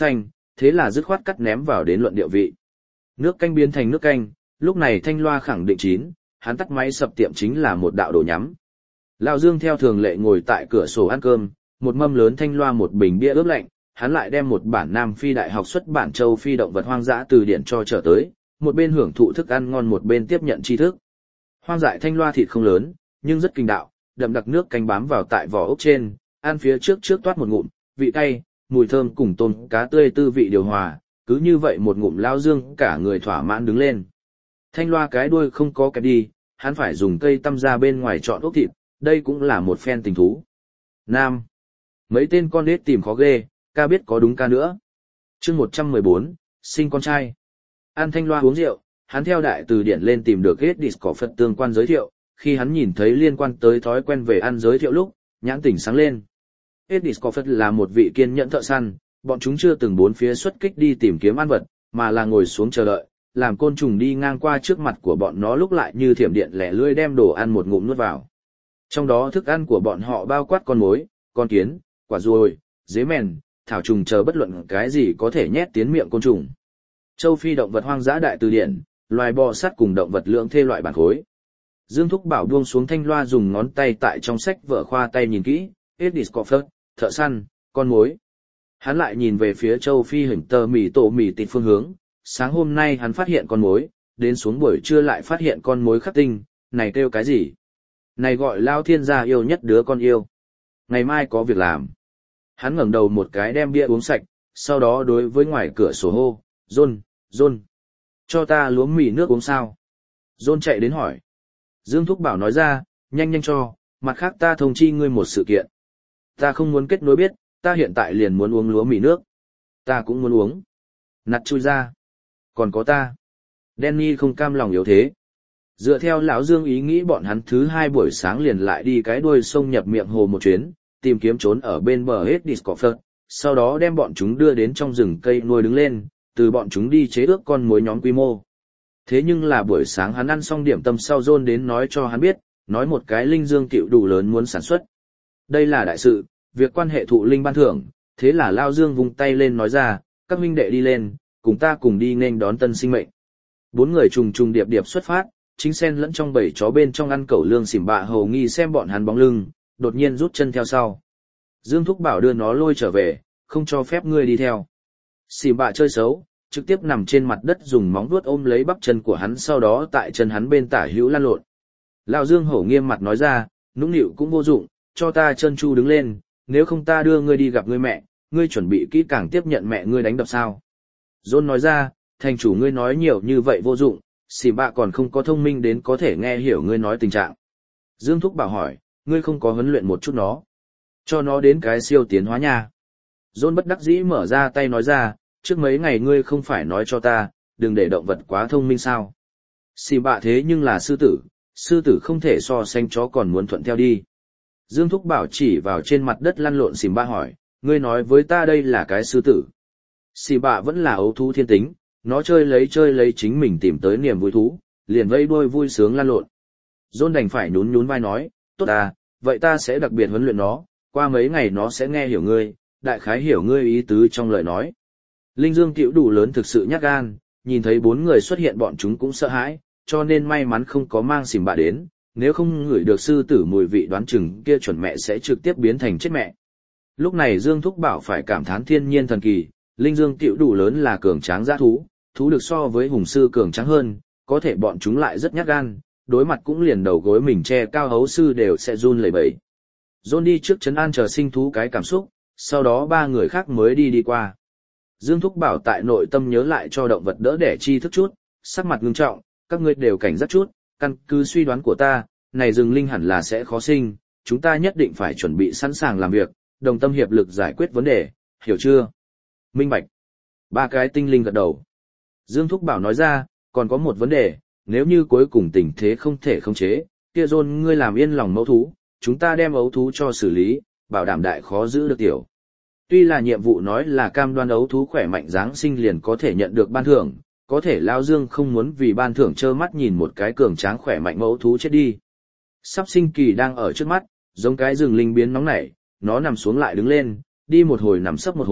thế là dứt khoát cắt ném vào đến luận điệu vị. Nước canh biến thành nước canh, lúc này thanh loa khẳng định chín, hắn tắt máy sập tiệm chính là một đạo đồ nhắm. Lão Dương theo thường lệ ngồi tại cửa sổ ăn cơm, một mâm lớn thanh loa một bình bia ướp lạnh, hắn lại đem một bản Nam Phi Đại học xuất bản châu Phi động vật hoang dã từ điển cho trở tới, một bên hưởng thụ thức ăn ngon một bên tiếp nhận tri thức. Hoang dại thanh loa thịt không lớn, nhưng rất kinh đạo, đậm đặc nước canh bám vào tại vỏ ốc trên, ăn phía trước trước toát một ngụm, vị cay, mùi thơm cùng tôm cá tươi tư vị điều hòa, cứ như vậy một ngụm Lão Dương cả người thỏa mãn đứng lên. Thanh loa cái đuôi không có kẹp đi, hắn phải dùng cây tăm ra bên ngoài chọn ốc thịt, đây cũng là một phen tình thú. Nam. Mấy tên con nết tìm khó ghê, ca biết có đúng ca nữa. chương một trăm mười bốn, sinh con trai. Ăn thanh loa uống rượu, hắn theo đại từ điển lên tìm được hết Discord Phật tương quan giới thiệu, khi hắn nhìn thấy liên quan tới thói quen về ăn giới thiệu lúc, nhãn tỉnh sáng lên. Hết Discord Phật là một vị kiên nhẫn thợ săn, bọn chúng chưa từng bốn phía xuất kích đi tìm kiếm ăn vật, mà là ngồi xuống chờ đợi, làm côn trùng đi ngang qua trước mặt của bọn nó lúc lại như thiểm điện lẻ lươi đem đồ ăn một ngụm nuốt vào. Trong đó thức ăn của bọn họ bao quát con mối, con kiến, quả ruồi, dế mèn, thảo trùng chờ bất luận cái gì có thể nhét tiến miệng côn trùng. Châu Phi động vật hoang dã đại từ điển, loài bò sát cùng động vật lưỡng thê loại bản khối. Dương Thúc Bảo buông xuống thanh loa dùng ngón tay tại trong sách vở khoa tay nhìn kỹ, Edis Coffert, thợ săn, con mối. Hắn lại nhìn về phía Châu Phi hình tờ mì tổ mì tịt phương hướng, sáng hôm nay hắn phát hiện con mối, đến xuống buổi trưa lại phát hiện con mối khắc tinh, này kêu cái gì? Này gọi Lao Thiên gia yêu nhất đứa con yêu. Ngày mai có việc làm. Hắn ngẩng đầu một cái đem bia uống sạch, sau đó đối với ngoài cửa sổ hô, John, John, cho ta lúa mì nước uống sao? John chạy đến hỏi. Dương Thúc Bảo nói ra, nhanh nhanh cho, mặt khác ta thông chi ngươi một sự kiện. Ta không muốn kết nối biết, ta hiện tại liền muốn uống lúa mì nước. Ta cũng muốn uống. Nặt chui ra. Còn có ta. Danny không cam lòng yếu thế. Dựa theo lão Dương ý nghĩ bọn hắn thứ hai buổi sáng liền lại đi cái đuôi sông nhập miệng hồ một chuyến, tìm kiếm trốn ở bên bờ hết Discord, sau đó đem bọn chúng đưa đến trong rừng cây nuôi đứng lên, từ bọn chúng đi chế ước con mối nhóm quy mô. Thế nhưng là buổi sáng hắn ăn xong điểm tâm sau John đến nói cho hắn biết, nói một cái linh dương cựu đủ lớn muốn sản xuất. Đây là đại sự, việc quan hệ thụ linh ban thưởng, thế là Lao Dương vung tay lên nói ra, các huynh đệ đi lên, cùng ta cùng đi nên đón tân sinh mệnh. Bốn người trùng trùng điệp điệp xuất phát, chính xen lẫn trong bầy chó bên trong ăn cẩu lương xỉm bạ hầu nghi xem bọn hắn bóng lưng, đột nhiên rút chân theo sau. Dương Thúc Bảo đưa nó lôi trở về, không cho phép ngươi đi theo. Xỉm bạ chơi xấu, trực tiếp nằm trên mặt đất dùng móng vuốt ôm lấy bắp chân của hắn sau đó tại chân hắn bên tả hữu lăn lộn. Lão Dương hổ nghiêm mặt nói ra, nũng nịu cũng vô dụng, cho ta chân chu đứng lên, nếu không ta đưa ngươi đi gặp ngươi mẹ, ngươi chuẩn bị kỹ càng tiếp nhận mẹ ngươi đánh đập sao. John nói ra, thành chủ ngươi nói nhiều như vậy vô dụng, xỉ bạ còn không có thông minh đến có thể nghe hiểu ngươi nói tình trạng. Dương Thúc Bảo hỏi, ngươi không có huấn luyện một chút nó, cho nó đến cái siêu tiến hóa nha. John bất đắc dĩ mở ra tay nói ra, trước mấy ngày ngươi không phải nói cho ta, đừng để động vật quá thông minh sao. Xỉ bạ thế nhưng là sư tử, sư tử không thể so sánh chó còn muốn thuận theo đi. Dương Thúc Bảo chỉ vào trên mặt đất lăn lộn xỉ bạ hỏi, ngươi nói với ta đây là cái sư tử. Xỉ bạ vẫn là ấu thú thiên tính, nó chơi lấy chơi lấy chính mình tìm tới niềm vui thú, liền vây đuôi vui sướng lăn lộn. John đành phải nhún nhún vai nói, tốt à, vậy ta sẽ đặc biệt huấn luyện nó, qua mấy ngày nó sẽ nghe hiểu ngươi, đại khái hiểu ngươi ý tứ trong lời nói. Linh Dương Cữu đủ lớn thực sự nhát gan, nhìn thấy bốn người xuất hiện bọn chúng cũng sợ hãi, cho nên may mắn không có mang xỉm bạ đến, nếu không ngửi được sư tử mùi vị đoán chừng kia chuẩn mẹ sẽ trực tiếp biến thành chết mẹ. Lúc này Dương Thúc Bảo phải cảm thán thiên nhiên thần kỳ, Linh Dương Cữu đủ lớn là cường tráng dã thú, thú được so với hùng sư cường tráng hơn, có thể bọn chúng lại rất nhát gan, đối mặt cũng liền đầu gối mình che cao hấu sư đều sẽ run lẩy bẩy. John đi trước trấn an chờ sinh thú cái cảm xúc, sau đó ba người khác mới đi đi qua. Dương Thúc Bảo tại nội tâm nhớ lại cho động vật đỡ đẻ chi thức chút, sắc mặt ngưng trọng, các ngươi đều cảnh giác chút, căn cứ suy đoán của ta, này rừng linh hẳn là sẽ khó sinh, chúng ta nhất định phải chuẩn bị sẵn sàng làm việc, đồng tâm hiệp lực giải quyết vấn đề, hiểu chưa? Minh bạch. Ba cái tinh linh gật đầu. Dương Thúc Bảo nói ra, còn có một vấn đề, nếu như cuối cùng tình thế không thể khống chế, kia John ngươi làm yên lòng mẫu thú, chúng ta đem ấu thú cho xử lý, bảo đảm đại khó giữ được tiểu. Tuy là nhiệm vụ nói là cam đoan ấu thú khỏe mạnh giáng sinh liền có thể nhận được ban thưởng, có thể Lao Dương không muốn vì ban thưởng trơ mắt nhìn một cái cường tráng khỏe mạnh mẫu thú chết đi. Sắp sinh kỳ đang ở trước mắt, giống cái rừng linh biến nóng nảy, nó nằm xuống lại đứng lên, đi một hồi nằm sấp một hồi,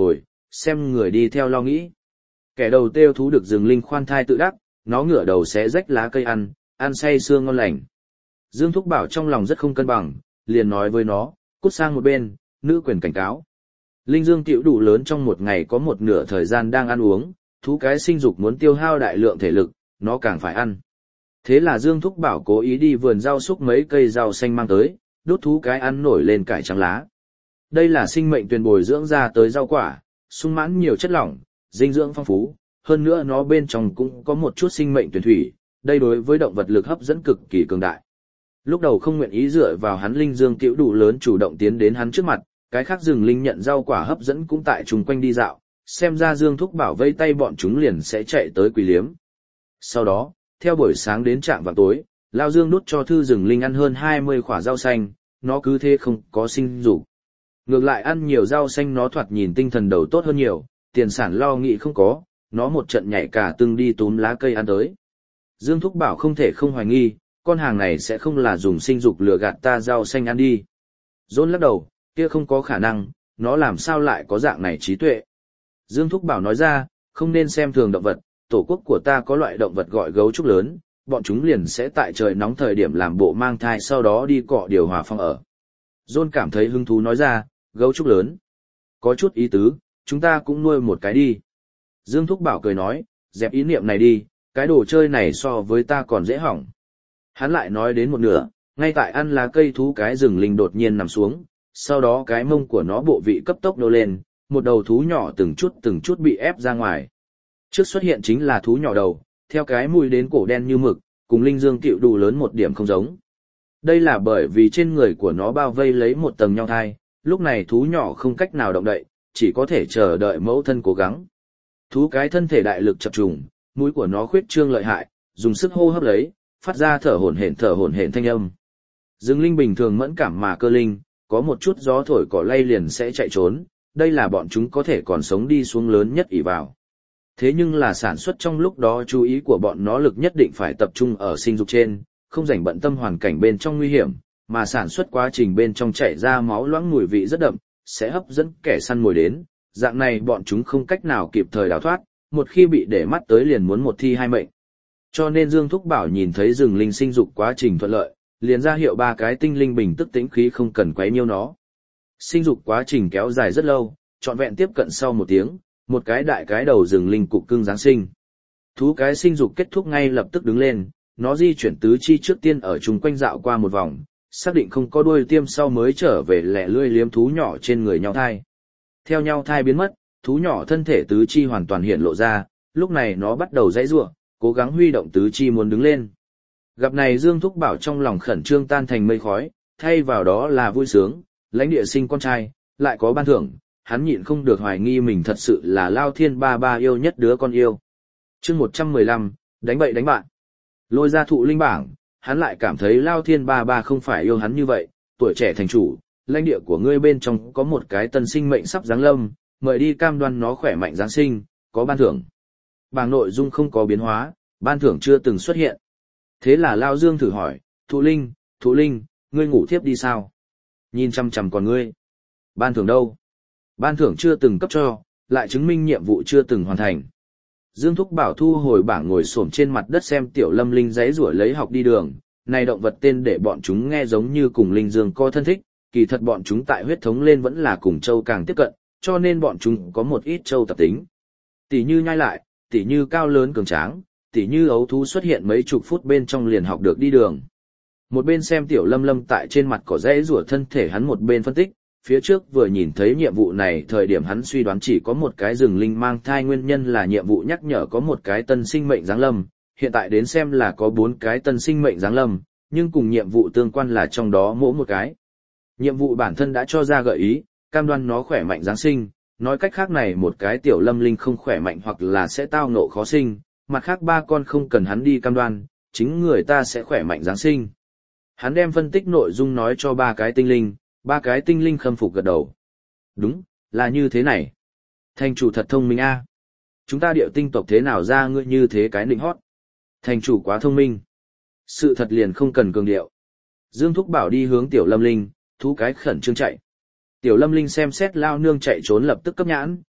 xem người đi theo lo nghĩ. Kẻ đầu têu thú được rừng linh khoan thai tự đắc, nó ngửa đầu xé rách lá cây ăn, ăn say sưa ngon lành. Dương Thúc Bảo trong lòng rất không cân bằng, liền nói với nó, cút sang một bên, nữ quyền cảnh cáo. Linh dương tiểu đủ lớn trong một ngày có một nửa thời gian đang ăn uống, thú cái sinh dục muốn tiêu hao đại lượng thể lực, nó càng phải ăn. Thế là Dương Thúc Bảo cố ý đi vườn rau xúc mấy cây rau xanh mang tới, đốt thú cái ăn nổi lên cải trắng lá. Đây là sinh mệnh tuyền bồi dưỡng ra tới rau quả, sung mãn nhiều chất lỏng, dinh dưỡng phong phú, hơn nữa nó bên trong cũng có một chút sinh mệnh tuyển thủy, đây đối với động vật lực hấp dẫn cực kỳ cường đại. Lúc đầu không nguyện ý dựa vào hắn linh dương tiểu đủ lớn chủ động tiến đến hắn trước mặt, cái khác rừng linh nhận rau quả hấp dẫn cũng tại chung quanh đi dạo, xem ra Dương Thúc Bảo vây tay bọn chúng liền sẽ chạy tới quỳ liếm. Sau đó, theo buổi sáng đến trạm vào tối, Lao Dương đút cho thư rừng linh ăn hơn hai mươi quả rau xanh, nó cứ thế không có sinh dục. Ngược lại ăn nhiều rau xanh nó thoạt nhìn tinh thần đầu tốt hơn nhiều, tiền sản lo nghĩ không có, nó một trận nhảy cả từng đi túm lá cây ăn tới. Dương Thúc Bảo không thể không hoài nghi, con hàng này sẽ không là dùng sinh dục lừa gạt ta rau xanh ăn đi. Rôn lắc đầu, kia không có khả năng, nó làm sao lại có dạng này trí tuệ. Dương Thúc Bảo nói ra, không nên xem thường động vật, tổ quốc của ta có loại động vật gọi gấu trúc lớn, bọn chúng liền sẽ tại trời nóng thời điểm làm bộ mang thai sau đó đi cọ điều hòa phong ở. Rôn cảm thấy hứng thú nói ra, gấu trúc lớn. Có chút ý tứ, chúng ta cũng nuôi một cái đi. Dương Thúc Bảo cười nói, dẹp ý niệm này đi, cái đồ chơi này so với ta còn dễ hỏng. Hắn lại nói đến một nửa, ngay tại ăn lá cây thú cái rừng linh đột nhiên nằm xuống, sau đó cái mông của nó bộ vị cấp tốc nô lên, một đầu thú nhỏ từng chút từng chút bị ép ra ngoài. Trước xuất hiện chính là thú nhỏ đầu, theo cái mùi đến cổ đen như mực, cùng linh dương tiểu đủ lớn một điểm không giống. Đây là bởi vì trên người của nó bao vây lấy một tầng nhau thai, lúc này thú nhỏ không cách nào động đậy, chỉ có thể chờ đợi mẫu thân cố gắng. Thú cái thân thể đại lực chập trùng, mũi của nó khuyết trương lợi hại, dùng sức hô hấp lấy, phát ra thở hổn hển thở hổn hển thanh âm. Rừng linh bình thường mẫn cảm mà cơ linh, có một chút gió thổi cỏ lay liền sẽ chạy trốn, đây là bọn chúng có thể còn sống đi xuống lớn nhất ỷ vào. Thế nhưng là sản xuất trong lúc đó chú ý của bọn nó lực nhất định phải tập trung ở sinh dục trên, không rảnh bận tâm hoàn cảnh bên trong nguy hiểm, mà sản xuất quá trình bên trong chảy ra máu loãng mùi vị rất đậm, sẽ hấp dẫn kẻ săn mồi đến, dạng này bọn chúng không cách nào kịp thời đào thoát, một khi bị để mắt tới liền muốn một thi hai mệnh. Cho nên Dương Thúc Bảo nhìn thấy rừng linh sinh dục quá trình thuận lợi, liền ra hiệu ba cái tinh linh bình tức tĩnh khí không cần quấy nhiêu nó. Sinh dục quá trình kéo dài rất lâu, trọn vẹn tiếp cận sau một tiếng, một cái đại cái đầu rừng linh cục cưng giáng sinh. Thú cái sinh dục kết thúc ngay lập tức đứng lên, nó di chuyển tứ chi trước tiên ở chung quanh dạo qua một vòng, xác định không có đuôi tiêm sau mới trở về lẹ lươi liếm thú nhỏ trên người nhau thai. Theo nhau thai biến mất, thú nhỏ thân thể tứ chi hoàn toàn hiện lộ ra, lúc này nó bắt đầu giãy giụa, cố gắng huy động tứ chi muốn đứng lên. Gặp này Dương Thúc Bảo trong lòng khẩn trương tan thành mây khói, thay vào đó là vui sướng, lãnh địa sinh con trai, lại có ban thưởng, hắn nhịn không được hoài nghi mình thật sự là Lao Thiên ba ba yêu nhất đứa con yêu. Chương một trăm mười lăm, đánh bậy đánh bạn. Lôi ra thụ linh bảng, hắn lại cảm thấy Lao Thiên ba ba không phải yêu hắn như vậy, tuổi trẻ thành chủ, lãnh địa của ngươi bên trong có một cái tân sinh mệnh sắp giáng lâm, mời đi cam đoan nó khỏe mạnh giáng sinh, có ban thưởng. Bảng nội dung không có biến hóa, ban thưởng chưa từng xuất hiện. Thế là Lao Dương thử hỏi, Thụ Linh, Thụ Linh, ngươi ngủ thiếp đi sao? Nhìn chằm chằm còn ngươi. Ban thưởng đâu? Ban thưởng chưa từng cấp cho, lại chứng minh nhiệm vụ chưa từng hoàn thành. Dương Thúc Bảo thu hồi bảng ngồi xổm trên mặt đất xem Tiểu Lâm Linh giấy rủa lấy học đi đường, này động vật tên để bọn chúng nghe giống như cùng Linh Dương co thân thích, kỳ thật bọn chúng tại huyết thống lên vẫn là cùng châu càng tiếp cận, cho nên bọn chúng có một ít châu tập tính. Tỷ như nhai lại, tỷ như cao lớn cường tráng, tỷ như ấu thú xuất hiện mấy chục phút bên trong liền học được đi đường. Một bên xem Tiểu Lâm Lâm tại trên mặt cỏ rẽ rủa thân thể hắn một bên phân tích, phía trước vừa nhìn thấy nhiệm vụ này thời điểm hắn suy đoán chỉ có một cái rừng linh mang thai nguyên nhân là nhiệm vụ nhắc nhở có một cái tân sinh mệnh giáng lâm, hiện tại đến xem là có bốn cái tân sinh mệnh giáng lâm, nhưng cùng nhiệm vụ tương quan là trong đó mỗi một cái. Nhiệm vụ bản thân đã cho ra gợi ý, cam đoan nó khỏe mạnh giáng sinh, nói cách khác này một cái Tiểu Lâm Linh không khỏe mạnh hoặc là sẽ tao ngộ khó sinh, mặt khác ba con không cần hắn đi cam đoan, chính người ta sẽ khỏe mạnh giáng sinh. Hắn đem phân tích nội dung nói cho ba cái tinh linh, ba cái tinh linh khâm phục gật đầu. Đúng, là như thế này. Thành chủ thật thông minh a. Chúng ta điệu tinh tộc thế nào ra ngươi như thế cái nịnh hót. Thành chủ quá thông minh. Sự thật liền không cần cường điệu. Dương Thúc Bảo đi hướng Tiểu Lâm Linh, thú cái khẩn trương chạy. Tiểu Lâm Linh xem xét Lao Nương chạy trốn lập tức cấp nhãn,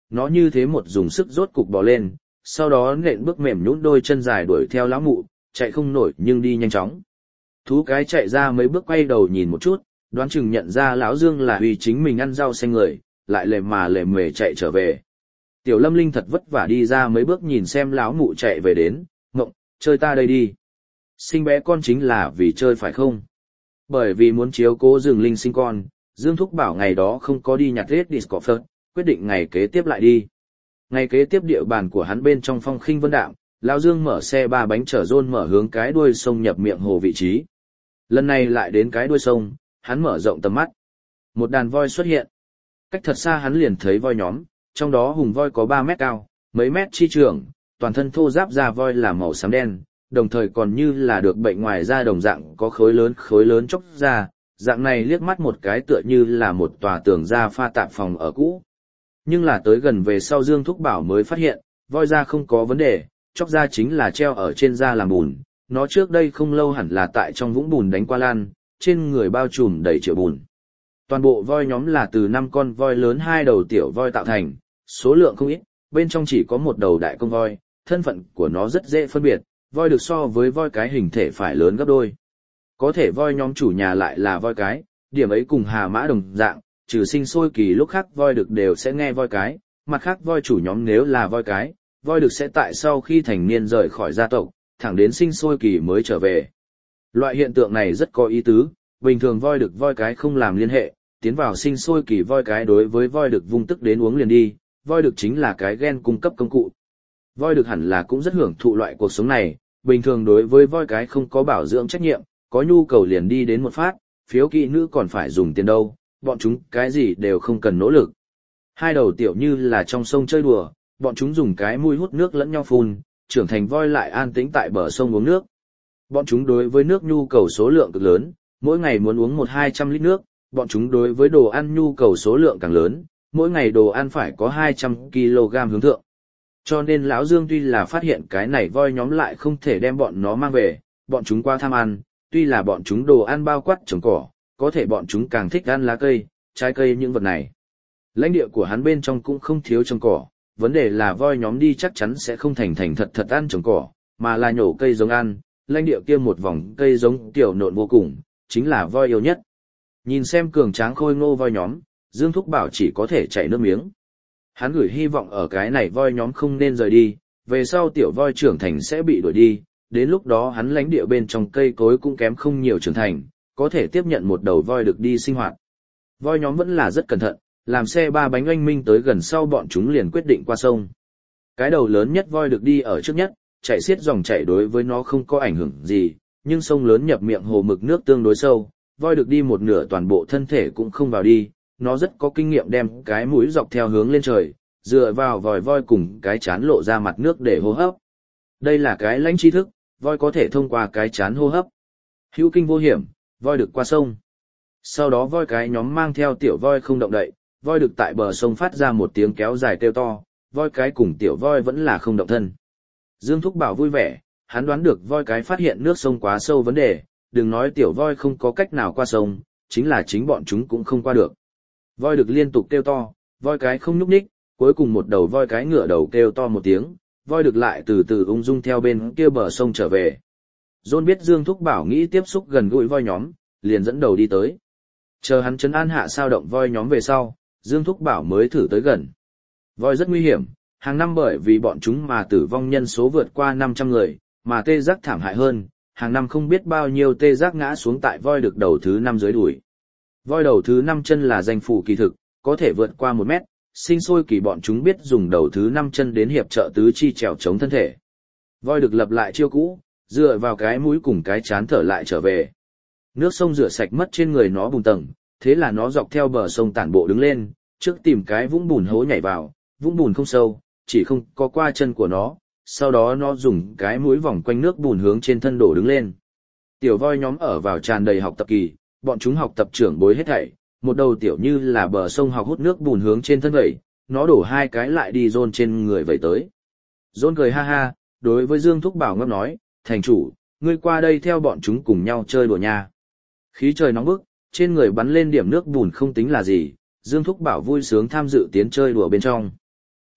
nó như thế một dùng sức rốt cục bò lên, sau đó nện bước mềm nhũn đôi chân dài đuổi theo lão mụ, chạy không nổi nhưng đi nhanh chóng. Thú cái chạy ra mấy bước quay đầu nhìn một chút, đoán chừng nhận ra lão Dương là vì chính mình ăn rau xanh người, lại lề mà lề mề chạy trở về. Tiểu Lâm Linh thật vất vả đi ra mấy bước nhìn xem lão mụ chạy về đến, ngộng, chơi ta đây đi. Sinh bé con chính là vì chơi phải không? Bởi vì muốn chiếu cố rừng linh sinh con, Dương Thúc bảo ngày đó không có đi nhặt Red Discover, quyết định ngày kế tiếp lại đi. Ngày kế tiếp địa bàn của hắn bên trong phong khinh vân đạm, lão Dương mở xe ba bánh chở John mở hướng cái đuôi sông nhập miệng hồ vị trí. Lần này lại đến cái đuôi sông, hắn mở rộng tầm mắt. Một đàn voi xuất hiện. Cách thật xa hắn liền thấy voi nhóm, trong đó hùng voi có ba mét cao, mấy mét chi trường, toàn thân thô ráp da voi là màu xám đen, đồng thời còn như là được bệnh ngoài da đồng dạng có khối lớn khối lớn chóc da, dạng này liếc mắt một cái tựa như là một tòa tường da pha tạp phòng ở cũ. Nhưng là tới gần về sau Dương Thúc Bảo mới phát hiện, voi da không có vấn đề, chóc da chính là treo ở trên da làm bùn, nó trước đây không lâu hẳn là tại trong vũng bùn đánh qua lan, trên người bao trùm đầy triệu bùn. Toàn bộ voi nhóm là từ năm con voi lớn hai đầu tiểu voi tạo thành, số lượng không ít, bên trong chỉ có một đầu đại công voi, thân phận của nó rất dễ phân biệt, voi được so với voi cái hình thể phải lớn gấp đôi. Có thể voi nhóm chủ nhà lại là voi cái, điểm ấy cùng hà mã đồng dạng, trừ sinh sôi kỳ lúc khác voi được đều sẽ nghe voi cái, mặt khác voi chủ nhóm nếu là voi cái, voi được sẽ tại sau khi thành niên rời khỏi gia tộc, thẳng đến sinh sôi kỳ mới trở về. Loại hiện tượng này rất có ý tứ, bình thường voi được voi cái không làm liên hệ, tiến vào sinh sôi kỳ voi cái đối với voi được vung tức đến uống liền đi, voi được chính là cái gen cung cấp công cụ. Voi được hẳn là cũng rất hưởng thụ loại cuộc sống này, bình thường đối với voi cái không có bảo dưỡng trách nhiệm, có nhu cầu liền đi đến một phát, phiếu kỵ nữ còn phải dùng tiền đâu, bọn chúng cái gì đều không cần nỗ lực. Hai đầu tiểu như là trong sông chơi đùa, bọn chúng dùng cái mũi hút nước lẫn nhau phun, trưởng thành voi lại an tĩnh tại bờ sông uống nước. Bọn chúng đối với nước nhu cầu số lượng cực lớn, mỗi ngày muốn uống một hai trăm lít nước, bọn chúng đối với đồ ăn nhu cầu số lượng càng lớn, mỗi ngày đồ ăn phải có hai trăm ki lô gam hướng thượng. Cho nên lão Dương tuy là phát hiện cái này voi nhóm lại không thể đem bọn nó mang về, bọn chúng qua tham ăn, tuy là bọn chúng đồ ăn bao quát trồng cỏ, có thể bọn chúng càng thích ăn lá cây, trái cây những vật này. Lãnh địa của hắn bên trong cũng không thiếu trồng cỏ, vấn đề là voi nhóm đi chắc chắn sẽ không thành thành thật thật ăn trồng cỏ, mà là nhổ cây giống ăn, lãnh địa kia một vòng cây giống tiểu nộn vô cùng, chính là voi yêu nhất. Nhìn xem cường tráng khôi ngô voi nhóm, Dương Thúc Bảo chỉ có thể chảy nước miếng. Hắn gửi hy vọng ở cái này voi nhóm không nên rời đi, về sau tiểu voi trưởng thành sẽ bị đuổi đi, đến lúc đó hắn lãnh địa bên trong cây cối cũng kém không nhiều trưởng thành, có thể tiếp nhận một đầu voi được đi sinh hoạt. Voi nhóm vẫn là rất cẩn thận, làm xe ba bánh oanh minh tới gần sau bọn chúng liền quyết định qua sông. Cái đầu lớn nhất voi được đi ở trước nhất, chạy xiết dòng chảy đối với nó không có ảnh hưởng gì, nhưng sông lớn nhập miệng hồ mực nước tương đối sâu, voi được đi một nửa toàn bộ thân thể cũng không vào đi, nó rất có kinh nghiệm đem cái mũi dọc theo hướng lên trời, dựa vào vòi voi cùng cái chán lộ ra mặt nước để hô hấp. Đây là cái lãnh tri thức, voi có thể thông qua cái chán hô hấp. Hữu kinh vô hiểm, voi được qua sông. Sau đó voi cái nhóm mang theo tiểu voi không động đậy, voi được tại bờ sông phát ra một tiếng kéo dài kêu to, voi cái cùng tiểu voi vẫn là không động thân. Dương Thúc Bảo vui vẻ, hắn đoán được voi cái phát hiện nước sông quá sâu vấn đề, đừng nói tiểu voi không có cách nào qua sông, chính là chính bọn chúng cũng không qua được. Voi được liên tục kêu to, voi cái không nhúc nhích, cuối cùng một đầu voi cái ngửa đầu kêu to một tiếng, voi được lại từ từ ung dung theo bên kia bờ sông trở về. John biết Dương Thúc Bảo nghĩ tiếp xúc gần gũi voi nhóm, liền dẫn đầu đi tới. Chờ hắn trấn an hạ sao động voi nhóm về sau, Dương Thúc Bảo mới thử tới gần. Voi rất nguy hiểm, hàng năm bởi vì bọn chúng mà tử vong nhân số vượt qua năm trăm người, mà tê giác thảm hại hơn, hàng năm không biết bao nhiêu tê giác ngã xuống tại voi được đầu thứ năm dưới đuổi. Voi đầu thứ năm chân là danh phủ kỳ thực, có thể vượt qua một mét, sinh sôi kỳ bọn chúng biết dùng đầu thứ năm chân đến hiệp trợ tứ chi trèo chống thân thể. Voi được lập lại chiêu cũ, dựa vào cái mũi cùng cái chán thở lại trở về. Nước sông rửa sạch mất trên người nó bùn tầng, thế là nó dọc theo bờ sông tản bộ đứng lên, trước tìm cái vũng bùn hố nhảy vào, vũng bùn không sâu, chỉ không có qua chân của nó, sau đó nó dùng cái mũi vòng quanh nước bùn hướng trên thân đổ đứng lên. Tiểu voi nhóm ở vào tràn đầy học tập kỳ, bọn chúng học tập trưởng bối hết thảy, một đầu tiểu như là bờ sông học hút nước bùn hướng trên thân vẩy, nó đổ hai cái lại đi John trên người vẩy tới. John cười ha ha, đối với Dương Thúc Bảo ngấp nói, thành chủ, ngươi qua đây theo bọn chúng cùng nhau chơi đùa nha. Khí trời nóng bức, trên người bắn lên điểm nước bùn không tính là gì, Dương Thúc Bảo vui sướng tham dự tiến chơi đùa bên trong.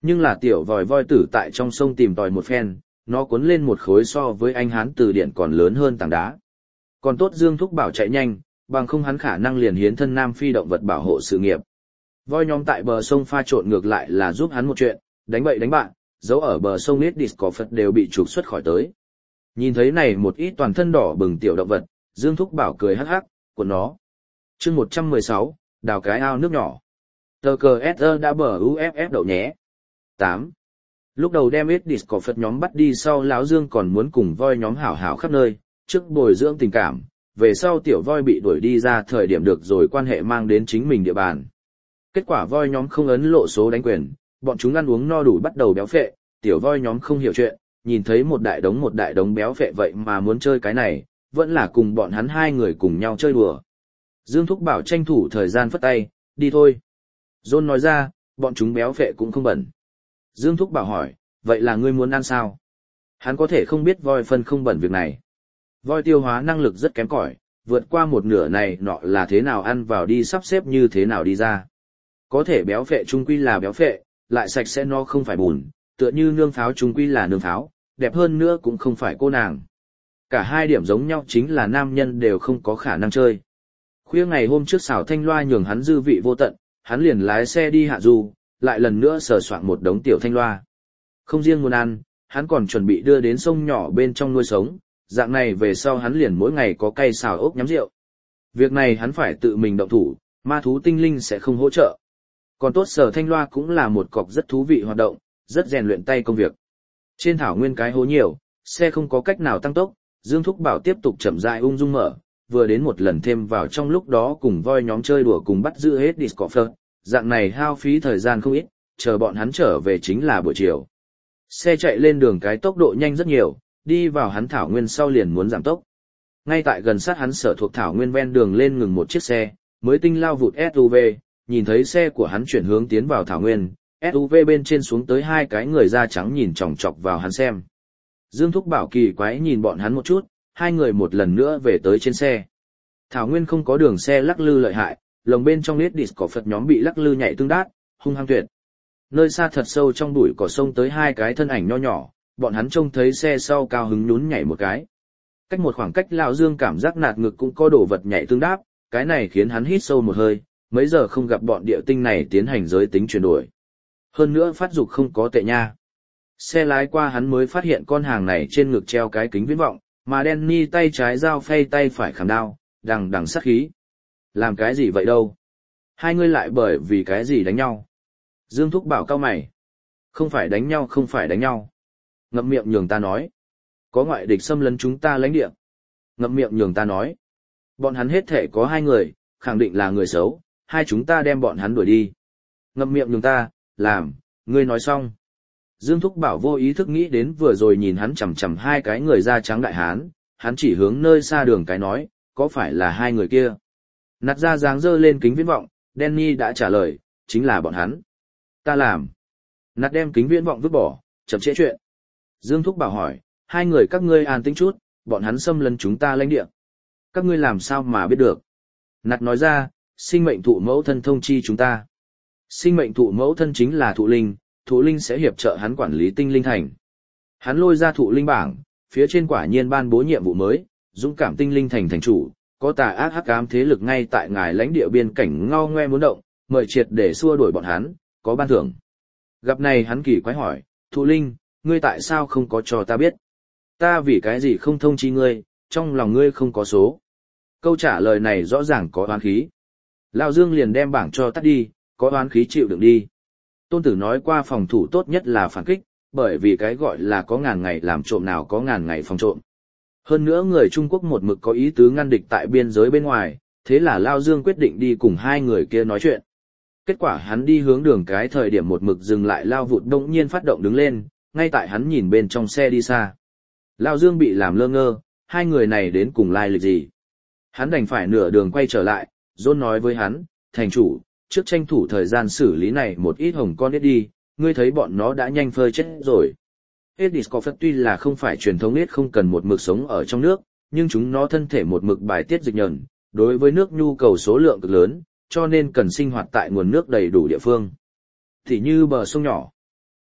Nhưng là tiểu vòi voi tử tại trong sông tìm tòi một phen, nó cuốn lên một khối so với anh hán từ điển còn lớn hơn tảng đá. Còn tốt Dương Thúc Bảo chạy nhanh, bằng không hắn khả năng liền hiến thân Nam Phi động vật bảo hộ sự nghiệp. Voi nhóm tại bờ sông pha trộn ngược lại là giúp hắn một chuyện, đánh bậy đánh bạn, dấu ở bờ sông ít Discord đều bị trục xuất khỏi tới. Nhìn thấy này một ít toàn thân đỏ bừng tiểu động vật, Dương Thúc Bảo cười hắc hắc, của nó. chương một trăm mười sáu, đào cái ao nước nhỏ. Tờ cờ ét e đã bờ u ép ép đậu nhé. tám. Lúc đầu đem ít Discord nhóm bắt đi sau lão Dương còn muốn cùng voi nhóm hảo hảo khắp nơi, trước bồi dưỡng tình cảm, về sau tiểu voi bị đuổi đi ra thời điểm được rồi quan hệ mang đến chính mình địa bàn. Kết quả voi nhóm không ấn lộ số đánh quyền, bọn chúng ăn uống no đủ bắt đầu béo phệ, tiểu voi nhóm không hiểu chuyện, nhìn thấy một đại đống một đại đống béo phệ vậy mà muốn chơi cái này, vẫn là cùng bọn hắn hai người cùng nhau chơi đùa. Dương Thúc Bảo tranh thủ thời gian phất tay, đi thôi. John nói ra, bọn chúng béo phệ cũng không bẩn. Dương Thúc Bảo hỏi, vậy là ngươi muốn ăn sao? Hắn có thể không biết voi phân không bẩn việc này. Voi tiêu hóa năng lực rất kém cỏi, vượt qua một nửa này nọ là thế nào ăn vào đi sắp xếp như thế nào đi ra. Có thể béo phệ chung quy là béo phệ, lại sạch sẽ nó không phải bùn, tựa như nương pháo chung quy là nương pháo, đẹp hơn nữa cũng không phải cô nàng. Cả hai điểm giống nhau chính là nam nhân đều không có khả năng chơi. Khuya ngày hôm trước xảo thanh loa nhường hắn dư vị vô tận, hắn liền lái xe đi hạ du, lại lần nữa sờ soạn một đống tiểu thanh loa. Không riêng muốn ăn, hắn còn chuẩn bị đưa đến sông nhỏ bên trong nuôi sống, dạng này về sau hắn liền mỗi ngày có cây xào ốc nhắm rượu. Việc này hắn phải tự mình động thủ, ma thú tinh linh sẽ không hỗ trợ. Còn tốt sở thanh loa cũng là một cọc rất thú vị hoạt động, rất rèn luyện tay công việc. Trên thảo nguyên cái hố nhiều, xe không có cách nào tăng tốc, Dương Thúc Bảo tiếp tục chậm rãi ung dung mở, vừa đến một lần thêm vào trong lúc đó cùng voi nhóm chơi đùa cùng bắt giữ hết Discord, dạng này hao phí thời gian không ít, chờ bọn hắn trở về chính là buổi chiều. Xe chạy lên đường cái tốc độ nhanh rất nhiều, đi vào hắn thảo nguyên sau liền muốn giảm tốc. Ngay tại gần sát hắn sở thuộc thảo nguyên ven đường lên ngừng một chiếc xe, mới tinh lao vụt ét u vê, nhìn thấy xe của hắn chuyển hướng tiến vào thảo nguyên, ét u vê bên trên xuống tới hai cái người da trắng nhìn chòng chọc vào hắn xem. Dương Thúc Bảo kỳ quái nhìn bọn hắn một chút, hai người một lần nữa về tới trên xe. Thảo nguyên không có đường xe lắc lư lợi hại, lồng bên trong nết Discord Phật nhóm bị lắc lư nhảy tương đát, hung hăng tuyệt. Nơi xa thật sâu trong bụi cỏ sông tới hai cái thân ảnh nho nhỏ, bọn hắn trông thấy xe sau cao hứng nhún nhảy một cái. Cách một khoảng cách lão Dương cảm giác nạt ngực cũng có đồ vật nhảy tương đáp, cái này khiến hắn hít sâu một hơi, mấy giờ không gặp bọn địa tinh này tiến hành giới tính chuyển đổi. Hơn nữa phát dục không có tệ nha. Xe lái qua hắn mới phát hiện con hàng này trên ngực treo cái kính viễn vọng, mà Danny tay trái dao phay tay phải khảm đao, đằng đằng sát khí. Làm cái gì vậy đâu? Hai người lại bởi vì cái gì đánh nhau? Dương Thúc Bảo cau mày. Không phải đánh nhau không phải đánh nhau. Ngậm miệng nhường ta nói. Có ngoại địch xâm lấn chúng ta lãnh địa. Ngậm miệng nhường ta nói. Bọn hắn hết thể có hai người, khẳng định là người xấu, hai chúng ta đem bọn hắn đuổi đi. Ngậm miệng nhường ta, làm, ngươi nói xong. Dương Thúc Bảo vô ý thức nghĩ đến vừa rồi nhìn hắn chằm chằm hai cái người da trắng đại hán, hắn chỉ hướng nơi xa đường cái nói, có phải là hai người kia? Nạt ra dáng dơ lên kính viễn vọng, Danny đã trả lời, chính là bọn hắn. Ta làm. Nạt đem kính viễn vọng vứt bỏ, chậm trễ chuyện. Dương Thúc Bảo hỏi, hai người các ngươi an tĩnh chút, bọn hắn xâm lấn chúng ta lãnh địa. Các ngươi làm sao mà biết được? Nạt nói ra, sinh mệnh thụ mẫu thân thông chi chúng ta. Sinh mệnh thụ mẫu thân chính là thụ linh, thụ linh sẽ hiệp trợ hắn quản lý tinh linh thành. Hắn lôi ra thụ linh bảng, phía trên quả nhiên ban bố nhiệm vụ mới, dũng cảm tinh linh thành thành chủ, có tà ác hắc ám thế lực ngay tại ngài lãnh địa biên cảnh ngao ngoe muốn động, mời triệt để xua đuổi bọn hắn, có ban thưởng. Gặp này hắn kỳ quái hỏi, thụ linh, ngươi tại sao không có cho ta biết? Ta vì cái gì không thông chi ngươi, trong lòng ngươi không có số. Câu trả lời này rõ ràng có oán khí. Lão Dương liền đem bảng cho tắt đi, có oán khí chịu đựng đi. Tôn Tử nói qua phòng thủ tốt nhất là phản kích, bởi vì cái gọi là có ngàn ngày làm trộm nào có ngàn ngày phòng trộm. Hơn nữa người Trung Quốc một mực có ý tứ ngăn địch tại biên giới bên ngoài, thế là Lão Dương quyết định đi cùng hai người kia nói chuyện. Kết quả hắn đi hướng đường cái thời điểm một mực dừng lại lao vụt đông nhiên phát động đứng lên, ngay tại hắn nhìn bên trong xe đi xa. Lão Dương bị làm lơ ngơ, hai người này đến cùng lai lịch gì? Hắn đành phải nửa đường quay trở lại, John nói với hắn, thành chủ, trước tranh thủ thời gian xử lý này một ít hồng con ít đi, ngươi thấy bọn nó đã nhanh phơi chết rồi. Ediscoffet tuy là không phải truyền thống ít không cần một mực sống ở trong nước, nhưng chúng nó thân thể một mực bài tiết dịch nhờn, đối với nước nhu cầu số lượng cực lớn, cho nên cần sinh hoạt tại nguồn nước đầy đủ địa phương. Thì như bờ sông nhỏ.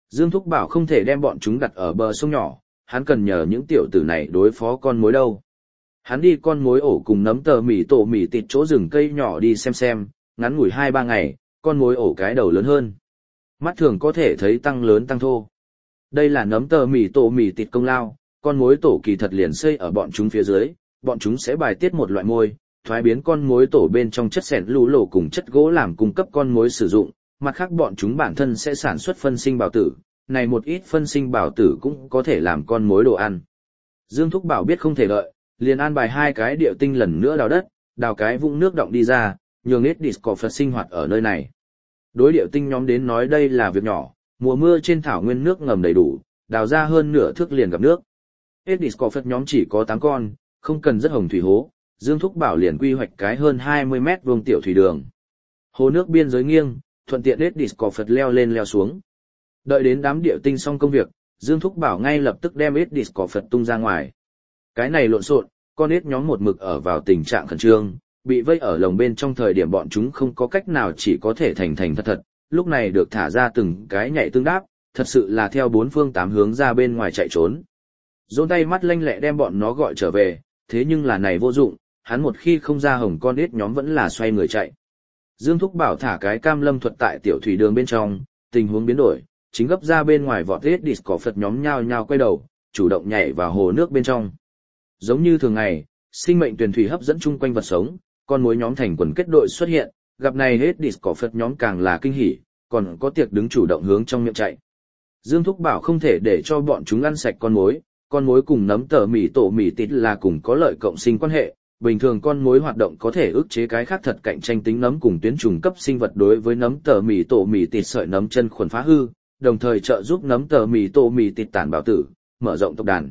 Dương Thúc bảo không thể đem bọn chúng đặt ở bờ sông nhỏ, hắn cần nhờ những tiểu tử này đối phó con mối đâu. Hắn đi con mối ổ cùng nấm tờ mì tổ mì tịt chỗ rừng cây nhỏ đi xem xem, ngắn ngủi hai ba ngày, con mối ổ cái đầu lớn hơn. Mắt thường có thể thấy tăng lớn tăng thô. Đây là nấm tờ mì tổ mì tịt công lao, con mối tổ kỳ thật liền xây ở bọn chúng phía dưới, bọn chúng sẽ bài tiết một loại môi, thoái biến con mối tổ bên trong chất sẻn lũ lổ cùng chất gỗ làm cung cấp con mối sử dụng, mặt khác bọn chúng bản thân sẽ sản xuất phân sinh bào tử, này một ít phân sinh bào tử cũng có thể làm con mối đồ ăn. Dương Thúc bảo biết không thể đợi, liền an bài hai cái điệu tinh lần nữa đào đất, đào cái vũng nước động đi ra, nhường ít Discord sinh hoạt ở nơi này. Đối điệu tinh nhóm đến nói đây là việc nhỏ, mùa mưa trên thảo nguyên nước ngầm đầy đủ, đào ra hơn nửa thước liền gặp nước. Ít Discord nhóm chỉ có tám con, không cần rất hồng thủy hố, Dương Thúc bảo liền quy hoạch cái hơn hai mươi mét vuông tiểu thủy đường. Hồ nước biên giới nghiêng, thuận tiện ít Discord leo lên leo xuống. Đợi đến đám điệu tinh xong công việc, Dương Thúc bảo ngay lập tức đem ít Discord tung ra ngoài. Cái này lộn xộn, con ít nhóm một mực ở vào tình trạng khẩn trương, bị vây ở lồng bên trong thời điểm bọn chúng không có cách nào chỉ có thể thành thành thật thật, lúc này được thả ra từng cái nhảy tương đáp, thật sự là theo bốn phương tám hướng ra bên ngoài chạy trốn. Dôn tay mắt lanh lẹ đem bọn nó gọi trở về, thế nhưng là này vô dụng, hắn một khi không ra hồng con ít nhóm vẫn là xoay người chạy. Dương Thúc bảo thả cái cam lâm thuật tại tiểu thủy đường bên trong, tình huống biến đổi, chính gấp ra bên ngoài vọt ít Discord Phật nhóm nhao nhao quay đầu, chủ động nhảy vào hồ nước bên trong. Giống như thường ngày, sinh mệnh tuyển thủy hấp dẫn chung quanh vật sống, con mối nhóm thành quần kết đội xuất hiện, gặp này hết Discord Phật nhóm càng là kinh hỉ, còn có tiệc đứng chủ động hướng trong miệng chạy. Dương Thúc bảo không thể để cho bọn chúng ăn sạch con mối, con mối cùng nấm tờ mì tổ mì tít là cùng có lợi cộng sinh quan hệ, bình thường con mối hoạt động có thể ức chế cái khác thật cạnh tranh tính nấm cùng tuyến trùng cấp sinh vật đối với nấm tờ mì tổ mì tít sợi nấm chân khuẩn phá hư, đồng thời trợ giúp nấm tờ mì tổ mì tít tản bào tử, mở rộng tộc đàn.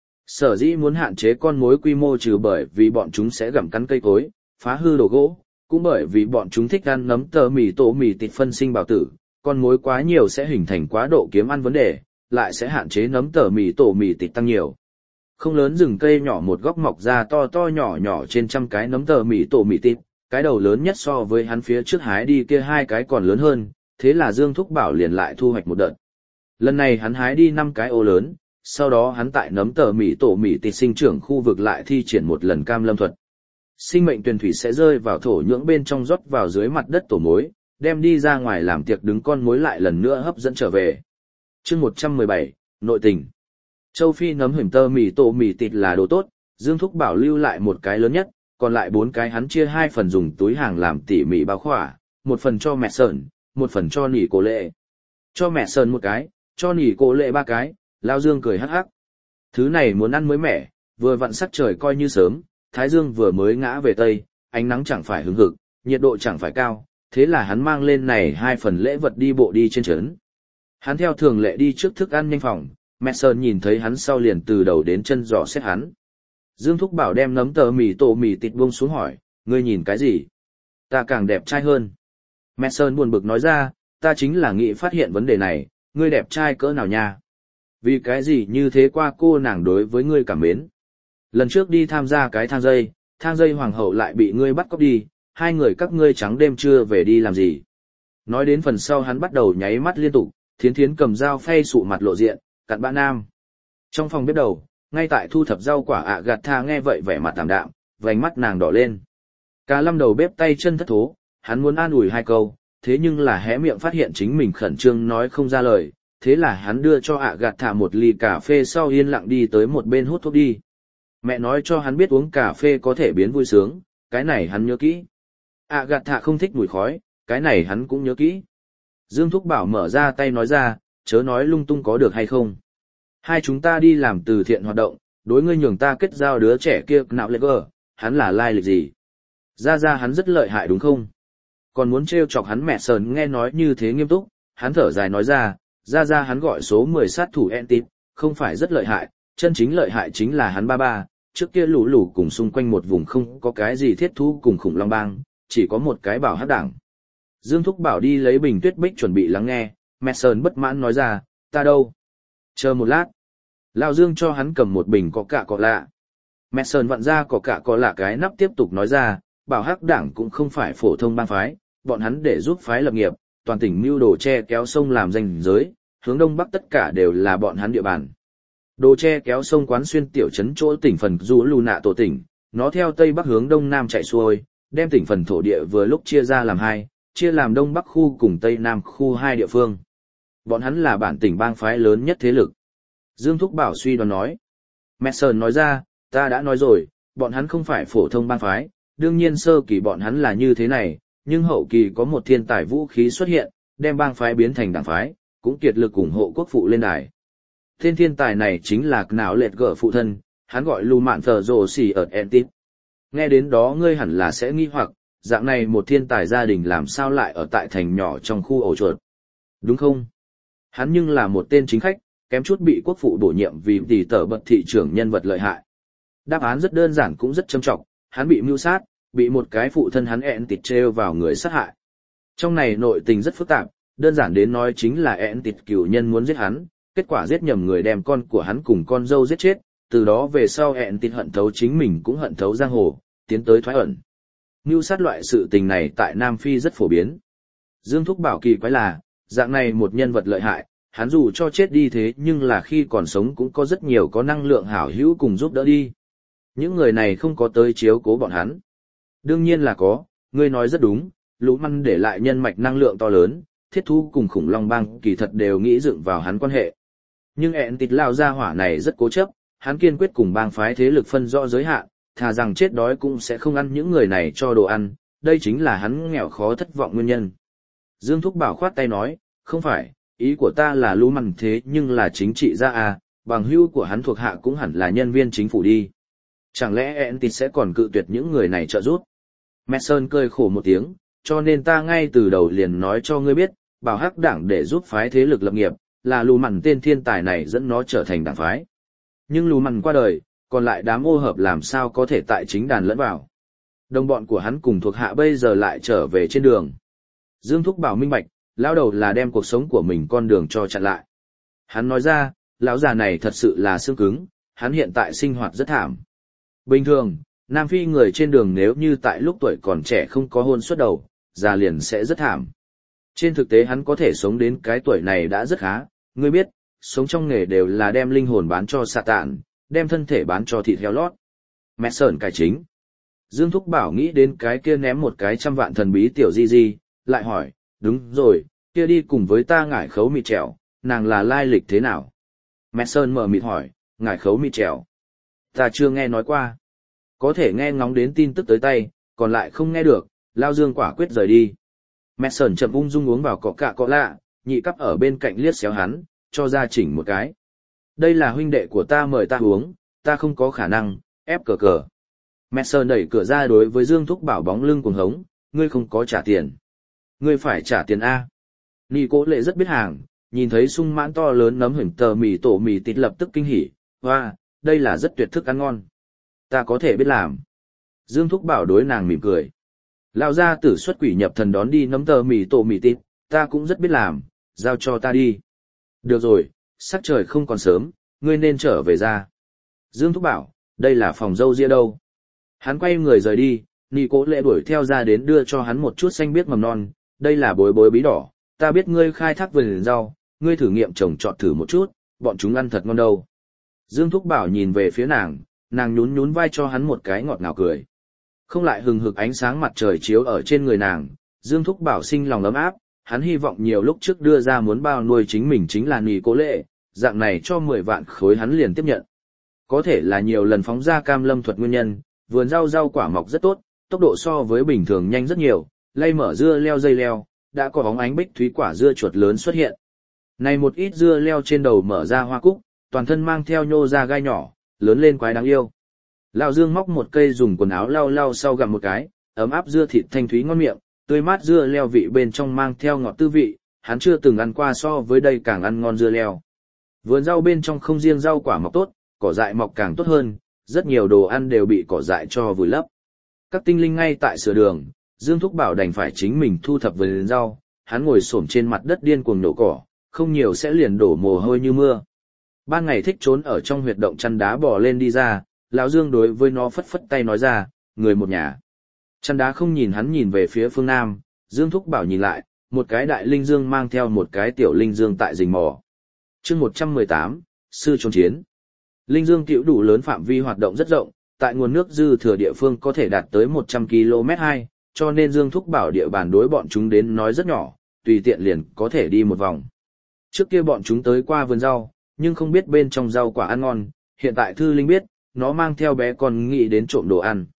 Sở dĩ muốn hạn chế con mối quy mô trừ bởi vì bọn chúng sẽ gặm cắn cây cối, phá hư đồ gỗ, cũng bởi vì bọn chúng thích ăn nấm tờ mì tổ mì tít phân sinh bào tử, con mối quá nhiều sẽ hình thành quá độ kiếm ăn vấn đề, lại sẽ hạn chế nấm tờ mì tổ mì tít tăng nhiều. Không lớn rừng cây nhỏ một góc mọc ra to to nhỏ nhỏ trên trăm cái nấm tờ mì tổ mì tít, cái đầu lớn nhất so với hắn phía trước hái đi kia hai cái còn lớn hơn, thế là Dương Thúc bảo liền lại thu hoạch một đợt. Lần này hắn hái đi năm cái ô lớn, sau đó hắn tại nấm tờ mì tổ mì tít sinh trưởng khu vực lại thi triển một lần cam lâm thuật. Sinh mệnh tuyển thủy sẽ rơi vào thổ nhưỡng bên trong rót vào dưới mặt đất tổ mối, đem đi ra ngoài làm tiệc đứng con mối lại lần nữa hấp dẫn trở về. Chương một trăm mười bảy, nội tình. Châu Phi nấm hửm tơ mì tổ mì tịt là đồ tốt, Dương Thúc bảo lưu lại một cái lớn nhất, còn lại bốn cái hắn chia hai phần dùng túi hàng làm tỉ mỉ bao khỏa, một phần cho mẹ sờn, một phần cho nỉ cổ lệ. Cho mẹ sờn một cái, cho nỉ cổ lệ ba cái, Lao Dương cười hắc hắc. Thứ này muốn ăn mới mẻ, vừa vặn sắc trời coi như sớm, Thái Dương vừa mới ngã về Tây, ánh nắng chẳng phải hứng hực, nhiệt độ chẳng phải cao, thế là hắn mang lên này hai phần lễ vật đi bộ đi trên trấn. Hắn theo thường lệ đi trước thức ăn nhanh phòng, mẹ sơn nhìn thấy hắn sau liền từ đầu đến chân dò xét hắn. Dương Thúc bảo đem nấm tờ mì tổ mì tịt buông xuống hỏi, ngươi nhìn cái gì? Ta càng đẹp trai hơn. Mẹ sơn buồn bực nói ra, ta chính là nghĩ phát hiện vấn đề này, ngươi đẹp trai cỡ nào nha? Vì cái gì như thế qua cô nàng đối với ngươi cảm mến? Lần trước đi tham gia cái thang dây, thang dây hoàng hậu lại bị ngươi bắt cóc đi, hai người các ngươi trắng đêm trưa về đi làm gì? Nói đến phần sau hắn bắt đầu nháy mắt liên tục, thiến thiến cầm dao phay sụ mặt lộ diện, cặn bã nam. Trong phòng bếp đầu, ngay tại thu thập rau quả ạ gạt tha nghe vậy vẻ mặt tạm đạm, vành mắt nàng đỏ lên. Cả lâm đầu bếp tay chân thất thố, hắn muốn an ủi hai câu, thế nhưng là hé miệng phát hiện chính mình khẩn trương nói không ra lời, thế là hắn đưa cho ạ gạt thả một ly cà phê sau yên lặng đi tới một bên hút thuốc đi. Mẹ nói cho hắn biết uống cà phê có thể biến vui sướng, cái này hắn nhớ kỹ. ạ gạt thả không thích mùi khói, cái này hắn cũng nhớ kỹ. Dương Thúc bảo mở ra tay nói ra, chớ nói lung tung có được hay không. Hai chúng ta đi làm từ thiện hoạt động, đối ngươi nhường ta kết giao đứa trẻ kia nạo lệ gờ, hắn là lai lịch gì? Ra ra hắn rất lợi hại đúng không? Còn muốn trêu chọc hắn mẹ sờn nghe nói như thế nghiêm túc, hắn thở dài nói ra, ra ra hắn gọi số mười sát thủ Entit, không phải rất lợi hại, chân chính lợi hại chính là hắn ba ba, trước kia lũ lũ cùng xung quanh một vùng không có cái gì thiết thú cùng khủng long bang, chỉ có một cái bảo hát đảng. Dương Thúc bảo đi lấy bình tuyết bích chuẩn bị lắng nghe, mẹ sờn bất mãn nói ra, ta đâu? Chờ một lát. Lão Dương cho hắn cầm một bình có cạ có lạ. Mẹ sờn vặn ra có cạ có lạ cái nắp tiếp tục nói ra, bảo hắc đảng cũng không phải phổ thông bang phái, bọn hắn để giúp phái lập nghiệp, toàn tỉnh mưu đồ che kéo sông làm danh giới, hướng đông bắc tất cả đều là bọn hắn địa bàn. Đồ tre kéo sông quán xuyên tiểu trấn chỗ tỉnh phần Du Lù Nạ tổ tỉnh, nó theo tây bắc hướng đông nam chạy xuôi, đem tỉnh phần thổ địa vừa lúc chia ra làm hai, chia làm đông bắc khu cùng tây nam khu hai địa phương. Bọn hắn là bản tỉnh bang phái lớn nhất thế lực. Dương Thúc Bảo suy đoán nói. Mason nói ra, ta đã nói rồi, bọn hắn không phải phổ thông bang phái, đương nhiên sơ kỳ bọn hắn là như thế này, nhưng hậu kỳ có một thiên tài vũ khí xuất hiện, đem bang phái biến thành đảng phái, cũng kiệt lực ủng hộ quốc phụ lên đài. Tên thiên tài này chính là Náo Lệt Gở phụ thân, hắn gọi Lù Mạn Thờ Rồ Xỉ ở Entit. Nghe đến đó ngươi hẳn là sẽ nghi hoặc, dạng này một thiên tài gia đình làm sao lại ở tại thành nhỏ trong khu ổ chuột. Đúng không? Hắn nhưng là một tên chính khách, kém chút bị quốc phụ bổ nhiệm vì tỷ tờ bậc thị trưởng nhân vật lợi hại. Đáp án rất đơn giản cũng rất châm trọng, hắn bị mưu sát, bị một cái phụ thân hắn Entit treo vào người sát hại. Trong này nội tình rất phức tạp, đơn giản đến nói chính là Entit cửu nhân muốn giết hắn, kết quả giết nhầm người đem con của hắn cùng con dâu giết chết, từ đó về sau Entit hận thấu chính mình cũng hận thấu giang hồ, tiến tới thoái ẩn. Mưu sát loại sự tình này tại Nam Phi rất phổ biến. Dương Thúc Bảo kỳ quái là, dạng này một nhân vật lợi hại, hắn dù cho chết đi thế nhưng là khi còn sống cũng có rất nhiều có năng lượng hảo hữu cùng giúp đỡ đi. Những người này không có tới chiếu cố bọn hắn. Đương nhiên là có, ngươi nói rất đúng, Lũ Măn để lại nhân mạch năng lượng to lớn, thiết thú cùng khủng long bang kỳ thật đều nghĩ dựng vào hắn quan hệ. Nhưng ẹn tịt lao ra hỏa này rất cố chấp, hắn kiên quyết cùng bang phái thế lực phân rõ giới hạn, thà rằng chết đói cũng sẽ không ăn những người này cho đồ ăn, đây chính là hắn nghèo khó thất vọng nguyên nhân. Dương Thúc Bảo khoát tay nói, không phải, ý của ta là Lũ Măn thế nhưng là chính trị gia à, bằng hữu của hắn thuộc hạ cũng hẳn là nhân viên chính phủ đi. Chẳng lẽ ẹn tịt sẽ còn cự tuyệt những người này trợ giúp? Mason cười khổ một tiếng, cho nên ta ngay từ đầu liền nói cho ngươi biết, bảo hắc đảng để giúp phái thế lực lập nghiệp, là Lù Mằn tên thiên tài này dẫn nó trở thành đảng phái. Nhưng Lù Mằn qua đời, còn lại đám ô hợp làm sao có thể tại chính đàn lẫn vào. Đồng bọn của hắn cùng thuộc hạ bây giờ lại trở về trên đường. Dương Thúc Bảo minh bạch, lão đầu là đem cuộc sống của mình con đường cho chặn lại. Hắn nói ra, lão già này thật sự là xương cứng, hắn hiện tại sinh hoạt rất thảm. Bình thường, Nam Phi người trên đường nếu như tại lúc tuổi còn trẻ không có hôn suất đầu, già liền sẽ rất thảm. Trên thực tế hắn có thể sống đến cái tuổi này đã rất khá, ngươi biết, sống trong nghề đều là đem linh hồn bán cho xạ tạn, đem thân thể bán cho thịt heo lót. Mẹ sởn cải chính. Dương Thúc Bảo nghĩ đến cái kia ném một cái trăm vạn thần bí tiểu di di, lại hỏi, đúng rồi, kia đi cùng với ta ngải khấu mịt trèo, nàng là lai lịch thế nào? Mẹ sơn mở mịt hỏi, ngải khấu mịt trèo. Ta chưa nghe nói qua. Có thể nghe ngóng đến tin tức tới tay, còn lại không nghe được, Lao Dương quả quyết rời đi. Mẹ sờn chậm ung dung uống vào cọ cạ cọ lạ, nhị cắp ở bên cạnh liếc xéo hắn, cho ra chỉnh một cái. Đây là huynh đệ của ta mời ta uống, ta không có khả năng, ép cờ cờ. Mẹ sờn đẩy cửa ra đối với Dương Thúc Bảo bóng lưng cuồng hống, ngươi không có trả tiền. Ngươi phải trả tiền A. Nị Cố Lệ rất biết hàng, nhìn thấy sung mãn to lớn nấm hửng tờ mì tổ mì tịt lập tức kinh hỉ, hoa, đây là rất tuyệt thức ăn ngon. Ta có thể biết làm. Dương Thúc Bảo đối nàng mỉm cười. Lão gia tử xuất quỷ nhập thần đón đi nấm tờ mì tổ mì tịt, ta cũng rất biết làm, giao cho ta đi. Được rồi, sắc trời không còn sớm, ngươi nên trở về ra. Dương Thúc Bảo, đây là phòng dâu ria đâu. Hắn quay người rời đi, Nị Cố Lệ đuổi theo ra đến đưa cho hắn một chút xanh biếc mầm non, đây là bối bối bí đỏ, ta biết ngươi khai thác vườn rau, ngươi thử nghiệm trồng trọt thử một chút, bọn chúng ăn thật ngon đâu. Dương Thúc Bảo nhìn về phía nàng, nàng nhún nhún vai cho hắn một cái ngọt ngào cười. Không lại hừng hực ánh sáng mặt trời chiếu ở trên người nàng, Dương Thúc Bảo sinh lòng ấm áp, hắn hy vọng nhiều lúc trước đưa ra muốn bao nuôi chính mình chính là Nị Cố Lệ, dạng này cho mười vạn khối hắn liền tiếp nhận. Có thể là nhiều lần phóng ra cam lâm thuật nguyên nhân, vườn rau rau quả mọc rất tốt, tốc độ so với bình thường nhanh rất nhiều, lay mở dưa leo dây leo, đã có bóng ánh bích thúy quả dưa chuột lớn xuất hiện. Này một ít dưa leo trên đầu mở ra hoa cúc, toàn thân mang theo nhô ra gai nhỏ, lớn lên quái đáng yêu. Lão Dương móc một cây dùng quần áo lau lau sau gặm một cái, ấm áp dưa thịt thanh thúy ngon miệng, tươi mát dưa leo vị bên trong mang theo ngọt tư vị, hắn chưa từng ăn qua so với đây càng ăn ngon dưa leo. Vườn rau bên trong không riêng rau quả mọc tốt, cỏ dại mọc càng tốt hơn, rất nhiều đồ ăn đều bị cỏ dại cho vùi lấp. Các tinh linh ngay tại sửa đường, Dương Thúc Bảo đành phải chính mình thu thập vườn rau, hắn ngồi xổm trên mặt đất điên cuồng nổ cỏ, không nhiều sẽ liền đổ mồ hôi như mưa. Ban ngày thích trốn ở trong huyệt động chăn đá bò lên đi ra, lão Dương đối với nó phất phất tay nói ra, người một nhà. Chăn đá không nhìn hắn nhìn về phía phương Nam, Dương Thúc Bảo nhìn lại, một cái đại linh dương mang theo một cái tiểu linh dương tại rình mò, Chương một trăm mười tám, sư trốn chiến. Linh Dương Cữu đủ lớn phạm vi hoạt động rất rộng, tại nguồn nước dư thừa địa phương có thể đạt tới một trăm ki lô mét hai, cho nên Dương Thúc Bảo địa bàn đối bọn chúng đến nói rất nhỏ, tùy tiện liền có thể đi một vòng. Trước kia bọn chúng tới qua vườn rau, nhưng không biết bên trong rau quả ăn ngon, hiện tại Thư Linh biết, nó mang theo bé con nghĩ đến trộm đồ ăn.